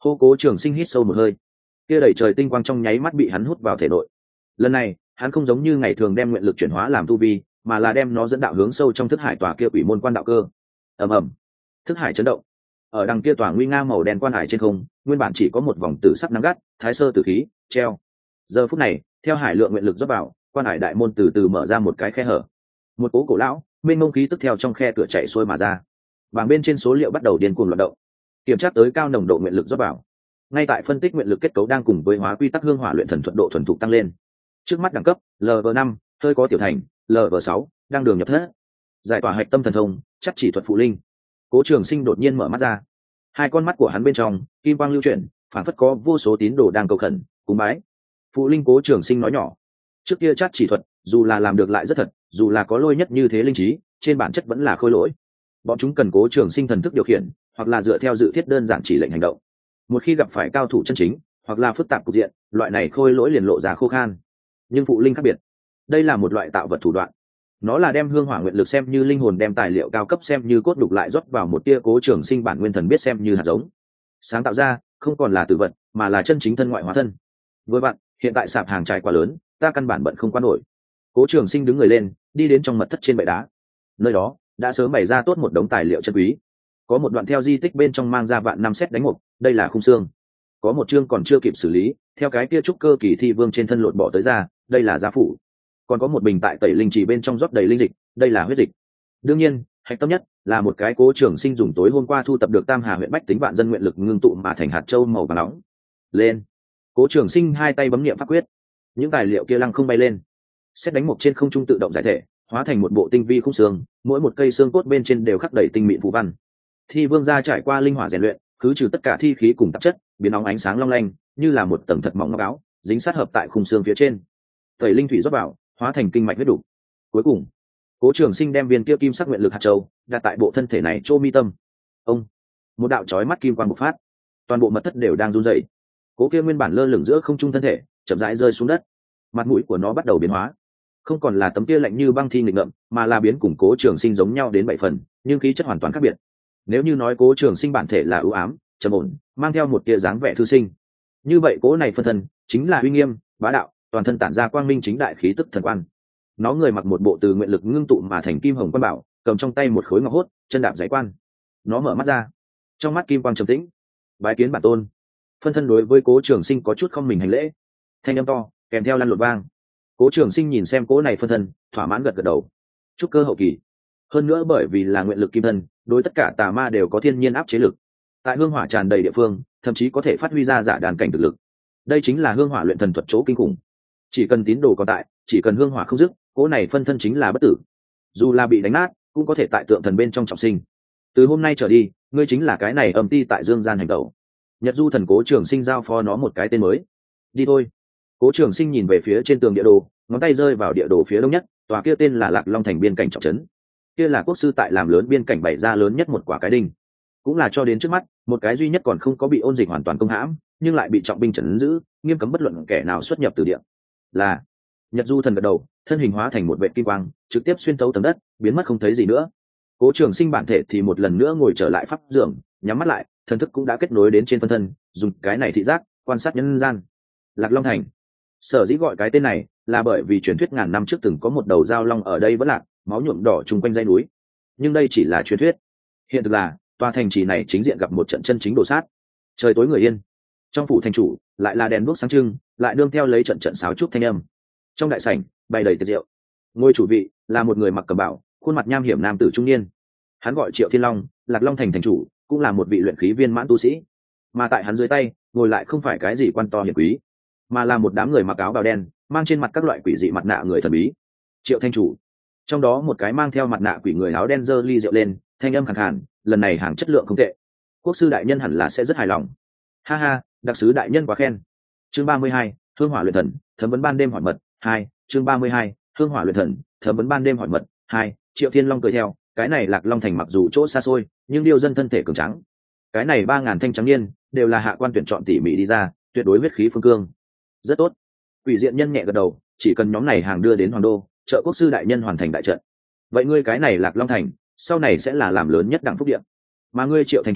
Hô Cố Trường Sinh hít sâu một hơi, kia đầy trời tinh quang trong nháy mắt bị hắn hút vào thể nội. Lần này hắn không giống như ngày thường đem nguyện lực chuyển hóa làm tu vi, mà là đem nó dẫn đạo hướng sâu trong thức hải tòa kia quỷ môn quan đạo cơ. Ầm ầm, thức hải chấn động. Ở đằng kia tòa nguy nga màu đen quan hải trên không, nguyên bản chỉ có một vòng tử sắc nắng gắt, thái sơ tử khí treo. Giờ phút này, theo hải lượng nguyện lực rót vào, quan hải đại môn từ từ mở ra một cái khe hở. Một cố cổ lão mênh mông khí tức theo trong khe cửa chạy xuôi mà ra. Bảng bên trên số liệu bắt đầu điên cuồng loạt động, kiểm tra tới cao nồng độ nguyện lực rót vào. Ngay tại phân tích nguyện lực kết cấu đang cùng với hóa quy tắc hương hỏa luyện thần thuận độ thuần thục tăng lên. Trước mắt đẳng cấp Lv5, hơi có tiểu thành, Lv6, đang đường nhập thất. Giải tỏa hạch tâm thần thông, chắc chỉ thuật phụ linh. Cố Trường Sinh đột nhiên mở mắt ra, hai con mắt của hắn bên trong kim quang lưu chuyển, phản phất có vô số tín đồ đang cầu khẩn cúng bái. Phụ linh Cố Trường Sinh nói nhỏ, trước kia chắc chỉ thuật dù là làm được lại rất thật, dù là có lôi nhất như thế linh trí, trên bản chất vẫn là khôi lỗi. Bọn chúng cần Cố Trường Sinh thần thức điều khiển, hoặc là dựa theo dự thiết đơn giản chỉ lệnh hành động. Một khi gặp phải cao thủ chân chính hoặc là phức tạp cục diện, loại này khôi lỗi liền lộ ra khô khan. Nhưng phụ linh khác biệt, đây là một loại tạo vật thủ đoạn. Nó là đem hương hỏa nguyện lực xem như linh hồn, đem tài liệu cao cấp xem như cốt đục, lại rót vào một tia Cố Trường Sinh bản nguyên thần biết xem như hạt giống, sáng tạo ra không còn là tử vật mà là chân chính thân ngoại hóa thân. Với bạn hiện tại sạp hàng trải quá lớn, ta căn bản bận không qua nổi. Cố Trường Sinh đứng người lên, đi đến trong mật thất trên bệ đá. Nơi đó đã sớm bày ra tốt một đống tài liệu chân quý. Có một đoạn theo di tích bên trong mang ra vạn năm xét đánh mục, đây là khung xương. Có một chương còn chưa kịp xử lý, theo cái kia trúc cơ kỳ thi vương trên thân lột bỏ tới ra, đây là gia phủ. Còn có một bình tại tẩy linh trì bên trong rót đầy linh dịch, đây là huyết dịch. Đương nhiên hạch tâm nhất là một cái Cố Trường Sinh dùng tối hôm qua thu tập được Tam Hà huyện bách tính vạn dân nguyện lực ngưng tụ mà thành hạt châu màu vàng nóng. Lên. Cố Trường Sinh hai tay bấm niệm pháp quyết, những tài liệu kia lăng không bay lên, xét đánh mục trên không trung tự động giải thể, hóa thành một bộ tinh vi khung xương, mỗi một cây xương cốt bên trên đều khắc đầy tinh mịn phù văn. Thi vương gia trải qua linh hỏa rèn luyện, khứ trừ tất cả thi khí cùng tạp chất, biến óng ánh sáng long lanh, như là một tầng thật mỏng ngọc áo, dính sát hợp tại khung xương phía trên. Tẩy linh thủy rót vào, hóa thành kinh mạch huyết đủ. Cuối cùng, Cố Trường Sinh đem viên kia kim sắc nguyện lực hạt châu đặt tại bộ thân thể này chỗ mi tâm. Ông, một đạo chói mắt kim quang bộc phát, toàn bộ mật thất đều đang run rẩy. Cố kia nguyên bản lơ lửng giữa không trung thân thể chậm rãi rơi xuống đất, mặt mũi của nó bắt đầu biến hóa, không còn là tấm kia lạnh như băng thi nghịch ngợm, mà là biến cùng Cố Trường Sinh giống nhau đến 7 phần, nhưng khí chất hoàn toàn khác biệt. Nếu như nói Cố Trường Sinh bản thể là ưu ám trầm ổn, mang theo một tia dáng vẻ thư sinh, như vậy Cố này phân thân chính là uy nghiêm bá đạo, toàn thân tản ra quang minh chính đại khí tức thần quan. Nó người mặc một bộ từ nguyện lực ngưng tụ mà thành kim hồng quan bảo, cầm trong tay một khối ngọc hốt, chân đạp giấy quan. Nó mở mắt ra, trong mắt kim quang trầm tĩnh. Bái kiến bản tôn. Phân thân đối với Cố Trường Sinh có chút không mình hành lễ, thanh âm to kèm theo lăn lộn vang. Cố Trường Sinh nhìn xem Cố này phân thân, thỏa mãn gật gật đầu. Trúc cơ hậu kỳ, hơn nữa bởi vì là nguyện lực kim thân, đối tất cả tà ma đều có thiên nhiên áp chế lực. Tại hương hỏa tràn đầy địa phương, thậm chí có thể phát huy ra giả đàn cảnh thực lực. Đây chính là hương hỏa luyện thần thuật chỗ kinh khủng. Chỉ cần tín đồ còn tại, chỉ cần hương hỏa không dứt, Cố này phân thân chính là bất tử. Dù là bị đánh nát, cũng có thể tại tượng thần bên trong trọng sinh. Từ hôm nay trở đi, ngươi chính là cái này âm ti tại dương gian hành tẩu. Nhật Du thần Cố Trường Sinh giao phó nó một cái tên mới. Đi thôi. Cố Trường Sinh nhìn về phía trên tường địa đồ, ngón tay rơi vào địa đồ phía đông nhất, tòa kia tên là Lạc Long thành biên cảnh trọng trấn. Kia là quốc sư tại làm lớn biên cảnh bày ra lớn nhất một quả cái đinh, cũng là cho đến trước mắt một cái duy nhất còn không có bị ôn dịch hoàn toàn công hãm, nhưng lại bị trọng binh trấn giữ, nghiêm cấm bất luận kẻ nào xuất nhập từ địa. Là. Nhật Du thần gật đầu, thân hình hóa thành một vệt kim quang, trực tiếp xuyên thấu tầng đất, biến mất không thấy gì nữa. Cố Trường Sinh bản thể thì một lần nữa ngồi trở lại pháp giường, nhắm mắt lại, thần thức cũng đã kết nối đến trên phân thân, dùng cái này thị giác quan sát nhân gian. Lạc Long thành, sở dĩ gọi cái tên này là bởi vì truyền thuyết ngàn năm trước từng có một đầu giao long ở đây vẫn lạc, máu nhuộm đỏ chung quanh dãy núi. Nhưng đây chỉ là truyền thuyết, hiện thực là tòa thành trì này chính diện gặp một trận chân chính đổ sát. Trời tối người yên, trong phủ thành chủ lại là đèn đuốc sáng trưng, lại đương theo lấy trận trận sáo trúc thanh âm. Trong đại sảnh bày đầy tiệc rượu, ngôi chủ vị là một người mặc cẩm bào, khuôn mặt nham hiểm nam tử trung niên. Hắn gọi Triệu Thiên Long, Lạc Long thành thành chủ, cũng là một vị luyện khí viên mãn tu sĩ. Mà tại hắn dưới tay ngồi lại không phải cái gì quan to hiển quý, mà là một đám người mặc áo bào đen, mang trên mặt các loại quỷ dị mặt nạ người thần bí. Triệu thành chủ, trong đó một cái mang theo mặt nạ quỷ người áo đen giơ ly rượu lên, thanh âm khàn khàn, lần này hàng chất lượng không tệ, quốc sư đại nhân hẳn là sẽ rất hài lòng. Ha ha, đặc sứ đại nhân quá khen. Chương 32, hương hỏa luyện thần, thấm vấn ban đêm hỏi mật 2. Chương 32, hương hỏa luyện thần, thấm vấn ban đêm hỏi mật 2. Triệu Thiên Long cười theo, cái này Lạc Long thành mặc dù chỗ xa xôi, nhưng điêu dân thân thể cường tráng. Cái này 3000 thanh trắng niên đều là hạ quan tuyển chọn tỉ mỉ đi ra, tuyệt đối huyết khí phương cương. Rất tốt. Quỷ diện nhân nhẹ gật đầu, chỉ cần nhóm này hàng đưa đến hoàng đô, trợ quốc sư đại nhân hoàn thành đại trận. Vậy ngươi cái này Lạc Long thành, sau này sẽ là làm lớn nhất đẳng phúc điện. Mà ngươi Triệu thành chủ,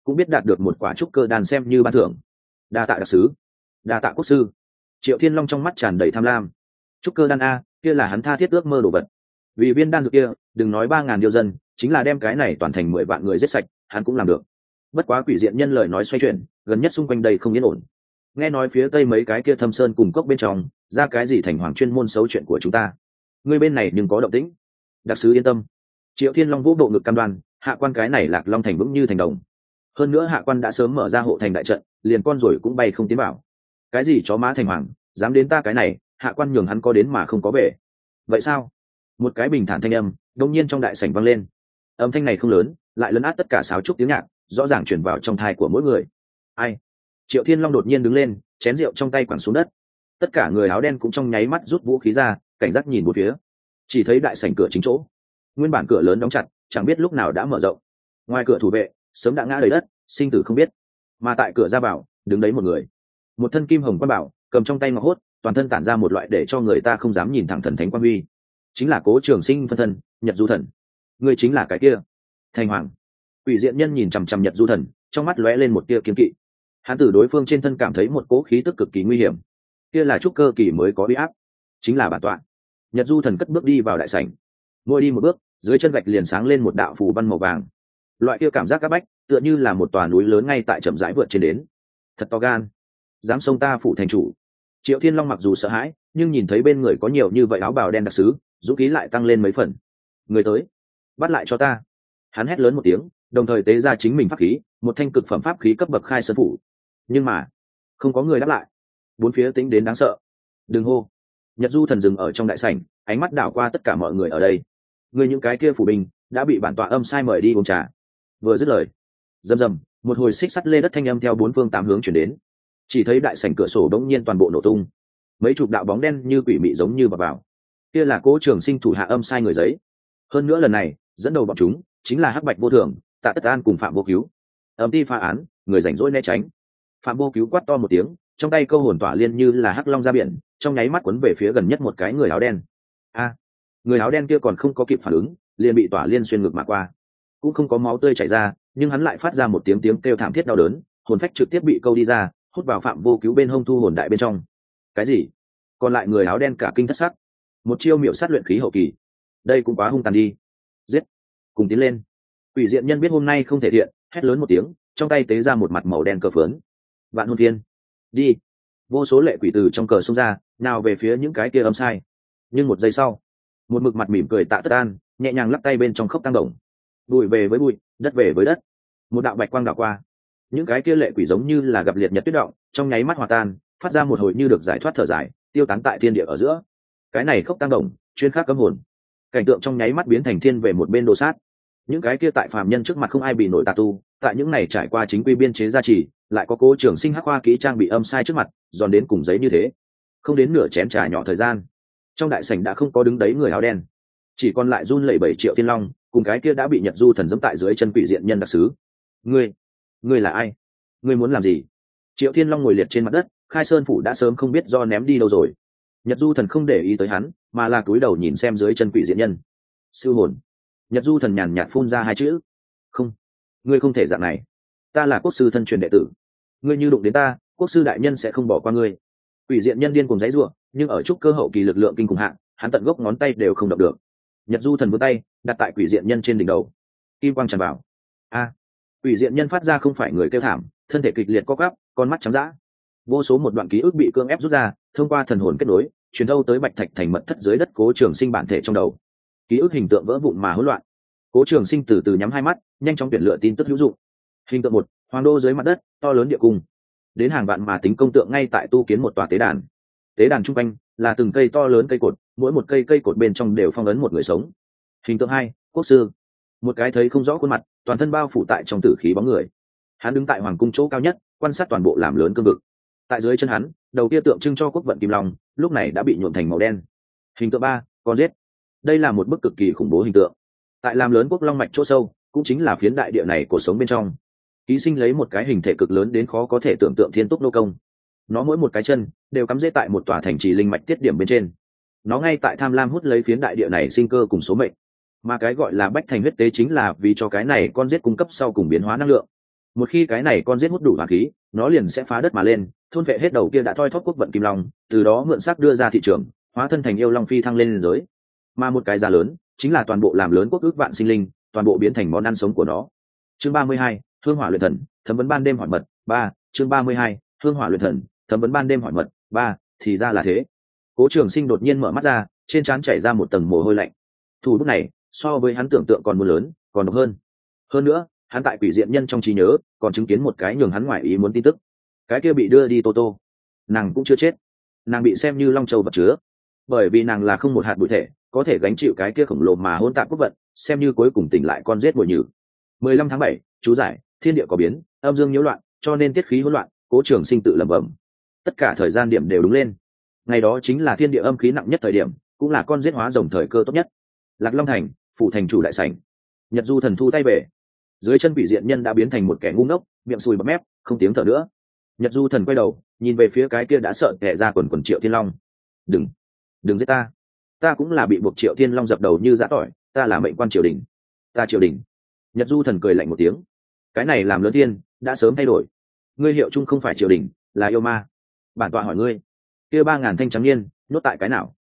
cũng biết đạt được một quả trúc cơ đan xem như ban thưởng. Đa tạ đặc sứ, đa tạ quốc sư. Triệu Thiên Long trong mắt tràn đầy tham lam. Trúc cơ đan a, kia là hắn tha thiết ước mơ đồ vật. Vì viên đan dược kia, đừng nói 3.000 điêu dân, chính là đem cái này toàn thành 10 vạn người giết sạch, hắn cũng làm được. Bất quá quỷ diện nhân lời nói xoay chuyển, gần nhất xung quanh đây không yên ổn. Nghe nói phía tây mấy cái kia thâm sơn cùng cốc bên trong, ra cái gì thành hoàng chuyên môn xấu chuyện của chúng ta. Người bên này nhưng có động tĩnh. Đặc sứ yên tâm. Triệu Thiên Long vũ bộ ngực cam đoan, hạ quan cái này Lạc Long thành vững như thành đồng. Hơn nữa hạ quan đã sớm mở ra hộ thành đại trận, liền con rồi cũng bay không tiến vào. Cái gì chó má thành hoàng, dám đến ta cái này, hạ quan nhường hắn có đến mà không có về. Vậy sao? Một cái bình thản thanh âm đột nhiên trong đại sảnh vang lên. Âm thanh này không lớn, lại lấn át tất cả sáo trúc tiếng nhạc, rõ ràng truyền vào trong tai của mỗi người. Ai? Triệu Thiên Long đột nhiên đứng lên, chén rượu trong tay quẳng xuống đất. Tất cả người áo đen cũng trong nháy mắt rút vũ khí ra, cảnh giác nhìn bốn phía. Chỉ thấy đại sảnh cửa chính chỗ, nguyên bản cửa lớn đóng chặt, chẳng biết lúc nào đã mở rộng. Ngoài cửa thủ vệ sớm đã ngã đầy đất, sinh tử không biết. Mà tại cửa ra vào, đứng đấy một người, một thân kim hồng quan bảo, cầm trong tay ngọc hốt, toàn thân tản ra một loại để cho người ta không dám nhìn thẳng thần thánh quan uy. Chính là Cố Trường Sinh phân thân, Nhật Du Thần. Người chính là cái kia thành hoàng. Quỷ diện nhân nhìn chằm chằm Nhật Du Thần, trong mắt lóe lên một tia kiên kỵ. Hắn từ đối phương trên thân cảm thấy một cỗ khí tức cực kỳ nguy hiểm. Kia là trúc cơ kỳ mới có uy áp, chính là bản tọa. Nhật Du Thần cất bước đi vào đại sảnh, mỗi đi một bước, dưới chân gạch liền sáng lên một đạo phù văn màu vàng. Loại kia cảm giác áp bách, tựa như là một tòa núi lớn ngay tại chậm rãi vượt trên đến. Thật to gan, dám xông ta phủ thành chủ. Triệu Thiên Long mặc dù sợ hãi, nhưng nhìn thấy bên người có nhiều như vậy áo bào đen đặc sứ, dũng khí lại tăng lên mấy phần. Người tới, bắt lại cho ta. Hắn hét lớn một tiếng, đồng thời tế ra chính mình pháp khí, một thanh cực phẩm pháp khí cấp bậc khai sơn phủ. Nhưng mà không có người đáp lại. Bốn phía tính đến đáng sợ. Đừng hô. Nhật Du Thần dừng ở trong đại sảnh, ánh mắt đảo qua tất cả mọi người ở đây. Người những cái kia phủ binh đã bị bản tọa âm sai mời đi uống trà. Vừa dứt lời, rầm rầm, một hồi xích sắt lê đất thanh âm theo bốn phương tám hướng chuyển đến. Chỉ thấy đại sảnh cửa sổ đống nhiên toàn bộ nổ tung, mấy chục đạo bóng đen như quỷ mị giống như vào. Kia là Cố Trường Sinh thủ hạ âm sai người giấy. Hơn nữa lần này dẫn đầu bọn chúng chính là Hắc Bạch Vô Thường, Tạ Tất An cùng Phạm Vô Cứu. Âm ti phá án, người rảnh rỗi né tránh. Phạm Vô Cứu quát to một tiếng, trong tay câu hồn tỏa liên như là hắc long ra biển, trong nháy mắt quấn về phía gần nhất một cái người áo đen. Người áo đen kia còn không có kịp phản ứng, liền bị tỏa liên xuyên ngực mà qua. Cũng không có máu tươi chảy ra, nhưng hắn lại phát ra một tiếng tiếng kêu thảm thiết đau đớn, hồn phách trực tiếp bị câu đi ra, hút vào Phạm Vô Cứu bên hông thu hồn đại bên trong. Cái gì? Còn lại người áo đen cả kinh thất sắc. Một chiêu miểu sát luyện khí hậu kỳ, đây cũng quá hung tàn đi. Giết, cùng tiến lên. Quỷ diện nhân biết hôm nay không thể thiện, hét lớn một tiếng, trong tay tế ra một mặt màu đen cờ phớn. Vạn hồn thiên, đi. Vô số lệ quỷ từ trong cờ xông ra, nào về phía những cái kia âm sai. Nhưng một giây sau, một mực mặt mỉm cười Tạ Tất An nhẹ nhàng lắc tay bên trong khốc tăng đồng. Bụi về với bụi, đất về với đất. Một đạo bạch quang đảo qua, những cái kia lệ quỷ giống như là gặp liệt nhật tuyết động, trong nháy mắt hòa tan, phát ra một hồi như được giải thoát thở dài, tiêu tán tại thiên địa ở giữa. Cái này khốc tăng đồng, chuyên khắc cấm hồn. Cảnh tượng trong nháy mắt biến thành thiên về một bên đồ sát. Những cái kia tại phàm nhân trước mặt không ai bị nổi tà tu, tại những này trải qua chính quy biên chế gia trì, lại có Cố Trường Sinh hắc hoa kỹ trang bị âm sai trước mặt, giòn đến cùng giấy như thế. Không đến nửa chén trà nhỏ thời gian, trong đại sảnh đã không có đứng đấy người áo đen, chỉ còn lại run lẩy bẩy Triệu Thiên Long cùng cái kia đã bị Nhật Du Thần giẫm tại dưới chân quỷ diện nhân đặc sứ. Ngươi là ai? Ngươi muốn làm gì? Triệu Thiên Long ngồi liệt trên mặt đất, khai sơn phủ đã sớm không biết do ném đi đâu rồi. Nhật Du Thần không để ý tới hắn, mà là cúi đầu nhìn xem dưới chân quỷ diện nhân. Sư hồn. Nhật Du Thần nhàn nhạt phun ra hai chữ. Không, ngươi không thể dạng này. Ta là quốc sư thân truyền đệ tử, ngươi như đụng đến ta, quốc sư đại nhân sẽ không bỏ qua ngươi. Quỷ diện nhân điên cùng giãy giụa, nhưng ở trúc cơ hậu kỳ lực lượng kinh khủng hạng, hắn tận gốc ngón tay đều không động được. Nhật Du Thần vươn tay đặt tại quỷ diện nhân trên đỉnh đầu, kim quang tràn vào. Quỷ diện nhân phát ra không phải người kêu thảm, thân thể kịch liệt co quắp, con mắt trắng dã. Vô số một đoạn ký ức bị cưỡng ép rút ra, thông qua thần hồn kết nối, truyền thâu tới Bạch Thạch thành mật thất dưới đất Cố Trường Sinh bản thể trong đầu. Ký ức hình tượng vỡ vụn mà hỗn loạn. Cố Trường Sinh từ từ nhắm hai mắt, nhanh chóng tuyển lựa tin tức hữu dụng. Hình tượng 1, hoàng đô dưới mặt đất, to lớn địa cung. Đến hàng vạn mà tính công tượng ngay tại tu kiến một tòa tế đàn. Tế đàn trung quanh là từng cây to lớn cây cột, mỗi một cây cột bên trong đều phong ấn một người sống. Hình tượng 2, quốc sư. Một cái thấy không rõ khuôn mặt, toàn thân bao phủ tại trong tử khí bóng người. Hắn đứng tại hoàng cung chỗ cao nhất, quan sát toàn bộ làm lớn cương vực. Tại dưới chân hắn, đầu kia tượng trưng cho quốc vận kim long, lúc này đã bị nhuộm thành màu đen. Hình tượng 3, con giết. Đây là một bức cực kỳ khủng bố hình tượng. Tại làm lớn quốc long mạch chỗ sâu, cũng chính là phiến đại địa này của sống bên trong, ký sinh lấy một cái hình thể cực lớn đến khó có thể tưởng tượng thiên túc nô công. Nó mỗi một cái chân đều cắm rễ tại một tòa thành trì linh mạch tiết điểm bên trên. Nó ngay tại tham lam hút lấy phiến đại địa này sinh cơ cùng số mệnh. Mà cái gọi là bách thành huyết tế chính là vì cho cái này con giết cung cấp sau cùng biến hóa năng lượng. Một khi cái này con giết hút đủ hỏa khí, nó liền sẽ phá đất mà lên, thôn vệ hết đầu kia đã thoi thóp quốc vận kim long, từ đó mượn xác đưa ra thị trường, hóa thân thành yêu long phi thăng lên giới. Mà một cái giá lớn chính là toàn bộ làm lớn quốc ước vạn sinh linh, toàn bộ biến thành món ăn sống của nó. Chương 32, hương hỏa luyện thần, thấm vấn ban đêm hỏi mật 3. Chương 32, hương hỏa luyện thần, thấm vấn ban đêm hỏi mật 3. Thì ra là thế. Cố Trường Sinh đột nhiên mở mắt ra, trên trán chảy ra một tầng mồ hôi lạnh. Thủ bút này so với hắn tưởng tượng còn muốn lớn, còn độc hơn. Hơn nữa, hắn tại quỷ diện nhân trong trí nhớ còn chứng kiến một cái nhường hắn ngoại ý muốn tin tức. Cái kia bị đưa đi Tô Tô, nàng cũng chưa chết, nàng bị xem như long châu vật chứa, bởi vì nàng là không một hạt bụi thể, có thể gánh chịu cái kia khổng lồ mà hỗn tạp quốc vận, xem như cuối cùng tỉnh lại con giết mồi nhử. 15 tháng 7, chú giải, thiên địa có biến, âm dương nhiễu loạn, cho nên tiết khí hỗn loạn. Cố Trường Sinh tự lẩm bẩm. Tất cả thời gian điểm đều đúng lên. Ngày đó chính là thiên địa âm khí nặng nhất thời điểm, cũng là con giết hóa rồng thời cơ tốt nhất. Lạc Long thành, phủ thành chủ đại sảnh. Nhật Du Thần thu tay về, dưới chân quỷ diện nhân đã biến thành một kẻ ngu ngốc, miệng sùi bọt mép, không tiếng thở nữa. Nhật Du Thần quay đầu, nhìn về phía cái kia đã sợ tè ra quần Triệu Thiên Long. Đừng giết ta, ta cũng là bị buộc Triệu Thiên Long dập đầu như giã tỏi, ta là mệnh quan triều đình, ta triều đình. Nhật Du Thần cười lạnh một tiếng, cái này làm lớn thiên đã sớm thay đổi, ngươi hiệu chung không phải triều đình, là yêu ma. Bản tọa hỏi ngươi, kia 3.000 thanh trắng niên nhốt tại cái nào?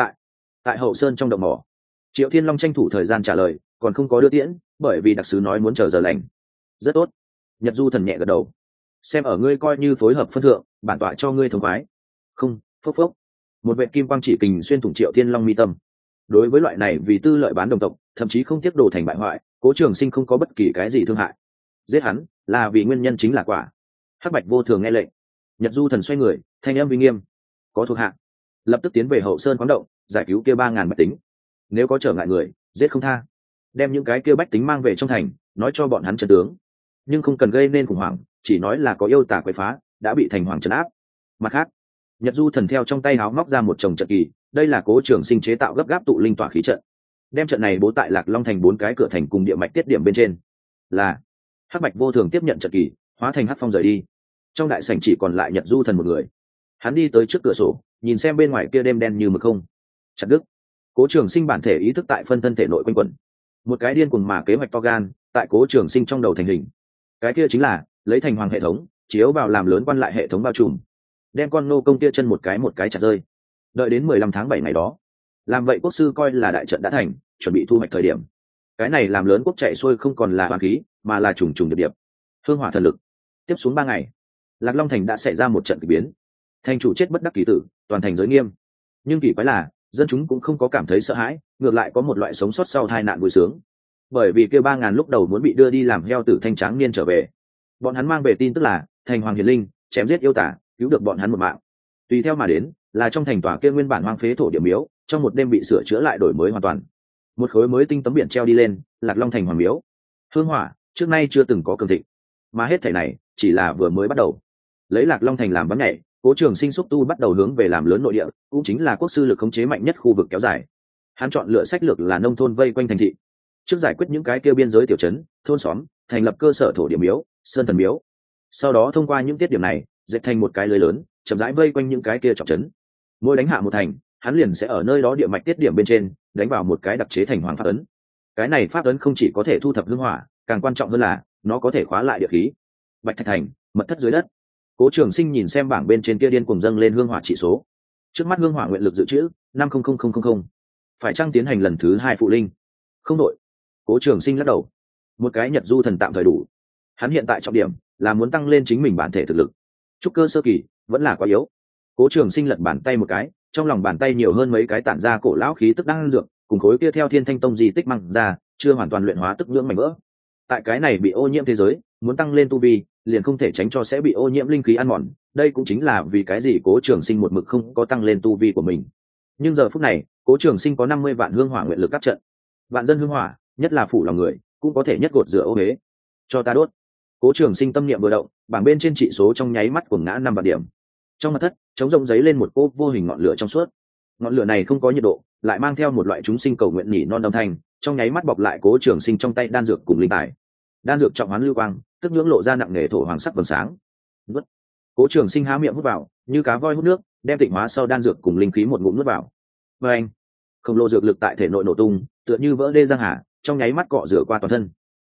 Tại Hậu Sơn trong động mỏ. Triệu Thiên Long tranh thủ thời gian trả lời, còn không có đưa tiễn, bởi vì đặc sứ nói muốn chờ giờ lành. Rất tốt. Nhật Du Thần nhẹ gật đầu, xem ở ngươi coi như phối hợp phân thượng, bản tọa cho ngươi thống khoái. Không, phốc phốc. Một vệ kim quang chỉ kình xuyên thủng Triệu Thiên Long mi tâm. Đối với loại này vì tư lợi bán đồng tộc, thậm chí không tiếc đồ thành bại hoại, Cố Trường Sinh không có bất kỳ cái gì thương hại. Giết hắn là vì nguyên nhân chính là quả. Hắc Bạch vô thường nghe lệnh. Nhật Du Thần xoay người, thanh âm uy nghiêm, có thuộc hạ lập tức tiến về Hậu Sơn khoáng động, giải cứu kia 3.000 bách tính. Nếu có trở ngại người, giết không tha. Đem những cái kia bách tính mang về trong thành, nói cho bọn hắn trận tướng, nhưng không cần gây nên khủng hoảng, chỉ nói là có yêu tà quấy phá, đã bị thành hoàng trấn áp. Mặt khác, Nhật Du Thần theo trong tay áo móc ra một chồng trận kỳ, đây là Cố Trường Sinh chế tạo gấp gáp tụ linh tỏa khí trận, đem trận này bố tại Lạc Long thành 4 cái cửa thành cùng địa mạch tiết điểm bên trên. Là Hắc Bạch vô thường tiếp nhận trận kỳ, hóa thành hắc phong rời đi. Trong đại sảnh chỉ còn lại Nhật Du Thần một người. Hắn đi tới trước cửa sổ, nhìn xem bên ngoài kia đêm đen như mực không. Chặt đứt. Cố Trường Sinh bản thể ý thức tại phân thân thể nội quanh quẩn, một cái điên cuồng mà kế hoạch to gan tại Cố Trường Sinh trong đầu thành hình. Cái kia chính là lấy thành hoàng hệ thống chiếu vào làm lớn quan lại hệ thống bao trùm, đem con nô công kia chân một cái chặt rơi. Đợi đến 15 tháng 7 ngày đó, làm vậy quốc sư coi là đại trận đã thành, chuẩn bị thu hoạch thời điểm, cái này làm lớn quốc chạy xuôi không còn là hoàng khí, mà là trùng trùng điệp điệp hương hỏa thần lực. Tiếp xuống 3 ngày, Lạc Long thành đã xảy ra một trận kỳ biến, thành chủ chết bất đắc kỳ tử, toàn thành giới nghiêm. Nhưng kỳ quái là dân chúng cũng không có cảm thấy sợ hãi, ngược lại có một loại sống sót sau tai nạn vui sướng, bởi vì kêu 3.000 lúc đầu muốn bị đưa đi làm heo tử thanh tráng niên trở về. Bọn hắn mang về tin tức là thành hoàng hiền linh chém giết yêu tả, cứu được bọn hắn một mạng. Tùy theo mà đến là trong thành tòa kia nguyên bản hoang phế thổ địa miếu, trong một đêm bị sửa chữa lại đổi mới hoàn toàn, một khối mới tinh tấm biển treo đi lên, Lạc Long thành hoàng miếu. Hương hỏa trước nay chưa từng có cường thịnh, mà hết thảy này chỉ là vừa mới bắt đầu. Lấy Lạc Long thành làm bắn nhảy, Cố Trường Sinh xúc tu bắt đầu hướng về làm lớn nội địa, cũng chính là quốc sư lực khống chế mạnh nhất khu vực kéo dài. Hắn chọn lựa sách lược là nông thôn vây quanh thành thị, trước giải quyết những cái kia biên giới tiểu trấn, thôn xóm, thành lập cơ sở thổ địa miếu, sơn thần miếu. Sau đó thông qua những tiết điểm này, dệt thành một cái lưới lớn, chậm rãi vây quanh những cái kia trọng trấn. Mỗi đánh hạ một thành, hắn liền sẽ ở nơi đó địa mạch tiết điểm bên trên đánh vào một cái đặc chế thành hoàng pháp ấn. Cái này pháp ấn không chỉ có thể thu thập hương hỏa, càng quan trọng hơn là nó có thể khóa lại địa khí. Bạch Thạch thành, mật thất dưới đất. Cố Trường Sinh nhìn xem bảng bên trên kia điên cuồng dâng lên hương hỏa chỉ số. Trước mắt hương hỏa nguyện lực dự trữ 50000. Phải chăng tiến hành lần thứ 2 phụ linh? Không đội. Cố Trường Sinh lắc đầu. Một cái Nhật Du Thần tạm thời đủ. Hắn hiện tại trọng điểm là muốn tăng lên chính mình bản thể thực lực. Trúc cơ sơ kỳ vẫn là quá yếu. Cố Trường Sinh lật bàn tay một cái, trong lòng bàn tay nhiều hơn mấy cái tản ra cổ lão khí tức đang dược, cùng khối kia theo Thiên Thanh Tông di tích mang ra, chưa hoàn toàn luyện hóa tức nhưỡng mảnh vỡ. Tại cái này bị ô nhiễm thế giới, muốn tăng lên tu vi, liền không thể tránh cho sẽ bị ô nhiễm linh khí ăn mòn. Đây cũng chính là vì cái gì Cố Trường Sinh một mực không có tăng lên tu vi của mình. Nhưng giờ phút này, Cố Trường Sinh có 50 vạn hương hỏa nguyện lực các trận. Vạn dân hương hỏa, nhất là phủ lòng người, cũng có thể nhất gột rửa ô huế. Cho ta đốt. Cố Trường Sinh tâm niệm vừa động, bảng bên trên trị số trong nháy mắt cuồng ngã 5 vạn điểm. Trong mật thất, chống rộng giấy lên một cỗ vô hình ngọn lửa trong suốt. Ngọn lửa này không có nhiệt độ, lại mang theo một loại chúng sinh cầu nguyện nhỉ non âm thanh, trong nháy mắt bọc lại Cố Trường Sinh trong tay đan dược cùng linh tài. Đan dược trọng hoán lưu quang, tức nhưỡng lộ ra nặng nề thổ hoàng sắc vầng sáng. Nuốt. Cố Trường Sinh há miệng hút vào, như cá voi hút nước, đem tịnh hóa sau đan dược cùng linh khí một ngụm nuốt vào. Và anh, khổng lồ dược lực tại thể nội nổ tung, tựa như vỡ đê giang hà, trong nháy mắt cọ rửa qua toàn thân.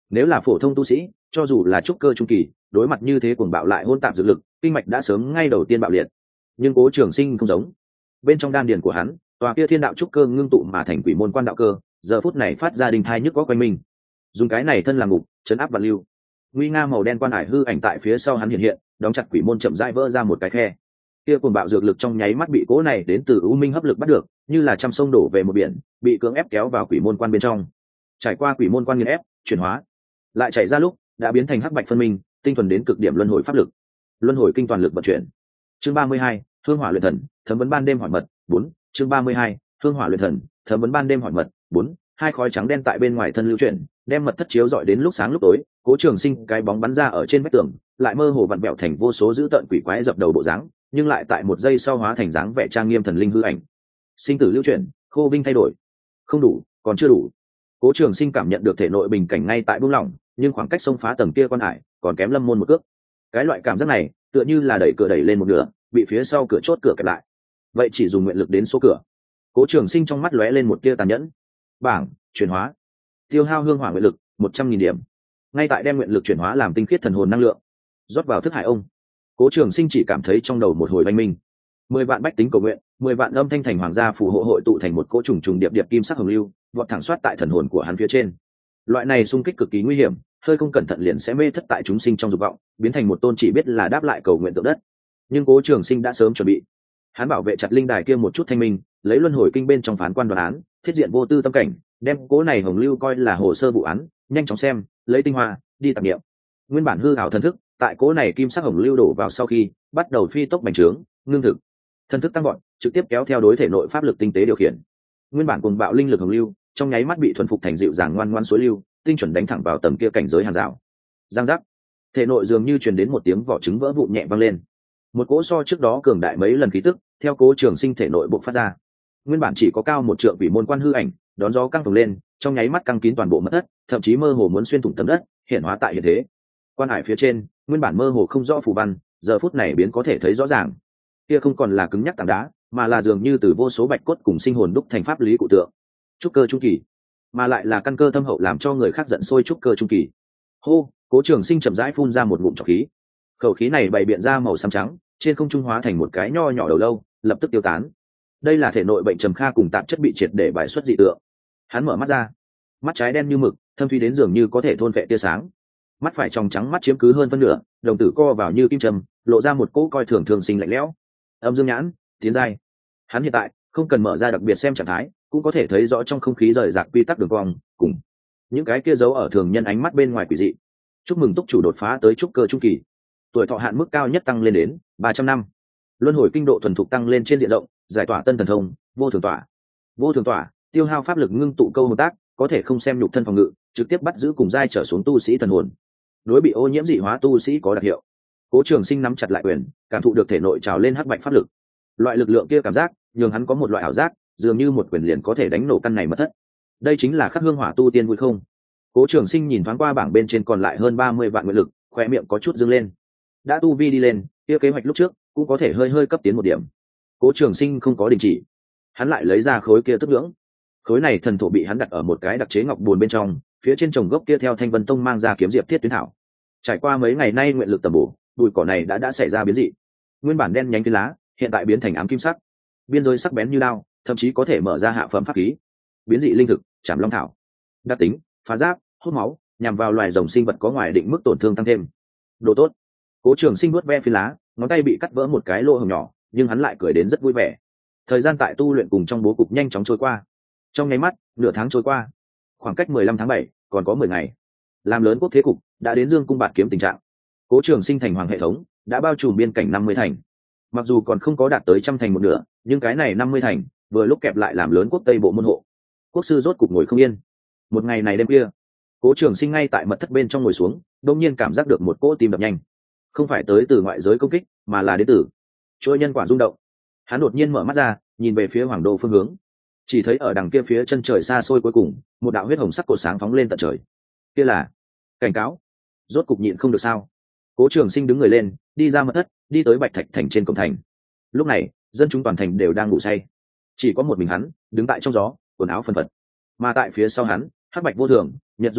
Nếu là phổ thông tu sĩ, cho dù là trúc cơ trung kỳ, đối mặt như thế cuồng bạo lại hôn tạp dược lực, kinh mạch đã sớm ngay đầu tiên bạo liệt. Nhưng Cố Trường Sinh không giống, bên trong đan điền của hắn, tòa kia thiên đạo trúc cơ ngưng tụ mà thành quỷ môn quan đạo cơ, giờ phút này phát ra đình thai nhức góc quanh mình. Dùng cái này thân làm ngục, chấn áp vạn lưu. Nguy nga màu đen quan hải hư ảnh tại phía sau hắn hiện hiện, đóng chặt quỷ môn chậm rãi vỡ ra một cái khe. Kia cuồng bạo dược lực trong nháy mắt bị cỗ này đến từ u minh hấp lực bắt được, như là trăm sông đổ về một biển, bị cưỡng ép kéo vào quỷ môn quan bên trong. Trải qua quỷ môn quan nghiền ép, chuyển hóa, lại chảy ra lúc đã biến thành hắc bạch phân minh, tinh thuần đến cực điểm luân hồi pháp lực. Luân hồi kinh toàn lực vận chuyển. Chương 32, Hương Hỏa luyện thần, thấm vấn ban đêm hỏi mật 4. Chương 32, Hương Hỏa luyện thần, thấm vấn ban đêm hỏi mật 4. Hai khói trắng đen tại bên ngoài thân lưu chuyển, đem mật thất chiếu dọi đến lúc sáng lúc tối. Cố Trường Sinh cái bóng bắn ra ở trên vách tường, lại mơ hồ vặn vẹo thành vô số dữ tợn quỷ quái dập đầu bộ dáng, nhưng lại tại một giây sau hóa thành dáng vẻ trang nghiêm thần linh hư ảnh. Sinh tử lưu chuyển, khô vinh thay đổi. Không đủ, còn chưa đủ. Cố Trường Sinh cảm nhận được thể nội bình cảnh ngay tại buông lỏng, nhưng khoảng cách xông phá tầng kia quan hải còn kém lâm môn một cước. Cái loại cảm giác này tựa như là đẩy cửa đẩy lên một nửa, bị phía sau cửa chốt cửa kẹp lại. Vậy chỉ dùng nguyện lực đến số cửa. Cố Trường Sinh trong mắt lóe lên một tia tàn nhẫn. Bảng chuyển hóa, tiêu hao hương hỏa nguyện lực 100.000 điểm. Ngay tại đem nguyện lực chuyển hóa làm tinh khiết thần hồn năng lượng, rót vào thức hải ông. Cố Trường Sinh chỉ cảm thấy trong đầu một hồi oanh minh. 10 vạn bách tính cầu nguyện, 10 vạn âm thanh thành hoàng gia phù hộ hội tụ thành một cỗ trùng trùng điệp điệp kim sắc hồng lưu, vọt thẳng xoát tại thần hồn của hắn phía trên. Loại này xung kích cực kỳ nguy hiểm, hơi không cẩn thận liền sẽ mê thất tại chúng sinh trong dục vọng, biến thành một tôn chỉ biết là đáp lại cầu nguyện tượng đất. Nhưng Cố Trường Sinh đã sớm chuẩn bị, hắn bảo vệ chặt linh đài kia một chút thanh minh, lấy luân hồi kinh bên trong phán quan đoán án, thiết diện vô tư tâm cảnh, đem cố này hồng lưu coi là hồ sơ vụ án, nhanh chóng xem, lấy tinh hoa đi tạp niệm. Nguyên bản hư ảo thần thức, tại cố này kim sắc hồng lưu đổ vào sau khi, bắt đầu phi tốc bành trướng, ngưng thực. Thần thức tăng gọn, trực tiếp kéo theo đối thể nội pháp lực tinh tế điều khiển. Nguyên bản cuồng bạo linh lực hồng lưu, trong nháy mắt bị thuần phục thành dịu dàng ngoan ngoãn suối lưu, tinh chuẩn đánh thẳng vào tầm kia cảnh giới hàng rào. Giang giác, thể nội dường như truyền đến một tiếng vỏ trứng vỡ vụn nhẹ vang lên. Một cỗ so trước đó cường đại mấy lần khí tức, theo Cố Trường Sinh thể nội bộc phát ra. Nguyên bản chỉ có cao một trượng quỷ môn quan hư ảnh, đón gió căng phồng lên, trong nháy mắt căng kín toàn bộ mật thất, thậm chí mơ hồ muốn xuyên thủng tấm đất, hiện hóa tại hiện thế. Quan hải phía trên, nguyên bản mơ hồ không rõ phù văn, giờ phút này biến có thể thấy rõ ràng. Kia không còn là cứng nhắc tảng đá, mà là dường như từ vô số bạch cốt cùng sinh hồn đúc thành pháp lý cụ tượng. Trúc cơ trung kỳ, mà lại là căn cơ thâm hậu làm cho người khác giận sôi trúc cơ trung kỳ. Hô, Cố Trường Sinh chậm rãi phun ra một ngụm trọc khí. Khẩu khí này bày biện ra màu xám trắng, trên không trung hóa thành một cái nho nhỏ đầu lâu, lập tức tiêu tán. Đây là thể nội bệnh trầm kha cùng tạp chất bị triệt để bài xuất dị tượng. Hắn mở mắt ra, mắt trái đen như mực, thâm thúy đến dường như có thể thôn phệ tia sáng. Mắt phải trong trắng mắt chiếm cứ hơn phân nửa, đồng tử co vào như kim châm, lộ ra một cỗ coi thường thường sinh lạnh lẽo. Âm dương nhãn, tiến giai. Hắn hiện tại không cần mở ra đặc biệt xem trạng thái, cũng có thể thấy rõ trong không khí rời rạc quy tắc đường cong, cùng những cái kia giấu ở thường nhân ánh mắt bên ngoài quỷ dị. Chúc mừng túc chủ đột phá tới trúc cơ trung kỳ, tuổi thọ hạn mức cao nhất tăng lên đến 300 năm, luân hồi kinh độ thuần thục tăng lên trên diện rộng, giải tỏa tân thần thông vô thường tỏa. Vô thường tỏa tiêu hao pháp lực ngưng tụ câu hồn tác, có thể không xem nhục thân phòng ngự, trực tiếp bắt giữ cùng giai trở xuống tu sĩ thần hồn. Đối bị ô nhiễm dị hóa tu sĩ có đặc hiệu. Cố Trường Sinh nắm chặt lại quyền, cảm thụ được thể nội trào lên hắc bạch pháp lực. Loại lực lượng kia cảm giác, nhường hắn có một loại ảo giác, dường như một quyền liền có thể đánh nổ căn này mật thất. Đây chính là khắc hương hỏa tu tiên vui không? Cố Trường Sinh nhìn thoáng qua bảng bên trên còn lại hơn 30 vạn nguyện lực, khóe miệng có chút dương lên. Đã tu vi đi lên, kia kế hoạch lúc trước cũng có thể hơi cấp tiến một điểm. Cố Trường Sinh không có đình chỉ, hắn lại lấy ra khối kia tức nhưỡng. Khối này thần thổ bị hắn đặt ở một cái đặc chế ngọc buồn bên trong, phía trên trồng gốc kia theo Thanh Vân Tông mang ra kiếm diệp thiết tuyến thảo. Trải qua mấy ngày nay nguyện lực tầm bổ, bụi cỏ này đã xảy ra biến dị. Nguyên bản đen nhánh phiến lá, hiện tại biến thành ám kim sắc, biên giới sắc bén như đao, thậm chí có thể mở ra hạ phẩm pháp khí. Biến dị linh thực, Trảm Long thảo. Đặc tính, phá giáp, hút máu, nhằm vào loài rồng sinh vật có ngoài định mức tổn thương tăng thêm. Độ tốt. Cố Trường Sinh nuốt ve phiến lá, ngón tay bị cắt vỡ một cái lỗ hổng nhỏ, nhưng hắn lại cười đến rất vui vẻ. Thời gian tại tu luyện cùng trong bố cục nhanh chóng trôi qua. Trong nháy mắt, nửa tháng trôi qua, khoảng cách 15 tháng 7, còn có 10 ngày. Làm lớn quốc thế cục đã đến dương cung bạt kiếm tình trạng. Cố Trường Sinh thành hoàng hệ thống đã bao trùm biên cảnh 50 thành. Mặc dù còn không có đạt tới trăm thành một nửa, nhưng cái này 50 thành vừa lúc kẹp lại làm lớn quốc tây bộ môn hộ. Quốc sư rốt cục ngồi không yên. Một ngày này đêm kia, Cố Trường Sinh ngay tại mật thất bên trong ngồi xuống, đột nhiên cảm giác được một cỗ tim đập nhanh. Không phải tới từ ngoại giới công kích, mà là đến từ chuỗi nhân quả rung động. Hắn đột nhiên mở mắt ra, nhìn về phía hoàng đô phương hướng. Chỉ thấy ở đằng kia phía chân trời xa xôi cuối cùng, một đạo huyết hồng sắc cột sáng phóng lên tận trời. Kia là cảnh cáo. Rốt cục nhịn không được sao? Cố Trường Sinh đứng người lên, đi ra mật thất, đi tới Bạch Thạch thành trên cổng thành. Lúc này, dân chúng toàn thành đều đang ngủ say, chỉ có một mình hắn đứng tại trong gió, quần áo phân phật. Mà tại phía sau hắn, hắc bạch vô thường, nhật du thần,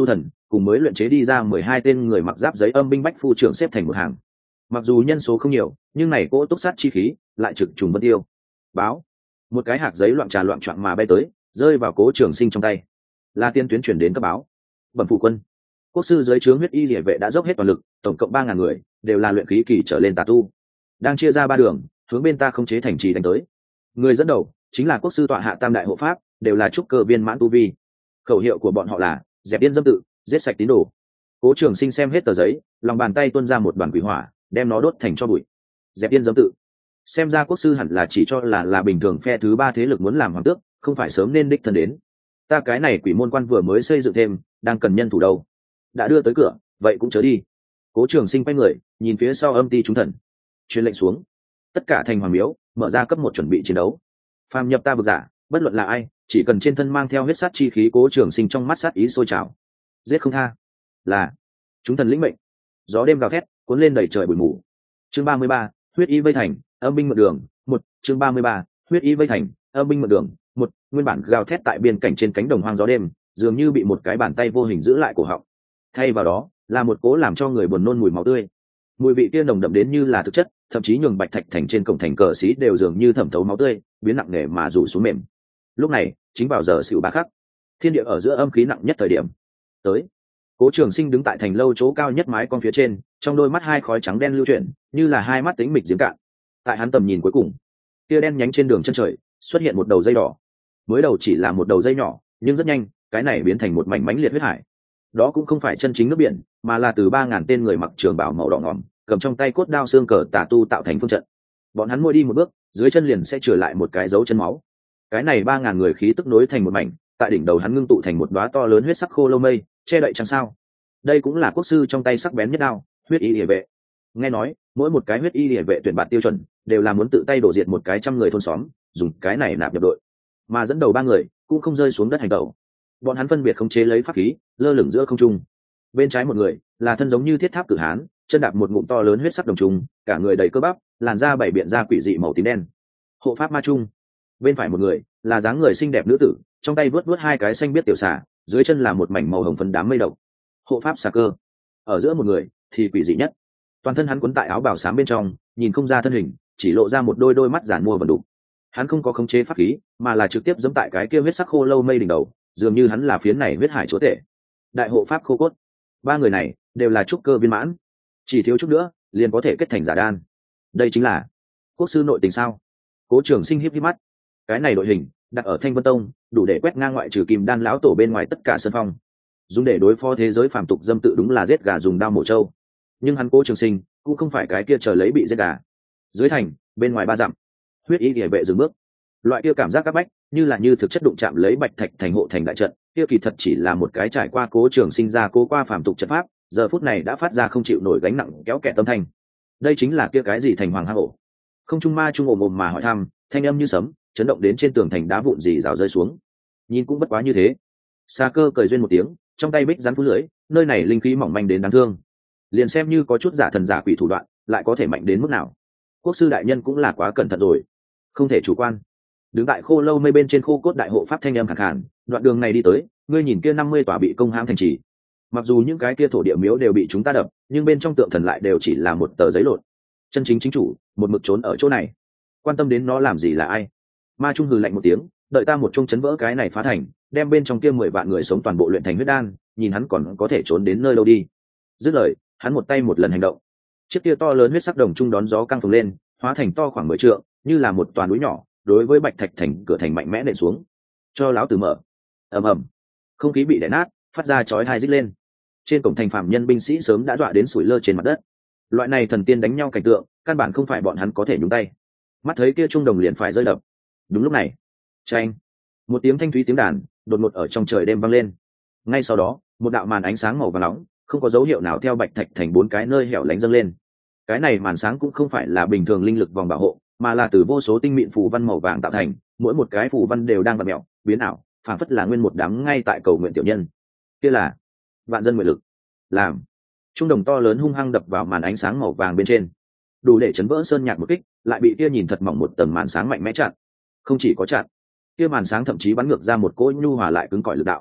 cùng mới luyện chế đi ra 12 tên người mặc giáp giấy âm binh bách phu trưởng xếp thành một hàng. Mặc dù nhân số không nhiều, nhưng này cỗ túc sát chi khí lại trực trùng bất tiêu. Báo, một cái hạt giấy loạn trà loạn choạng mà bay tới, rơi vào Cố Trường Sinh trong tay. Là tiên tuyến chuyển đến cấp báo. Bẩm phụ quân, quốc sư dưới trướng huyết y liệt vệ đã dốc hết toàn lực, tổng cộng 3.000 người, đều là luyện khí kỳ trở lên tà tu, đang chia ra 3 đường, hướng bên ta không chế thành trì đánh tới. Người dẫn đầu chính là quốc sư tọa hạ tam đại hộ pháp, đều là trúc cơ viên mãn tu vi. Khẩu hiệu của bọn họ là dẹp điên dâm tự, giết sạch tín đồ. Cố Trường Sinh xem hết tờ giấy, lòng bàn tay tuôn ra một đoàn quỷ hỏa, đem nó đốt thành tro bụi. Dẹp điên dâm tự, xem ra quốc sư hẳn là chỉ cho là bình thường phe thứ 3 thế lực muốn làm hoàng tước, không phải sớm nên đích thân đến. Ta cái này quỷ môn quan vừa mới xây dựng thêm, đang cần nhân thủ đâu, đã đưa tới cửa, vậy cũng chớ đi. Cố Trường Sinh quay người, nhìn phía sau âm ti chúng thần, truyền lệnh xuống, tất cả thành hoàng miếu mở ra cấp 1 chuẩn bị chiến đấu. Phàm nhập ta vực giả, bất luận là ai, chỉ cần trên thân mang theo huyết sát chi khí. Cố Trường Sinh trong mắt sát ý sôi trào, giết không tha. Là chúng thần lĩnh mệnh. Gió đêm gào thét, cuốn lên đầy trời bụi mù. Chương 33, huyết y vây thành, âm binh mượn đường. 1. Chương 33, huyết y vây thành, âm binh mượn đường. 1. Nguyên bản gào thét tại biên cảnh trên cánh đồng hoang gió đêm, dường như bị một cái bàn tay vô hình giữ lại cổ họng. Thay vào đó là một cố làm cho người buồn nôn mùi máu tươi. Mùi vị kia nồng đậm đến như là thực chất, thậm chí nhường bạch thạch thành trên cổng thành cờ xí đều dường như thẩm thấu máu tươi, biến nặng nề mà rủ xuống mềm. Lúc này chính vào giờ xỉu ba khắc, thiên địa ở giữa âm khí nặng nhất thời điểm. Tới, Cố Trường Sinh đứng tại thành lâu chỗ cao nhất mái con phía trên, trong đôi mắt hai khói trắng đen lưu chuyển, như là hai mắt tĩnh mịch giếng cạn. Tại hắn tầm nhìn cuối cùng, kia đen nhánh trên đường chân trời xuất hiện một đầu dây đỏ. Mới đầu chỉ là một đầu dây nhỏ, nhưng rất nhanh, cái này biến thành một mảnh mãnh liệt huyết hải. Đó cũng không phải chân chính nước biển, mà là từ 3.000 tên người mặc trường bào màu đỏ ngòm, cầm trong tay cốt đao xương cờ tà tu tạo thành phương trận. Bọn hắn mỗi đi một bước, dưới chân liền sẽ trở lại một cái dấu chân máu. Cái này 3.000 người khí tức nối thành một mảnh, tại đỉnh đầu hắn ngưng tụ thành một đóa to lớn huyết sắc khô lâu mây, che đậy chẳng sao. Đây cũng là quốc sư trong tay sắc bén nhất đao, huyết y liệt vệ. Nghe nói, mỗi một cái huyết y liệt vệ tuyển bạt tiêu chuẩn, đều là muốn tự tay đổ diệt một cái trăm người thôn xóm, dùng cái này nạp nhập đội. Mà dẫn đầu 3 người cũng không rơi xuống đất hành động. Bọn hắn phân biệt khống chế lấy pháp khí, lơ lửng giữa không trung. Bên trái một người là thân giống như thiết tháp cử hán, chân đạp một ngụm to lớn huyết sắc đồng trùng, cả người đầy cơ bắp, làn da bảy biện ra quỷ dị màu tím đen. Hộ pháp ma trung. Bên phải một người là dáng người xinh đẹp nữ tử, trong tay vớt hai cái xanh biết tiểu xà, dưới chân là một mảnh màu hồng phấn đám mây độc. Hộ pháp xà cơ. Ở giữa một người thì quỷ dị nhất, toàn thân hắn quấn tại áo bào xám bên trong, nhìn không ra thân hình, chỉ lộ ra một đôi mắt giản mua vẩn đục. Hắn không có khống chế pháp khí, mà là trực tiếp giẫm tại cái kia huyết sắc khô lâu mây đỉnh đầu, dường như hắn là phiến này huyết hải chúa tể. Đại hộ pháp khô cốt. 3 người này đều là trúc cơ viên mãn, chỉ thiếu chút nữa liền có thể kết thành giả đan. Đây chính là quốc sư nội tình sao? Cố Trường Sinh híp híp mắt. Cái này đội hình đặt ở Thanh Vân Tông, đủ để quét ngang ngoại trừ Kim Đan lão tổ bên ngoài tất cả sân phong. Dùng để đối phó thế giới phàm tục dâm tự đúng là giết gà dùng dao mổ trâu. Nhưng hắn Cố Trường Sinh cũng không phải cái kia chờ lấy bị giết gà. Dưới thành, bên ngoài 3 dặm, huyết y liệt vệ dừng bước. Loại kia cảm giác các bách, như thực chất đụng chạm lấy bạch thạch thành hộ thành đại trận, kia kỳ thật chỉ là một cái trải qua Cố Trường Sinh ra cố qua phàm tục trận pháp, giờ phút này đã phát ra không chịu nổi gánh nặng kéo kẹt tâm thanh. Đây chính là kia cái gì thành hoàng hang ổ? Không trung ma trung ồm ồm mà hỏi thăm, thanh âm như sấm, chấn động đến trên tường thành đá vụn rỉ rào rơi xuống. Nhìn cũng bất quá như thế. Sa Cơ cười duyên một tiếng, trong tay bích rắn phú lưỡi, nơi này linh khí mỏng manh đến đáng thương. Liền xem như có chút giả thần giả quỷ thủ đoạn, lại có thể mạnh đến mức nào? Quốc sư đại nhân cũng là quá cẩn thận rồi, không thể chủ quan. Đứng tại khô lâu mây bên trên khô cốt đại hộ pháp thanh âm khàn khàn, đoạn đường này đi tới, ngươi nhìn kia 50 tòa bị công hãm thành trì. Mặc dù những cái kia thổ địa miếu đều bị chúng ta đập, nhưng bên trong tượng thần lại đều chỉ là một tờ giấy lộn. Chân chính chính chủ một mực trốn ở chỗ này, quan tâm đến nó làm gì là ai? Ma trung hừ lạnh một tiếng, đợi ta một chung chấn vỡ cái này phá thành, đem bên trong kia 10 vạn người sống toàn bộ luyện thành huyết đan, nhìn hắn còn có thể trốn đến nơi đâu đi. Dứt lời, hắn một tay một lần hành động, chiếc kia to lớn huyết sắc đồng trung đón gió căng phồng lên, hóa thành to khoảng 10 trượng, như là một toàn núi nhỏ, đối với bạch thạch thành cửa thành mạnh mẽ nện xuống. Cho láo tử mở. Ầm ầm, không khí bị đè nát, phát ra chói tai rít lên. Trên cổng thành phạm nhân binh sĩ sớm đã dọa đến sủi lơ trên mặt đất. Loại này thần tiên đánh nhau cảnh tượng, căn bản không phải bọn hắn có thể nhúng tay. Mắt thấy kia trung đồng liền phải rơi đập. Đúng lúc này, chanh, một tiếng thanh thúy tiếng đàn đột ngột ở trong trời đêm vang lên. Ngay sau đó, một đạo màn ánh sáng màu vàng nóng, không có dấu hiệu nào theo bạch thạch thành 4 cái nơi hẻo lánh dâng lên. Cái này màn sáng cũng không phải là bình thường linh lực vòng bảo hộ, mà là từ vô số tinh mịn phù văn màu vàng tạo thành, mỗi một cái phù văn đều đang vặn mèo, biến ảo, phảng phất là nguyên một đám ngay tại cầu nguyện tiểu nhân. Kia là vạn dân nguyện lực. Làm trung đồng to lớn hung hăng đập vào màn ánh sáng màu vàng bên trên, đủ để chấn vỡ sơn nhạc một kích, lại bị kia nhìn thật mỏng một tầng màn sáng mạnh mẽ chặn. Không chỉ có chặn, kia màn sáng thậm chí bắn ngược ra một cỗ nhu hòa lại cứng cỏi lực đạo.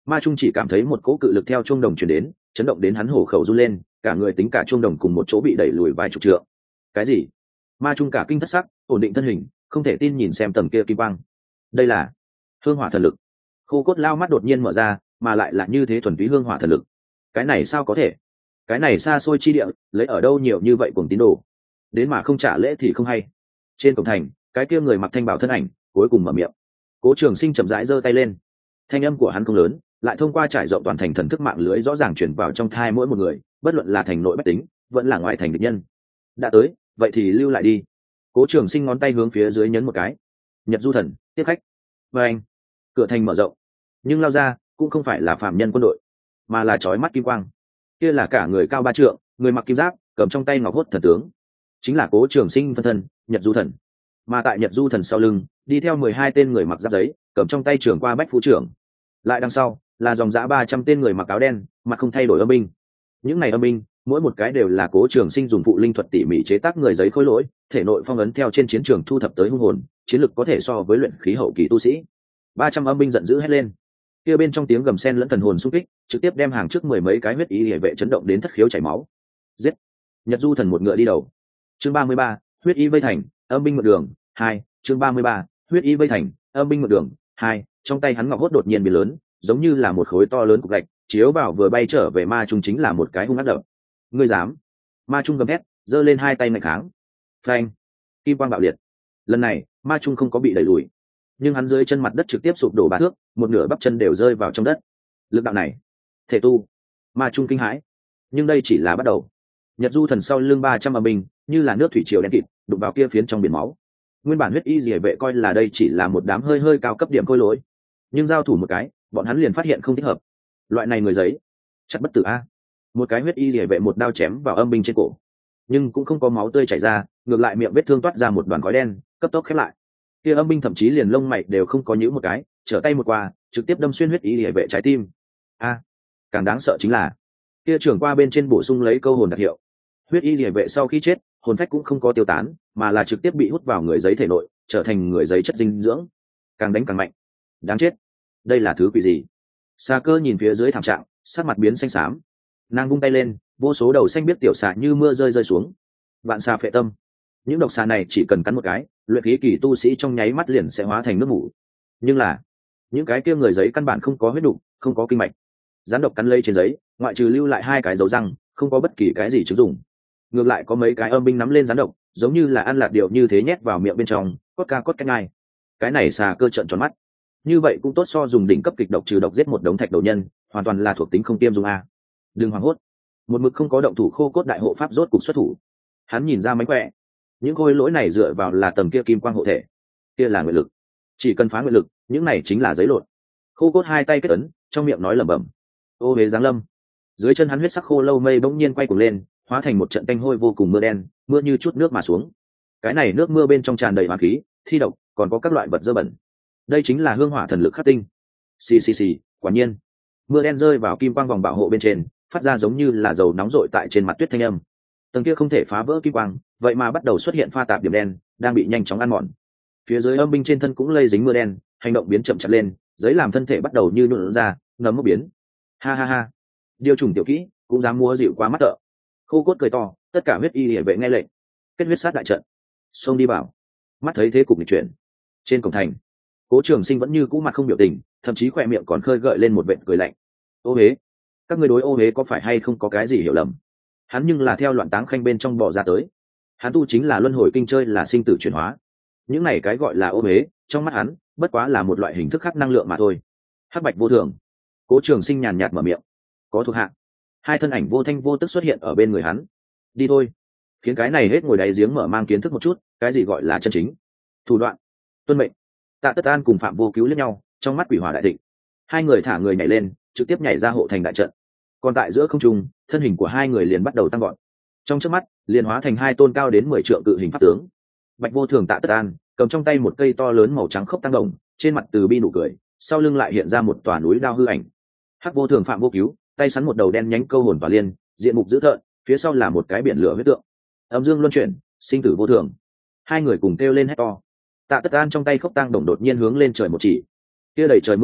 Ma Trung chỉ cảm thấy một cỗ cự lực theo chuông đồng truyền đến, chấn động đến hắn hổ khẩu run lên, cả người tính cả chuông đồng cùng một chỗ bị đẩy lùi vài chục trượng. Cái gì? Ma Trung cả kinh thất sắc, ổn định thân hình, không thể tin nhìn xem tầng kia kim quang. Đây là hương hỏa thần lực. Khô cốt lao mắt đột nhiên mở ra, mà lại là như thế thuần túy hương hỏa thần lực. Cái này sao có thể? Cái này xa xôi chi địa, lấy ở đâu nhiều như vậy cùng tín đồ? Đến mà không trả lễ thì không hay. Trên cổng thành, cái kia người mặc thanh bảo thân ảnh cuối cùng mở miệng. Cố Trường Sinh chậm rãi giơ tay lên, thanh âm của hắn không lớn, lại thông qua trải rộng toàn thành thần thức mạng lưới rõ ràng truyền vào trong thai mỗi một người, bất luận là thành nội bách tính vẫn là ngoại thành địch nhân. Đã tới, vậy thì lưu lại đi. Cố Trường Sinh ngón tay hướng phía dưới nhấn một cái. Nhật Du Thần tiếp khách. Và anh, cửa thành mở rộng, nhưng lao ra cũng không phải là phạm nhân quân đội, mà là chói mắt kim quang. Kia là cả người cao 3 trượng, người mặc kim giáp, cầm trong tay ngọc hốt thần tướng, chính là Cố Trường Sinh phân thân Nhật Du Thần. Mà tại Nhật Du Thần sau lưng đi theo 12 tên người mặc giáp giấy, cầm trong tay trường qua bách phu trưởng. Lại đằng sau là dòng dã 300 tên người mặc áo đen, mặt không thay đổi âm binh. Những này âm binh mỗi một cái đều là Cố Trường Sinh dùng phụ linh thuật tỉ mỉ chế tác người giấy khối lỗi, thể nội phong ấn theo trên chiến trường thu thập tới hung hồn, chiến lực có thể so với luyện khí hậu kỳ tu sĩ. 300 âm binh giận dữ hét lên, kia bên trong tiếng gầm sen lẫn thần hồn xung kích, trực tiếp đem hàng trước 10 mấy cái huyết y liễu vệ chấn động đến thất khiếu chảy máu. Giết! Nhật Du Thần một ngựa đi đầu. Chương 33, huyết y vây thành, âm binh mượn đường 2. Chương 33, huyết y vây thành, âm binh mượn đường 2. Trong tay hắn ngọc hốt đột nhiên biến lớn, giống như là một khối to lớn cục gạch, chiếu vào vừa bay trở về Ma Trung chính là một cái hung ác đập. Ngươi dám? Ma Trung gầm thét, giơ lên hai tay nghênh kháng. Phanh! Kim quang bạo liệt. Lần này Ma Trung không có bị đẩy lùi, nhưng hắn dưới chân mặt đất trực tiếp sụp đổ 3 thước, một nửa bắp chân đều rơi vào trong đất. Lực đạo này, thể tu. Ma Trung kinh hãi, nhưng đây chỉ là bắt đầu. Nhật Du Thần sau lưng 300 âm binh như là nước thủy triều đen kịt, đụng vào kia phiến trong biển máu. Nguyên bản huyết y liễu vệ coi là đây chỉ là một đám hơi hơi cao cấp điểm khôi lỗi, nhưng giao thủ một cái, bọn hắn liền phát hiện không thích hợp. Loại này người giấy, chặt bất tử a. Một cái huyết y liễu vệ một đao chém vào âm binh trên cổ, nhưng cũng không có máu tươi chảy ra, ngược lại miệng vết thương toát ra một đoàn khói đen, cấp tốc khép lại. Kia âm binh thậm chí liền lông mày đều không có nhíu một cái, trở tay một qua, trực tiếp đâm xuyên huyết y liễu vệ trái tim. A, càng đáng sợ chính là kia trưởng qua bên trên bổ sung lấy câu hồn đặc hiệu. Huyết y liễu vệ sau khi chết, hồn phách cũng không có tiêu tán, mà là trực tiếp bị hút vào người giấy thể nội, trở thành người giấy chất dinh dưỡng. Càng đánh càng mạnh. Đáng chết, đây là thứ quỷ gì? Xà Cơ nhìn phía dưới thảm trạng, sắc mặt biến xanh xám. Nàng vung tay lên, vô số đầu xanh biết tiểu xà như mưa rơi rơi xuống. Vạn xà phệ tâm. Những độc xà này chỉ cần cắn một cái, luyện khí kỳ tu sĩ trong nháy mắt liền sẽ hóa thành nước mủ. Nhưng là những cái kia người giấy căn bản không có huyết đục, không có kinh mạch. Rắn độc cắn lây trên giấy, ngoại trừ lưu lại 2 cái dấu răng, không có bất kỳ cái gì chứng dụng. Ngược lại có mấy cái âm binh nắm lên rắn độc, giống như là ăn lạt điệu như thế nhét vào miệng bên trong, cốt cách ngay. Cái này Xà Cơ trợn tròn mắt. Như vậy cũng tốt so dùng đỉnh cấp kịch độc trừ độc giết một đống thạch đầu nhân, hoàn toàn là thuộc tính không tiêm dùng a. Đừng hoảng hốt. Một mực không có động thủ Khô Cốt đại hộ pháp rốt cục xuất thủ. Hắn nhìn ra mánh khỏe. Những khối lỗi này dựa vào là tầng kia kim quang hộ thể, kia là nguyện lực. Chỉ cần phá nguyện lực, những này chính là giấy lộn. Khô Cốt hai tay kết ấn, trong miệng nói lẩm bẩm. Ô hế giáng lâm. Dưới chân hắn huyết sắc khô lâu mây bỗng nhiên quay cuồng lên, hóa thành một trận tanh hôi vô cùng mưa đen, mưa như chút nước mà xuống. Cái này nước mưa bên trong tràn đầy hỏa khí, thi độc, còn có các loại vật dơ bẩn. Đây chính là hương hỏa thần lực khắc tinh. Xì xì xì, quả nhiên. Mưa đen rơi vào kim quang vòng bảo hộ bên trên, phát ra giống như là dầu nóng rội tại trên mặt tuyết thanh âm. Tầng kia không thể phá vỡ kim quang, vậy mà bắt đầu xuất hiện pha tạp điểm đen, đang bị nhanh chóng ăn mòn. Phía dưới âm binh trên thân cũng lây dính mưa đen, hành động biến chậm chạp lên, giấy làm thân thể bắt đầu như nhuộn ra, ngấm mốc biến. Ha ha ha, điều trùng tiểu kỹ cũng dám mua dịu quá mắt tợ. Khô Cốt cười to, tất cả huyết y liễu vệ nghe lệnh, kết huyết sát đại trận, xông đi vào. Mắt thấy thế cục nghịch chuyển, trên cổng thành, Cố Trường Sinh vẫn như cũ mặt không biểu tình, thậm chí khỏe miệng còn khơi gợi lên một vệt cười lạnh. Ô hế, các ngươi đối ô hế có phải hay không có cái gì hiểu lầm? Hắn nhưng là theo loạn táng khanh bên trong bò ra tới. Hắn tu chính là luân hồi kinh, chơi là sinh tử chuyển hóa. Những này cái gọi là ô hế, trong mắt hắn bất quá là một loại hình thức khác năng lượng mà thôi. Hắc bạch vô thường. Cố Trường Sinh nhàn nhạt mở miệng. Có thuộc hạ. 2 thân ảnh vô thanh vô tức xuất hiện ở bên người hắn. Đi thôi. Khiến cái này hết ngồi đáy giếng mở mang kiến thức một chút, cái gì gọi là chân chính thủ đoạn. Tuân mệnh. Tạ Tất An cùng Phạm Vô Cứu liếc nhau, trong mắt quỷ hỏa đại định. 2 người thả người nhảy lên, trực tiếp nhảy ra hộ thành đại trận. Còn tại giữa không trung, thân hình của 2 người liền bắt đầu tăng gọn. Trong chớp mắt, liền hóa thành 2 tôn cao đến 10 trượng cự hình pháp tướng. Bạch Vô Thường Tạ Tất An cầm trong tay một cây to lớn màu trắng khốc tăng đồng, trên mặt từ bi nụ cười, sau lưng lại hiện ra một tòa núi đao hư ảnh. Hắc Vô Thường Phạm Vô Cứu tay sắn một đầu đen nhánh câu hồn tỏa liên, diện mục dữ tợn, phía sau là một cái biển lửa huyết tượng. Âm dương luân chuyển, sinh tử vô thường. 2 người cùng kêu lên hét to. Tạ Tất An trong tay khốc tăng đồng đột nhiên hướng lên trời một chỉ, kia đầy trời mưa đen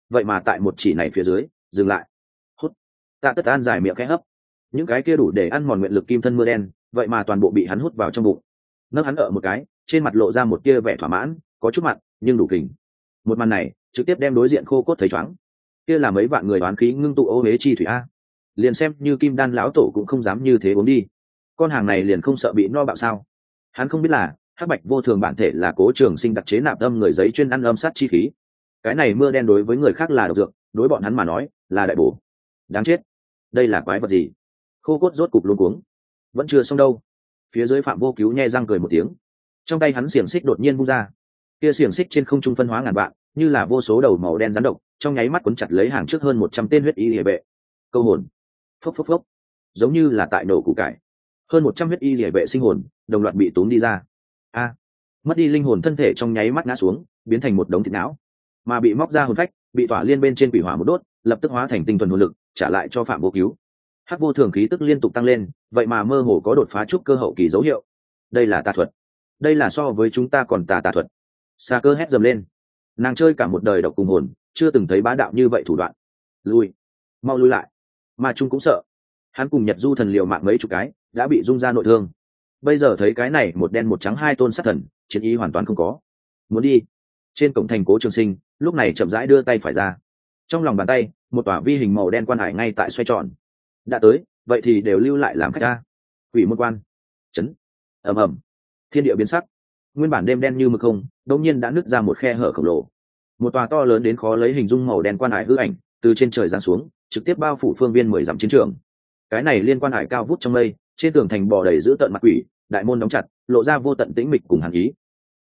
vậy mà tại một chỉ này phía dưới dừng lại. Hút. Tạ Tất An dài miệng khẽ hấp, những cái kia đủ để ăn mòn nguyện lực kim thân mưa đen vậy mà toàn bộ bị hắn hút vào trong bụng. Nâng hắn ở một cái, trên mặt lộ ra một tia vẻ thỏa mãn, có chút mặn nhưng đủ kình. Một màn này trực tiếp đem đối diện khô cốt thấy chóng. Kia là mấy vạn người đoán khí ngưng tụ ô huế chi thủy a, liền xem như kim đan lão tổ cũng không dám như thế uống đi. Con hàng này liền không sợ bị no bạo sao? Hắn không biết là hắc bạch vô thường bản thể là Cố Trường Sinh đặc chế nạp âm người giấy chuyên ăn âm sát chi khí. Cái này mưa đen đối với người khác là độc dược, đối bọn hắn mà nói là đại bổ. Đáng chết, đây là quái vật gì? Khô cốt rốt cục luống cuống. Vẫn chưa xong đâu. Phía dưới Phạm Vô Cứu nhe răng cười một tiếng, trong tay hắn xiềng xích đột nhiên vung ra. Kia xiềng xích trên không trung phân hóa ngàn vạn, như là vô số đầu màu đen rắn độc, trong nháy mắt cuốn chặt lấy hàng trước hơn 100 tên huyết y liễu vệ. Câu hồn. Phốc phốc phốc. Giống như là tại nổ củ cải. Hơn 100 huyết y liễu vệ sinh hồn, đồng loạt bị tốn đi ra. A. Mất đi linh hồn thân thể trong nháy mắt ngã xuống, biến thành một đống thịt não. Mà bị móc ra hồn phách, bị tỏa liên bên trên quỷ hỏa một đốt, lập tức hóa thành tinh thuần hồn lực, trả lại cho Phạm Vô Cứu. Hắc vô thường khí tức liên tục tăng lên, vậy mà mơ hồ có đột phá trúc cơ hậu kỳ dấu hiệu. Đây là tà thuật, đây là so với chúng ta còn tà thuật. Sa Cơ hét dầm lên, nàng chơi cả một đời độc cùng hồn, chưa từng thấy bá đạo như vậy thủ đoạn. Lui, mau lui lại. Mà Trung cũng sợ, hắn cùng Nhật Du thần liều mạng mấy chục cái, đã bị rung ra nội thương. Bây giờ thấy cái này một đen một trắng hai tôn sát thần, chiến ý hoàn toàn không có. Muốn đi. Trên cổng thành Cố Trường Sinh lúc này chậm rãi đưa tay phải ra, trong lòng bàn tay một tòa vi hình màu đen quan hải ngay tại xoay tròn. Đã tới, vậy thì đều lưu lại làm khách ta. Quỷ môn quan. Chấn. Ầm ầm. Thiên địa biến sắc, nguyên bản đêm đen như mực không, đột nhiên đã nứt ra một khe hở khổng lồ. Một tòa to lớn đến khó lấy hình dung màu đen quan hải hư ảnh từ trên trời giáng xuống, trực tiếp bao phủ phương viên 10 dặm chiến trường. Cái này liên quan hải cao vút trong mây, trên tường thành bò đầy giữ tận mặt quỷ, đại môn đóng chặt, lộ ra vô tận tĩnh mịch cùng hàn ý.